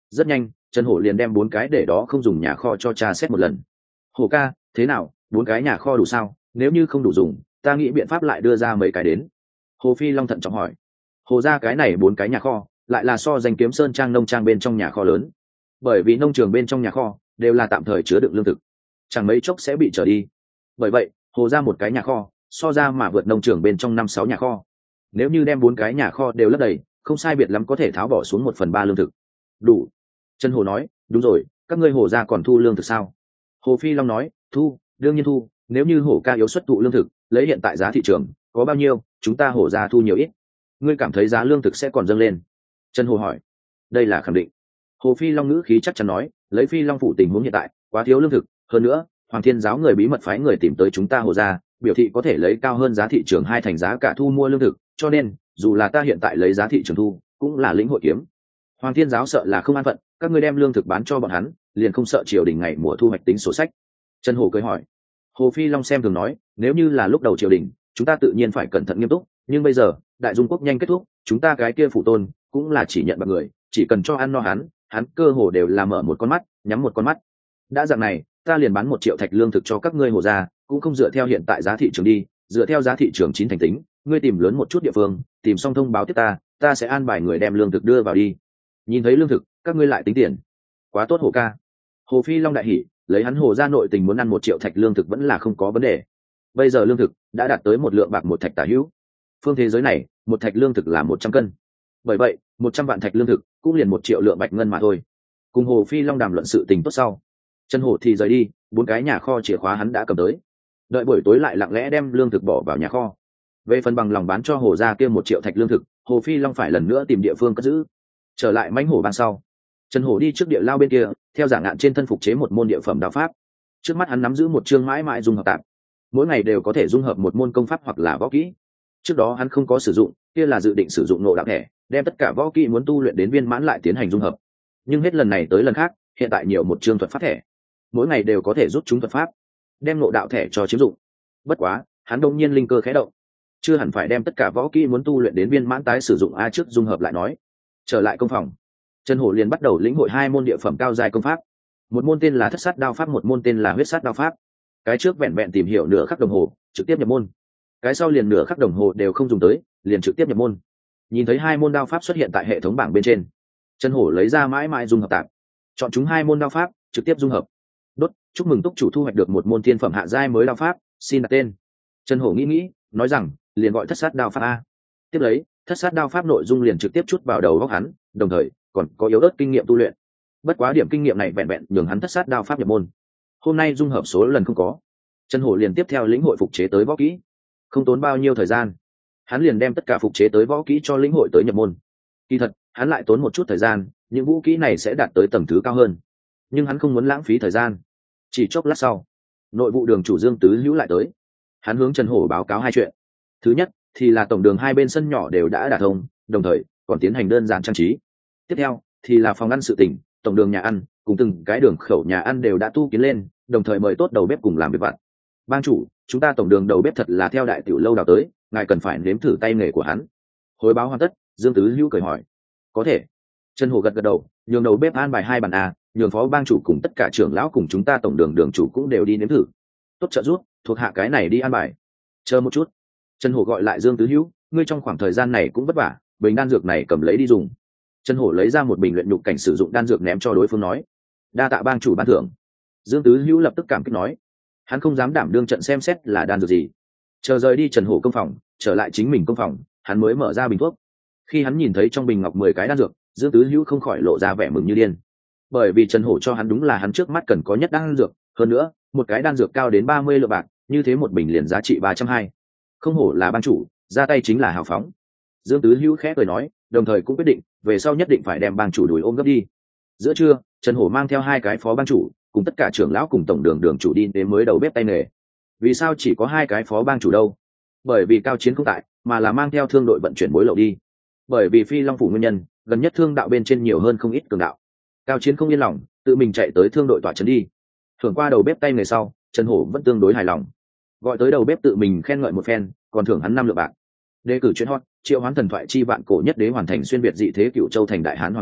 Rất nhanh, Trần Hổ liền đem bốn cái để đó không dùng nhà kho cho tra xét một lần. Hổ ca, thế nào, bốn cái nhà kho đủ sao? Nếu như không đủ dùng, ta nghĩ biện pháp lại đưa ra mấy cái đến. Hồ Phi Long thận trọng hỏi. Hồ ra cái này bốn cái nhà kho lại là so danh Kiếm Sơn trang nông trang bên trong nhà kho lớn, bởi vì nông trường bên trong nhà kho đều là tạm thời chứa đựng lương thực, chẳng mấy chốc sẽ bị trở đi. Bởi vậy Hồ ra một cái nhà kho so ra mà vượt nông trường bên trong năm sáu nhà kho. Nếu như đem bốn cái nhà kho đều lấp đầy, không sai biệt lắm có thể tháo bỏ xuống một phần ba lương thực. Đủ. Trần Hồ nói. Đúng rồi, các ngươi Hồ ra còn thu lương thực sao? Hồ Phi Long nói. Thu, đương nhiên thu. Nếu như Hổ ca yếu xuất thụ lương thực, lấy hiện tại giá thị trường có bao nhiêu, chúng ta Hổ ra thu nhiều ít. Ngươi cảm thấy giá lương thực sẽ còn dâng lên? Trần Hồ hỏi. Đây là khẳng định. Hồ Phi Long ngữ khí chắc chắn nói. Lấy Phi Long phủ tình huống hiện tại quá thiếu lương thực, hơn nữa Hoàng Thiên giáo người bí mật phái người tìm tới chúng ta Hồ ra, biểu thị có thể lấy cao hơn giá thị trường hai thành giá cả thu mua lương thực, cho nên dù là ta hiện tại lấy giá thị trường thu, cũng là lĩnh hội kiếm. Hoàng Thiên giáo sợ là không an phận, các ngươi đem lương thực bán cho bọn hắn, liền không sợ triều đình ngày mùa thu hoạch tính sổ sách. Trần Hồ cười hỏi. Hồ Phi Long xem thường nói. Nếu như là lúc đầu triều đình, chúng ta tự nhiên phải cẩn thận nghiêm túc, nhưng bây giờ đại dung quốc nhanh kết thúc, chúng ta cái kia phủ tôn cũng là chỉ nhận bạc người, chỉ cần cho ăn no hắn, hắn cơ hồ đều là mở một con mắt nhắm một con mắt. Đã dạng này, ta liền bán một triệu thạch lương thực cho các ngươi Hồ ra, cũng không dựa theo hiện tại giá thị trường đi, dựa theo giá thị trường chín thành tính, ngươi tìm lớn một chút địa phương, tìm xong thông báo tiếp ta, ta sẽ an bài người đem lương thực đưa vào đi. Nhìn thấy lương thực, các ngươi lại tính tiền. Quá tốt Hồ ca. Hồ Phi Long đại hỉ, lấy hắn Hồ ra nội tình muốn ăn một triệu thạch lương thực vẫn là không có vấn đề. Bây giờ lương thực đã đạt tới một lượng bạc một thạch tả hữu. Phương thế giới này, một thạch lương thực là một trăm cân. Bởi vậy, một trăm vạn thạch lương thực cũng liền một triệu lượng bạch ngân mà thôi. Cùng Hồ Phi Long đàm luận sự tình tốt sau, Trần Hổ thì rời đi, bốn cái nhà kho chìa khóa hắn đã cầm tới. Đợi buổi tối lại lặng lẽ đem lương thực bỏ vào nhà kho. Về phần bằng lòng bán cho Hồ ra kia một triệu thạch lương thực, Hồ Phi Long phải lần nữa tìm địa phương cất giữ. Trở lại mãnh hổ bang sau, Trần Hổ đi trước địa lao bên kia, theo giả ngạn trên thân phục chế một môn địa phẩm đạo pháp. Trước mắt hắn nắm giữ một chương mãi mãi dung hợp tạp, mỗi ngày đều có thể dung hợp một môn công pháp hoặc là võ kỹ. Trước đó hắn không có sử dụng, kia là dự định sử dụng nộ đạo thẻ, đem tất cả võ kỹ muốn tu luyện đến viên mãn lại tiến hành dung hợp. Nhưng hết lần này tới lần khác, hiện tại nhiều một chương thuật pháp thẻ, mỗi ngày đều có thể rút chúng thuật pháp, đem nộ đạo thẻ cho chiếm dụng. Bất quá, hắn đông nhiên linh cơ khẽ động, chưa hẳn phải đem tất cả võ kỹ muốn tu luyện đến viên mãn tái sử dụng a trước dung hợp lại nói. Trở lại công phòng, Trần Hổ liền bắt đầu lĩnh hội hai môn địa phẩm cao dài công pháp, một môn tên là thất sát đao pháp, một môn tên là huyết sát đao pháp. Cái trước vẹn vẹn tìm hiểu nửa khắc đồng hồ, trực tiếp nhập môn. Cái sau liền nửa khắc đồng hồ đều không dùng tới, liền trực tiếp nhập môn. Nhìn thấy hai môn đao pháp xuất hiện tại hệ thống bảng bên trên, Trần Hổ lấy ra mãi mãi dung hợp tạp, chọn chúng hai môn đao pháp, trực tiếp dung hợp. Đốt, chúc mừng túc chủ thu hoạch được một môn thiên phẩm hạ giai mới đao pháp, xin đặt tên. Trần Hổ nghĩ nghĩ, nói rằng, liền gọi thất sát đao pháp a. Tiếp lấy, thất sát đao pháp nội dung liền trực tiếp chút vào đầu óc hắn, đồng thời còn có yếu ớt kinh nghiệm tu luyện. Bất quá điểm kinh nghiệm này vẹn vẹn nhường hắn thất sát đao pháp nhập môn. Hôm nay dung hợp số lần không có, Trần Hổ liền tiếp theo lĩnh hội phục chế tới võ kỹ. Không tốn bao nhiêu thời gian, hắn liền đem tất cả phục chế tới võ kỹ cho lĩnh hội tới nhập môn. Kỳ thật, hắn lại tốn một chút thời gian, những vũ kỹ này sẽ đạt tới tầng thứ cao hơn. Nhưng hắn không muốn lãng phí thời gian. Chỉ chốc lát sau, nội vụ đường chủ Dương Tứ Hữu lại tới. Hắn hướng Trần Hổ báo cáo hai chuyện. Thứ nhất, thì là tổng đường hai bên sân nhỏ đều đã đả thông, đồng thời còn tiến hành đơn giản trang trí. Tiếp theo, thì là phòng ăn sự tỉnh, tổng đường nhà ăn, cùng từng cái đường khẩu nhà ăn đều đã tu kiến lên, đồng thời mời tốt đầu bếp cùng làm việc vặt. Bang chủ, chúng ta tổng đường đầu bếp thật là theo đại tiểu lâu đào tới, ngài cần phải nếm thử tay nghề của hắn. Hồi báo hoàn tất, Dương Tứ Hữu cười hỏi. Có thể. Trần Hổ gật gật đầu, nhường đầu bếp an bài hai bàn a, nhường phó bang chủ cùng tất cả trưởng lão cùng chúng ta tổng đường đường chủ cũng đều đi nếm thử. Tốt trợ giúp, thuộc hạ cái này đi an bài. Chờ một chút. Trần Hổ gọi lại Dương Tứ Hữu, ngươi trong khoảng thời gian này cũng vất vả, bình đan dược này cầm lấy đi dùng. Trần Hổ lấy ra một bình luyện nhục cảnh sử dụng đan dược ném cho đối phương nói. Đa tạ bang chủ ban thưởng. Dương Tứ Hữu lập tức cảm kích nói. Hắn không dám đảm đương trận xem xét là đan dược gì. Chờ rời đi Trần Hổ công phòng, trở lại chính mình công phòng, hắn mới mở ra bình thuốc. Khi hắn nhìn thấy trong bình ngọc mười cái đan dược, Dương Tứ Hữu không khỏi lộ ra vẻ mừng như điên. Bởi vì Trần Hổ cho hắn đúng là hắn trước mắt cần có nhất đan dược, hơn nữa, một cái đan dược cao đến ba mươi lượng bạc, như thế một bình liền giá trị ba trăm hai mươi. Không hổ là ban chủ, ra tay chính là hào phóng. Dương Tứ Hữu khẽ cười nói, đồng thời cũng quyết định, về sau nhất định phải đem bang chủ đuổi ôm gấp đi. Giữa trưa, Trần Hổ mang theo hai cái phó bang chủ, cùng tất cả trưởng lão cùng tổng đường đường chủ đi đến mới đầu bếp tay nghề. Vì sao chỉ có hai cái phó bang chủ đâu? Bởi vì Cao Chiến không tại, mà là mang theo thương đội vận chuyển mối lậu đi. Bởi vì Phi Long phủ nguyên nhân, gần nhất thương đạo bên trên nhiều hơn không ít cường đạo. Cao Chiến không yên lòng, tự mình chạy tới thương đội tỏa trấn đi. Thưởng qua đầu bếp tay nghề sau, Trần Hổ vẫn tương đối hài lòng. Gọi tới đầu bếp tự mình khen ngợi một phen, còn thưởng hắn năm lượng bạc. Đề cử chuyên hot, triệu hoán thần thoại chi vạn cổ nhất đế hoàn thành xuyên việt dị thế cựu châu thành đại hán hoàng đế,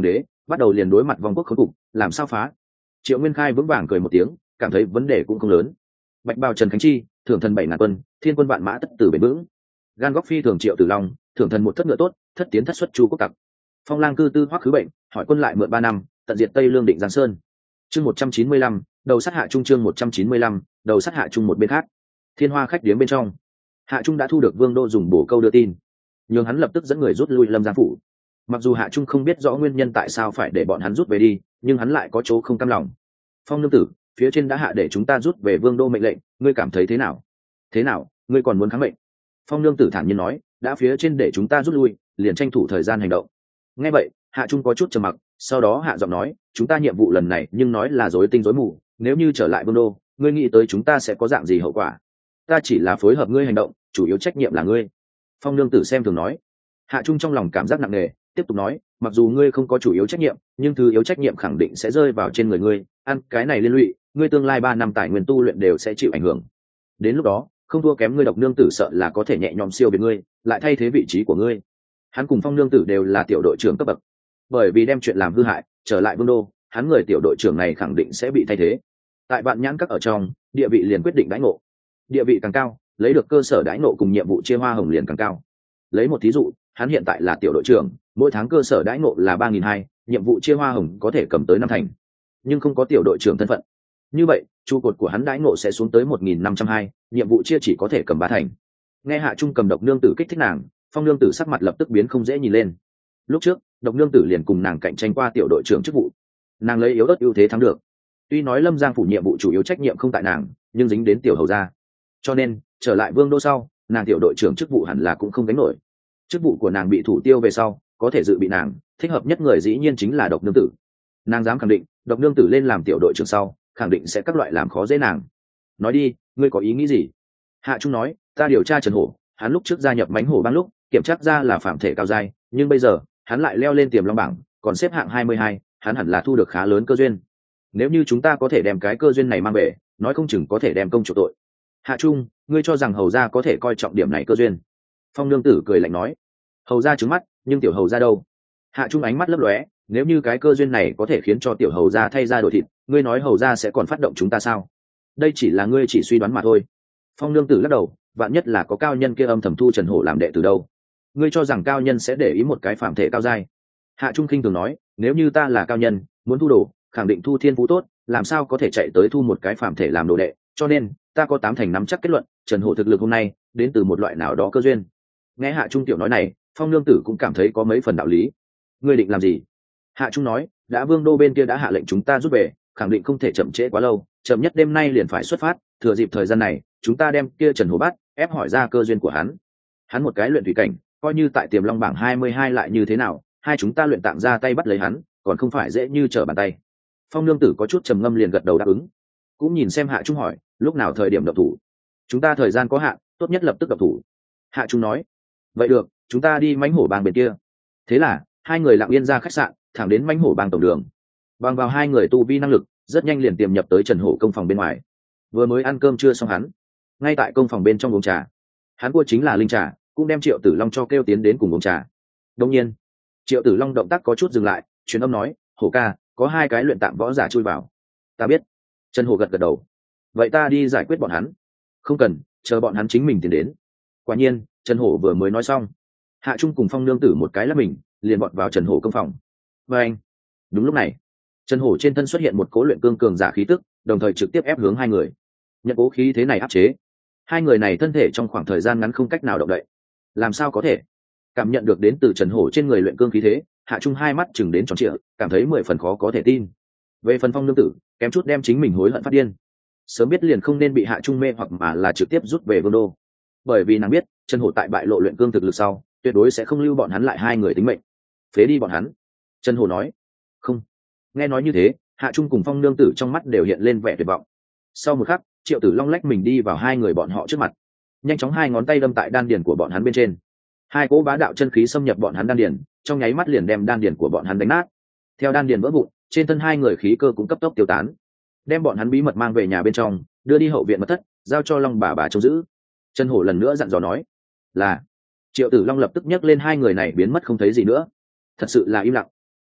bắt đầu liền đối mặt vong quốc khốn cục, làm sao phá? Triệu Nguyên Khai vững vàng cười một tiếng, cảm thấy vấn đề cũng không lớn. Bạch bào Trần Khánh Chi, thưởng thần bảy ngàn quân, thiên quân vạn mã tất tử bền vững. Gan góc phi thường Triệu Tử Long, thưởng thần một thất ngựa tốt, thất tiến thất xuất chu quốc tặc. Phong lang cư tư hoắc khứ bệnh, hỏi quân lại mượn ba năm, tận diệt Tây Lương định Giang Sơn. Chương một trăm chín mươi lăm, đầu sát hạ trung chương một trăm chín mươi lăm, đầu sát hạ trung một bên khác. Thiên Hoa khách điếm bên trong, Hạ Trung đã thu được Vương Đô dùng bổ câu đưa tin, nhưng hắn lập tức dẫn người rút lui Lâm Giang phủ. Mặc dù Hạ Trung không biết rõ nguyên nhân tại sao phải để bọn hắn rút về đi, nhưng hắn lại có chỗ không cam lòng. Phong nương tử, phía trên đã hạ để chúng ta rút về Vương Đô mệnh lệnh, ngươi cảm thấy thế nào? Thế nào, ngươi còn muốn kháng mệnh? Phong nương tử thản nhiên nói, đã phía trên để chúng ta rút lui, liền tranh thủ thời gian hành động. Nghe vậy, Hạ Trung có chút trầm mặc, sau đó hạ giọng nói, chúng ta nhiệm vụ lần này nhưng nói là rối tinh rối mù, nếu như trở lại Vương Đô, ngươi nghĩ tới chúng ta sẽ có dạng gì hậu quả? Ta chỉ là phối hợp ngươi hành động, chủ yếu trách nhiệm là ngươi. Phong nương tử xem thường nói. Hạ Trung trong lòng cảm giác nặng nề, tiếp tục nói, mặc dù ngươi không có chủ yếu trách nhiệm, nhưng thứ yếu trách nhiệm khẳng định sẽ rơi vào trên người ngươi, ăn cái này liên lụy, ngươi tương lai ba năm tài nguyên tu luyện đều sẽ chịu ảnh hưởng. Đến lúc đó, không thua kém ngươi độc nương tử sợ là có thể nhẹ nhõm siêu biệt ngươi, lại thay thế vị trí của ngươi. Hắn cùng Phong nương tử đều là tiểu đội trưởng cấp bậc, bởi vì đem chuyện làm hư hại, trở lại Vương Đô, hắn người tiểu đội trưởng này khẳng định sẽ bị thay thế. Tại Vạn Nhãn Các ở trong, địa vị liền quyết định đãi ngộ. Địa vị càng cao, lấy được cơ sở đãi ngộ cùng nhiệm vụ chia hoa hồng liền càng cao. Lấy một thí dụ, hắn hiện tại là tiểu đội trưởng, mỗi tháng cơ sở đãi ngộ là ba nghìn hai, nhiệm vụ chia hoa hồng có thể cầm tới năm thành, nhưng không có tiểu đội trưởng thân phận. Như vậy, trụ cột của hắn đãi ngộ sẽ xuống tới một nghìn năm trăm hai, nhiệm vụ chia chỉ có thể cầm ba thành. Nghe Hạ Trung cầm độc nương tử kích thích nàng, Phong nương tử sắc mặt lập tức biến không dễ nhìn lên. Lúc trước, độc nương tử liền cùng nàng cạnh tranh qua tiểu đội trưởng chức vụ, nàng lấy yếu ớt ưu thế thắng được. Tuy nói Lâm Giang phủ nhiệm vụ chủ yếu trách nhiệm không tại nàng, nhưng dính đến tiểu hầu gia, cho nên trở lại Vương Đô sau, nàng tiểu đội trưởng chức vụ hẳn là cũng không gánh nổi. Chức vụ của nàng bị thủ tiêu về sau, có thể dự bị nàng, thích hợp nhất người dĩ nhiên chính là độc nương tử. Nàng dám khẳng định, độc nương tử lên làm tiểu đội trưởng sau, khẳng định sẽ các loại làm khó dễ nàng. Nói đi, ngươi có ý nghĩ gì? Hạ Trung nói, ta điều tra Trần Hổ, hắn lúc trước gia nhập mãnh hổ bang lúc, kiểm tra ra là phạm thể cao giai, nhưng bây giờ, hắn lại leo lên tiềm long bảng, còn xếp hạng hai mươi hai, hắn hẳn là thu được khá lớn cơ duyên. Nếu như chúng ta có thể đem cái cơ duyên này mang về, nói không chừng có thể đem công chủ tội. Hạ Trung, ngươi cho rằng hầu gia có thể coi trọng điểm này cơ duyên? Phong nương tử cười lạnh nói, hầu gia trứng mắt, nhưng tiểu hầu gia đâu? Hạ Trung ánh mắt lấp lóe, nếu như cái cơ duyên này có thể khiến cho tiểu hầu gia thay ra đổi thịt, ngươi nói hầu gia sẽ còn phát động chúng ta sao? Đây chỉ là ngươi chỉ suy đoán mà thôi. Phong nương tử lắc đầu, vạn nhất là có cao nhân kia âm thầm thu Trần Hổ làm đệ từ đâu? Ngươi cho rằng cao nhân sẽ để ý một cái phạm thể cao giai? Hạ Trung khinh thường nói, nếu như ta là cao nhân, muốn thu đồ, khẳng định thu thiên phú tốt, làm sao có thể chạy tới thu một cái phạm thể làm đồ đệ? Cho nên, ta có tám thành nắm chắc kết luận, Trần Hổ thực lực hôm nay đến từ một loại nào đó cơ duyên. Nghe Hạ Trung tiểu nói này, Phong nương tử cũng cảm thấy có mấy phần đạo lý. Ngươi định làm gì? Hạ Trung nói, đã Vương Đô bên kia đã hạ lệnh chúng ta rút về, khẳng định không thể chậm trễ quá lâu, chậm nhất đêm nay liền phải xuất phát, thừa dịp thời gian này, chúng ta đem kia Trần Hổ bắt, ép hỏi ra cơ duyên của hắn. Hắn một cái luyện thủy cảnh, coi như tại Tiềm Long bảng hai mươi hai lại như thế nào, hai chúng ta luyện tạng ra tay bắt lấy hắn, còn không phải dễ như trở bàn tay. Phong nương tử có chút trầm ngâm liền gật đầu đáp ứng. Cũng nhìn xem Hạ Trung hỏi, lúc nào thời điểm động thủ? Chúng ta thời gian có hạn, tốt nhất lập tức động thủ. Hạ Trung nói, vậy được, chúng ta đi mãnh hổ bang bên kia. Thế là hai người lặng yên ra khách sạn, thẳng đến mãnh hổ bang tổng đường. Bằng vào hai người tu vi năng lực, rất nhanh liền tiềm nhập tới Trần Hổ công phòng bên ngoài. Vừa mới ăn cơm trưa xong hắn, ngay tại công phòng bên trong uống trà. Hắn cua chính là linh trà, cũng đem Triệu Tử Long cho kêu tiến đến cùng uống trà. Đương nhiên, Triệu Tử Long động tác có chút dừng lại, truyền âm nói, Hổ ca, có hai cái luyện tạm võ giả chui vào. Ta biết. Trần Hổ gật gật đầu. Vậy ta đi giải quyết bọn hắn. Không cần, chờ bọn hắn chính mình tiến đến. Quả nhiên, Trần Hổ vừa mới nói xong, Hạ Trung cùng Phong nương tử một cái lắp mình, liền bọn vào Trần Hổ công phòng. Và anh, đúng lúc này, Trần Hổ trên thân xuất hiện một cố luyện cương cường giả khí tức, đồng thời trực tiếp ép hướng hai người. Nhận cố khí thế này áp chế, hai người này thân thể trong khoảng thời gian ngắn không cách nào động đậy. Làm sao có thể? Cảm nhận được đến từ Trần Hổ trên người luyện cương khí thế, Hạ Trung hai mắt chừng đến tròn trịa, cảm thấy mười phần khó có thể tin. Về phần Phong nương tử, kém chút đem chính mình hối hận phát điên. Sớm biết liền không nên bị Hạ Trung mê hoặc mà là trực tiếp rút về Vương Đô. Bởi vì nàng biết, Trần Hổ tại bại lộ luyện cương thực lực sau, tuyệt đối sẽ không lưu bọn hắn lại hai người tính mệnh. Phế đi bọn hắn. Trần Hổ nói. Không. Nghe nói như thế, Hạ Trung cùng Phong nương tử trong mắt đều hiện lên vẻ tuyệt vọng. Sau một khắc, Triệu Tử Long lách mình đi vào hai người bọn họ trước mặt, nhanh chóng hai ngón tay đâm tại đan điền của bọn hắn bên trên. Hai cỗ bá đạo chân khí xâm nhập bọn hắn đan điền, trong nháy mắt liền đem đan điền của bọn hắn đánh nát. Theo đan điền vỡ vụn, trên thân hai người khí cơ cũng cấp tốc tiêu tán. Đem bọn hắn bí mật mang về nhà bên trong, đưa đi hậu viện mật thất, giao cho Long bà bà trông giữ. Trần Hổ lần nữa dặn dò nói, là. Triệu Tử Long lập tức nhấc lên hai người này biến mất không thấy gì nữa. Thật sự là im lặng.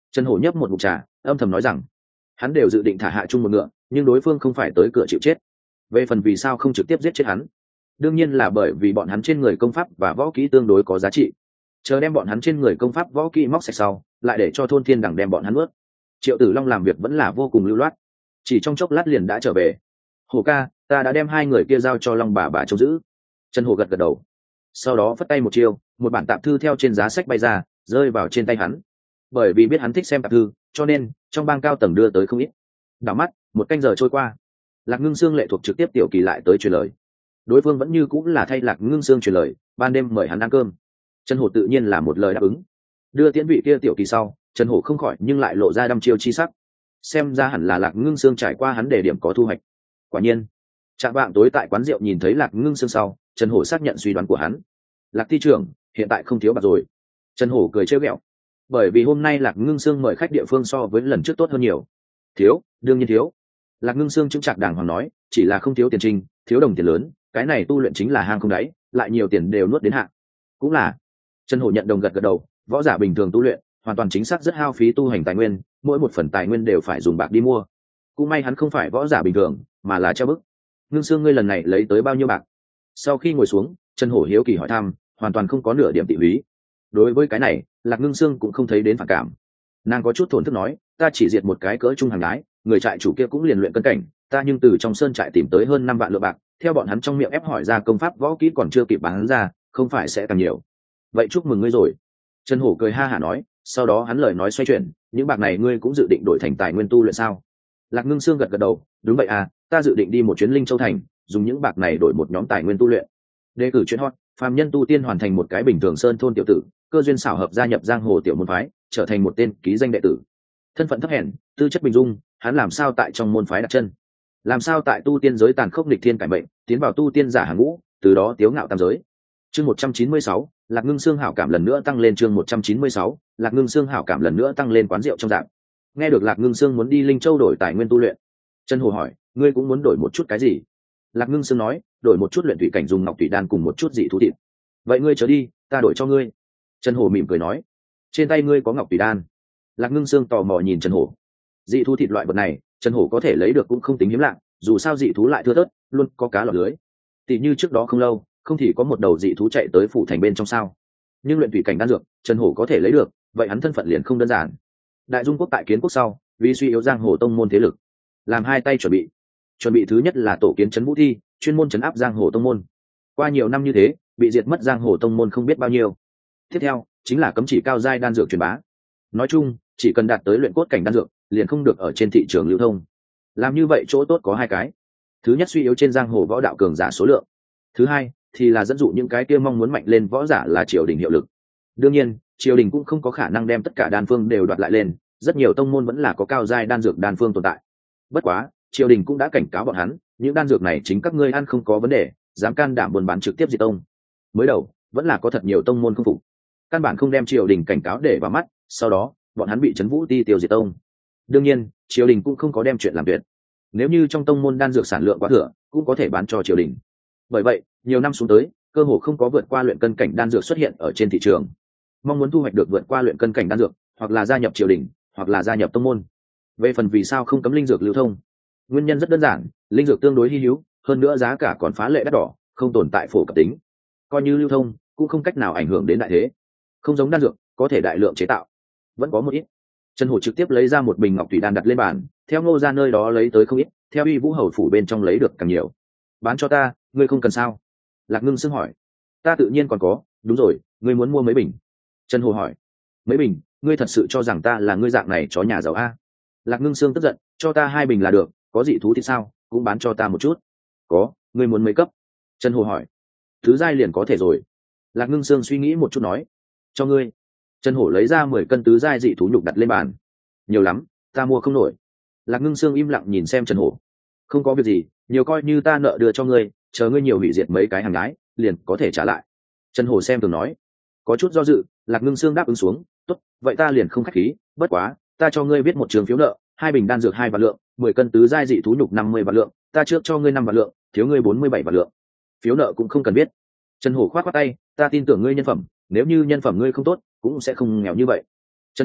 Trần Hổ nhấp một ngụm trà, âm thầm nói rằng hắn đều dự định thả hạ chung một ngựa, nhưng đối phương không phải tới cửa chịu chết. Về phần vì sao không trực tiếp giết chết hắn, đương nhiên là bởi vì bọn hắn trên người công pháp và võ kỹ tương đối có giá trị. Chờ đem bọn hắn trên người công pháp võ kỹ móc sạch sau, lại để cho thôn thiên đẳng đem bọn hắn nuốt. Triệu Tử Long làm việc vẫn là vô cùng lưu loát, chỉ trong chốc lát liền đã trở về. Hổ ca, ta đã đem hai người kia giao cho Long bà bà trông giữ. Trần Hổ gật gật đầu, sau đó phất tay một chiêu, một bản tạp thư theo trên giá sách bay ra, rơi vào trên tay hắn. Bởi vì biết hắn thích xem tạp thư, cho nên trong bang cao tầng đưa tới không ít. Đảo mắt một canh giờ trôi qua, Lạc Ngưng Sương lệ thuộc trực tiếp tiểu kỳ lại tới truyền lời. Đối phương vẫn như cũng là thay Lạc Ngưng Sương truyền lời, ban đêm mời hắn ăn cơm. Trần Hổ tự nhiên là một lời đáp ứng. Đưa tiễn vị kia tiểu kỳ sau, Trần Hổ không khỏi nhưng lại lộ ra đăm chiêu chi sắc. Xem ra hẳn là Lạc Ngưng Sương trải qua hắn để điểm có thu hoạch. Quả nhiên, trạng vạng tối tại quán rượu nhìn thấy Lạc Ngưng Sương sau, Trần Hổ xác nhận suy đoán của hắn. Lạc ty trưởng, hiện tại không thiếu bạc rồi. Trần Hổ cười trêu ghẹo, bởi vì hôm nay Lạc Ngưng Sương mời khách địa phương so với lần trước tốt hơn nhiều. Thiếu, đương nhiên thiếu. Lạc Ngưng Sương chứng chặt đàng hoàng nói, chỉ là không thiếu tiền trình, thiếu đồng tiền lớn, cái này tu luyện chính là hang không đáy, lại nhiều tiền đều nuốt đến hạ. Cũng là. Trần Hổ nhận đồng gật gật đầu, võ giả bình thường tu luyện, hoàn toàn chính xác rất hao phí tu hành tài nguyên, mỗi một phần tài nguyên đều phải dùng bạc đi mua. Cũng may hắn không phải võ giả bình thường, mà là treo bức. Ngưng Sương ngươi lần này lấy tới bao nhiêu bạc? Sau khi ngồi xuống, Trần Hổ hiếu kỳ hỏi thăm, hoàn toàn không có nửa điểm tị húy. Đối với cái này, Lạc Ngưng Sương cũng không thấy đến phản cảm. Nàng có chút thổn thức nói, ta chỉ diệt một cái cỡ trung hàng gái, người trại chủ kia cũng liền luyện cân cảnh, ta nhưng từ trong sơn trại tìm tới hơn năm vạn lượng bạc, theo bọn hắn trong miệng ép hỏi ra công pháp võ kỹ còn chưa kịp bán ra, không phải sẽ càng nhiều. Vậy chúc mừng ngươi rồi. Trần Hổ cười ha hả nói, sau đó hắn lời nói xoay chuyển, những bạc này ngươi cũng dự định đổi thành tài nguyên tu luyện sao? Lạc Ngưng Sương gật gật đầu, đúng vậy à, ta dự định đi một chuyến Linh Châu thành, dùng những bạc này đổi một nhóm tài nguyên tu luyện. Đề cử chuyến hot, phàm nhân tu tiên hoàn thành một cái bình thường sơn thôn tiểu tử, cơ duyên xảo hợp gia nhập giang hồ tiểu môn phái, trở thành một tên ký danh đệ tử. Thân phận thấp hèn, tư chất bình dung, hắn làm sao tại trong môn phái đặt chân? Làm sao tại tu tiên giới tàn khốc nghịch thiên cải mệnh, tiến vào tu tiên giả hàng ngũ, từ đó tiếu ngạo tam giới. Chương một trăm chín mươi sáu, Lạc Ngưng Sương hảo cảm lần nữa tăng lên. Chương một trăm chín mươi sáu, Lạc Ngưng Sương hảo cảm lần nữa tăng lên. Quán rượu trong dạng. Nghe được Lạc Ngưng Sương muốn đi Linh Châu đổi tài nguyên tu luyện, Trần Hổ hỏi, ngươi cũng muốn đổi một chút cái gì? Lạc Ngưng Sương nói, đổi một chút luyện thủy cảnh dùng ngọc thủy đan cùng một chút dị thú thịt. Vậy ngươi trở đi, ta đổi cho ngươi. Trần Hổ mỉm cười nói, trên tay ngươi có ngọc thủy đan. Lạc Ngưng Sương tò mò nhìn Trần Hổ. Dị thú thịt loại vật này, Trần Hổ có thể lấy được cũng không tính hiếm lạ, dù sao dị thú lại thưa thớt, luôn có cá lọt lưới. Tỷ như trước đó không lâu, không thì có một đầu dị thú chạy tới phủ thành bên trong sao? Nhưng luyện thủy cảnh đan dược, Trần Hổ có thể lấy được, vậy hắn thân phận liền không đơn giản. Đại Dung quốc tại kiến quốc sau, vì suy yếu giang hồ tông môn thế lực, làm hai tay chuẩn bị. Chuẩn bị thứ nhất là tổ kiến trấn vũ thi, chuyên môn trấn áp giang hồ tông môn. Qua nhiều năm như thế, bị diệt mất giang hồ tông môn không biết bao nhiêu. Tiếp theo chính là cấm chỉ cao giai đan dược truyền bá. Nói chung, chỉ cần đạt tới luyện cốt cảnh đan dược, liền không được ở trên thị trường lưu thông. Làm như vậy chỗ tốt có hai cái. Thứ nhất suy yếu trên giang hồ võ đạo cường giả số lượng. Thứ hai thì là dẫn dụ những cái kia mong muốn mạnh lên võ giả là triều đình hiệu lực. Đương nhiên, triều đình cũng không có khả năng đem tất cả đan phương đều đoạt lại lên, rất nhiều tông môn vẫn là có cao giai đan dược đan phương tồn tại. Bất quá, triều đình cũng đã cảnh cáo bọn hắn, những đan dược này chính các ngươi ăn không có vấn đề, dám can đảm buôn bán trực tiếp diệt tông. Mới đầu, vẫn là có thật nhiều tông môn không phục, căn bản không đem triều đình cảnh cáo để vào mắt, sau đó, bọn hắn bị trấn vũ ti tiêu diệt tông. Đương nhiên, triều đình cũng không có đem chuyện làm tuyệt. Nếu như trong tông môn đan dược sản lượng quá thừa, cũng có thể bán cho triều đình. Bởi vậy, nhiều năm xuống tới, cơ hồ không có vượt qua luyện cân cảnh đan dược xuất hiện ở trên thị trường. Mong muốn thu hoạch được vượt qua luyện cân cảnh đan dược, hoặc là gia nhập triều đình, hoặc là gia nhập tông môn. Về phần vì sao không cấm linh dược lưu thông, nguyên nhân rất đơn giản, linh dược tương đối hi hữu, hơn nữa giá cả còn phá lệ đắt đỏ, không tồn tại phổ cập tính. Coi như lưu thông, cũng không cách nào ảnh hưởng đến đại thế. Không giống đan dược, có thể đại lượng chế tạo. Vẫn có một ít. Trần Hổ trực tiếp lấy ra một bình ngọc thủy đan đặt lên bàn, theo Ngô ra nơi đó lấy tới không ít, theo Uy Vũ hầu phủ bên trong lấy được càng nhiều. Bán cho ta, ngươi không cần sao? Lạc Ngưng Sương hỏi. Ta tự nhiên còn có, đúng rồi, ngươi muốn mua mấy bình? Trần Hổ hỏi. Mấy bình? Ngươi thật sự cho rằng ta là ngươi dạng này chó nhà giàu a? Lạc Ngưng Sương tức giận, cho ta hai bình là được, có dị thú thì sao, cũng bán cho ta một chút. Có, ngươi muốn mấy cấp? Trần Hổ hỏi. Thứ giai liền có thể rồi. Lạc Ngưng Sương suy nghĩ một chút nói. Cho ngươi. Trần Hổ lấy ra mười cân tứ giai dị thú nhục đặt lên bàn. Nhiều lắm, ta mua không nổi. Lạc Ngưng Sương im lặng nhìn xem Trần Hổ. Không có việc gì, nhiều coi như ta nợ đưa cho ngươi, chờ ngươi nhiều hủy diệt mấy cái hàng gái, liền có thể trả lại. Trần Hổ xem thường nói. Có chút do dự, Lạc Ngưng Sương đáp ứng xuống. Tốt, vậy ta liền không khách khí, bất quá, ta cho ngươi viết một trường phiếu nợ, hai bình đan dược hai vạn lượng, mười cân tứ giai dị thú nhục năm mươi vạn lượng, ta trước cho ngươi năm vạn lượng, thiếu ngươi bốn mươi bảy vạn lượng. Phiếu nợ cũng không cần biết. Trần Hổ khoát khoát tay, ta tin tưởng ngươi nhân phẩm, nếu như nhân phẩm ngươi không tốt, cũng sẽ không nghèo như vậy. Trần Hổ,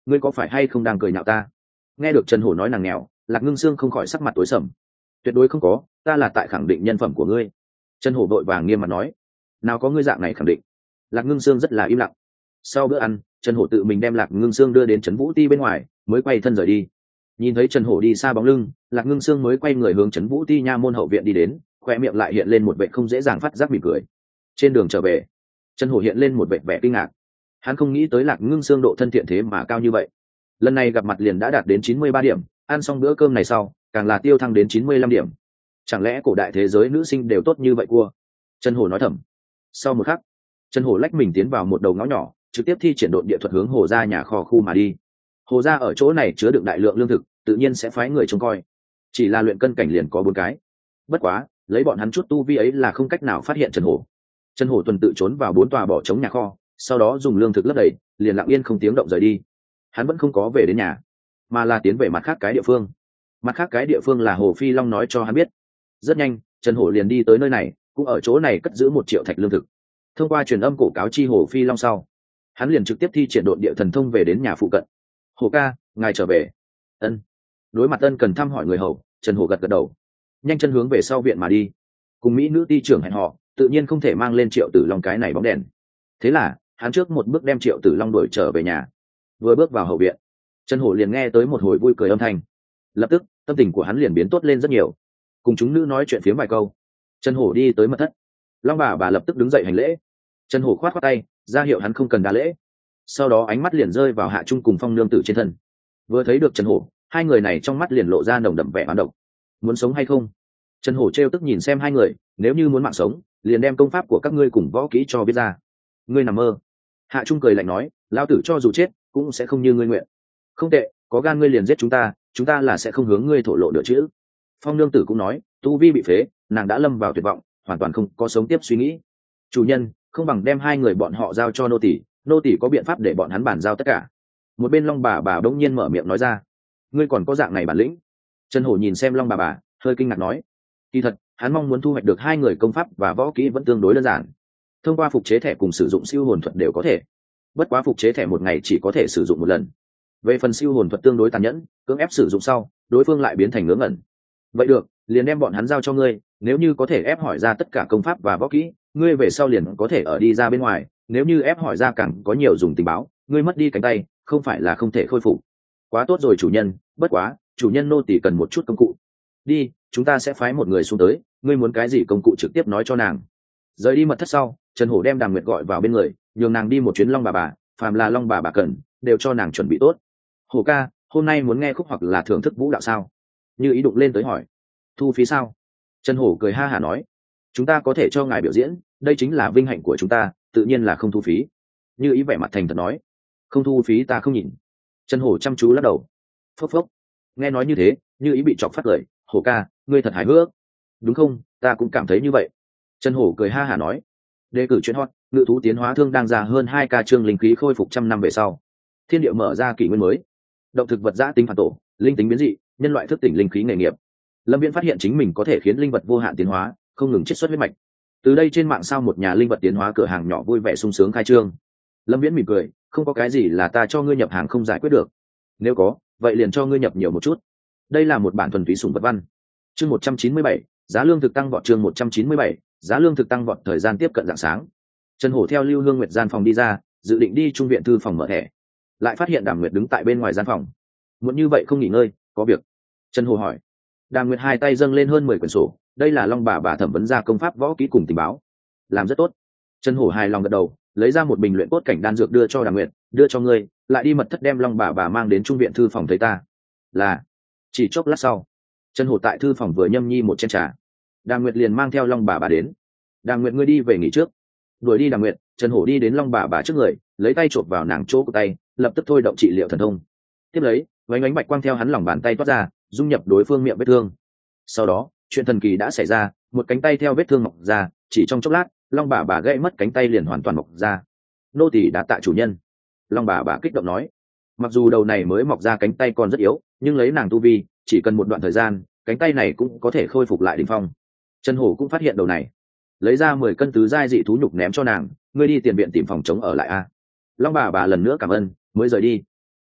ngươi có phải hay không đang cười nhạo ta? Nghe được Trần Hổ nói nàng nghèo, Lạc Ngưng Sương không khỏi sắc mặt tối sầm. Tuyệt đối không có, ta là tại khẳng định nhân phẩm của ngươi. Trần Hổ vội vàng nghiêm mặt nói. Nào có ngươi dạng này khẳng định. Lạc Ngưng Sương rất là im lặng. Sau bữa ăn, Trần Hổ tự mình đem Lạc Ngưng Sương đưa đến Trấn Vũ Ti bên ngoài, mới quay thân rời đi. Nhìn thấy Trần Hổ đi xa bóng lưng, Lạc Ngưng Sương mới quay người hướng Trấn Vũ Ti nha môn hậu viện đi đến, khoe miệng lại hiện lên một vẻ không dễ dàng phát giác mỉm cười. Trên đường trở về, Trần Hổ hiện lên một vẻ vẻ kinh ngạc. Hắn không nghĩ tới Lạc Ngưng Sương độ thân thiện thế mà cao như vậy. Lần này gặp mặt liền đã đạt đến chín mươi ba điểm, ăn xong bữa cơm này sau, càng là tiêu thăng đến chín mươi lăm điểm. Chẳng lẽ cổ đại thế giới nữ sinh đều tốt như vậy cua? Trần Hổ nói thầm. Sau một khắc, Trần Hổ lách mình tiến vào một đầu ngõ nhỏ, trực tiếp thi triển độn địa thuật hướng Hồ gia nhà kho khu mà đi. Hồ gia ở chỗ này chứa đựng đại lượng lương thực, tự nhiên sẽ phái người trông coi. Chỉ là luyện cân cảnh liền có bốn cái. Bất quá, lấy bọn hắn chút tu vi ấy là không cách nào phát hiện Trần Hổ. Trần Hổ tuần tự trốn vào bốn tòa bỏ trống nhà kho, sau đó dùng lương thực lấp đầy, liền lặng yên không tiếng động rời đi. Hắn vẫn không có về đến nhà, mà là tiến về mặt khác cái địa phương. Mặt khác cái địa phương là Hồ Phi Long nói cho hắn biết. Rất nhanh, Trần Hổ liền đi tới nơi này, cũng ở chỗ này cất giữ một triệu thạch lương thực. Thông qua truyền âm cổ cáo chi Hồ Phi Long sau, hắn liền trực tiếp thi triển độn địa thần thông về đến nhà phụ cận. Hồ ca, ngài trở về. Ân. Đối mặt Ân cần thăm hỏi người hầu, Trần Hổ gật gật đầu, nhanh chân hướng về sau viện mà đi. Cùng mỹ nữ ti trưởng hẹn họ, tự nhiên không thể mang lên Triệu Tử Long cái này bóng đèn. Thế là, hắn trước một bước đem Triệu Tử Long đuổi trở về nhà. Vừa bước vào hậu viện, Trần Hổ liền nghe tới một hồi vui cười âm thanh. Lập tức, tâm tình của hắn liền biến tốt lên rất nhiều. Cùng chúng nữ nói chuyện phiếm vài câu, Trần Hổ đi tới mật thất. Long bà bà lập tức đứng dậy hành lễ. Trần Hổ khoát khoát tay, ra hiệu hắn không cần đa lễ. Sau đó ánh mắt liền rơi vào Hạ Trung cùng Phong nương tử trên thân. Vừa thấy được Trần Hổ, hai người này trong mắt liền lộ ra nồng đậm vẻ oán độc. Muốn sống hay không? Trần Hổ trêu tức nhìn xem hai người, nếu như muốn mạng sống, liền đem công pháp của các ngươi cùng võ kỹ cho biết ra. Ngươi nằm mơ. Hạ Trung cười lạnh nói, lão tử cho dù chết, cũng sẽ không như ngươi nguyện. Không tệ, có gan ngươi liền giết chúng ta, chúng ta là sẽ không hướng ngươi thổ lộ nữa chứ. Phong nương tử cũng nói, tu vi bị phế, nàng đã lâm vào tuyệt vọng, hoàn toàn không có sống tiếp suy nghĩ. Chủ nhân, không bằng đem hai người bọn họ giao cho nô tỳ, nô tỳ có biện pháp để bọn hắn bàn giao tất cả. Một bên Long bà bà đống nhiên mở miệng nói ra. Ngươi còn có dạng này bản lĩnh? Trần Hổ nhìn xem Long bà bà, hơi kinh ngạc nói. Kỳ thật, hắn mong muốn thu hoạch được hai người công pháp và võ kỹ vẫn tương đối đơn giản. Thông qua phục chế thẻ cùng sử dụng siêu hồn thuật đều có thể. Bất quá phục chế thẻ một ngày chỉ có thể sử dụng một lần. Về phần siêu hồn thuật tương đối tàn nhẫn, cưỡng ép sử dụng sau, đối phương lại biến thành ngớ ngẩn. Vậy được, liền đem bọn hắn giao cho ngươi, nếu như có thể ép hỏi ra tất cả công pháp và võ kỹ, ngươi về sau liền có thể ở đi ra bên ngoài, nếu như ép hỏi ra càng có nhiều dùng tình báo, ngươi mất đi cánh tay, không phải là không thể khôi phục. Quá tốt rồi chủ nhân, bất quá, chủ nhân nô tỳ cần một chút công cụ. Đi, chúng ta sẽ phái một người xuống tới, ngươi muốn cái gì công cụ trực tiếp nói cho nàng. Rời đi mật thất sau, Trần Hổ đem Đàm Nguyệt gọi vào bên người, nhường nàng đi một chuyến Long bà bà, phàm là Long bà bà cần, đều cho nàng chuẩn bị tốt. Hổ ca, hôm nay muốn nghe khúc hoặc là thưởng thức vũ đạo sao? Như ý đụng lên tới hỏi. Thu phí sao? Trần Hổ cười ha hả nói. Chúng ta có thể cho ngài biểu diễn, đây chính là vinh hạnh của chúng ta, tự nhiên là không thu phí. Như ý vẻ mặt thành thật nói. Không thu phí ta không nhìn. Trần Hổ chăm chú lắc đầu. Phốc phốc. Nghe nói như thế, Như ý bị chọc phát lời. Hổ ca, ngươi thật hài hước. Đúng không, ta cũng cảm thấy như vậy. Trần Hổ cười ha hả nói. Đề cử chuyện hot, ngự thú tiến hóa thương đang ra hơn hai ca chương linh khí khôi phục trăm năm về sau. Thiên địa mở ra kỷ nguyên mới. Động thực vật giã tính phản tổ, linh tính biến dị, nhân loại thức tỉnh linh khí nghề nghiệp. Lâm Viễn phát hiện chính mình có thể khiến linh vật vô hạn tiến hóa, không ngừng chiết xuất huyết mạch. Từ đây trên mạng sao một nhà linh vật tiến hóa cửa hàng nhỏ vui vẻ sung sướng khai trương. Lâm Viễn mỉm cười, không có cái gì là ta cho ngươi nhập hàng không giải quyết được. Nếu có, vậy liền cho ngươi nhập nhiều một chút. Đây là một bản thuần túy sủng vật văn. Chương một trăm chín mươi bảy, giá lương thực tăng vọt. Chương một trăm chín mươi bảy, giá lương thực tăng vọt. Thời gian tiếp cận rạng sáng. Trần Hổ theo Lưu Hương Nguyệt gian phòng đi ra, dự định đi trung viện thư phòng mở thẻ, lại phát hiện Đàm Nguyệt đứng tại bên ngoài gian phòng. Muốn như vậy không nghỉ ngơi, có việc? Trần Hổ hỏi. Đàm Nguyệt hai tay dâng lên hơn mười quyển sổ, đây là Long bà bà thẩm vấn ra công pháp võ kỹ cùng tình báo. Làm rất tốt. Trần Hổ hài lòng gật đầu, lấy ra một bình luyện cốt cảnh đan dược đưa cho Đàm Nguyệt, đưa cho ngươi, lại đi mật thất đem Long bà bà mang đến trung viện thư phòng thấy ta. Là. Chỉ chốc lát sau, Trần Hổ tại thư phòng vừa nhâm nhi một chén trà. Đàm Nguyệt liền mang theo Long bà bà đến. Đàm Nguyệt ngươi đi về nghỉ trước. Đuổi đi Đàm Nguyệt, Trần Hổ đi đến Long bà bà trước người, lấy tay chộp vào nàng chỗ của tay, lập tức thôi động trị liệu thần thông. Tiếp lấy, vánh ánh bạch quang theo hắn lòng bàn tay toát ra, dung nhập đối phương miệng vết thương. Sau đó, chuyện thần kỳ đã xảy ra, một cánh tay theo vết thương mọc ra, chỉ trong chốc lát, Long bà bà gãy mất cánh tay liền hoàn toàn mọc ra. Nô tỳ đã tạ chủ nhân. Long bà bà kích động nói. Mặc dù đầu này mới mọc ra cánh tay còn rất yếu, nhưng lấy nàng tu vi, chỉ cần một đoạn thời gian, cánh tay này cũng có thể khôi phục lại đỉnh phong. Trần Hổ cũng phát hiện đầu này, lấy ra mười cân tứ giai dị thú nhục ném cho nàng, ngươi đi tiền viện tìm phòng chống ở lại a. Long bà bà lần nữa cảm ơn, mới rời đi.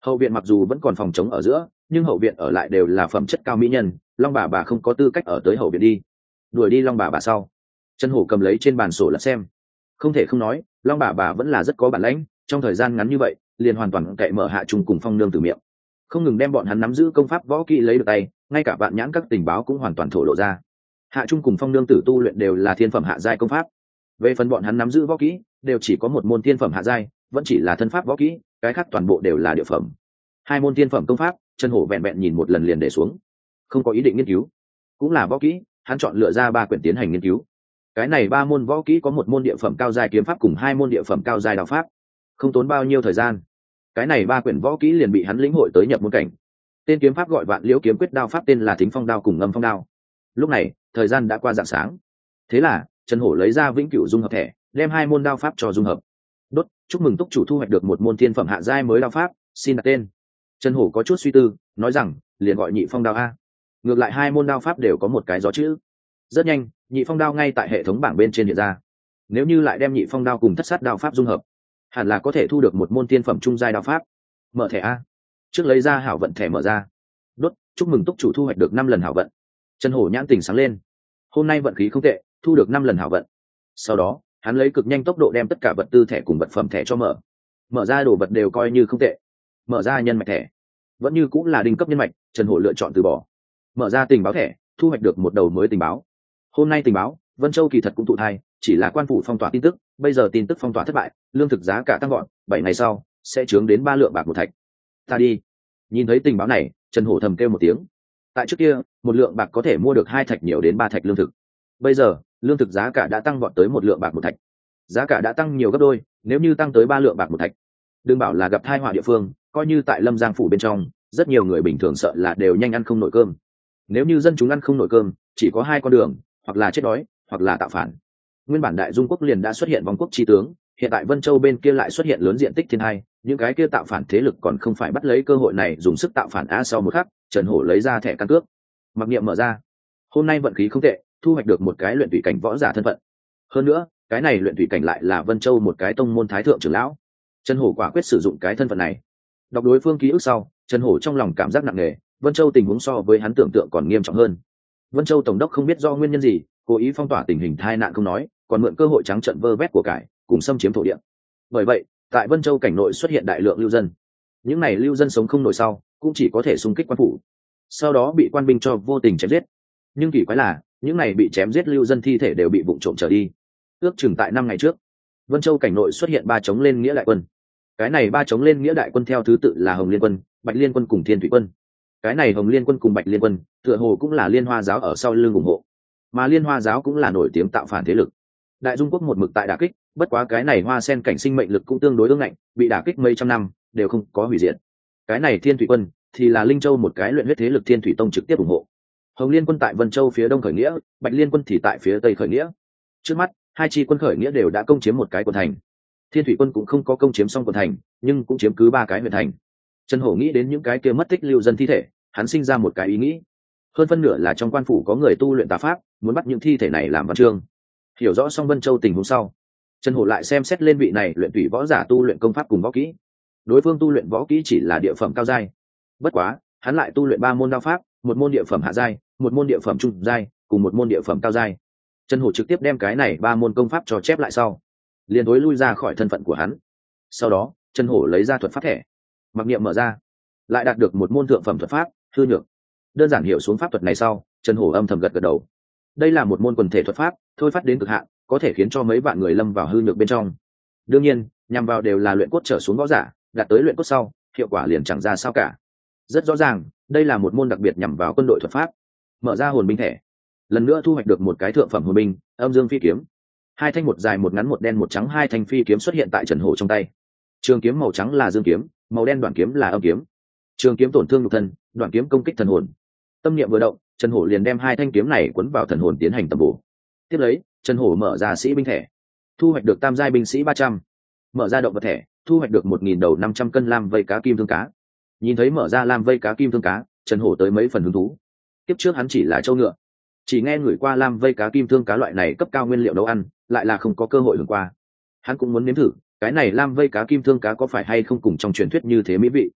Hậu viện mặc dù vẫn còn phòng chống ở giữa, nhưng hậu viện ở lại đều là phẩm chất cao mỹ nhân, long bà bà không có tư cách ở tới hậu viện đi. Đuổi đi long bà bà sau, Trần Hổ cầm lấy trên bàn sổ lật xem. Không thể không nói, long bà bà vẫn là rất có bản lãnh, trong thời gian ngắn như vậy liền hoàn toàn cậy mở Hạ Trung cùng Phong Nương từ miệng, không ngừng đem bọn hắn nắm giữ công pháp võ kỹ lấy được tay, ngay cả vạn nhãn các tình báo cũng hoàn toàn thổ lộ ra. Hạ Trung cùng Phong Nương tử tu luyện đều là thiên phẩm hạ giai công pháp. Về phần bọn hắn nắm giữ võ kỹ, đều chỉ có một môn thiên phẩm hạ giai, vẫn chỉ là thân pháp võ kỹ, cái khác toàn bộ đều là địa phẩm. Hai môn thiên phẩm công pháp, Trần Hổ vẹn vẹn nhìn một lần liền để xuống, không có ý định nghiên cứu. Cũng là võ kỹ, hắn chọn lựa ra ba quyển tiến hành nghiên cứu. Cái này ba môn võ kỹ có một môn địa phẩm cao giai kiếm pháp cùng hai môn địa phẩm cao giai đạo pháp. Không tốn bao nhiêu thời gian, cái này ba quyển võ kỹ liền bị hắn lĩnh hội tới nhập môn cảnh. Tên kiếm pháp gọi Vạn Liễu kiếm quyết, đao pháp tên là Thính Phong đao cùng Ngâm Phong đao. Lúc này, thời gian đã qua rạng sáng. Thế là, Trần Hổ lấy ra vĩnh cửu dung hợp thẻ, đem hai môn đao pháp cho dung hợp. Đốt, chúc mừng túc chủ thu hoạch được một môn thiên phẩm hạ giai mới đao pháp, xin đặt tên. Trần Hổ có chút suy tư, nói rằng, liền gọi Nhị Phong đao a. Ngược lại hai môn đao pháp đều có một cái gió chữ. Rất nhanh, Nhị Phong đao ngay tại hệ thống bảng bên trên hiện ra. Nếu như lại đem Nhị Phong đao cùng Thất sát đao pháp dung hợp, hẳn là có thể thu được một môn thiên phẩm trung giai đao pháp. Mở thẻ a. Trước lấy ra hảo vận thẻ mở ra. Đốt, chúc mừng túc chủ thu hoạch được năm lần hảo vận. Trần Hổ nhãn tình sáng lên. Hôm nay vận khí không tệ, thu được năm lần hảo vận. Sau đó, hắn lấy cực nhanh tốc độ đem tất cả vật tư thẻ cùng vật phẩm thẻ cho mở. Mở ra đồ vật đều coi như không tệ. Mở ra nhân mạch thẻ, vẫn như cũng là đỉnh cấp nhân mạch, Trần Hổ lựa chọn từ bỏ. Mở ra tình báo thẻ, thu hoạch được một đầu mới tình báo. Hôm nay tình báo, Vân Châu kỳ thật cũng thụ thai, chỉ là quan phủ phong tỏa tin tức, bây giờ tin tức phong tỏa thất bại, lương thực giá cả tăng gọn, bảy ngày sau sẽ chướng đến ba lượng bạc một thạch. Ta đi. Nhìn thấy tình báo này, Trần Hổ thầm kêu một tiếng. Tại trước kia, một lượng bạc có thể mua được hai thạch nhiều đến ba thạch lương thực. Bây giờ, lương thực giá cả đã tăng vọt tới một lượng bạc một thạch. Giá cả đã tăng nhiều gấp đôi, nếu như tăng tới ba lượng bạc một thạch, đừng bảo là gặp tai họa địa phương, coi như tại Lâm Giang phủ bên trong, rất nhiều người bình thường sợ là đều nhanh ăn không nổi cơm. Nếu như dân chúng ăn không nổi cơm, chỉ có hai con đường, hoặc là chết đói, hoặc là tạo phản. Nguyên bản Đại Dung quốc liền đã xuất hiện vong quốc chi tướng, hiện tại Vân Châu bên kia lại xuất hiện lớn diện tích thiên hai, những cái kia tạo phản thế lực còn không phải bắt lấy cơ hội này dùng sức tạo phản á. Sau một khắc, Trần Hổ lấy ra thẻ căn cước, mặc niệm mở ra. Hôm nay vận khí không tệ, thu hoạch được một cái luyện thủy cảnh võ giả thân phận. Hơn nữa, cái này luyện thủy cảnh lại là Vân Châu một cái tông môn thái thượng trưởng lão. Trần Hổ quả quyết sử dụng cái thân phận này. Đọc đối phương ký ức sau, Trần Hổ trong lòng cảm giác nặng nề, Vân Châu tình huống so với hắn tưởng tượng còn nghiêm trọng hơn. Vân Châu tổng đốc không biết do nguyên nhân gì, cố ý phong tỏa tình hình tai nạn không nói, còn mượn cơ hội trắng trợn vơ vét của cải, cùng xâm chiếm thổ địa. Bởi vậy, tại Vân Châu cảnh nội xuất hiện đại lượng lưu dân. Những này lưu dân sống không nổi sau, cũng chỉ có thể xung kích quan phủ, sau đó bị quan binh cho vô tình chém giết. Nhưng kỳ quái là, những này bị chém giết lưu dân thi thể đều bị vụng trộm trở đi. Ước chừng tại năm ngày trước, Vân Châu cảnh nội xuất hiện ba chống lên nghĩa đại quân. Cái này ba chống lên nghĩa đại quân theo thứ tự là Hồng Liên quân, Bạch Liên quân cùng Thiên Thủy quân. Cái này Hồng Liên quân cùng Bạch Liên quân, tựa hồ cũng là Liên Hoa giáo ở sau lưng ủng hộ. Mà Liên Hoa giáo cũng là nổi tiếng tạo phản thế lực. Đại Dung quốc một mực tại đả kích, bất quá cái này Hoa Sen cảnh sinh mệnh lực cũng tương đối ương ngạnh, bị đả kích mấy trăm năm đều không có hủy diệt. Cái này Thiên Thủy quân thì là Linh Châu một cái luyện huyết thế lực Thiên Thủy tông trực tiếp ủng hộ. Hồng Liên quân tại Vân Châu phía đông khởi nghĩa, Bạch Liên quân thì tại phía tây khởi nghĩa. Trước mắt, hai chi quân khởi nghĩa đều đã công chiếm một cái quận thành. Thiên Thủy quân cũng không có công chiếm xong quận thành, nhưng cũng chiếm cứ ba cái huyện thành. Trần Hổ nghĩ đến những cái kia mất tích lưu dân thi thể, hắn sinh ra một cái ý nghĩ. Hơn phân nửa là trong quan phủ có người tu luyện tà pháp, muốn bắt những thi thể này làm văn chương. Hiểu rõ xong Vân Châu tình huống sau, Trần Hổ lại xem xét lên vị này luyện tùy võ giả tu luyện công pháp cùng võ kỹ. Đối phương tu luyện võ kỹ chỉ là địa phẩm cao giai. Bất quá, hắn lại tu luyện ba môn đao pháp, một môn địa phẩm hạ giai, một môn địa phẩm trung giai, cùng một môn địa phẩm cao giai. Trần Hổ trực tiếp đem cái này ba môn công pháp cho chép lại sau, liền đối lui ra khỏi thân phận của hắn. Sau đó, Trần Hổ lấy ra thuật pháp thẻ, mặc niệm mở ra, lại đạt được một môn thượng phẩm thuật pháp, hư nhược. Đơn giản hiểu xuống pháp thuật này sau, Trần Hổ âm thầm gật gật đầu. Đây là một môn quần thể thuật pháp, thôi phát đến cực hạn, có thể khiến cho mấy vạn người lâm vào hư nhược bên trong. Đương nhiên, nhằm vào đều là luyện cốt trở xuống võ giả, đạt tới luyện cốt sau, hiệu quả liền chẳng ra sao cả. Rất rõ ràng, đây là một môn đặc biệt nhằm vào quân đội thuật pháp. Mở ra hồn binh thẻ, lần nữa thu hoạch được một cái thượng phẩm hồn binh, Âm Dương Phi kiếm. Hai thanh một dài một ngắn một đen một trắng hai thanh phi kiếm xuất hiện tại Trần Hổ trong tay. Trường kiếm màu trắng là dương kiếm, màu đen đoạn kiếm là âm kiếm. Trường kiếm tổn thương nhục thân, đoạn kiếm công kích thần hồn. Tâm niệm vừa động, Trần Hổ liền đem hai thanh kiếm này quấn vào thần hồn tiến hành tầm bổ. Tiếp lấy, Trần Hổ mở ra sĩ binh thẻ, thu hoạch được tam giai binh sĩ ba trăm. Mở ra động vật thẻ, thu hoạch được một nghìn đầu năm trăm cân lam vây cá kim thương cá. Nhìn thấy mở ra lam vây cá kim thương cá, Trần Hổ tới mấy phần hứng thú. Tiếp trước hắn chỉ là châu ngựa, chỉ nghe người qua lam vây cá kim thương cá loại này cấp cao nguyên liệu nấu ăn, lại là không có cơ hội hưởng qua. Hắn cũng muốn nếm thử, cái này lam vây cá kim thương cá có phải hay không cùng trong truyền thuyết như thế mỹ vị.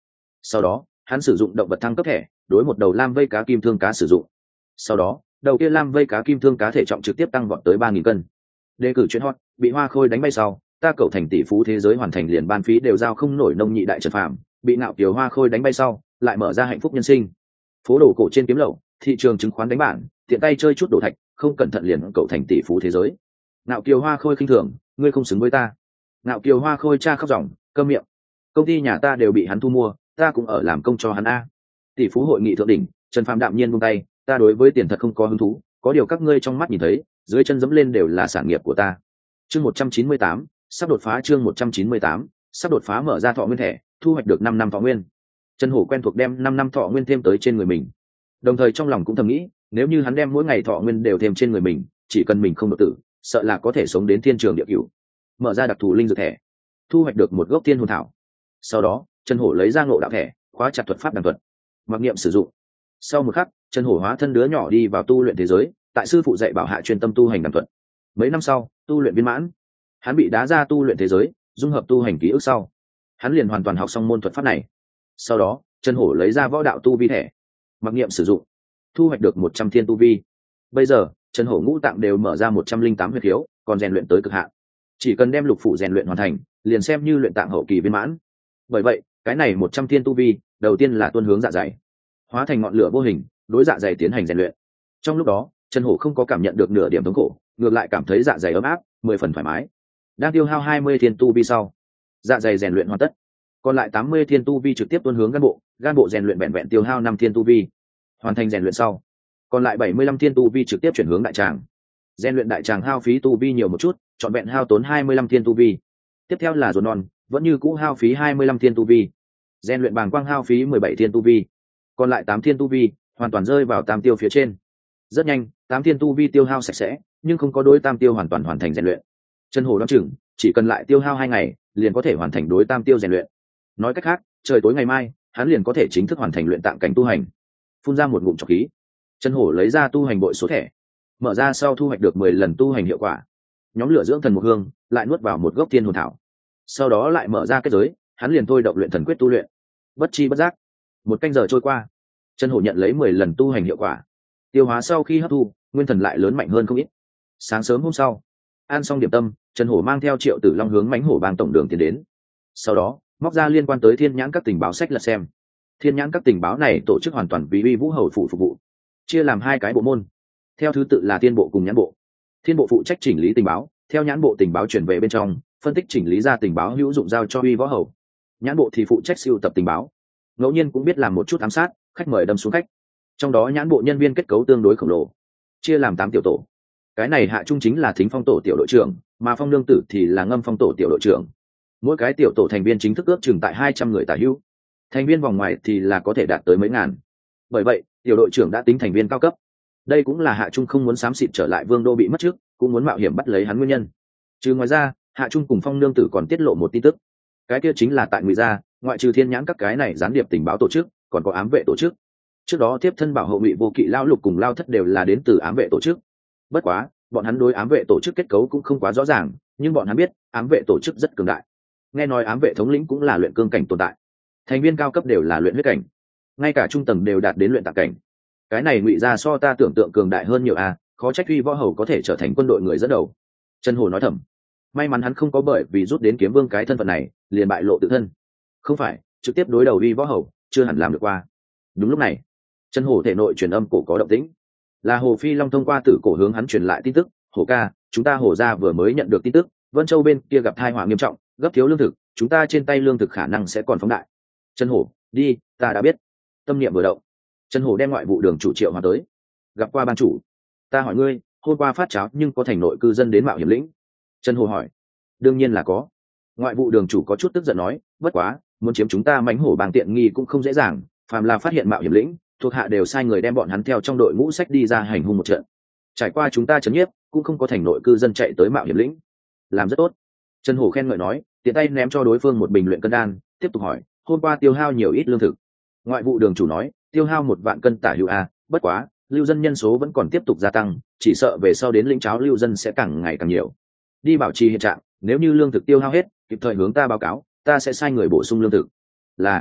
Sau đó hắn sử dụng động vật thăng cấp thẻ đối một đầu lam vây cá kim thương cá sử dụng. Sau đó đầu kia lam vây cá kim thương cá thể trọng trực tiếp tăng vọt tới ba nghìn cân. Đề cử chuyện hot, bị Hoa Khôi đánh bay sau, ta cậu thành tỷ phú thế giới hoàn thành liền ban phí đều giao không nổi nông nhị đại Trần Phàm, bị Ngạo Kiều Hoa Khôi đánh bay sau, lại mở ra hạnh phúc nhân sinh. Phố đồ cổ trên kiếm lậu, thị trường chứng khoán đánh bản, tiện tay chơi chút đồ thạch, không cẩn thận liền cậu thành tỷ phú thế giới. Ngạo Kiều Hoa Khôi khinh thường, ngươi không xứng với ta. Ngạo Kiều Hoa Khôi cha khóc ròng, câm miệng. Công ty nhà ta đều bị hắn thu mua, ta cũng ở làm công cho hắn a. Tỷ phú hội nghị thượng đỉnh, Trần Phàm đạm nhiên buông tay, ta đối với tiền thật không có hứng thú, có điều các ngươi trong mắt nhìn thấy, dưới chân dẫm lên đều là sản nghiệp của ta. Chương một trăm chín mươi tám, sắp đột phá chương một trăm chín mươi tám, sắp đột phá mở ra thọ nguyên thẻ, thu hoạch được năm năm thọ nguyên. Trần Hổ quen thuộc đem năm năm thọ nguyên thêm tới trên người mình. Đồng thời trong lòng cũng thầm nghĩ, nếu như hắn đem mỗi ngày thọ nguyên đều thêm trên người mình, chỉ cần mình không đột tử, sợ là có thể sống đến thiên trường địa cửu. Mở ra đặc thù linh dược thẻ, thu hoạch được một gốc tiên hồn thảo. Sau đó, Trần Hổ lấy ra ngộ đạo thẻ, khóa chặt thuật pháp đằng thuật. Mặc niệm sử dụng. Sau một khắc, Trần Hổ hóa thân đứa nhỏ đi vào tu luyện thế giới, tại sư phụ dạy bảo hạ chuyên tâm tu hành đằng thuật. Mấy năm sau, tu luyện viên mãn, hắn bị đá ra tu luyện thế giới, dung hợp tu hành ký ức sau, hắn liền hoàn toàn học xong môn thuật pháp này. Sau đó, Trần Hổ lấy ra võ đạo tu vi thẻ, mặc niệm sử dụng, thu hoạch được một trăm thiên tu vi. Bây giờ, Trần Hổ ngũ tạng đều mở ra một trăm linh tám huyết khiếu, còn rèn luyện tới cực hạn. Chỉ cần đem lục phủ rèn luyện hoàn thành, liền xem như luyện tạng hậu kỳ viên mãn. Bởi vậy, cái này một trăm thiên tu vi, đầu tiên là tuôn hướng dạ dày, hóa thành ngọn lửa vô hình, đối dạ dày tiến hành rèn luyện. Trong lúc đó, Trần Hổ không có cảm nhận được nửa điểm thống khổ, ngược lại cảm thấy dạ dày ấm áp, mười phần thoải mái. Đang tiêu hao hai mươi thiên tu vi sau, dạ dày rèn luyện hoàn tất, còn lại tám mươi thiên tu vi trực tiếp tuôn hướng gan bộ, gan bộ rèn luyện vẹn vẹn tiêu hao năm thiên tu vi. Hoàn thành rèn luyện sau, còn lại bảy mươi lăm thiên tu vi trực tiếp chuyển hướng đại tràng. Rèn luyện đại tràng hao phí tu vi nhiều một chút, chọn vẹn hao tốn hai mươi lăm thiên tu vi. Tiếp theo là ruột non, vẫn như cũ hao phí hai mươi lăm thiên tu vi. Rèn luyện bàng quang hao phí mười bảy thiên tu vi. Còn lại tám thiên tu vi, hoàn toàn rơi vào tam tiêu phía trên. Rất nhanh, tám thiên tu vi tiêu hao sạch sẽ, nhưng không có đối tam tiêu hoàn toàn hoàn thành rèn luyện. Trần Hổ đoán chừng, chỉ cần lại tiêu hao hai ngày, liền có thể hoàn thành đối tam tiêu rèn luyện. Nói cách khác, trời tối ngày mai, hắn liền có thể chính thức hoàn thành luyện tạng cảnh tu hành. Phun ra một ngụm trọc khí, Trần Hổ lấy ra tu hành bội số thẻ, mở ra sau thu hoạch được mười lần tu hành hiệu quả. Nhóm lửa dưỡng thần một hương, lại nuốt vào một gốc tiên hồn thảo. Sau đó lại mở ra kết giới, hắn liền thôi động luyện thần quyết tu luyện. Bất chi bất giác, một canh giờ trôi qua, Trần Hổ nhận lấy mười lần tu hành hiệu quả. Tiêu hóa sau khi hấp thu, nguyên thần lại lớn mạnh hơn không ít. Sáng sớm hôm sau, ăn xong điểm tâm, Trần Hổ mang theo Triệu Tử Long hướng Mãnh Hổ Bang tổng đường tiến đến. Sau đó, móc ra liên quan tới Thiên Nhãn các tình báo sách lật xem. Thiên Nhãn các tình báo này tổ chức hoàn toàn vì Uy Vũ Hầu phủ phục vụ, chia làm hai cái bộ môn, theo thứ tự là Thiên bộ cùng Nhãn bộ. Thiên bộ phụ trách chỉnh lý tình báo, theo Nhãn bộ tình báo chuyển về bên trong, phân tích chỉnh lý ra tình báo hữu dụng giao cho Uy Võ Hầu. Nhãn bộ thì phụ trách sưu tập tình báo, ngẫu nhiên cũng biết làm một chút ám sát, khách mời đâm xuống khách. Trong đó Nhãn bộ nhân viên kết cấu tương đối khổng lồ, chia làm tám tiểu tổ. Cái này hạ trung chính là Thính Phong tổ tiểu đội trưởng, mà Phong Nương Tử thì là Ngâm Phong tổ tiểu đội trưởng. Mỗi cái tiểu tổ thành viên chính thức ước chừng tại hai trăm người tả hữu, thành viên vòng ngoài thì là có thể đạt tới mấy ngàn. Bởi vậy, tiểu đội trưởng đã tính thành viên cao cấp. Đây cũng là hạ trung không muốn xám xịt trở lại Vương đô bị mất trước, cũng muốn mạo hiểm bắt lấy hắn nguyên nhân. Trừ ngoài ra, hạ trung cùng Phong Nương Tử còn tiết lộ một tin tức. Cái kia chính là tại Ngụy gia, ngoại trừ Thiên Nhãn các cái này gián điệp tình báo tổ chức, còn có ám vệ tổ chức. Trước đó tiếp thân bảo hộ Ngụy Vô Kỵ lao lục cùng lao thất đều là đến từ ám vệ tổ chức. Bất quá, bọn hắn đối ám vệ tổ chức kết cấu cũng không quá rõ ràng, nhưng bọn hắn biết ám vệ tổ chức rất cường đại. Nghe nói ám vệ thống lĩnh cũng là luyện cương cảnh tồn tại, thành viên cao cấp đều là luyện huyết cảnh, ngay cả trung tầng đều đạt đến luyện tạng cảnh. Cái này Ngụy gia so ta tưởng tượng cường đại hơn nhiều à, khó trách Uy Võ Hầu có thể trở thành quân đội người dẫn đầu. Trần Hổ nói thầm, may mắn hắn không có bởi vì rút đến kiếm vương cái thân phận này liền bại lộ tự thân, không phải trực tiếp đối đầu Uy Võ Hầu chưa hẳn làm được qua. Đúng lúc này, Trần Hổ thể nội truyền âm cổ có động tĩnh, là Hồ Phi Long thông qua tử cổ hướng hắn truyền lại tin tức. Hổ ca, chúng ta Hổ gia vừa mới nhận được tin tức, Vân Châu bên kia gặp tai họa nghiêm trọng, gấp thiếu lương thực, chúng ta trên tay lương thực khả năng sẽ còn phóng đại. Trần Hổ, đi, ta đã biết. Tâm niệm vừa động, Trần Hổ đem ngoại vụ đường chủ Triệu Hòa tới. Gặp qua ban chủ, ta hỏi ngươi, hôm qua phát cháo nhưng có thành nội cư dân đến mạo hiểm lĩnh? Trần Hổ hỏi. Đương nhiên là có. Ngoại vụ đường chủ có chút tức giận nói, bất quá, muốn chiếm chúng ta Mãnh Hổ Bang tiện nghi cũng không dễ dàng, phàm là phát hiện mạo hiểm lĩnh, thuộc hạ đều sai người đem bọn hắn theo trong đội ngũ sách đi ra hành hung một trận. Trải qua chúng ta chấn nhiếp, cũng không có thành nội cư dân chạy tới mạo hiểm lĩnh. Làm rất tốt. Trần Hổ khen ngợi nói, tiện tay ném cho đối phương một bình luyện cân đan, tiếp tục hỏi, hôm qua tiêu hao nhiều ít lương thực? Ngoại vụ đường chủ nói, tiêu hao một vạn cân tả hữu a, bất quá, lưu dân nhân số vẫn còn tiếp tục gia tăng, chỉ sợ về sau đến lĩnh cháo lưu dân sẽ càng ngày càng nhiều. Đi bảo trì hiện trạng, nếu như lương thực tiêu hao hết, kịp thời hướng ta báo cáo, ta sẽ sai người bổ sung lương thực. Là.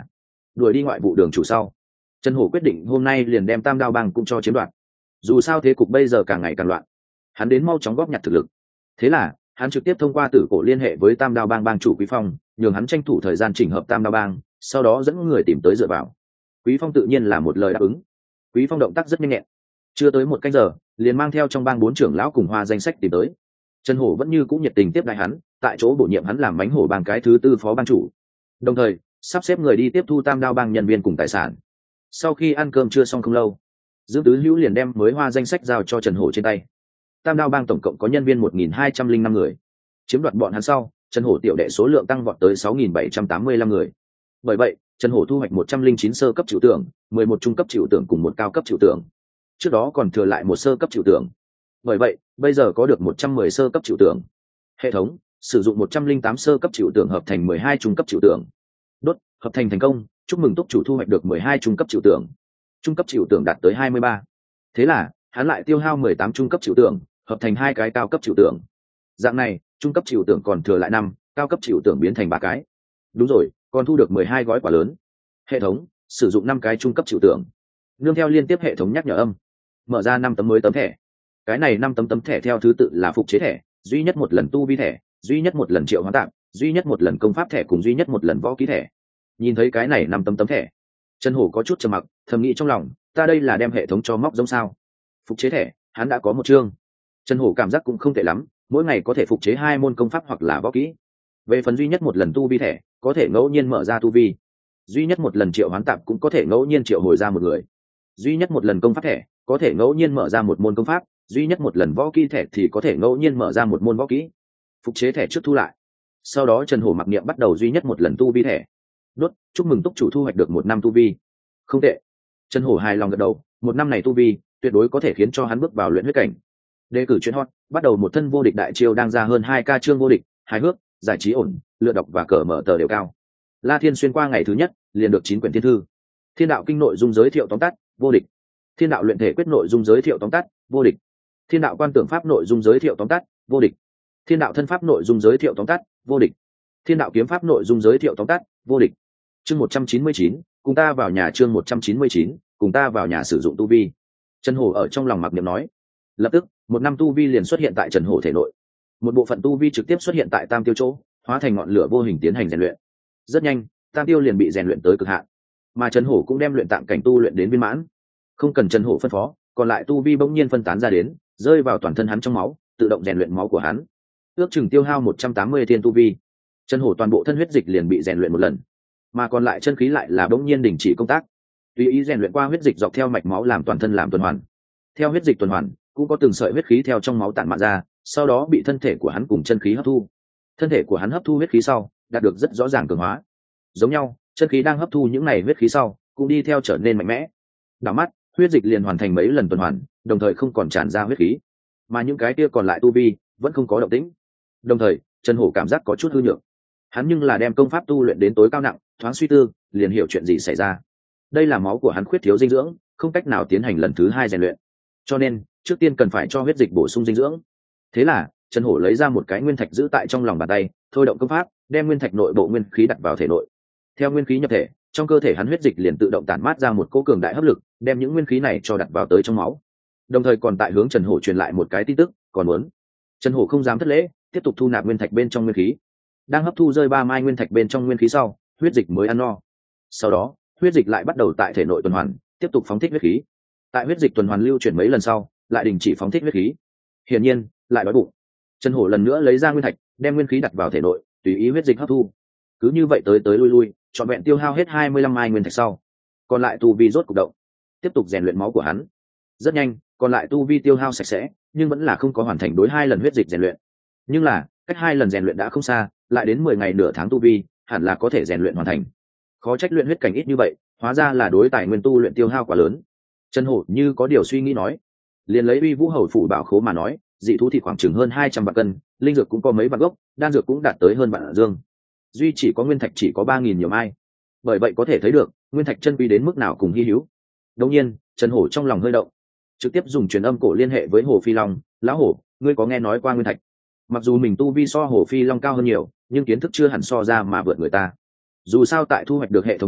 đuổi đi ngoại vụ đường chủ sau, Trần Hổ quyết định hôm nay liền đem Tam Đao Bang cũng cho chiếm đoạt. Dù sao thế cục bây giờ càng ngày càng loạn, hắn đến mau chóng góp nhặt thực lực. Thế là hắn trực tiếp thông qua Tử Cổ liên hệ với Tam Đao Bang bang chủ Quý Phong, nhường hắn tranh thủ thời gian chỉnh hợp Tam Đao Bang, sau đó dẫn người tìm tới dựa vào. Quý Phong tự nhiên là một lời đáp ứng. Quý Phong động tác rất nhanh nhẹn, chưa tới một canh giờ liền mang theo trong bang bốn trưởng lão cùng hoa danh sách tìm tới. Trần Hổ vẫn như cũng nhiệt tình tiếp đãi hắn, tại chỗ bổ nhiệm hắn làm mánh hổ bang cái thứ tư phó bang chủ, đồng thời sắp xếp người đi tiếp thu Tam Đao Bang nhân viên cùng tài sản. Sau khi ăn cơm chưa xong không lâu, Dương Tứ Hữu liền đem mới hoa danh sách giao cho Trần Hổ trên tay. Tam Đao Bang tổng cộng có nhân viên một nghìn hai trăm linh năm người, chiếm đoạt bọn hắn sau, Trần Hổ tiểu đệ số lượng tăng vọt tới sáu nghìn bảy trăm tám mươi lăm người. Bởi vậy, Trần Hổ thu hoạch một trăm linh chín sơ cấp chịu tưởng, mười một trung cấp chịu tưởng cùng một cao cấp chịu tưởng. Trước đó còn thừa lại một sơ cấp chịu tưởng. Bởi vậy, bây giờ có được một trăm mười sơ cấp chịu tưởng. Hệ thống sử dụng một trăm linh tám sơ cấp chịu tưởng hợp thành mười hai trung cấp chịu tưởng. Đốt, hợp thành thành công, chúc mừng túc chủ thu hoạch được mười hai trung cấp chịu tưởng. Trung cấp chịu tưởng đạt tới hai mươi ba. Thế là, hắn lại tiêu hao mười tám trung cấp chịu tưởng, hợp thành hai cái cao cấp chịu tưởng. Dạng này, trung cấp chịu tưởng còn thừa lại năm, cao cấp chịu tưởng biến thành ba cái. Đúng rồi, còn thu được mười hai gói quả lớn. Hệ thống sử dụng năm cái trung cấp chịu tưởng. Nương theo liên tiếp hệ thống nhắc nhở âm, mở ra năm tấm mới tấm thẻ. Cái này năm tấm tấm thẻ theo thứ tự là phục chế thẻ, duy nhất một lần tu vi thẻ, duy nhất một lần triệu hóa tạm, duy nhất một lần công pháp thẻ cùng duy nhất một lần võ ký thẻ. Nhìn thấy cái này năm tấm tấm thẻ, Trần Hổ có chút trầm mặc, thầm nghĩ trong lòng, ta đây là đem hệ thống cho móc giống sao? Phục chế thẻ, hắn đã có một chương. Trần Hổ cảm giác cũng không tệ lắm, mỗi ngày có thể phục chế hai môn công pháp hoặc là võ kỹ. Về phần duy nhất một lần tu vi thẻ, có thể ngẫu nhiên mở ra tu vi. Duy nhất một lần triệu hoán tạm cũng có thể ngẫu nhiên triệu hồi ra một người. Duy nhất một lần công pháp thẻ, có thể ngẫu nhiên mở ra một môn công pháp, duy nhất một lần võ kỹ thẻ thì có thể ngẫu nhiên mở ra một môn võ kỹ. Phục chế thẻ trước thu lại. Sau đó Trần Hổ mặc niệm bắt đầu duy nhất một lần tu vi thẻ. Đốt, chúc mừng túc chủ thu hoạch được một năm tu vi. Không tệ. Trần Hổ hài lòng gật đầu, một năm này tu vi tuyệt đối có thể khiến cho hắn bước vào luyện huyết cảnh. Đề cử chuyên hot, bắt đầu một thân vô địch đại chiêu đang ra hơn hai ca chương vô địch, hài hước, giải trí ổn, lựa đọc và cờ mở tờ đều cao. La Thiên xuyên qua ngày thứ nhất, liền được chín quyển thiên thư. Thiên đạo kinh nội dung giới thiệu tóm tắt, vô địch. Thiên đạo luyện thể quyết nội dung giới thiệu tóm tắt, vô địch. Thiên đạo quan tưởng pháp nội dung giới thiệu tóm tắt, vô địch. Thiên đạo thân pháp nội dung giới thiệu tóm tắt, vô địch. Thiên đạo kiếm pháp nội dung giới thiệu tóm tắt, vô địch. Chương một trăm chín mươi chín, cùng ta vào nhà chương một trăm chín mươi chín, cùng ta vào nhà sử dụng tu vi. Trần Hổ ở trong lòng mặc niệm nói. Lập tức, một năm tu vi liền xuất hiện tại Trần Hổ thể nội. Một bộ phận tu vi trực tiếp xuất hiện tại Tam Tiêu chỗ, hóa thành ngọn lửa vô hình tiến hành rèn luyện. Rất nhanh, Tam Tiêu liền bị rèn luyện tới cực hạn, mà Trần Hổ cũng đem luyện tạng cảnh tu luyện đến viên mãn. Không cần Trần Hổ phân phó, còn lại tu vi bỗng nhiên phân tán ra đến, rơi vào toàn thân hắn trong máu, tự động rèn luyện máu của hắn. Ước chừng tiêu hao một trăm tám mươi thiên tu vi. Trần Hổ toàn bộ thân huyết dịch liền bị rèn luyện một lần, mà còn lại chân khí lại là bỗng nhiên đình chỉ công tác. Tùy ý rèn luyện qua huyết dịch dọc theo mạch máu làm toàn thân làm tuần hoàn. Theo huyết dịch tuần hoàn, cũng có từng sợi huyết khí theo trong máu tản mạn ra, sau đó bị thân thể của hắn cùng chân khí hấp thu. Thân thể của hắn hấp thu huyết khí sau, đạt được rất rõ ràng cường hóa. Giống nhau, chân khí đang hấp thu những này huyết khí sau, cũng đi theo trở nên mạnh mẽ. Đảo mắt, huyết dịch liền hoàn thành mấy lần tuần hoàn, đồng thời không còn tràn ra huyết khí, mà những cái kia còn lại tu vi vẫn không có động tĩnh. Đồng thời, Trần Hổ cảm giác có chút hư nhược. Hắn nhưng là đem công pháp tu luyện đến tối cao nặng, thoáng suy tư, liền hiểu chuyện gì xảy ra. Đây là máu của hắn khuyết thiếu dinh dưỡng, không cách nào tiến hành lần thứ hai rèn luyện. Cho nên, trước tiên cần phải cho huyết dịch bổ sung dinh dưỡng. Thế là, Trần Hổ lấy ra một cái nguyên thạch giữ tại trong lòng bàn tay, thôi động công pháp, đem nguyên thạch nội bộ nguyên khí đặt vào thể nội. Theo nguyên khí nhập thể, trong cơ thể hắn huyết dịch liền tự động tản mát ra một cỗ cường đại hấp lực, đem những nguyên khí này cho đặt vào tới trong máu. Đồng thời còn tại hướng Trần Hổ truyền lại một cái tin tức, còn muốn. Trần Hổ không dám thất lễ, tiếp tục thu nạp nguyên thạch bên trong nguyên khí. Đang hấp thu rơi ba mai nguyên thạch bên trong nguyên khí sau, huyết dịch mới ăn no. Sau đó, huyết dịch lại bắt đầu tại thể nội tuần hoàn, tiếp tục phóng thích huyết khí. Tại huyết dịch tuần hoàn lưu chuyển mấy lần sau, lại đình chỉ phóng thích huyết khí. Hiển nhiên, lại đói bụng. Trần Hổ lần nữa lấy ra nguyên thạch, đem nguyên khí đặt vào thể nội, tùy ý huyết dịch hấp thu. Cứ như vậy tới tới lui lui, trọn vẹn tiêu hao hết hai mươi lăm mai nguyên thạch sau, còn lại tu vi rốt cục động, tiếp tục rèn luyện máu của hắn. Rất nhanh, còn lại tu vi tiêu hao sạch sẽ, nhưng vẫn là không có hoàn thành đối hai lần huyết dịch rèn luyện. Nhưng là, cách hai lần rèn luyện đã không xa, lại đến mười ngày nửa tháng tu vi, hẳn là có thể rèn luyện hoàn thành. Khó trách luyện huyết cảnh ít như vậy, hóa ra là đối tài nguyên tu luyện tiêu hao quá lớn. Trần Hổ như có điều suy nghĩ nói, liền lấy Uy Vũ Hầu phủ bảo khố mà nói, dị thú thịt khoảng chừng hơn hai trăm vạn cân, linh dược cũng có mấy vạn gốc, đan dược cũng đạt tới hơn vạn dương. Duy chỉ có nguyên thạch chỉ có ba nghìn nhiều mai. Bởi vậy có thể thấy được, nguyên thạch chân quý đến mức nào cùng hi hữu. Đương nhiên, Trần Hổ trong lòng hơi động, trực tiếp dùng truyền âm cổ liên hệ với Hồ Phi Long, "Lão Hổ, ngươi có nghe nói qua nguyên thạch?" Mặc dù mình tu vi so Hồ Phi Long cao hơn nhiều, nhưng kiến thức chưa hẳn so ra mà vượt người ta. Dù sao tại thu hoạch được hệ thống trước,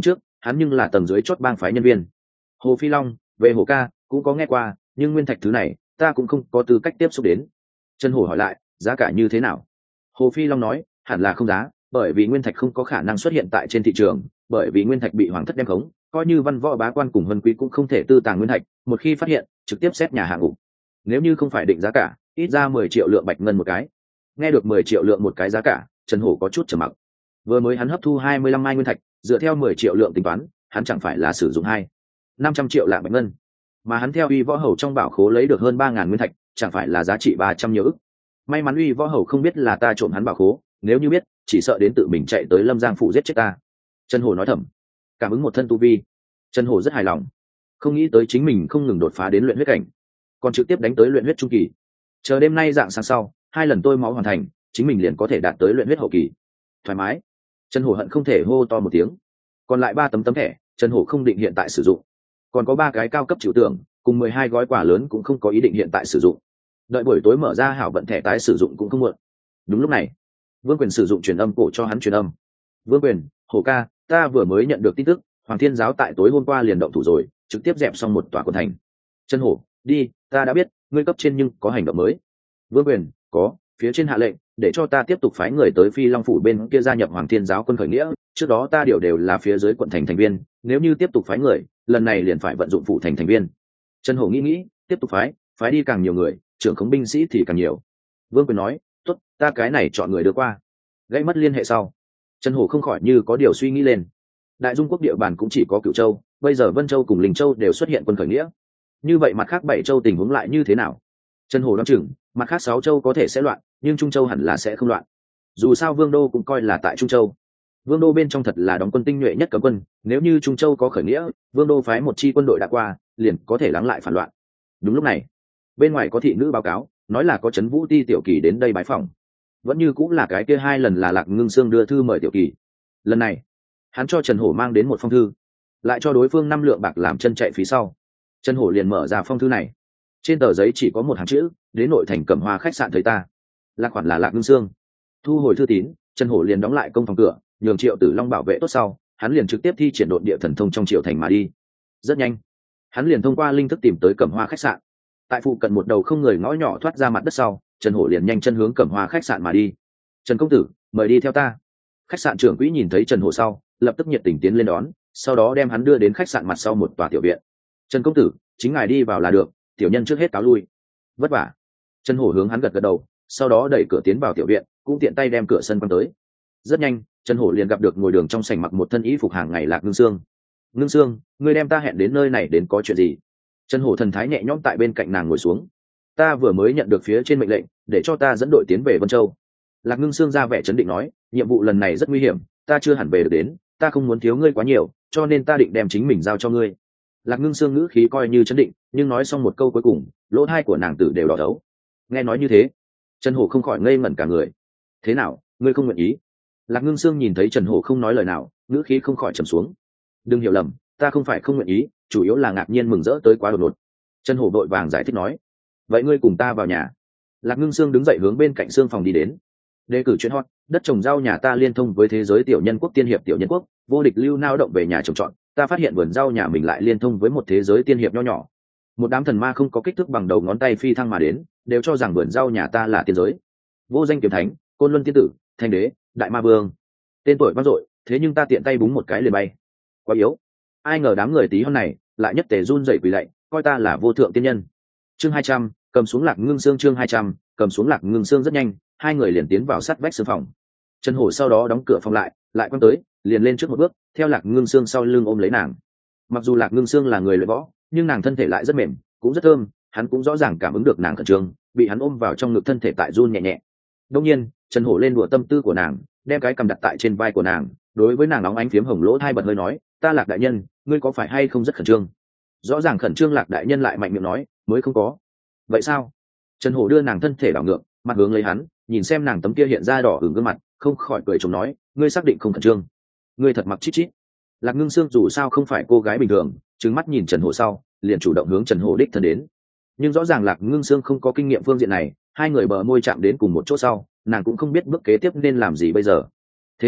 hắn nhưng là tầng dưới chốt bang phái nhân viên. Hồ Phi Long, về Hồ ca cũng có nghe qua, nhưng nguyên thạch thứ này ta cũng không có tư cách tiếp xúc đến. Trần Hổ hỏi lại, giá cả như thế nào? Hồ Phi Long nói, hẳn là không giá, bởi vì nguyên thạch không có khả năng xuất hiện tại trên thị trường, bởi vì nguyên thạch bị hoàng thất đem khống, coi như văn võ bá quan cùng vân quý cũng không thể tư tàng nguyên thạch, một khi phát hiện trực tiếp xét nhà hạ ngục. Nếu như không phải định giá cả, ít ra mười triệu lượng bạch ngân một cái. Nghe được mười triệu lượng một cái giá cả, Trần Hổ có chút trầm mặc. Vừa mới hắn hấp thu hai mươi lăm mai nguyên thạch, dựa theo mười triệu lượng tính toán, hắn chẳng phải là sử dụng hai năm trăm triệu lạng bạch ngân, mà hắn theo uy võ hầu trong bảo khố lấy được hơn ba ngàn nguyên thạch, chẳng phải là giá trị ba trăm nhiều ức. May mắn uy võ hầu không biết là ta trộm hắn bảo khố, nếu như biết, chỉ sợ đến tự mình chạy tới Lâm Giang phủ giết chết ta. Trần Hổ nói thầm. Cảm ứng một thân tu vi, Trần Hổ rất hài lòng, không nghĩ tới chính mình không ngừng đột phá đến luyện huyết cảnh, còn trực tiếp đánh tới luyện huyết trung kỳ. Chờ đêm nay dạng sáng sau, hai lần tôi máu hoàn thành, chính mình liền có thể đạt tới luyện huyết hậu kỳ. Thoải mái. Trần Hổ hận không thể hô to một tiếng. Còn lại ba tấm tấm thẻ, Trần Hổ không định hiện tại sử dụng. Còn có ba cái cao cấp chịu tưởng, cùng mười hai gói quà lớn cũng không có ý định hiện tại sử dụng. Đợi buổi tối mở ra hảo vận thẻ tái sử dụng cũng không muộn. Đúng lúc này, Vương Quyền sử dụng truyền âm cổ cho hắn truyền âm. Vương Quyền, Hổ ca, ta vừa mới nhận được tin tức, Hoàng Thiên giáo tại tối hôm qua liền động thủ rồi, trực tiếp dẹp xong một tòa quận thành. Trần Hổ, đi, ta đã biết, ngươi cấp trên nhưng có hành động mới. Vương Quyền, có, phía trên hạ lệnh để cho ta tiếp tục phái người tới Phi Long phủ bên kia gia nhập Hoàng Thiên giáo quân khởi nghĩa, trước đó ta điều đều là phía dưới quận thành thành viên, nếu như tiếp tục phái người, lần này liền phải vận dụng phủ thành thành viên. Trần Hổ nghĩ nghĩ, tiếp tục phái, phái đi càng nhiều người, trưởng khống binh sĩ thì càng nhiều. Vương Quyền nói, tốt, ta cái này chọn người đưa qua. Gãy mất liên hệ sau, Trần Hổ không khỏi như có điều suy nghĩ lên. Đại Dung quốc địa bàn cũng chỉ có Cửu Châu, bây giờ Vân Châu cùng Linh Châu đều xuất hiện quân khởi nghĩa, như vậy mặt khác bảy châu tình huống lại như thế nào? Trần Hổ đoán chừng mặt khác sáu châu có thể sẽ loạn, nhưng Trung Châu hẳn là sẽ không loạn. Dù sao Vương đô cũng coi là tại Trung Châu, Vương đô bên trong thật là đóng quân tinh nhuệ nhất cấm quân, nếu như Trung Châu có khởi nghĩa, Vương đô phái một chi quân đội đã qua, liền có thể lắng lại phản loạn. Đúng lúc này, bên ngoài có thị nữ báo cáo, nói là có Trấn Vũ Ti tiểu kỳ đến đây bái phỏng. Vẫn như cũng là cái kia hai lần là Lạc Ngưng Sương đưa thư mời tiểu kỳ. Lần này, hắn cho Trần Hổ mang đến một phong thư, lại cho đối phương năm lượng bạc làm chân chạy phía sau. Trần Hổ liền mở ra phong thư này, trên tờ giấy chỉ có một hàng chữ, đến nội thành Cẩm Hoa khách sạn thấy ta. Lạc khoản là Lạc Ngưng Sương. Thu hồi thư tín, Trần Hổ liền đóng lại công phòng cửa, nhường Triệu Tử Long bảo vệ tốt sau, hắn liền trực tiếp thi triển độn địa thần thông trong Triệu thành mà đi. Rất nhanh, hắn liền thông qua linh thức tìm tới Cẩm Hoa khách sạn. Tại phụ cận một đầu không người ngõ nhỏ thoát ra mặt đất sau, Trần Hổ liền nhanh chân hướng Cẩm Hoa khách sạn mà đi. Trần công tử, mời đi theo ta. Khách sạn trưởng quỹ nhìn thấy Trần Hổ sau, lập tức nhiệt tình tiến lên đón, sau đó đem hắn đưa đến khách sạn mặt sau một tòa tiểu viện. Trần công tử, chính ngài đi vào là được, tiểu nhân trước hết cáo lui. Vất vả. Trần Hổ hướng hắn gật gật đầu, sau đó đẩy cửa tiến vào tiểu viện, cũng tiện tay đem cửa sân quăng tới. Rất nhanh, Trần Hổ liền gặp được ngồi đường trong sảnh mặc một thân y phục hàng ngày Lạc Ngưng Sương. Ngưng Sương, ngươi đem ta hẹn đến nơi này đến có chuyện gì? Trần Hổ thần thái nhẹ nhõm tại bên cạnh nàng ngồi xuống. Ta vừa mới nhận được phía trên mệnh lệnh, để cho ta dẫn đội tiến về Vân Châu. Lạc Ngưng Sương ra vẻ chấn định nói, nhiệm vụ lần này rất nguy hiểm, ta chưa hẳn về được đến, ta không muốn thiếu ngươi quá nhiều, cho nên ta định đem chính mình giao cho ngươi. Lạc Ngưng Sương ngữ khí coi như chấn định, nhưng nói xong một câu cuối cùng, lỗ tai của nàng tử đều đỏ thấu. Nghe nói như thế, Trần Hổ không khỏi ngây ngẩn cả người. Thế nào, ngươi không nguyện ý? Lạc Ngưng Sương nhìn thấy Trần Hổ không nói lời nào, ngữ khí không khỏi trầm xuống. Đừng hiểu lầm, ta không phải không nguyện ý, chủ yếu là ngạc nhiên mừng rỡ tới quá đột ngột. Trần Hổ vội vàng giải thích nói. Vậy ngươi cùng ta vào nhà. Lạc Ngưng Sương đứng dậy hướng bên cạnh xương phòng đi đến. Đề cử chuyện hot, đất trồng rau nhà ta liên thông với thế giới tiểu nhân quốc tiên hiệp tiểu nhân quốc, vô địch lưu nao động về nhà trồng trọt, ta phát hiện vườn rau nhà mình lại liên thông với một thế giới tiên hiệp nho nhỏ. Một đám thần ma không có kích thước bằng đầu ngón tay phi thăng mà đến, đều cho rằng vườn rau nhà ta là tiên giới. Vô danh kiếm thánh, côn luân tiên tử, thanh đế, đại ma vương, tên tuổi vang dội, thế nhưng ta tiện tay búng một cái liền bay. Quá yếu. Ai ngờ đám người tí hon này lại nhất tề run rẩy quỳ lạy, coi ta là vô thượng tiên nhân. Chương hai trăm, cầm xuống Lạc Ngưng Sương. Chương hai trăm, cầm xuống Lạc Ngưng Sương. Rất nhanh, hai người liền tiến vào sát vách sương phòng. Trần Hổ sau đó đóng cửa phòng lại, lại quăng tới, liền lên trước một bước, theo Lạc Ngưng Sương sau lưng ôm lấy nàng. Mặc dù Lạc Ngưng Sương là người luyện võ, nhưng nàng thân thể lại rất mềm, cũng rất thơm, hắn cũng rõ ràng cảm ứng được nàng khẩn trương, bị hắn ôm vào trong ngực, thân thể tại run nhẹ nhẹ. Đương nhiên, Trần Hổ lên đùa tâm tư của nàng, đem cái cầm đặt tại trên vai của nàng, đối với nàng nóng ánh phiếm hồng lỗ thai bật hơi nói, ta Lạc đại nhân, ngươi có phải hay không rất khẩn trương? Rõ ràng khẩn trương Lạc đại nhân lại mạnh miệng nói, mới không có. Vậy sao? Trần Hổ đưa nàng thân thể đảo ngược, mặt hướng lấy hắn, nhìn xem nàng tấm kia hiện ra đỏ ửng gương mặt, không khỏi cười chồng nói, ngươi xác định không khẩn trương? Ngươi thật mặc chít chít. Lạc Ngưng Sương dù sao không phải cô gái bình thường, trừng mắt nhìn Trần Hổ sau, liền chủ động hướng Trần Hổ đích thân đến. Nhưng rõ ràng Lạc Ngưng Sương không có kinh nghiệm phương diện này, hai người bờ môi chạm đến cùng một chỗ sau, nàng cũng không biết bước kế tiếp nên làm gì bây giờ. Thế là,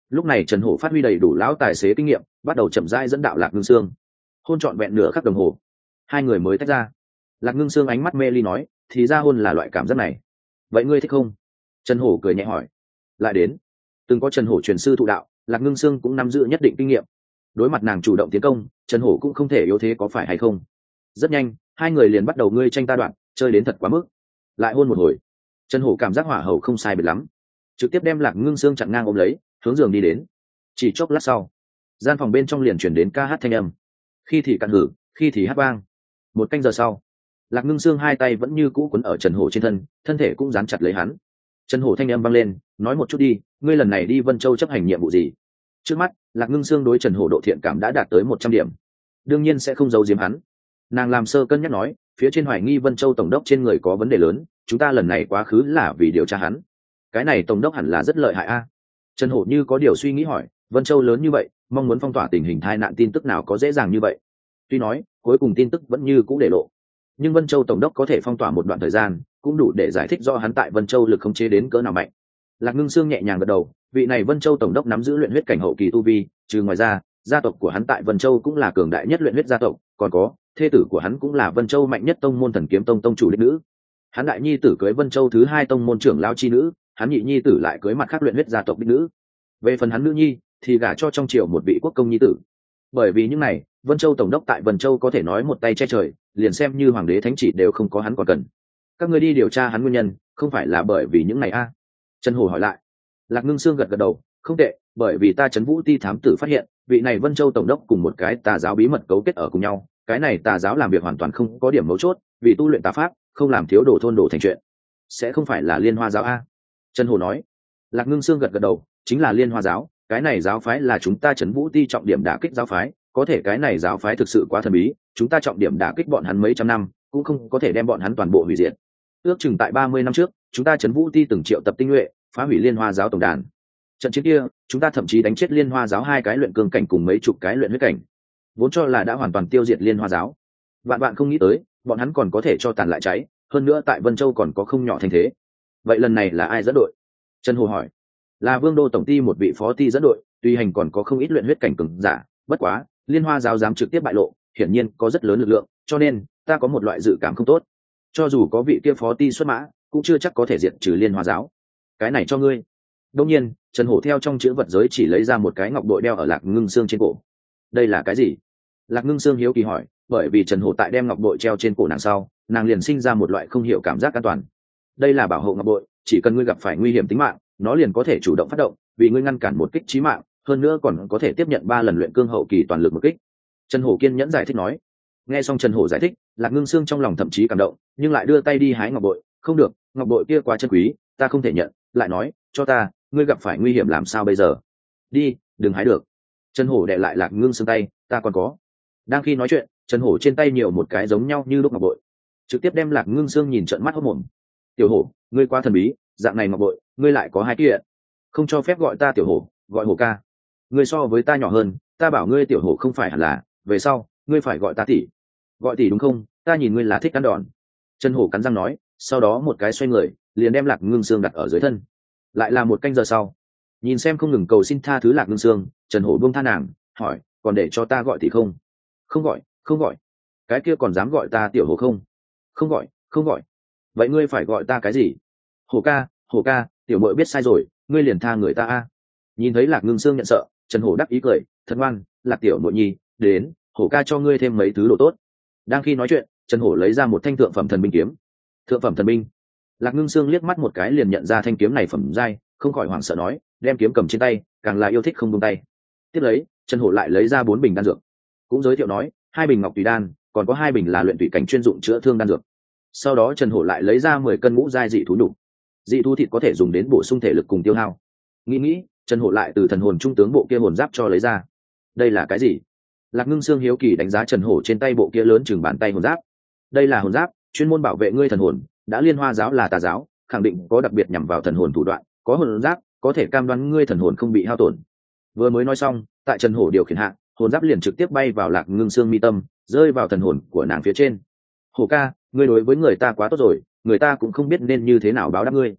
Lúc này Trần Hổ phát huy đầy đủ lão tài xế kinh nghiệm, bắt đầu chậm rãi dẫn đạo Lạc Ngưng Sương. Hôn trọn vẹn nửa khắc đồng hồ, hai người mới tách ra. Lạc Ngưng Sương ánh mắt mê ly nói, thì ra hôn là loại cảm giác này. Vậy ngươi thích không? Trần Hổ cười nhẹ hỏi. Lại đến, từng có Trần Hổ truyền sư thụ đạo, Lạc Ngưng Sương cũng nắm giữ nhất định kinh nghiệm. Đối mặt nàng chủ động tiến công, Trần Hổ cũng không thể yếu thế, có phải hay không? Rất nhanh, hai người liền bắt đầu ngươi tranh ta đoạn, chơi đến thật quá mức. Lại hôn một hồi, Trần Hổ cảm giác hỏa hầu không sai biệt lắm, trực tiếp đem Lạc Ngưng Sương chặn ngang ôm lấy, hướng giường đi đến. Chỉ chốc lát sau, gian phòng bên trong liền chuyển đến ca hát thanh âm, khi thì cạn hử, khi thì hát vang. Một canh giờ sau, Lạc Ngưng Sương hai tay vẫn như cũ quấn ở Trần Hổ trên thân, thân thể cũng dán chặt lấy hắn. Trần Hổ thanh âm vang lên, nói một chút đi, ngươi lần này đi Vân Châu chấp hành nhiệm vụ gì? Trước mắt, Lạc Ngưng Sương đối Trần Hổ độ thiện cảm đã đạt tới một trăm điểm, đương nhiên sẽ không giấu giếm hắn. Nàng làm sơ cân nhắc nói, phía trên hoài nghi Vân Châu tổng đốc trên người có vấn đề lớn, chúng ta lần này quá khứ là vì điều tra hắn. Cái này tổng đốc hẳn là rất lợi hại a. Trần Hổ như có điều suy nghĩ hỏi, Vân Châu lớn như vậy, mong muốn phong tỏa tình hình tai nạn tin tức nào có dễ dàng như vậy? Tuy nói, cuối cùng tin tức vẫn như cũ để lộ, nhưng Vân Châu tổng đốc có thể phong tỏa một đoạn thời gian, cũng đủ để giải thích do hắn tại Vân Châu lực khống chế đến cỡ nào mạnh. Lạc Ngưng Sương nhẹ nhàng gật đầu, vị này Vân Châu tổng đốc nắm giữ luyện huyết cảnh hậu kỳ tu vi, trừ ngoài ra, gia tộc của hắn tại Vân Châu cũng là cường đại nhất luyện huyết gia tộc, còn có, thê tử của hắn cũng là Vân Châu mạnh nhất tông môn Thần Kiếm Tông tông chủ đích nữ. Hắn đại nhi tử cưới Vân Châu thứ hai tông môn trưởng lão chi nữ, hắn nhị nhi tử lại cưới mặt khác luyện huyết gia tộc đích nữ. Về phần hắn nữ nhi, thì gả cho trong triều một vị quốc công nhi tử. Bởi vì những này, Vân Châu tổng đốc tại Vân Châu có thể nói một tay che trời, liền xem như hoàng đế thánh chỉ đều không có hắn còn cần. Các ngươi đi điều tra hắn nguyên nhân, không phải là bởi vì những này a? À? Trần Hổ hỏi lại. Lạc Ngưng Sương gật gật đầu, không tệ, bởi vì ta Trấn Vũ Ti thám tử phát hiện, vị này Vân Châu tổng đốc cùng một cái tà giáo bí mật cấu kết ở cùng nhau, cái này tà giáo làm việc hoàn toàn không có điểm mấu chốt, vì tu luyện tà pháp, không làm thiếu đồ thôn đồ thành chuyện. Sẽ không phải là Liên Hoa giáo a? Trần Hổ nói. Lạc Ngưng Sương gật gật đầu, chính là Liên Hoa giáo, cái này giáo phái là chúng ta Trấn Vũ Ti trọng điểm đả kích giáo phái, có thể cái này giáo phái thực sự quá thần bí, chúng ta trọng điểm đả kích bọn hắn mấy trăm năm, cũng không có thể đem bọn hắn toàn bộ hủy diệt. Ước chừng tại ba mươi năm trước, chúng ta Trấn Vũ Ti từng triệu tập tinh nhuệ, phá hủy Liên Hoa giáo tổng đàn. Trận chiến kia, chúng ta thậm chí đánh chết Liên Hoa giáo hai cái luyện cương cảnh cùng mấy chục cái luyện huyết cảnh, vốn cho là đã hoàn toàn tiêu diệt Liên Hoa giáo. Vạn bạn không nghĩ tới, bọn hắn còn có thể cho tàn lại cháy, hơn nữa tại Vân Châu còn có không nhỏ thành thế. Vậy lần này là ai dẫn đội? Trần Hồ hỏi. Là Vương đô tổng ty một vị phó ty dẫn đội, tuy hành còn có không ít luyện huyết cảnh cường giả, bất quá, Liên Hoa giáo dám trực tiếp bại lộ, hiển nhiên có rất lớn lực lượng, cho nên ta có một loại dự cảm không tốt. Cho dù có vị kia phó ty xuất mã, cũng chưa chắc có thể diệt trừ Liên Hoa giáo. Cái này cho ngươi. Đương nhiên, Trần Hổ theo trong chữ vật giới chỉ lấy ra một cái ngọc bội đeo ở Lạc Ngưng Sương trên cổ. Đây là cái gì? Lạc Ngưng Sương hiếu kỳ hỏi, bởi vì Trần Hổ tại đem ngọc bội treo trên cổ nàng sau, nàng liền sinh ra một loại không hiểu cảm giác an toàn. Đây là bảo hộ ngọc bội, chỉ cần ngươi gặp phải nguy hiểm tính mạng, nó liền có thể chủ động phát động, vì ngươi ngăn cản một kích chí mạng, hơn nữa còn có thể tiếp nhận ba lần luyện cương hậu kỳ toàn lực một kích. Trần Hổ kiên nhẫn giải thích nói. Nghe xong Trần Hổ giải thích, Lạc Ngưng Sương trong lòng thậm chí cảm động, nhưng lại đưa tay đi hái ngọc bội, không được, ngọc bội kia quá chân quý, ta không thể nhận, lại nói, cho ta, ngươi gặp phải nguy hiểm làm sao bây giờ? Đi, đừng hái được. Trần Hổ đè lại Lạc Ngưng Sương tay, ta còn có. Đang khi nói chuyện, Trần Hổ trên tay nhiều một cái giống nhau như lúc ngọc bội, trực tiếp đem Lạc Ngưng Sương nhìn trợn mắt hốt mồm. Tiểu Hổ, ngươi quá thần bí, dạng này ngọc bội, ngươi lại có hai kiện. Không cho phép gọi ta Tiểu Hổ, gọi Hổ ca. Ngươi so với ta nhỏ hơn, ta bảo ngươi Tiểu Hổ không phải hẳn là, về sau, ngươi phải gọi ta tỷ. Gọi tỷ đúng không? Ta nhìn ngươi là thích cắn đòn. Trần Hổ cắn răng nói, sau đó một cái xoay người, liền đem Lạc Ngưng Sương đặt ở dưới thân. Lại là một canh giờ sau, nhìn xem không ngừng cầu xin tha thứ Lạc Ngưng Sương, Trần Hổ buông tha nàng, hỏi, còn để cho ta gọi tỷ không? Không gọi, không gọi. Cái kia còn dám gọi ta Tiểu Hổ không? Không gọi, không gọi. Vậy ngươi phải gọi ta cái gì? Hổ ca, Hổ ca, tiểu muội biết sai rồi, ngươi liền tha người ta a. Nhìn thấy Lạc Ngưng Sương nhận sợ, Trần Hổ đắc ý cười, thật ngoan, Lạc tiểu muội nhi, đến, Hổ ca cho ngươi thêm mấy thứ đồ tốt. Đang khi nói chuyện, Trần Hổ lấy ra một thanh thượng phẩm thần binh kiếm. Thượng phẩm thần binh. Lạc Ngưng Sương liếc mắt một cái liền nhận ra thanh kiếm này phẩm giai, không khỏi hoảng sợ nói, đem kiếm cầm trên tay, càng là yêu thích không buông tay. Tiếp lấy, Trần Hổ lại lấy ra bốn bình đan dược, cũng giới thiệu nói, hai bình ngọc tùy đan, còn có hai bình là luyện tùy cảnh chuyên dụng chữa thương đan dược. Sau đó Trần Hổ lại lấy ra mười cân ngũ giai dị thú đủ. Dị thú thịt có thể dùng đến bổ sung thể lực cùng tiêu hao. Nghĩ nghĩ, Trần Hổ lại từ thần hồn trung tướng bộ kia hồn giáp cho lấy ra. Đây là cái gì? Lạc Ngưng Sương hiếu kỳ đánh giá Trần Hổ trên tay bộ kia lớn chừng bàn tay hồn giáp. Đây là hồn giáp, chuyên môn bảo vệ ngươi thần hồn, đã Liên Hoa giáo là tà giáo, khẳng định có đặc biệt nhằm vào thần hồn thủ đoạn, có hồn giáp có thể cam đoan ngươi thần hồn không bị hao tổn. Vừa mới nói xong, tại Trần Hổ điều khiển hạ, hồn giáp liền trực tiếp bay vào Lạc Ngưng Sương mi tâm, rơi vào thần hồn của nàng phía trên. Hổ ca, ngươi đối với người ta quá tốt rồi, người ta cũng không biết nên như thế nào báo đáp ngươi.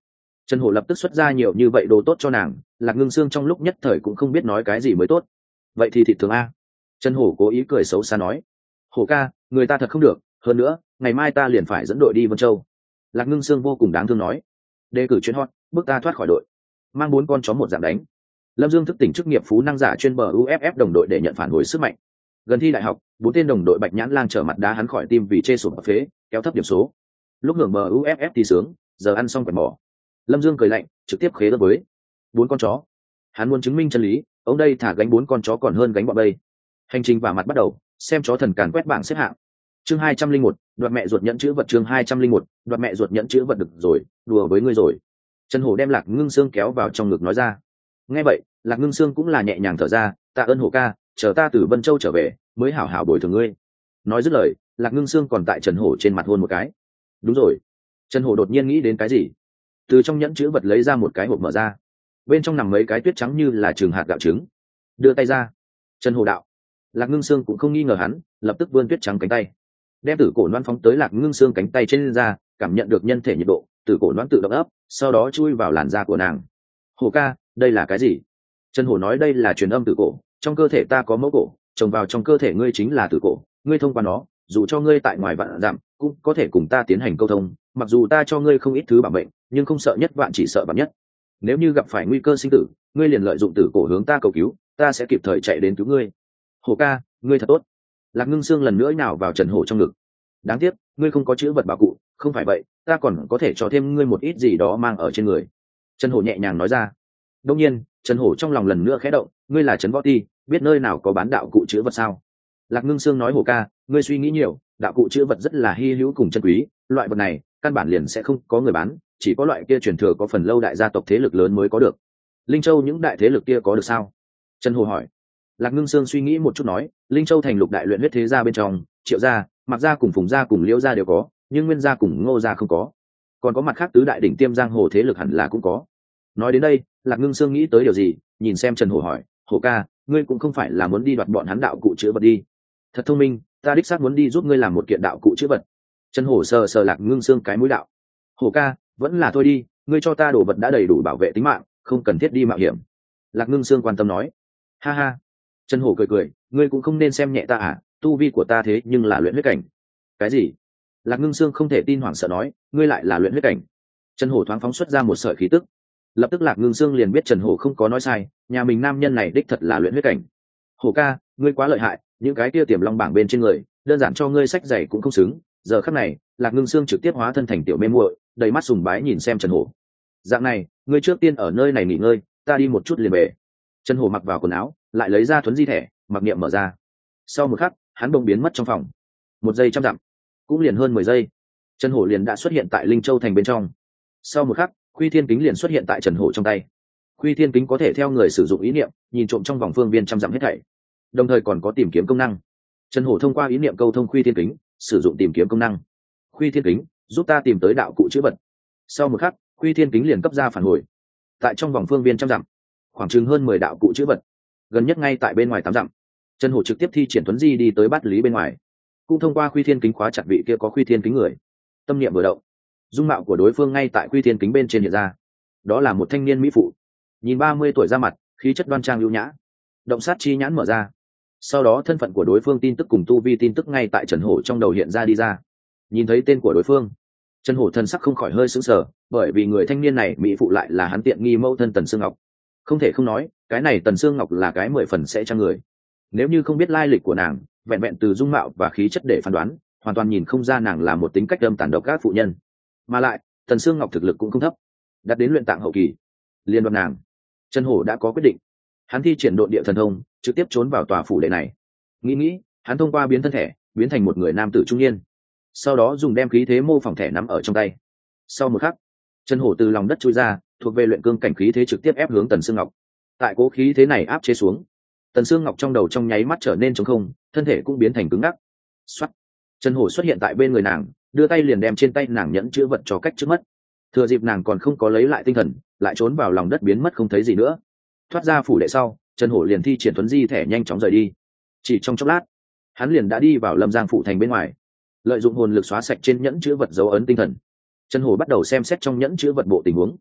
Trần Hổ lập tức xuất ra nhiều như vậy đồ tốt cho nàng, Lạc Ngưng Sương trong lúc nhất thời cũng không biết nói cái gì mới tốt. Vậy thì thịt thường a. Trần Hổ cố ý cười xấu xa nói. Hổ ca, người ta thật không được, hơn nữa ngày mai ta liền phải dẫn đội đi Vân Châu. Lạc Ngưng Sương vô cùng đáng thương nói. Đề cử chuyến hot, bước ta thoát khỏi đội, mang bốn con chó một dạng đánh. Lâm Dương thức tỉnh chức nghiệp phú năng giả chuyên bờ u ép ép đồng đội để nhận phản hồi sức mạnh. Gần thi đại học, bốn tên đồng đội Bạch Nhãn Lang trở mặt đá hắn khỏi tim vì chê sụp phế, kéo thấp điểm số. Lúc hưởng bờ u ép ép thì sướng, giờ ăn xong quẹt bỏ. Lâm Dương cười lạnh, trực tiếp khế đất với bốn con chó. Hắn muốn chứng minh chân lý, ông đây thả gánh bốn con chó còn hơn gánh bọn bây. Hành trình và mặt bắt đầu, xem chó thần càn quét bảng xếp hạng. Chương hai trăm linh một, đoạt mẹ ruột nhẫn chữ vật. Chương hai trăm linh một, đoạt mẹ ruột nhẫn chữ vật. Được rồi, đùa với ngươi rồi. Trần Hổ đem Lạc Ngưng Sương kéo vào trong ngực nói ra. Nghe vậy, Lạc Ngưng Sương cũng là nhẹ nhàng thở ra, tạ ơn Hổ ca, chờ ta từ Vân Châu trở về mới hảo hảo bồi thường ngươi. Nói dứt lời, Lạc Ngưng Sương còn tại Trần Hổ trên mặt hôn một cái. Đúng rồi. Trần Hổ đột nhiên nghĩ đến cái gì, từ trong nhẫn chữ vật lấy ra một cái hộp mở ra, bên trong nằm mấy cái tuyết trắng như là trường hạt gạo trứng. Đưa tay ra. Trần Hổ đạo. Lạc Ngưng Sương cũng không nghi ngờ hắn, lập tức vươn tuyết trắng cánh tay, đem tử cổ loan phóng tới Lạc Ngưng Sương cánh tay trên ra, cảm nhận được nhân thể nhiệt độ, tử cổ loan tự động ấp, sau đó chui vào làn da của nàng. Hổ ca, đây là cái gì? Trần Hổ nói đây là truyền âm tử cổ, trong cơ thể ta có mẫu cổ, trồng vào trong cơ thể ngươi chính là tử cổ, ngươi thông qua nó, dù cho ngươi tại ngoài vạn dặm cũng có thể cùng ta tiến hành câu thông, mặc dù ta cho ngươi không ít thứ bảo mệnh, nhưng không sợ nhất vạn, chỉ sợ vạn nhất. Nếu như gặp phải nguy cơ sinh tử, ngươi liền lợi dụng tử cổ hướng ta cầu cứu, ta sẽ kịp thời chạy đến cứu ngươi. Hổ ca, ngươi thật tốt. Lạc Ngưng Sương lần nữa nhào vào Trần Hổ trong ngực. Đáng tiếc, ngươi không có chữ vật bảo cụ, không phải vậy, ta còn có thể cho thêm ngươi một ít gì đó mang ở trên người. Trần Hổ nhẹ nhàng nói ra. Đương nhiên, Trần Hổ trong lòng lần nữa khẽ động, ngươi là Trấn Võ Ti, biết nơi nào có bán đạo cụ chữ vật sao? Lạc Ngưng Sương nói. Hổ ca, ngươi suy nghĩ nhiều, đạo cụ chữ vật rất là hy hữu cùng chân quý, loại vật này căn bản liền sẽ không có người bán, chỉ có loại kia truyền thừa có phần lâu đại gia tộc thế lực lớn mới có được. Linh Châu những đại thế lực kia có được sao? Trần Hổ hỏi. Lạc Ngưng Sương suy nghĩ một chút nói, Linh Châu thành lục đại luyện huyết thế gia bên trong, Triệu gia, Mạc gia cùng Phùng gia cùng Liễu gia đều có, nhưng Nguyên gia cùng Ngô gia không có. Còn có mặt khác tứ đại đỉnh tiêm giang hồ thế lực hẳn là cũng có. Nói đến đây, Lạc Ngưng Sương nghĩ tới điều gì, nhìn xem Trần Hổ hỏi, Hổ ca, ngươi cũng không phải là muốn đi đoạt bọn hắn đạo cụ chữ vật đi? Thật thông minh, ta đích xác muốn đi giúp ngươi làm một kiện đạo cụ chữ vật. Trần Hổ sờ sờ Lạc Ngưng Sương cái mũi đạo. Hổ ca, vẫn là thôi đi, ngươi cho ta đồ vật đã đầy đủ bảo vệ tính mạng, không cần thiết đi mạo hiểm. Lạc Ngưng Sương quan tâm nói. Ha ha. Trần Hổ cười cười, ngươi cũng không nên xem nhẹ ta à, tu vi của ta thế nhưng là luyện huyết cảnh. Cái gì? Lạc Ngưng Sương không thể tin hoảng sợ nói, ngươi lại là luyện huyết cảnh? Trần Hổ thoáng phóng xuất ra một sợi khí tức. Lập tức Lạc Ngưng Sương liền biết Trần Hổ không có nói sai, nhà mình nam nhân này đích thật là luyện huyết cảnh. Hổ ca, ngươi quá lợi hại, những cái kia tiềm long bảng bên trên người, đơn giản cho ngươi sách giày cũng không xứng. Giờ khắc này, Lạc Ngưng Sương trực tiếp hóa thân thành tiểu mê muội, đầy mắt sùng bái nhìn xem Trần Hổ. Dạng này, ngươi trước tiên ở nơi này nghỉ ngơi, ta đi một chút liền về. Trần Hổ mặc vào quần áo, lại lấy ra thuấn di thẻ, mặc niệm mở ra. Sau một khắc, hắn bỗng biến mất trong phòng. Một giây trăm dặm, cũng liền hơn mười giây, Trần Hổ liền đã xuất hiện tại Linh Châu thành bên trong. Sau một khắc, Khuy Thiên Kính liền xuất hiện tại Trần Hổ trong tay. Khuy Thiên Kính có thể theo người sử dụng ý niệm, nhìn trộm trong vòng phương viên trăm dặm hết thảy, đồng thời còn có tìm kiếm công năng. Trần Hổ thông qua ý niệm câu thông Khuy Thiên Kính, sử dụng tìm kiếm công năng. Khuy Thiên Kính, giúp ta tìm tới đạo cụ chữ vật. Sau một khắc, Khuy Thiên Kính liền cấp ra phản hồi. Tại trong vòng phương viên trăm dặm, khoảng chừng hơn mười đạo cụ chữ vật, gần nhất ngay tại bên ngoài tám dặm. Trần Hổ trực tiếp thi triển tuấn di đi tới Bát Lý bên ngoài, cũng thông qua Khuy Thiên Kính khóa chặt vị kia có Khuy Thiên Kính người. Tâm niệm vừa động, dung mạo của đối phương ngay tại Khuy Thiên Kính bên trên hiện ra. Đó là một thanh niên mỹ phụ, nhìn ba mươi tuổi ra mặt, khí chất đoan trang ưu nhã. Động sát chi nhãn mở ra, sau đó thân phận của đối phương tin tức cùng tu vi tin tức ngay tại Trần Hổ trong đầu hiện ra đi ra. Nhìn thấy tên của đối phương, Trần Hổ thân sắc không khỏi hơi sững sờ, bởi vì người thanh niên này mỹ phụ lại là hắn tiện nghi mẫu thân Tần Sương Ngọc. Không thể không nói, cái này Tần Sương Ngọc là cái mười phần sẽ trang người. Nếu như không biết lai lịch của nàng, vẹn vẹn từ dung mạo và khí chất để phán đoán, hoàn toàn nhìn không ra nàng là một tính cách âm tàn độc các phụ nhân. Mà lại, Tần Sương Ngọc thực lực cũng không thấp, đạt đến luyện tạng hậu kỳ. Liên đoạt nàng, Trần Hổ đã có quyết định. Hắn thi triển độn địa thần thông, trực tiếp trốn vào tòa phủ đệ này. Nghĩ nghĩ, hắn thông qua biến thân thể, biến thành một người nam tử trung niên. Sau đó dùng đem khí thế mô phỏng thẻ nắm ở trong tay. Sau một khắc, Trần Hổ từ lòng đất chui ra, thuộc về luyện cương cảnh khí thế trực tiếp ép hướng Tần Sương Ngọc. Tại cố khí thế này áp chế xuống, Tần Sương Ngọc trong đầu trong nháy mắt trở nên trống không, thân thể cũng biến thành cứng ngắc. Soát. Trần Hổ xuất hiện tại bên người nàng, đưa tay liền đem trên tay nàng nhẫn chữ vật cho cách trước mất. Thừa dịp nàng còn không có lấy lại tinh thần, lại trốn vào lòng đất biến mất không thấy gì nữa. Thoát ra phủ đệ sau, Trần Hổ liền thi triển tuấn di thẻ nhanh chóng rời đi. Chỉ trong chốc lát, hắn liền đã đi vào Lâm Giang phủ thành bên ngoài. Lợi dụng hồn lực xóa sạch trên nhẫn chữ vật dấu ấn tinh thần, Trần Hổ bắt đầu xem xét trong nhẫn chữ vật bộ tình huống.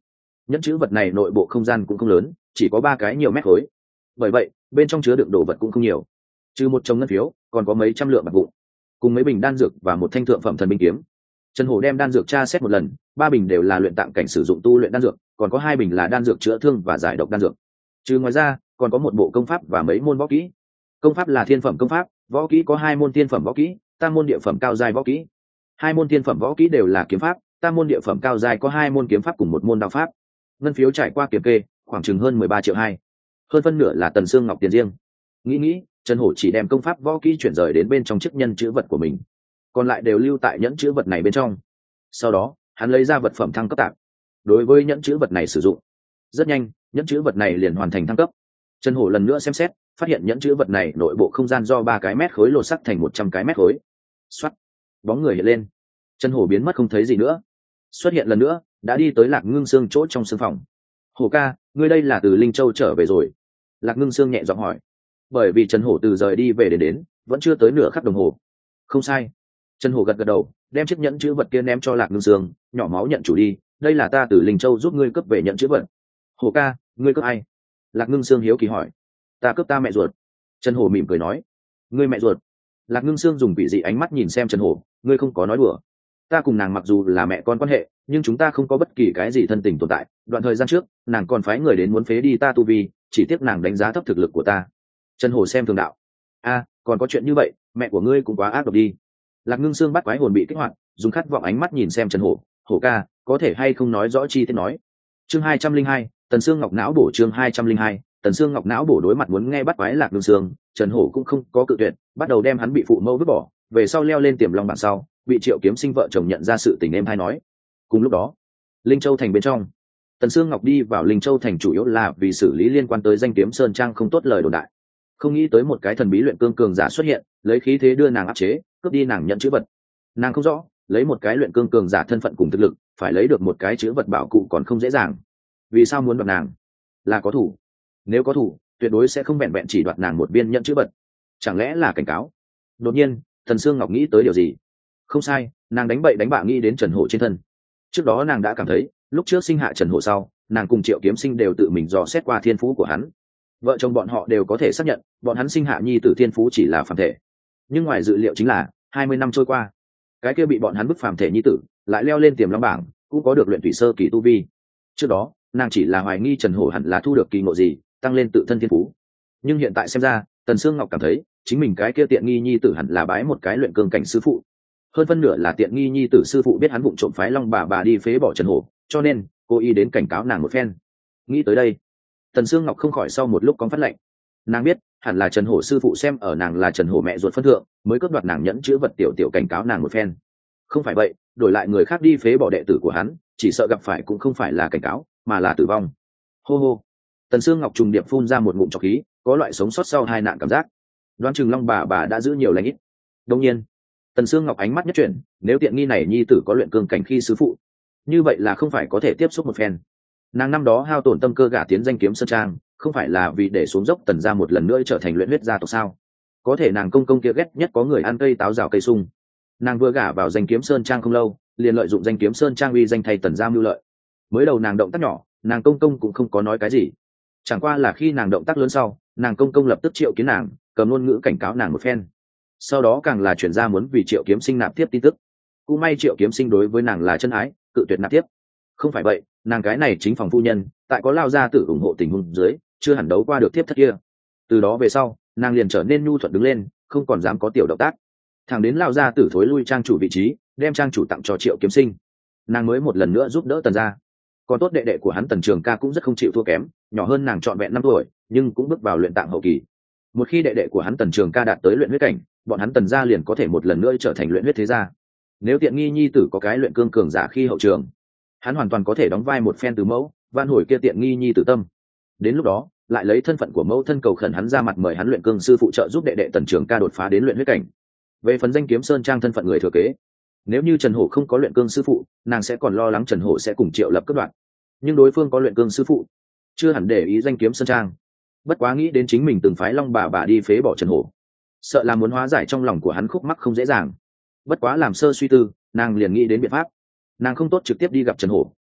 nhẫn chữ vật này nội bộ không gian cũng không lớn, chỉ có ba cái nhiều mét khối, bởi vậy bên trong chứa đựng đồ vật cũng không nhiều, trừ một chồng ngân phiếu còn có mấy trăm lượng bạc vụn cùng mấy bình đan dược và một thanh thượng phẩm thần binh kiếm. Trần Hổ đem đan dược tra xét một lần, ba bình đều là luyện tạng cảnh sử dụng tu luyện đan dược, còn có hai bình là đan dược chữa thương và giải độc đan dược. Trừ ngoài ra, còn có một bộ công pháp và mấy môn võ kỹ. Công pháp là thiên phẩm công pháp, võ kỹ có hai môn thiên phẩm võ kỹ, tam môn địa phẩm cao giai võ kỹ. Hai môn thiên phẩm võ kỹ đều là kiếm pháp, tam môn địa phẩm cao giai có hai môn kiếm pháp cùng một môn đạo pháp. Ngân phiếu trải qua kiểm kê, khoảng chừng hơn mười ba triệu hai. Hơn phân nửa là Tần Sương Ngọc tiền riêng. Nghĩ nghĩ, Trần Hổ chỉ đem công pháp võ kỹ chuyển rời đến bên trong chiếc nhân chữ vật của mình, còn lại đều lưu tại nhẫn chữ vật này bên trong. Sau đó hắn lấy ra vật phẩm thăng cấp tạp đối với nhẫn chữ vật này sử dụng. Rất nhanh nhẫn chữ vật này liền hoàn thành thăng cấp. Trần Hổ lần nữa xem xét, phát hiện nhẫn chữ vật này nội bộ không gian do ba cái mét khối lột sắc thành một trăm cái mét khối. Xoát, bóng người hiện lên, Trần Hổ biến mất không thấy gì nữa. Xuất hiện lần nữa, đã đi tới Lạc Ngưng Sương chỗ trong sương phòng. Hổ ca, ngươi đây là từ Linh Châu trở về rồi? Lạc Ngưng Sương nhẹ giọng hỏi. Bởi vì Trần Hổ từ rời đi về đến đến vẫn chưa tới nửa khắc đồng hồ. Không sai. Trần Hổ gật gật đầu, đem chiếc nhẫn chữ vật kia ném cho Lạc Ngưng Sương, nhỏ máu nhận chủ đi, đây là ta từ Linh Châu giúp ngươi cướp về nhẫn chữ vật. Hổ ca, ngươi cướp ai? Lạc Ngưng Sương hiếu kỳ hỏi. Ta cướp ta mẹ ruột. Trần Hổ mỉm cười nói. Ngươi mẹ ruột? Lạc Ngưng Sương dùng quỷ dị ánh mắt nhìn xem Trần Hổ, ngươi không có nói đùa. Ta cùng nàng mặc dù là mẹ con quan hệ, nhưng chúng ta không có bất kỳ cái gì thân tình tồn tại. Đoạn thời gian trước, nàng còn phái người đến muốn phế đi ta tu vi, chỉ tiếc nàng đánh giá thấp thực lực của ta. Trần Hổ xem thường đạo. A, còn có chuyện như vậy, mẹ của ngươi cũng quá ác độc đi. Lạc Ngưng Sương bắt quái hồn bị kích hoạt, dùng khát vọng ánh mắt nhìn xem Trần Hổ. Hổ ca, có thể hay không nói rõ chi tiết nói. Chương hai trăm linh hai, Tần Sương Ngọc não bổ. Chương hai trăm linh hai, Tần Sương Ngọc não bổ. Đối mặt muốn nghe bắt quái Lạc Ngưng Sương, Trần Hổ cũng không có cự tuyệt, bắt đầu đem hắn bị phụ mẫu vứt bỏ, về sau leo lên tiềm long bảng sau, bị Triệu Kiếm Sinh vợ chồng nhận ra sự tình em hay nói. Cùng lúc đó, Linh Châu thành bên trong, Tần Sương Ngọc đi vào Linh Châu thành chủ yếu là vì xử lý liên quan tới danh kiếm sơn trang không tốt lời đồn đại. Không nghĩ tới một cái thần bí luyện cương cường giả xuất hiện, lấy khí thế đưa nàng áp chế, cướp đi nàng nhận chữ vật. Nàng không rõ, lấy một cái luyện cương cường giả thân phận cùng thực lực, phải lấy được một cái chữ vật bảo cụ còn không dễ dàng. Vì sao muốn đoạt nàng? Là có thủ. Nếu có thủ, tuyệt đối sẽ không vẹn vẹn chỉ đoạt nàng một viên nhận chữ vật. Chẳng lẽ là cảnh cáo? Đột nhiên, Tần Sương Ngọc nghĩ tới điều gì. Không sai, nàng đánh bậy đánh bạ nghĩ đến Trần Hổ trên thân. Trước đó nàng đã cảm thấy, lúc trước sinh hạ Trần Hổ sau, nàng cùng Triệu Kiếm Sinh đều tự mình dò xét qua thiên phú của hắn. Vợ chồng bọn họ đều có thể xác nhận, bọn hắn sinh hạ nhi tử thiên phú chỉ là phàm thể. Nhưng ngoài dự liệu chính là, hai mươi năm trôi qua, cái kia bị bọn hắn bức phàm thể nhi tử, lại leo lên tiềm long bảng, cũng có được luyện thủy sơ kỳ tu vi. Trước đó, nàng chỉ là hoài nghi Trần Hổ hẳn là thu được kỳ ngộ gì, tăng lên tự thân thiên phú. Nhưng hiện tại xem ra, Tần Sương Ngọc cảm thấy, chính mình cái kia tiện nghi nhi tử hẳn là bái một cái luyện cương cảnh sư phụ. Hơn phân nửa là tiện nghi nhi tử sư phụ biết hắn vụng trộm phái long bà bà đi phế bỏ Trần Hổ, cho nên cô y đến cảnh cáo nàng một phen. Nghĩ tới đây, Tần Sương Ngọc không khỏi sau một lúc có phát lệnh. Nàng biết hẳn là Trần Hổ sư phụ xem ở nàng là Trần Hổ mẹ ruột phân thượng, mới cướp đoạt nàng nhẫn chữ vật tiểu tiểu cảnh cáo nàng một phen. Không phải vậy, đổi lại người khác đi phế bỏ đệ tử của hắn, chỉ sợ gặp phải cũng không phải là cảnh cáo, mà là tử vong. Hô hô. Tần Sương Ngọc trùng điệp phun ra một ngụm trọc khí, có loại sống sót sau hai nạn cảm giác. Đoán chừng long bà bà đã giữ nhiều lãnh ít. Đương nhiên, Tần Sương Ngọc ánh mắt nhất chuyển, nếu tiện nghi này nhi tử có luyện cương cảnh khi sư phụ, như vậy là không phải có thể tiếp xúc một phen. Nàng năm đó hao tổn tâm cơ gả tiến danh kiếm sơn trang, không phải là vì để xuống dốc Tần gia một lần nữa trở thành luyện huyết gia tộc sao? Có thể nàng công công kia ghét nhất có người ăn cây táo rào cây sung. Nàng vừa gả vào danh kiếm sơn trang không lâu, liền lợi dụng danh kiếm sơn trang uy danh thay Tần gia mưu lợi. Mới đầu nàng động tác nhỏ, nàng công công cũng không có nói cái gì. Chẳng qua là khi nàng động tác lớn sau, nàng công công lập tức triệu kiến nàng, cầm ngôn ngữ cảnh cáo nàng một phen. Sau đó càng là chuyển ra muốn vì Triệu Kiếm Sinh nạp tiếp tin tức. Cũng may Triệu Kiếm Sinh đối với nàng là chân ái, cự tuyệt nạp tiếp. Không phải vậy, nàng cái này chính phòng phu nhân, tại có lao gia tử ủng hộ tình huống dưới, chưa hẳn đấu qua được tiếp thất kia. Từ đó về sau, nàng liền trở nên nhu thuận đứng lên, không còn dám có tiểu động tác. Thẳng đến lao gia tử thối lui trang chủ vị trí, đem trang chủ tặng cho Triệu Kiếm Sinh, nàng mới một lần nữa giúp đỡ Tần gia. Còn tốt đệ đệ của hắn Tần Trường Ca cũng rất không chịu thua kém, nhỏ hơn nàng trọn vẹn năm tuổi, nhưng cũng bước vào luyện tạng hậu kỳ. Một khi đệ đệ của hắn Tần Trường Ca đạt tới luyện huyết cảnh, bọn hắn Tần gia liền có thể một lần nữa trở thành luyện huyết thế gia. Nếu tiện nghi nhi tử có cái luyện cương cường giả khi hậu trường, hắn hoàn toàn có thể đóng vai một phen từ mẫu, van hồi kia tiện nghi nhi tử tâm. Đến lúc đó, lại lấy thân phận của mẫu thân cầu khẩn hắn ra mặt mời hắn luyện cương sư phụ trợ giúp đệ đệ Tần Trường Ca đột phá đến luyện huyết cảnh. Về phần danh kiếm sơn trang thân phận người thừa kế, nếu như Trần Hổ không có luyện cương sư phụ, nàng sẽ còn lo lắng Trần Hổ sẽ cùng Triệu Lập cướp đoạt. Nhưng đối phương có luyện cương sư phụ, chưa hẳn để ý danh kiếm sơn trang. Bất quá nghĩ đến chính mình từng phái long bà bà đi phế bỏ Trần Hổ, sợ là muốn hóa giải trong lòng của hắn khúc mắc không dễ dàng. Bất quá làm sơ suy tư, nàng liền nghĩ đến biện pháp. Nàng không tốt trực tiếp đi gặp Trần Hổ,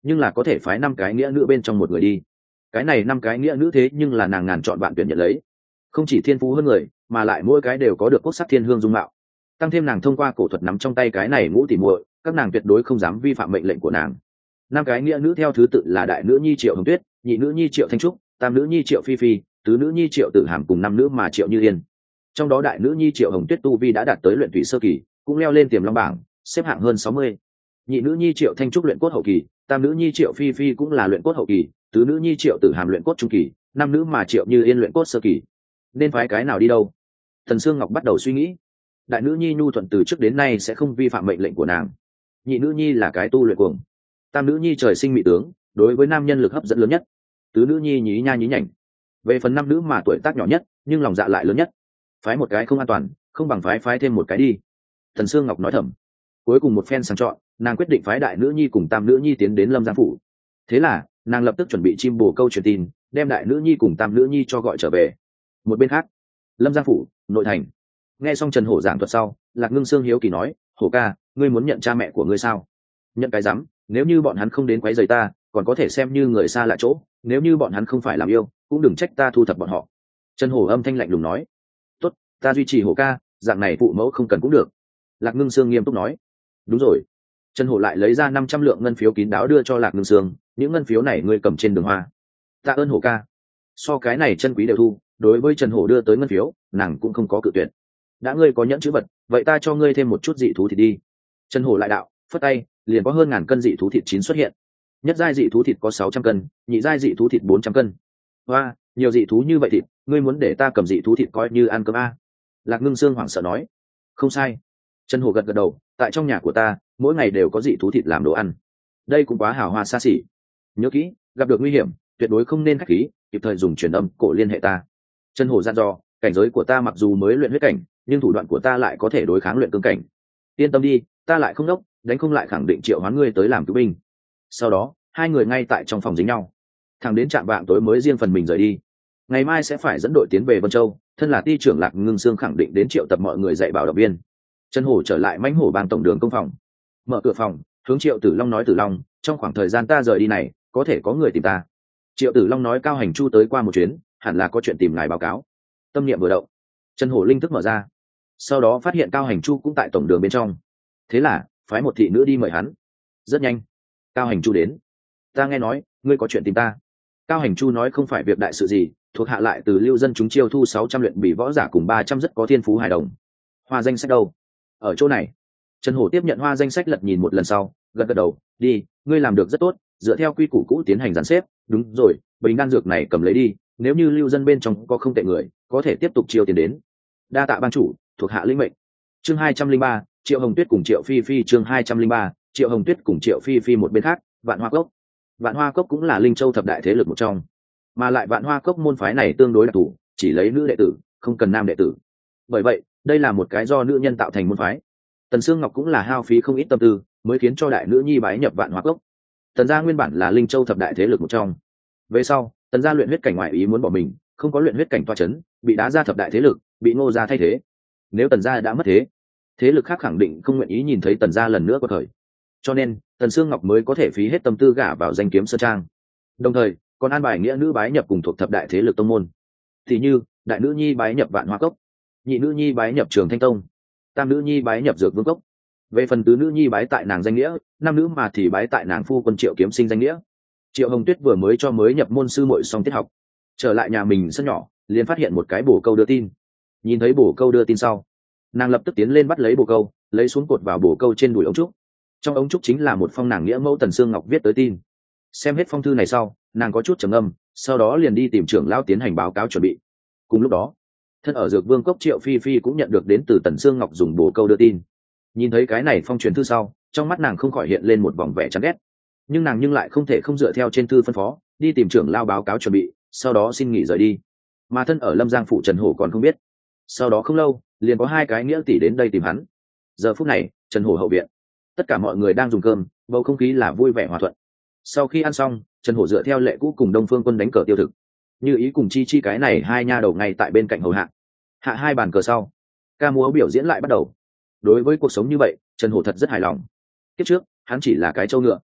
nhưng là có thể phái năm cái nghĩa nữ bên trong một người đi. Cái này năm cái nghĩa nữ thế nhưng là nàng ngàn chọn bạn tuyển nhận lấy, không chỉ thiên phú hơn người, mà lại mỗi cái đều có được quốc sắc thiên hương dung mạo. Tăng thêm nàng thông qua cổ thuật nắm trong tay cái này ngũ tỷ muội, các nàng tuyệt đối không dám vi phạm mệnh lệnh của nàng. Năm cái nghĩa nữ theo thứ tự là đại nữ nhi Triệu Hồng Tuyết, nhị nữ nhi Triệu Thanh Trúc, tam nữ nhi Triệu Phi Phi, tứ nữ nhi Triệu Tử Hàm cùng năm nữ mà Triệu Như Yên. Trong đó đại nữ nhi Triệu Hồng Tuyết tu vi đã đạt tới luyện thủy sơ kỳ, cũng leo lên tiềm long bảng, xếp hạng hơn sáu mươi. Nhị nữ nhi Triệu Thanh Trúc luyện cốt hậu kỳ, tam nữ nhi Triệu Phi Phi cũng là luyện cốt hậu kỳ, tứ nữ nhi Triệu Tử Hàm luyện cốt trung kỳ, năm nữ mà Triệu Như Yên luyện cốt sơ kỳ. Nên phái cái nào đi đâu? Thần Sương Ngọc bắt đầu suy nghĩ. Đại nữ nhi Nhu Thuận từ trước đến nay sẽ không vi phạm mệnh lệnh của nàng. Nhị nữ nhi là cái tu luyện cuồng. Tam nữ nhi trời sinh mỹ tướng, đối với nam nhân lực hấp dẫn lớn nhất. Tứ nữ nhi nhí nha nhí nhảnh. Về phần năm nữ mà tuổi tác nhỏ nhất, nhưng lòng dạ lại lớn nhất. Phái một cái không an toàn, không bằng phái phái thêm một cái đi. Thần Sương Ngọc nói thầm. Cuối cùng một phen sàng chọn, nàng quyết định phái đại nữ nhi cùng tam nữ nhi tiến đến Lâm Giang phủ. Thế là nàng lập tức chuẩn bị chim bồ câu truyền tin, đem đại nữ nhi cùng tam nữ nhi cho gọi trở về. Một bên khác, Lâm Giang phủ nội thành. Nghe xong Trần Hổ giảng thuật sau, Lạc Ngưng Sương hiếu kỳ nói: Hổ ca, ngươi muốn nhận cha mẹ của ngươi sao? Nhận cái rắm, nếu như bọn hắn không đến quấy rầy ta, còn có thể xem như người xa lạ chỗ, nếu như bọn hắn không phải làm yêu, cũng đừng trách ta thu thập bọn họ. Trần Hổ âm thanh lạnh lùng nói: tốt, ta duy trì Hổ ca, dạng này phụ mẫu không cần cũng được. Lạc Ngưng Sương nghiêm túc nói: đúng rồi. Trần Hổ lại lấy ra năm trăm lượng ngân phiếu kín đáo đưa cho Lạc Ngưng Sương, những ngân phiếu này ngươi cầm trên đường hoa. Tạ ơn Hổ ca. So cái này chân quý đều thu, đối với Trần Hổ đưa tới ngân phiếu, nàng cũng không có cự tuyệt. Đã ngươi có nhẫn chữ vật, vậy ta cho ngươi thêm một chút dị thú thịt đi. Trần Hổ lại đạo, phất tay, liền có hơn ngàn cân dị thú thịt chín xuất hiện. Nhất giai dị thú thịt có sáu trăm cân, nhị giai dị thú thịt bốn trăm cân. Hoa, nhiều dị thú như vậy thịt, ngươi muốn để ta cầm dị thú thịt coi như ăn cơm a? Lạc Ngưng Sương hoảng sợ nói. Không sai. Trần Hổ gật gật đầu, tại trong nhà của ta, mỗi ngày đều có dị thú thịt làm đồ ăn. Đây cũng quá hào hoa xa xỉ. Nhớ kỹ, gặp được nguy hiểm, tuyệt đối không nên khách khí, kịp thời dùng truyền âm cổ liên hệ ta. Trần Hổ dặn dò, cảnh giới của ta mặc dù mới luyện huyết cảnh, nhưng thủ đoạn của ta lại có thể đối kháng luyện cương cảnh. Yên tâm đi, ta lại không đốc, đánh không lại khẳng định triệu hoán ngươi tới làm cứu binh. Sau đó, hai người ngay tại trong phòng dính nhau, thẳng đến trạm vạng tối mới riêng phần mình rời đi. Ngày mai sẽ phải dẫn đội tiến về Vân Châu, thân là ty trưởng Lạc Ngưng Sương khẳng định đến triệu tập mọi người dạy bảo động viên. Trần Hổ trở lại mãnh hổ bang tổng đường công phòng, mở cửa phòng, hướng Triệu Tử Long nói: Tử Long, trong khoảng thời gian ta rời đi này, có thể có người tìm ta. Triệu Tử Long nói: Cao Hành Chu tới qua một chuyến, hẳn là có chuyện tìm ngài báo cáo. Tâm niệm vừa động, Trần Hổ linh thức mở ra, sau đó phát hiện Cao Hành Chu cũng tại tổng đường bên trong. Thế là phái một thị nữ đi mời hắn. Rất nhanh, Cao Hành Chu đến. Ta nghe nói ngươi có chuyện tìm ta. Cao Hành Chu nói: không phải việc đại sự gì, thuộc hạ lại từ lưu dân chúng chiêu thu sáu trăm luyện bỉ võ giả cùng ba trăm rất có thiên phú hài đồng. Hoa danh sách đâu? Ở chỗ này. Trần Hổ tiếp nhận hoa danh sách lật nhìn một lần sau, gật gật đầu. Đi, ngươi làm được rất tốt, dựa theo quy củ cũ tiến hành dàn xếp. Đúng rồi, bình đan dược này cầm lấy đi, nếu như lưu dân bên trong có không tệ người, có thể tiếp tục chiêu tiền đến. Đa tạ ban chủ, thuộc hạ linh mệnh. Chương hai trăm linh ba, Triệu Hồng Tuyết cùng Triệu Phi Phi. Chương hai trăm linh ba, Triệu Hồng Tuyết cùng Triệu Phi Phi. Một bên khác, Vạn Hoa Cốc. Vạn Hoa Cốc cũng là Linh Châu thập đại thế lực một trong, mà lại Vạn Hoa Cốc môn phái này tương đối đặc thù, chỉ lấy nữ đệ tử, không cần nam đệ tử. Bởi vậy, đây là một cái do nữ nhân tạo thành môn phái. Tần Sương Ngọc cũng là hao phí không ít tâm tư, mới khiến cho đại nữ nhi bái nhập Vạn Hoa Cốc. Tần gia nguyên bản là Linh Châu thập đại thế lực một trong. Về sau, Tần gia luyện huyết cảnh ngoại ý muốn bỏ mình, không có luyện huyết cảnh toa chấn, bị đá ra thập đại thế lực, bị Ngô gia thay thế. Nếu Tần gia đã mất thế, thế lực khác khẳng định không nguyện ý nhìn thấy Tần gia lần nữa có thời. Cho nên, Tần Sương Ngọc mới có thể phí hết tâm tư gả vào danh kiếm sơn trang. Đồng thời, còn an bài nghĩa nữ bái nhập cùng thuộc thập đại thế lực tông môn. Thì như, đại nữ nhi bái nhập Vạn Hoa Cốc, nhị nữ nhi bái nhập Trường Thanh Tông, tam nữ nhi bái nhập Dược Vương Cốc. Về phần tứ nữ nhi bái tại nàng danh nghĩa, năm nữ mà thì bái tại nàng phu quân Triệu Kiếm Sinh danh nghĩa. Triệu Hồng Tuyết vừa mới cho mới nhập môn sư muội xong tiết học, trở lại nhà mình sân nhỏ, liền phát hiện một cái bổ câu đưa tin. Nhìn thấy bổ câu đưa tin sau, nàng lập tức tiến lên bắt lấy bổ câu, lấy xuống cột vào bổ câu trên đùi ống trúc. Trong ống trúc chính là một phong nàng nghĩa mẫu Tần Sương Ngọc viết tới tin. Xem hết phong thư này sau, nàng có chút trầm ngâm, sau đó liền đi tìm trưởng lão tiến hành báo cáo chuẩn bị. Cùng lúc đó, thân ở Dược Vương Cốc Triệu Phi Phi cũng nhận được đến từ Tần Sương Ngọc dùng bổ câu đưa tin. Nhìn thấy cái này phong truyền thư sau, trong mắt nàng không khỏi hiện lên một vòng vẻ chán ghét, nhưng nàng nhưng lại không thể không dựa theo trên thư phân phó, đi tìm trưởng lão báo cáo chuẩn bị, sau đó xin nghỉ rời đi. Mà thân ở Lâm Giang phủ Trần Hổ còn không biết, sau đó không lâu, liền có hai cái nghĩa tỷ đến đây tìm hắn. Giờ phút này, Trần Hổ hậu viện, tất cả mọi người đang dùng cơm, bầu không khí là vui vẻ hòa thuận. Sau khi ăn xong, Trần Hổ dựa theo lệ cũ cùng Đông Phương Quân đánh cờ tiêu thực. Như ý cùng Chi Chi cái này hai nha đầu ngay tại bên cạnh hầu hạ. Hạ hai bàn cờ sau, ca múa biểu diễn lại bắt đầu. Đối với cuộc sống như vậy, Trần Hổ thật rất hài lòng. Kiếp trước, hắn chỉ là cái trâu ngựa,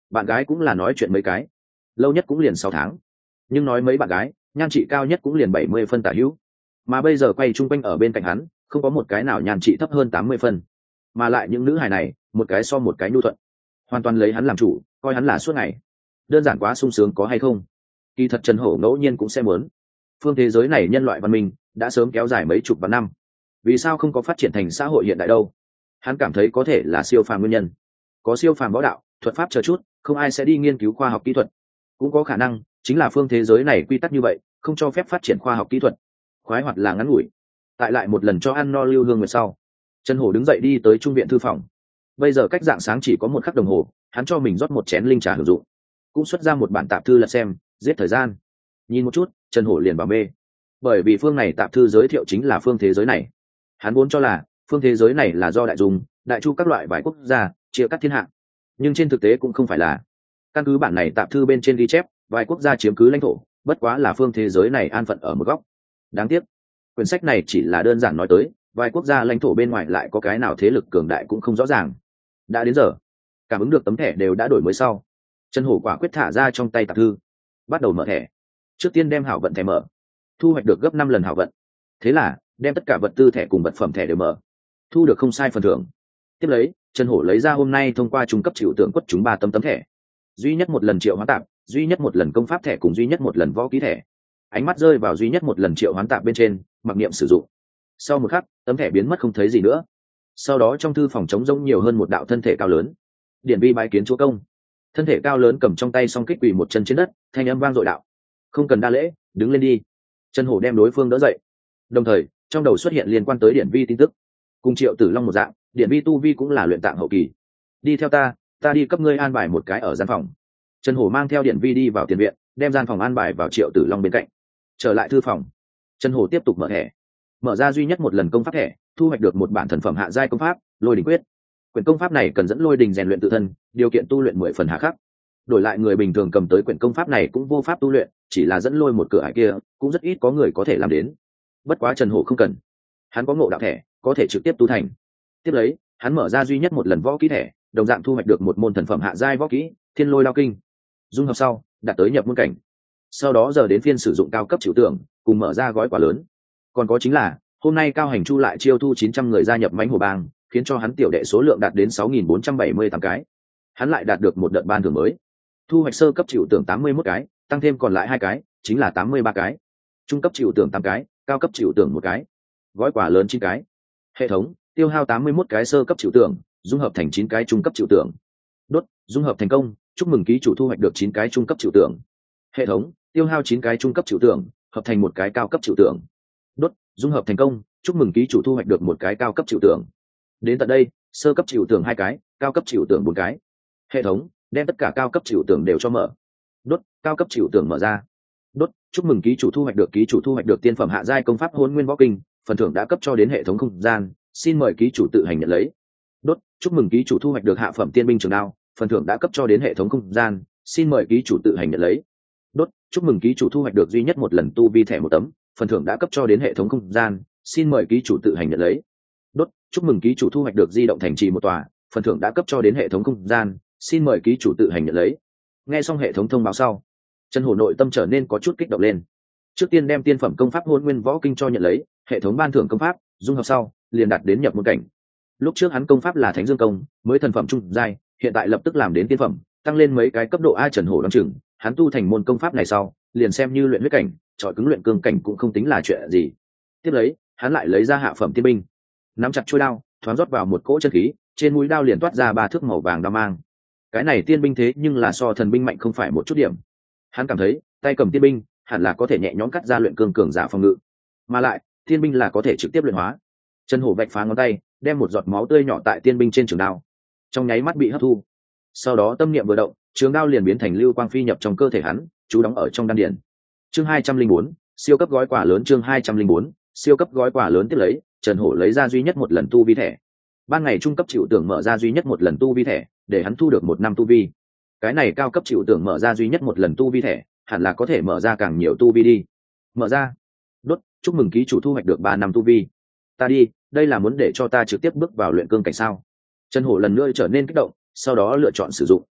bạn gái cũng là nói chuyện mấy cái, lâu nhất cũng liền sáu tháng, nhưng nói mấy bạn gái nhan trị cao nhất cũng liền bảy mươi phân tả hữu, mà bây giờ quay chung quanh ở bên cạnh hắn không có một cái nào nhan trị thấp hơn tám mươi phân, mà lại những nữ hài này một cái so một cái nhu thuận, hoàn toàn lấy hắn làm chủ, coi hắn là suốt ngày, đơn giản quá sung sướng có hay không. Kỳ thật Trần Hổ ngẫu nhiên cũng sẽ muốn, phương thế giới này nhân loại văn minh đã sớm kéo dài mấy chục vạn năm, vì sao không có phát triển thành xã hội hiện đại đâu? Hắn cảm thấy có thể là siêu phàm nguyên nhân, có siêu phàm võ đạo, thuật pháp chờ chút, không ai sẽ đi nghiên cứu khoa học kỹ thuật, cũng có khả năng chính là phương thế giới này quy tắc như vậy, không cho phép phát triển khoa học kỹ thuật, khoái hoạt là ngắn ngủi. Tại lại một lần cho ăn no lưu hương người sau, Trần Hổ đứng dậy đi tới trung viện thư phòng. Bây giờ cách dạng sáng chỉ có một khắc đồng hồ, hắn cho mình rót một chén linh trà hữu dụng, cũng xuất ra một bản tạp thư lật xem, giết thời gian. Nhìn một chút, Trần Hổ liền bảo mê, bởi vì phương này tạp thư giới thiệu chính là phương thế giới này. Hắn vốn cho là phương thế giới này là do đại dung, đại chu các loại vài quốc gia chia cắt thiên hạ, nhưng trên thực tế cũng không phải là. Căn cứ bản này tạp thư bên trên ghi chép, vài quốc gia chiếm cứ lãnh thổ, bất quá là phương thế giới này an phận ở một góc. Đáng tiếc, quyển sách này chỉ là đơn giản nói tới vài quốc gia lãnh thổ bên ngoài lại có cái nào thế lực cường đại cũng không rõ ràng. Đã đến giờ, cảm ứng được tấm thẻ đều đã đổi mới sau, Trần Hổ quả quyết thả ra trong tay tạp thư, bắt đầu mở thẻ. Trước tiên đem hảo vận thẻ mở, thu hoạch được gấp năm lần hảo vận. Thế là đem tất cả vật tư thẻ cùng vật phẩm thẻ đều mở, thu được không sai phần thưởng. Tiếp lấy, Trần Hổ lấy ra hôm nay thông qua trung cấp chịu tượng quất chúng ba tấm tấm thẻ, duy nhất một lần triệu hoán tạp, duy nhất một lần công pháp thẻ cùng duy nhất một lần võ ký thẻ. Ánh mắt rơi vào duy nhất một lần triệu hoán tạp bên trên, mặc niệm sử dụng. Sau một khắc, tấm thẻ biến mất không thấy gì nữa. Sau đó trong thư phòng trống rỗng nhiều hơn một đạo thân thể cao lớn. Điển Vi bái kiến chúa công. Thân thể cao lớn cầm trong tay song kích quỳ một chân trên đất, thanh âm vang dội đạo: không cần đa lễ, đứng lên đi. Trần Hổ đem đối phương đỡ dậy, đồng thời trong đầu xuất hiện liên quan tới Điển Vi tin tức. Cùng Triệu Tử Long một dạng, Điển Vi tu vi cũng là luyện tạng hậu kỳ. Đi theo ta, ta đi cấp ngươi an bài một cái ở gian phòng. Trần Hổ mang theo Điển Vi đi vào tiền viện, đem gian phòng an bài vào Triệu Tử Long bên cạnh. Trở lại thư phòng, Trần Hổ tiếp tục mở thẻ, mở ra duy nhất một lần công pháp thẻ, thu hoạch được một bản thần phẩm hạ giai công pháp Lôi Đình Quyết. Quyển công pháp này cần dẫn lôi đình rèn luyện tự thân, điều kiện tu luyện mười phần hà khắc. Đổi lại người bình thường cầm tới quyển công pháp này cũng vô pháp tu luyện, chỉ là dẫn lôi một cửa ải kia, cũng rất ít có người có thể làm đến. Bất quá Trần Hổ không cần, hắn có ngộ đạo thẻ, có thể trực tiếp tu thành. Tiếp lấy, hắn mở ra duy nhất một lần võ kỹ thẻ, đồng dạng thu hoạch được một môn thần phẩm hạ giai võ kỹ Thiên Lôi Đao Kinh. Dung hợp sau, đạt tới nhập môn cảnh. Sau đó giờ đến phiên sử dụng cao cấp chịu tưởng, cùng mở ra gói quà lớn. Còn có chính là hôm nay Cao Hành Chu lại chiêu thu chín trăm người gia nhập mãnh hổ bang, khiến cho hắn tiểu đệ số lượng đạt đến sáu nghìn bốn trăm bảy mươi tám cái. Hắn lại đạt được một đợt ban thưởng mới, thu hoạch sơ cấp chịu tưởng tám mươi mốt cái, tăng thêm còn lại hai cái, chính là tám mươi ba cái. Trung cấp chịu tưởng tám cái, cao cấp chịu tưởng một cái. Gói quà lớn chín cái. Hệ thống tiêu hao tám mươi mốt cái sơ cấp chịu tưởng, dung hợp thành chín cái trung cấp chịu tưởng. Đốt, dung hợp thành công, chúc mừng ký chủ thu hoạch được chín cái trung cấp chịu tưởng. Hệ thống tiêu hao chín cái trung cấp chịu tưởng, hợp thành một cái cao cấp chịu tưởng. Đốt, dung hợp thành công, chúc mừng ký chủ thu hoạch được một cái cao cấp chịu tưởng. Đến tận đây, sơ cấp chịu tưởng hai cái, cao cấp chịu tưởng bốn cái. Hệ thống đem tất cả cao cấp chịu tưởng đều cho mở. Đốt, cao cấp chịu tưởng mở ra. Đốt, chúc mừng ký chủ thu hoạch được ký chủ thu hoạch được tiên phẩm hạ giai công pháp Hỗn Nguyên Võ Kinh, phần thưởng đã cấp cho đến hệ thống không gian, xin mời ký chủ tự hành nhận lấy. Đốt, chúc mừng ký chủ thu hoạch được hạ phẩm tiên binh trường đao, phần thưởng đã cấp cho đến hệ thống không gian, xin mời ký chủ tự hành nhận lấy. Đốt, chúc mừng ký chủ thu hoạch được duy nhất một lần tu vi thẻ một tấm, phần thưởng đã cấp cho đến hệ thống không gian, xin mời ký chủ tự hành nhận lấy. Đốt, chúc mừng ký chủ thu hoạch được di động thành trì một tòa, phần thưởng đã cấp cho đến hệ thống không gian, xin mời ký chủ tự hành nhận lấy. Nghe xong hệ thống thông báo sau, Trần Hổ nội tâm trở nên có chút kích động lên. Trước tiên đem tiên phẩm công pháp Hỗn Nguyên Võ Kinh cho nhận lấy, hệ thống ban thưởng công pháp, dung hợp sau, liền đạt đến nhập môn cảnh. Lúc trước hắn công pháp là Thánh Dương công, mới thần phẩm trung giai, hiện tại lập tức làm đến tiên phẩm, tăng lên mấy cái cấp độ a. Trần Hổ đoán chừng, hắn tu thành môn công pháp này sau, liền xem như luyện huyết cảnh, chọi cứng luyện cương cảnh cũng không tính là chuyện gì. Tiếp lấy, hắn lại lấy ra hạ phẩm tiên binh, nắm chặt chuôi đao, thoáng rót vào một cỗ chân khí, trên mũi đao liền toát ra ba thước màu vàng đao mang. Cái này tiên binh thế nhưng là so thần binh mạnh không phải một chút điểm. Hắn cảm thấy, tay cầm tiên binh, hẳn là có thể nhẹ nhõm cắt ra luyện cương cường giả phòng ngự, mà lại, tiên binh là có thể trực tiếp luyện hóa. Trần Hổ vạch phá ngón tay, đem một giọt máu tươi nhỏ tại tiên binh trên trường đao, trong nháy mắt bị hấp thu. Sau đó tâm niệm vừa động, trường đao liền biến thành lưu quang phi nhập trong cơ thể hắn, trú đóng ở trong đan điền. Chương hai trăm linh bốn, siêu cấp gói quà lớn. Chương hai trăm linh bốn, siêu cấp gói quà lớn. Tiếp lấy, Trần Hổ lấy ra duy nhất một lần tu vi thẻ. Ban ngày trung cấp chịu tưởng mở ra duy nhất một lần tu vi thẻ, để hắn thu được một năm tu vi. Cái này cao cấp chịu tưởng mở ra duy nhất một lần tu vi thẻ, hẳn là có thể mở ra càng nhiều tu vi đi. Mở ra. Đốt, chúc mừng ký chủ thu hoạch được ba năm tu vi. Ta đi, đây là muốn để cho ta trực tiếp bước vào luyện cương cảnh sao? Trần Hổ lần nữa trở nên kích động, sau đó lựa chọn sử dụng.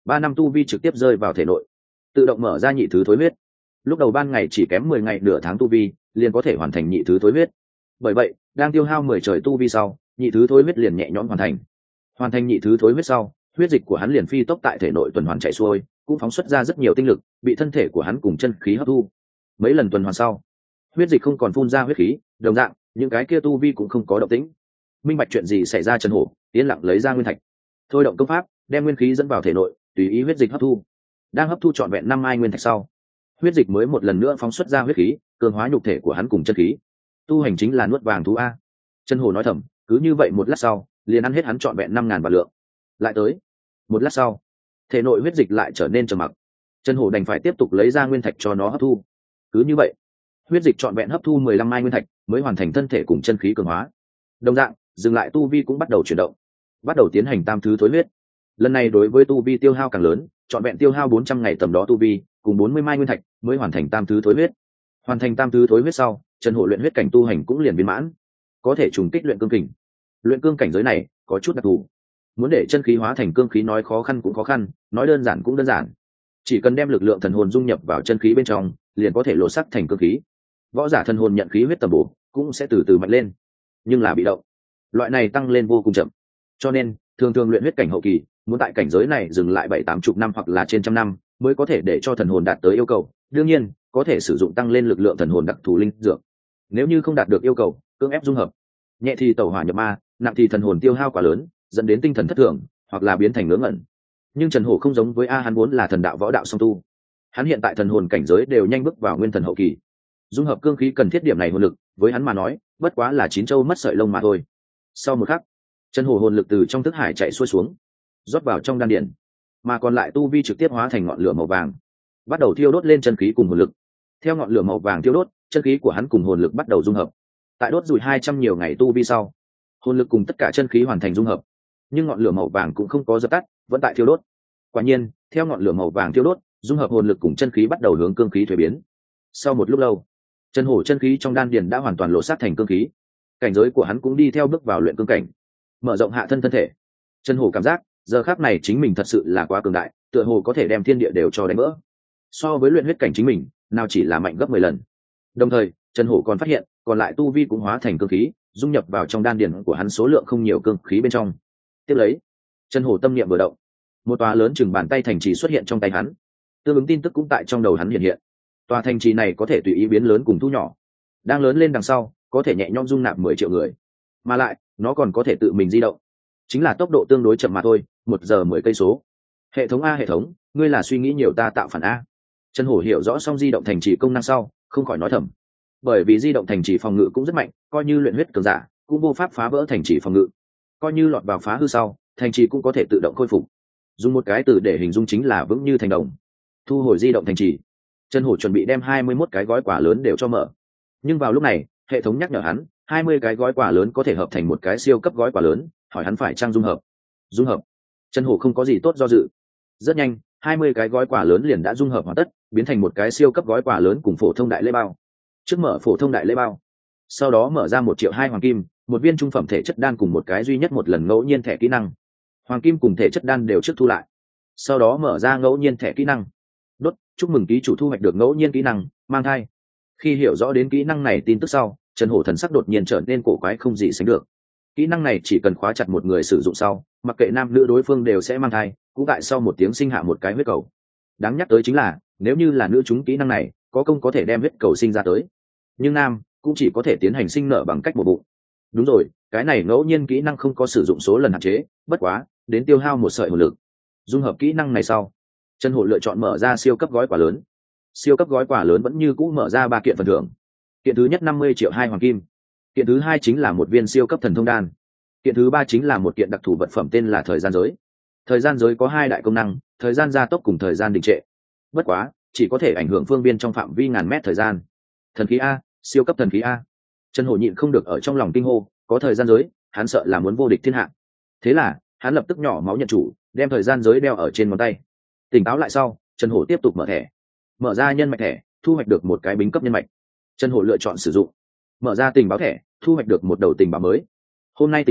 ba năm tu vi trực tiếp rơi vào thể nội, tự động mở ra nhị thứ thối huyết. Lúc đầu ban ngày chỉ kém mười ngày nửa tháng tu vi liền có thể hoàn thành nhị thứ thối huyết, bởi vậy đang tiêu hao mười trời tu vi sau, nhị thứ thối huyết liền nhẹ nhõm hoàn thành. Hoàn thành nhị thứ thối huyết sau, huyết dịch của hắn liền phi tốc tại thể nội tuần hoàn chạy xuôi, cũng phóng xuất ra rất nhiều tinh lực, bị thân thể của hắn cùng chân khí hấp thu. Mấy lần tuần hoàn sau, huyết dịch không còn phun ra huyết khí, đồng dạng những cái kia tu vi cũng không có động tĩnh. Minh bạch chuyện gì xảy ra, Trần Hổ yên lặng lấy ra nguyên thạch, thôi động công pháp đem nguyên khí dẫn vào thể nội, tùy ý huyết dịch hấp thu. Đang hấp thu trọn vẹn năm mai nguyên thạch sau, huyết dịch mới một lần nữa phóng xuất ra huyết khí, cường hóa nhục thể của hắn cùng chân khí. Tu hành chính là nuốt vàng thú a. Trần Hổ nói thầm, cứ như vậy một lát sau liền ăn hết hắn trọn vẹn năm ngàn vạn lượng. Lại tới một lát sau, thể nội huyết dịch lại trở nên trầm mặc. Trần Hổ đành phải tiếp tục lấy ra nguyên thạch cho nó hấp thu. Cứ như vậy, huyết dịch trọn vẹn hấp thu mười lăm mai nguyên thạch mới hoàn thành thân thể cùng chân khí cường hóa. Đồng dạng, dừng lại tu vi cũng bắt đầu chuyển động, bắt đầu tiến hành tam thứ thối huyết. Lần này đối với tu vi tiêu hao càng lớn, trọn vẹn tiêu hao bốn trăm ngày tầm đó tu vi cùng bốn mươi mai nguyên thạch mới hoàn thành tam thứ thối huyết. Hoàn thành tam thứ thối huyết sau, Trần Hổ luyện huyết cảnh tu hành cũng liền viên mãn, có thể trùng kích luyện cương kình. Luyện cương cảnh giới này có chút đặc thù, muốn để chân khí hóa thành cương khí nói khó khăn cũng khó khăn, nói đơn giản cũng đơn giản. Chỉ cần đem lực lượng thần hồn dung nhập vào chân khí bên trong, liền có thể lộ sắc thành cương khí. Võ giả thần hồn nhận khí huyết tầm bổ, cũng sẽ từ từ mạnh lên, nhưng là bị động. Loại này tăng lên vô cùng chậm. Cho nên, thường thường luyện huyết cảnh hậu kỳ, muốn tại cảnh giới này dừng lại bảy tám chục năm hoặc là trên trăm năm, mới có thể để cho thần hồn đạt tới yêu cầu. Đương nhiên, có thể sử dụng tăng lên lực lượng thần hồn đặc thù linh dược. Nếu như không đạt được yêu cầu, cưỡng ép dung hợp, nhẹ thì tẩu hỏa nhập ma, nặng thì thần hồn tiêu hao quá lớn, dẫn đến tinh thần thất thường, hoặc là biến thành ngớ ngẩn. Nhưng Trần Hổ không giống với a, hắn vốn là thần đạo võ đạo song tu, hắn hiện tại thần hồn cảnh giới đều nhanh bước vào nguyên thần hậu kỳ. Dung hợp cương khí cần thiết điểm này hồn lực, với hắn mà nói bất quá là chín châu mất sợi lông mà thôi. Sau một khắc, Trần Hổ hồn lực từ trong thức hải chạy xuôi xuống, rót vào trong đan điển, mà còn lại tu vi trực tiếp hóa thành ngọn lửa màu vàng, bắt đầu thiêu đốt lên chân khí cùng hồn lực. Theo ngọn lửa màu vàng thiêu đốt, chân khí của hắn cùng hồn lực bắt đầu dung hợp. Tại đốt rủi hai trăm nhiều ngày tu vi sau, hồn lực cùng tất cả chân khí hoàn thành dung hợp, nhưng ngọn lửa màu vàng cũng không có dập tắt, vẫn tại thiêu đốt. Quả nhiên, theo ngọn lửa màu vàng thiêu đốt, dung hợp hồn lực cùng chân khí bắt đầu hướng cương khí thuế biến. Sau một lúc lâu, Trần Hổ chân khí trong đan điền đã hoàn toàn lộ sát thành cương khí, cảnh giới của hắn cũng đi theo bước vào luyện cương cảnh, mở rộng hạ thân thân thể. Trần Hổ cảm giác giờ khắc này chính mình thật sự là quá cường đại, tựa hồ có thể đem thiên địa đều cho đánh vỡ. So với luyện huyết cảnh chính mình, nào chỉ là mạnh gấp mười lần. Đồng thời, Trần Hổ còn phát hiện, còn lại tu vi cũng hóa thành cương khí, dung nhập vào trong đan điền của hắn số lượng không nhiều cương khí bên trong. Tiếp lấy, Trần Hổ tâm niệm vừa động, một tòa lớn chừng bàn tay thành trì xuất hiện trong tay hắn. Tương ứng tin tức cũng tại trong đầu hắn hiện hiện. Tòa thành trì này có thể tùy ý biến lớn cùng thu nhỏ, đang lớn lên đằng sau có thể nhẹ nhõm dung nạp mười triệu người, mà lại nó còn có thể tự mình di động, chính là tốc độ tương đối chậm mà thôi, một giờ mười cây số. Hệ thống a, hệ thống, ngươi là suy nghĩ nhiều ta tạo phản a. Trần Hổ hiểu rõ xong di động thành trì công năng sau, không khỏi nói thầm. Bởi vì di động thành trì phòng ngự cũng rất mạnh, coi như luyện huyết cường giả cũng vô pháp phá vỡ thành trì phòng ngự, coi như lọt vào phá hư sau, thành trì cũng có thể tự động khôi phục. Dùng một cái từ để hình dung chính là vững như thành đồng. Thu hồi di động thành trì, Trần Hổ chuẩn bị đem hai mươi mốt cái gói quà lớn đều cho mở. Nhưng vào lúc này, hệ thống nhắc nhở hắn, hai mươi cái gói quà lớn có thể hợp thành một cái siêu cấp gói quà lớn, hỏi hắn phải trang dung hợp. Dung hợp. Trần Hổ không có gì tốt do dự. Rất nhanh, hai mươi cái gói quà lớn liền đã dung hợp hoàn tất, biến thành một cái siêu cấp gói quà lớn cùng phổ thông đại lễ bao. Trước mở phổ thông đại lễ bao, sau đó mở ra một triệu hai hoàng kim, một viên trung phẩm thể chất đan cùng một cái duy nhất một lần ngẫu nhiên thẻ kỹ năng. Hoàng kim cùng thể chất đan đều trước thu lại. Sau đó mở ra ngẫu nhiên thẻ kỹ năng. Đốt, chúc mừng ký chủ thu hoạch được ngẫu nhiên kỹ năng, mang thai. Khi hiểu rõ đến kỹ năng này tin tức sau, Trần Hổ thần sắc đột nhiên trở nên cổ quái không gì sánh được. Kỹ năng này chỉ cần khóa chặt một người sử dụng sau, mặc kệ nam nữ đối phương đều sẽ mang thai, cũng tại sau một tiếng sinh hạ một cái huyết cầu. Đáng nhắc tới chính là, nếu như là nữ chúng kỹ năng này, có công có thể đem huyết cầu sinh ra tới, nhưng nam cũng chỉ có thể tiến hành sinh nở bằng cách một bụng. Đúng rồi, cái này ngẫu nhiên kỹ năng không có sử dụng số lần hạn chế, bất quá đến tiêu hao một sợi hồn lực. Dung hợp kỹ năng này sau, Trần Hổ lựa chọn mở ra siêu cấp gói quà lớn. Siêu cấp gói quà lớn vẫn như cũ mở ra ba kiện phần thưởng. Kiện thứ nhất năm mươi triệu hai hoàng kim, kiện thứ hai chính là một viên siêu cấp thần thông đan, kiện thứ ba chính là một kiện đặc thù vật phẩm tên là thời gian giới. Thời gian giới có hai đại công năng, thời gian gia tốc cùng thời gian đình trệ, bất quá chỉ có thể ảnh hưởng phương viên trong phạm vi ngàn mét thời gian. Thần khí a, siêu cấp thần khí a. Trần Hổ nhịn không được ở trong lòng kinh hô, có thời gian giới, hắn sợ là muốn vô địch thiên hạ. Thế là hắn lập tức nhỏ máu nhận chủ, đem thời gian giới đeo ở trên ngón tay. Tỉnh táo lại sau, Trần Hổ tiếp tục mở thẻ, mở ra nhân mạch thẻ, thu hoạch được một cái bính cấp nhân mạch. Trần Hổ lựa chọn sử dụng, mở ra tình báo thẻ, thu hoạch được một đầu tình báo mới. Hôm nay tình báo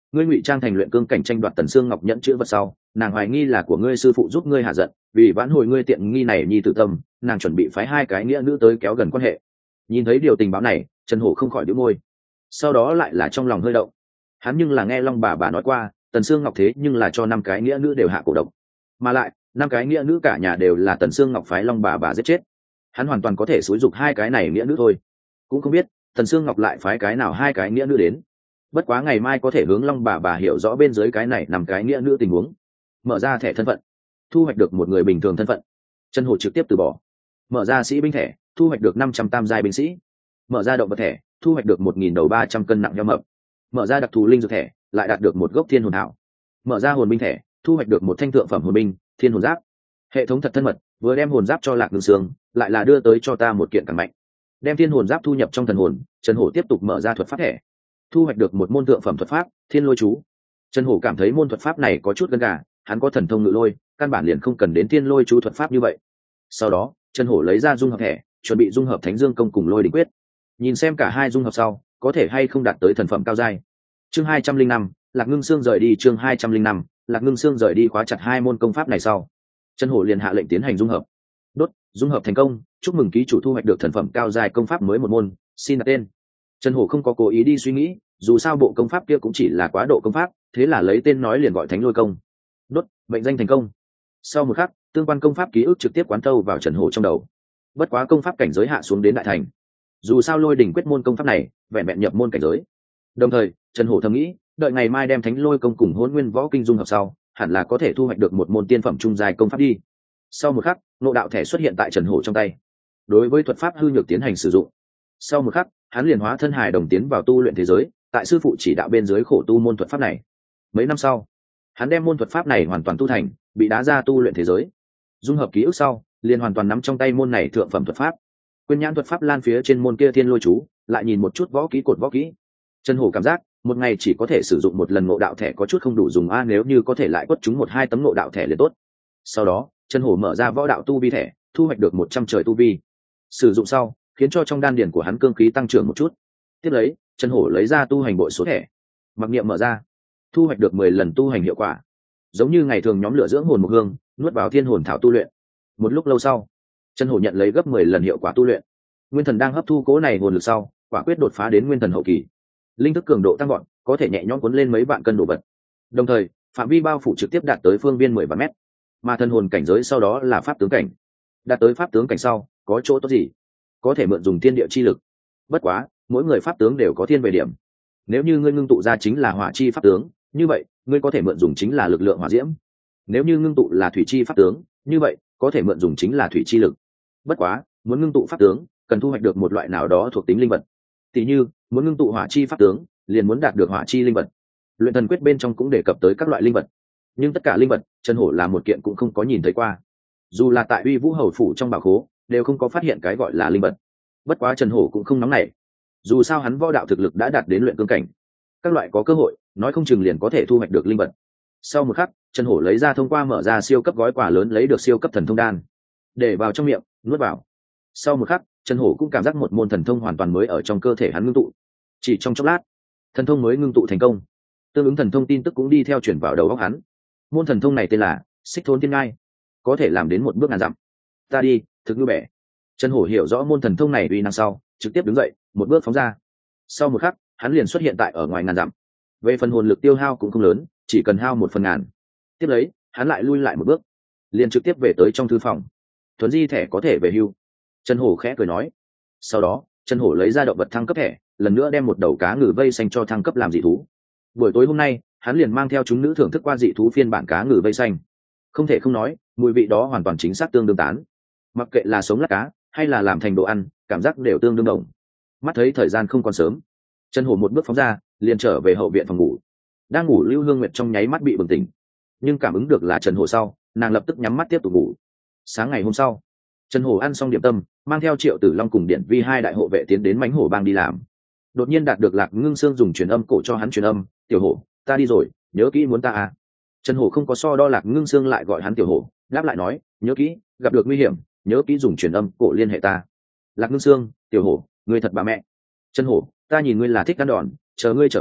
ngươi ngụy trang thành luyện cương cảnh tranh đoạt Tần Sương Ngọc nhẫn chữ vật sau, nàng hoài nghi là của ngươi sư phụ giúp ngươi hạ giận, vì vãn hồi ngươi tiện nghi này nhi tự tâm, nàng chuẩn bị phái hai cái nghĩa nữ tới kéo gần quan hệ. Nhìn thấy điều tình báo này, Trần Hổ không khỏi đĩu môi, sau đó lại là trong lòng hơi động. Hắn nhưng là nghe Long bà bà nói qua, Tần Sương Ngọc thế nhưng là cho năm cái nghĩa nữ đều hạ cổ độc, mà lại năm cái nghĩa nữ cả nhà đều là Tần Sương Ngọc phái Long bà bà giết chết. Hắn hoàn toàn có thể xúi dục hai cái này nghĩa nữ thôi, cũng không biết Tần Sương Ngọc lại phái cái nào hai cái nghĩa nữ đến. Bất quá ngày mai có thể hướng Long bà bà hiểu rõ bên dưới cái này nằm cái nghĩa nữ tình huống, mở ra thẻ thân phận, thu hoạch được một người bình thường thân phận. Trần Hổ trực tiếp từ bỏ. Mở ra sĩ binh thẻ, thu hoạch được năm trăm tam giai binh sĩ. Mở ra động vật thẻ, thu hoạch được một nghìn đầu ba trăm cân nặng heo mập. Mở ra đặc thù linh dược thẻ, lại đạt được một gốc thiên hồn thảo. Mở ra hồn binh thẻ, thu hoạch được một thanh thượng phẩm hồn binh thiên hồn giáp. Hệ thống thật thân mật, vừa đem hồn giáp cho Lạc Ngưng Sương, lại là đưa tới cho ta một kiện càng mạnh. Đem thiên hồn giáp thu nhập trong thần hồn, Trần Hổ tiếp tục mở ra thuật pháp thẻ, thu hoạch được một môn thượng phẩm thuật pháp thiên lôi chú. Trần Hổ cảm thấy môn thuật pháp này có chút gân gà, hắn có thần thông ngự lôi, căn bản liền không cần đến thiên lôi chú thuật pháp như vậy. Sau đó Trần Hổ lấy ra dung hợp thẻ, chuẩn bị dung hợp Thánh Dương công cùng Lôi Đỉnh quyết, nhìn xem cả hai dung hợp sau có thể hay không đạt tới thần phẩm cao giai. Chương hai trăm linh năm, Lạc Ngưng Sương rời đi. Chương hai trăm linh năm, Lạc Ngưng Sương rời đi. Khóa chặt hai môn công pháp này sau, Trần Hổ liền hạ lệnh tiến hành dung hợp. Đốt, dung hợp thành công, chúc mừng ký chủ thu hoạch được thần phẩm cao giai công pháp mới một môn, xin đặt tên. Trần Hổ không có cố ý đi suy nghĩ, dù sao bộ công pháp kia cũng chỉ là quá độ công pháp, thế là lấy tên nói liền gọi Thánh Lôi công. Đốt, mệnh danh thành công. Sau một khắc, tương quan công pháp ký ức trực tiếp quán tâu vào Trần Hổ trong đầu. Bất quá công pháp cảnh giới hạ xuống đến đại thành. Dù sao Lôi Đỉnh quyết môn công pháp này, vẹn vẹn nhập môn cảnh giới. Đồng thời, Trần Hổ thầm nghĩ, đợi ngày mai đem Thánh Lôi công cùng Hỗn Nguyên Võ kinh dung hợp sau, hẳn là có thể thu hoạch được một môn tiên phẩm trung giai công pháp đi. Sau một khắc, ngộ đạo thẻ xuất hiện tại Trần Hổ trong tay. Đối với thuật pháp hư nhược tiến hành sử dụng. Sau một khắc, hắn liền hóa thân hài đồng tiến vào tu luyện thế giới, tại sư phụ chỉ đạo bên dưới khổ tu môn thuật pháp này. Mấy năm sau, hắn đem môn thuật pháp này hoàn toàn tu thành, bị đá ra tu luyện thế giới. Dung hợp ký ức sau, liền hoàn toàn nắm trong tay môn này thượng phẩm thuật pháp. Quyên nhãn thuật pháp lan phía trên môn kia thiên lôi chú, lại nhìn một chút võ kỹ cột võ kỹ. Trần Hổ cảm giác, một ngày chỉ có thể sử dụng một lần ngộ đạo thẻ có chút không đủ dùng a, nếu như có thể lại quất chúng một hai tấm ngộ đạo thẻ liền tốt. Sau đó, Trần Hổ mở ra võ đạo tu vi thẻ, thu hoạch được một trăm trời tu vi. Sử dụng sau, khiến cho trong đan điền của hắn cương khí tăng trưởng một chút. Tiếp lấy, Trần Hổ lấy ra tu hành bội số thẻ, mặc niệm mở ra, thu hoạch được mười lần tu hành hiệu quả. Giống như ngày thường nhóm lửa dưỡng hồn một hương, nuốt vào thiên hồn thảo tu luyện. Một lúc lâu sau, Trần Hổ nhận lấy gấp mười lần hiệu quả tu luyện. Nguyên thần đang hấp thu cố này hồn lực sau, quả quyết đột phá đến nguyên thần hậu kỳ. Linh thức cường độ tăng gọn, có thể nhẹ nhõm cuốn lên mấy vạn cân đồ vật. Đồng thời, phạm vi bao phủ trực tiếp đạt tới phương viên mười vạn mét. Mà thần hồn cảnh giới sau đó là pháp tướng cảnh. Đạt tới pháp tướng cảnh sau, có chỗ tốt gì? Có thể mượn dùng thiên địa chi lực. Bất quá, mỗi người pháp tướng đều có thiên về điểm. Nếu như ngươi ngưng tụ ra chính là hỏa chi pháp tướng, như vậy, ngươi có thể mượn dùng chính là lực lượng hỏa diễm. Nếu như ngưng tụ là thủy chi pháp tướng, như vậy, có thể mượn dùng chính là thủy chi lực. Bất quá, muốn ngưng tụ pháp tướng, cần thu hoạch được một loại nào đó thuộc tính linh vật. Tỷ như, muốn ngưng tụ hỏa chi pháp tướng, liền muốn đạt được hỏa chi linh vật. Luyện thần quyết bên trong cũng đề cập tới các loại linh vật. Nhưng tất cả linh vật, Trần Hổ là một kiện cũng không có nhìn thấy qua. Dù là tại Uy Vũ Hầu phủ trong bảo khố, đều không có phát hiện cái gọi là linh vật. Bất quá Trần Hổ cũng không nóng nảy. Dù sao hắn võ đạo thực lực đã đạt đến luyện cương cảnh, các loại có cơ hội, nói không chừng liền có thể thu hoạch được linh vật. Sau một khắc, Trần Hổ lấy ra thông qua mở ra siêu cấp gói quà lớn lấy được siêu cấp thần thông đan, để vào trong miệng, nuốt vào. Sau một khắc, Trần Hổ cũng cảm giác một môn thần thông hoàn toàn mới ở trong cơ thể hắn ngưng tụ. Chỉ trong chốc lát, thần thông mới ngưng tụ thành công. Tương ứng thần thông tin tức cũng đi theo chuyển vào đầu óc hắn. Môn thần thông này tên là Xích Thốn Thiên Ngai, có thể làm đến một bước ngàn dặm. Ta đi, thực như bẻ. Trần Hổ hiểu rõ môn thần thông này uy năng sau, trực tiếp đứng dậy, một bước phóng ra. Sau một khắc, hắn liền xuất hiện tại ở ngoài ngàn dặm. Về phần hồn lực tiêu hao cũng không lớn, chỉ cần hao một phần ngàn. Tiếp lấy, hắn lại lui lại một bước, liền trực tiếp về tới trong thư phòng. Thuấn di thẻ có thể về hưu. Trần Hổ khẽ cười nói. Sau đó, Trần Hổ lấy ra động vật thăng cấp thẻ, lần nữa đem một đầu cá ngừ vây xanh cho thăng cấp làm dị thú. Buổi tối hôm nay, hắn liền mang theo chúng nữ thưởng thức qua dị thú phiên bản cá ngừ vây xanh. Không thể không nói, mùi vị đó hoàn toàn chính xác tương đương tán. Mặc kệ là sống lát cá, hay là làm thành đồ ăn, cảm giác đều tương đương đồng. Mắt thấy thời gian không còn sớm, Trần Hổ một bước phóng ra, liền trở về hậu viện phòng ngủ. Đang ngủ Lưu Hương Nguyệt trong nháy mắt bị bừng tỉnh, nhưng cảm ứng được là Trần Hổ sau, nàng lập tức nhắm mắt tiếp tục ngủ. Sáng ngày hôm sau, Trần Hổ ăn xong điểm tâm, mang theo Triệu Tử Long cùng Điển Vi hai đại hộ vệ tiến đến Mánh Hổ bang đi làm. Đột nhiên đạt được Lạc Ngưng Sương dùng truyền âm cổ cho hắn truyền âm, "Tiểu Hổ, ta đi rồi, nhớ kỹ muốn ta à." Trần Hổ không có so đo Lạc Ngưng Sương lại gọi hắn Tiểu Hổ, đáp lại nói, "Nhớ kỹ, gặp được nguy hiểm, nhớ kỹ dùng truyền âm cổ liên hệ ta." Lạc Ngưng Sương, "Tiểu Hổ, ngươi thật bà mẹ." Trần Hổ, "Ta nhìn ngươi là thích ăn đòn, chờ ngươi trở về,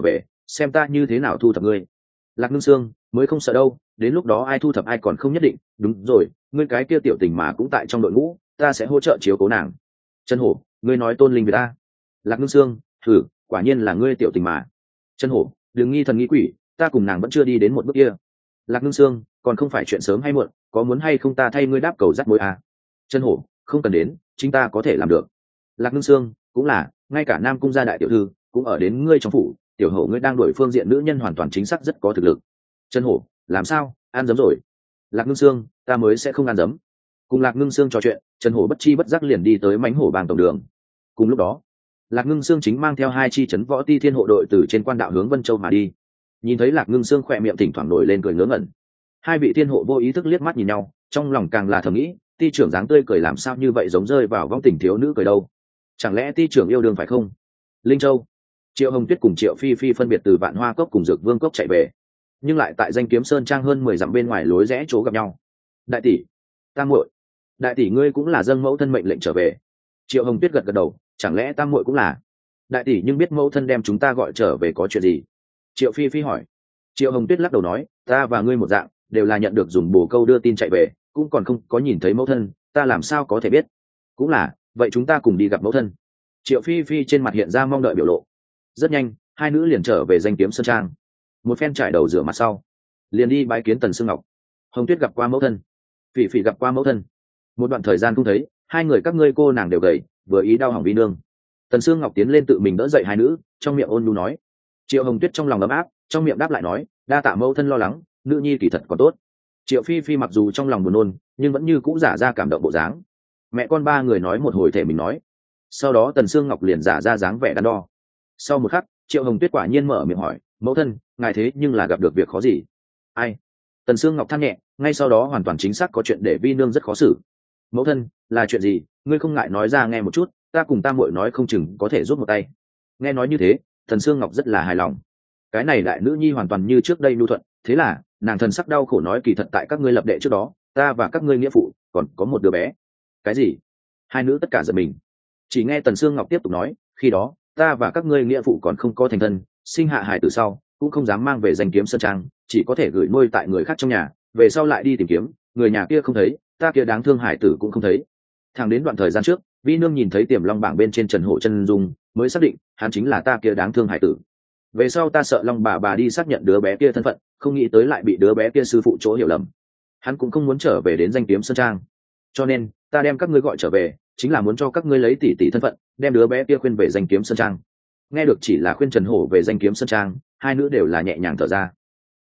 xem ta như thế nào thu thập ngươi. Lạc Ngưng Sương mới không sợ đâu, đến lúc đó ai thu thập ai còn không nhất định. Đúng rồi, ngươi cái kia tiểu tình mà cũng tại trong đội ngũ, ta sẽ hỗ trợ chiếu cố nàng. Trần Hổ, ngươi nói tôn linh với ta. Lạc Ngưng Sương, thử, quả nhiên là ngươi tiểu tình mà. Trần Hổ, đừng nghi thần nghi quỷ, ta cùng nàng vẫn chưa đi đến một bước kia. Lạc Ngưng Sương, còn không phải chuyện sớm hay muộn, có muốn hay không ta thay ngươi đáp cầu dắt mối à? Trần Hổ, không cần đến, chính ta có thể làm được. Lạc Ngưng Sương, cũng là, ngay cả Nam Cung gia đại tiểu thư cũng ở đến ngươi trong phủ, tiểu hổ ngươi đang đuổi phương diện nữ nhân hoàn toàn chính xác rất có thực lực. Trần Hổ, làm sao, ăn dấm rồi? Lạc Ngưng Sương, ta mới sẽ không ăn dấm. Cùng Lạc Ngưng Sương trò chuyện, Trần Hổ bất chi bất giác liền đi tới mánh hổ bang tổng đường. Cùng lúc đó, Lạc Ngưng Sương chính mang theo hai chi trấn võ ti thiên hộ đội từ trên quan đạo hướng Vân Châu mà đi. Nhìn thấy Lạc Ngưng Sương khỏe miệng thỉnh thoảng nổi lên cười ngớ ngẩn, hai vị thiên hộ vô ý thức liếc mắt nhìn nhau, trong lòng càng là thầm nghĩ, ti trưởng dáng tươi cười làm sao như vậy giống rơi vào vong tình thiếu nữ cười đâu? Chẳng lẽ ti trưởng yêu đương phải không? Linh Châu, Triệu Hồng Tuyết cùng Triệu Phi Phi phân biệt từ Vạn Hoa Cốc cùng Dược Vương Cốc chạy về, nhưng lại tại Danh Kiếm Sơn trang hơn mười dặm bên ngoài lối rẽ chỗ gặp nhau. Đại tỷ, tam muội, đại tỷ ngươi cũng là dâng mẫu thân mệnh lệnh trở về. Triệu Hồng Tuyết gật gật đầu, chẳng lẽ tam muội cũng là? Đại tỷ nhưng biết mẫu thân đem chúng ta gọi trở về có chuyện gì? Triệu Phi Phi hỏi. Triệu Hồng Tuyết lắc đầu nói, ta và ngươi một dạng, đều là nhận được dùng bồ câu đưa tin chạy về, cũng còn không có nhìn thấy mẫu thân, ta làm sao có thể biết? Cũng là, vậy chúng ta cùng đi gặp mẫu thân. Triệu Phi Phi trên mặt hiện ra mong đợi biểu lộ. Rất nhanh, hai nữ liền trở về Danh Kiếm Sơn trang. Một phen trải đầu rửa mặt sau, liền đi bái kiến Tần Sương Ngọc. Hồng Tuyết gặp qua mẫu thân, Phỉ Phỉ gặp qua mẫu thân. Một đoạn thời gian không thấy, hai người các ngươi cô nàng đều gầy, vừa ý đau hỏng vi nương. Tần Sương Ngọc tiến lên tự mình đỡ dậy hai nữ, trong miệng ôn nhu nói. Triệu Hồng Tuyết trong lòng ấm áp, trong miệng đáp lại nói, đa tạ mẫu thân lo lắng, nữ nhi kỳ thật còn tốt. Triệu Phi Phi mặc dù trong lòng buồn nôn, nhưng vẫn như cũ giả ra cảm động bộ dáng. Mẹ con ba người nói một hồi thể mình nói, sau đó Tần Sương Ngọc liền giả ra dáng vẻ đắn đo. Sau một khắc, Triệu Hồng Tuyết quả nhiên mở miệng hỏi, mẫu thân, ngài thế nhưng là gặp được việc khó gì? Ai? Tần Sương Ngọc than nhẹ, ngay sau đó hoàn toàn chính xác có chuyện để vi nương rất khó xử. Mẫu thân, là chuyện gì? Ngươi không ngại nói ra nghe một chút, ta cùng tam muội nói không chừng có thể giúp một tay. Nghe nói như thế, Tần Sương Ngọc rất là hài lòng. Cái này đại nữ nhi hoàn toàn như trước đây nhu thuận, thế là nàng thần sắc đau khổ nói, kỳ thật tại các ngươi lập đệ trước đó, ta và các ngươi nghĩa phụ còn có một đứa bé. Cái gì? Hai nữ tất cả giật mình. Chỉ nghe Tần Sương Ngọc tiếp tục nói, khi đó ta và các ngươi nghĩa phụ còn không có thành thân, sinh hạ hài tử sau cũng không dám mang về Danh Kiếm Sơn trang, chỉ có thể gửi nuôi tại người khác trong nhà, về sau lại đi tìm kiếm, người nhà kia không thấy, ta kia đáng thương hài tử cũng không thấy. Thẳng đến đoạn thời gian trước, vi nương nhìn thấy tiềm long bảng bên trên Trần Hổ chân dung, mới xác định hắn chính là ta kia đáng thương hài tử. Về sau ta sợ long bà bà đi xác nhận đứa bé kia thân phận, không nghĩ tới lại bị đứa bé kia sư phụ chỗ hiểu lầm, hắn cũng không muốn trở về đến Danh Kiếm Sơn trang, cho nên ta đem các ngươi gọi trở về, chính là muốn cho các ngươi lấy tỷ tỷ thân phận, đem đứa bé kia khuyên về Danh Kiếm Sơn trang. Nghe được chỉ là khuyên Trần Hổ về Danh Kiếm Sơn trang, hai nữ đều là nhẹ nhàng thở ra.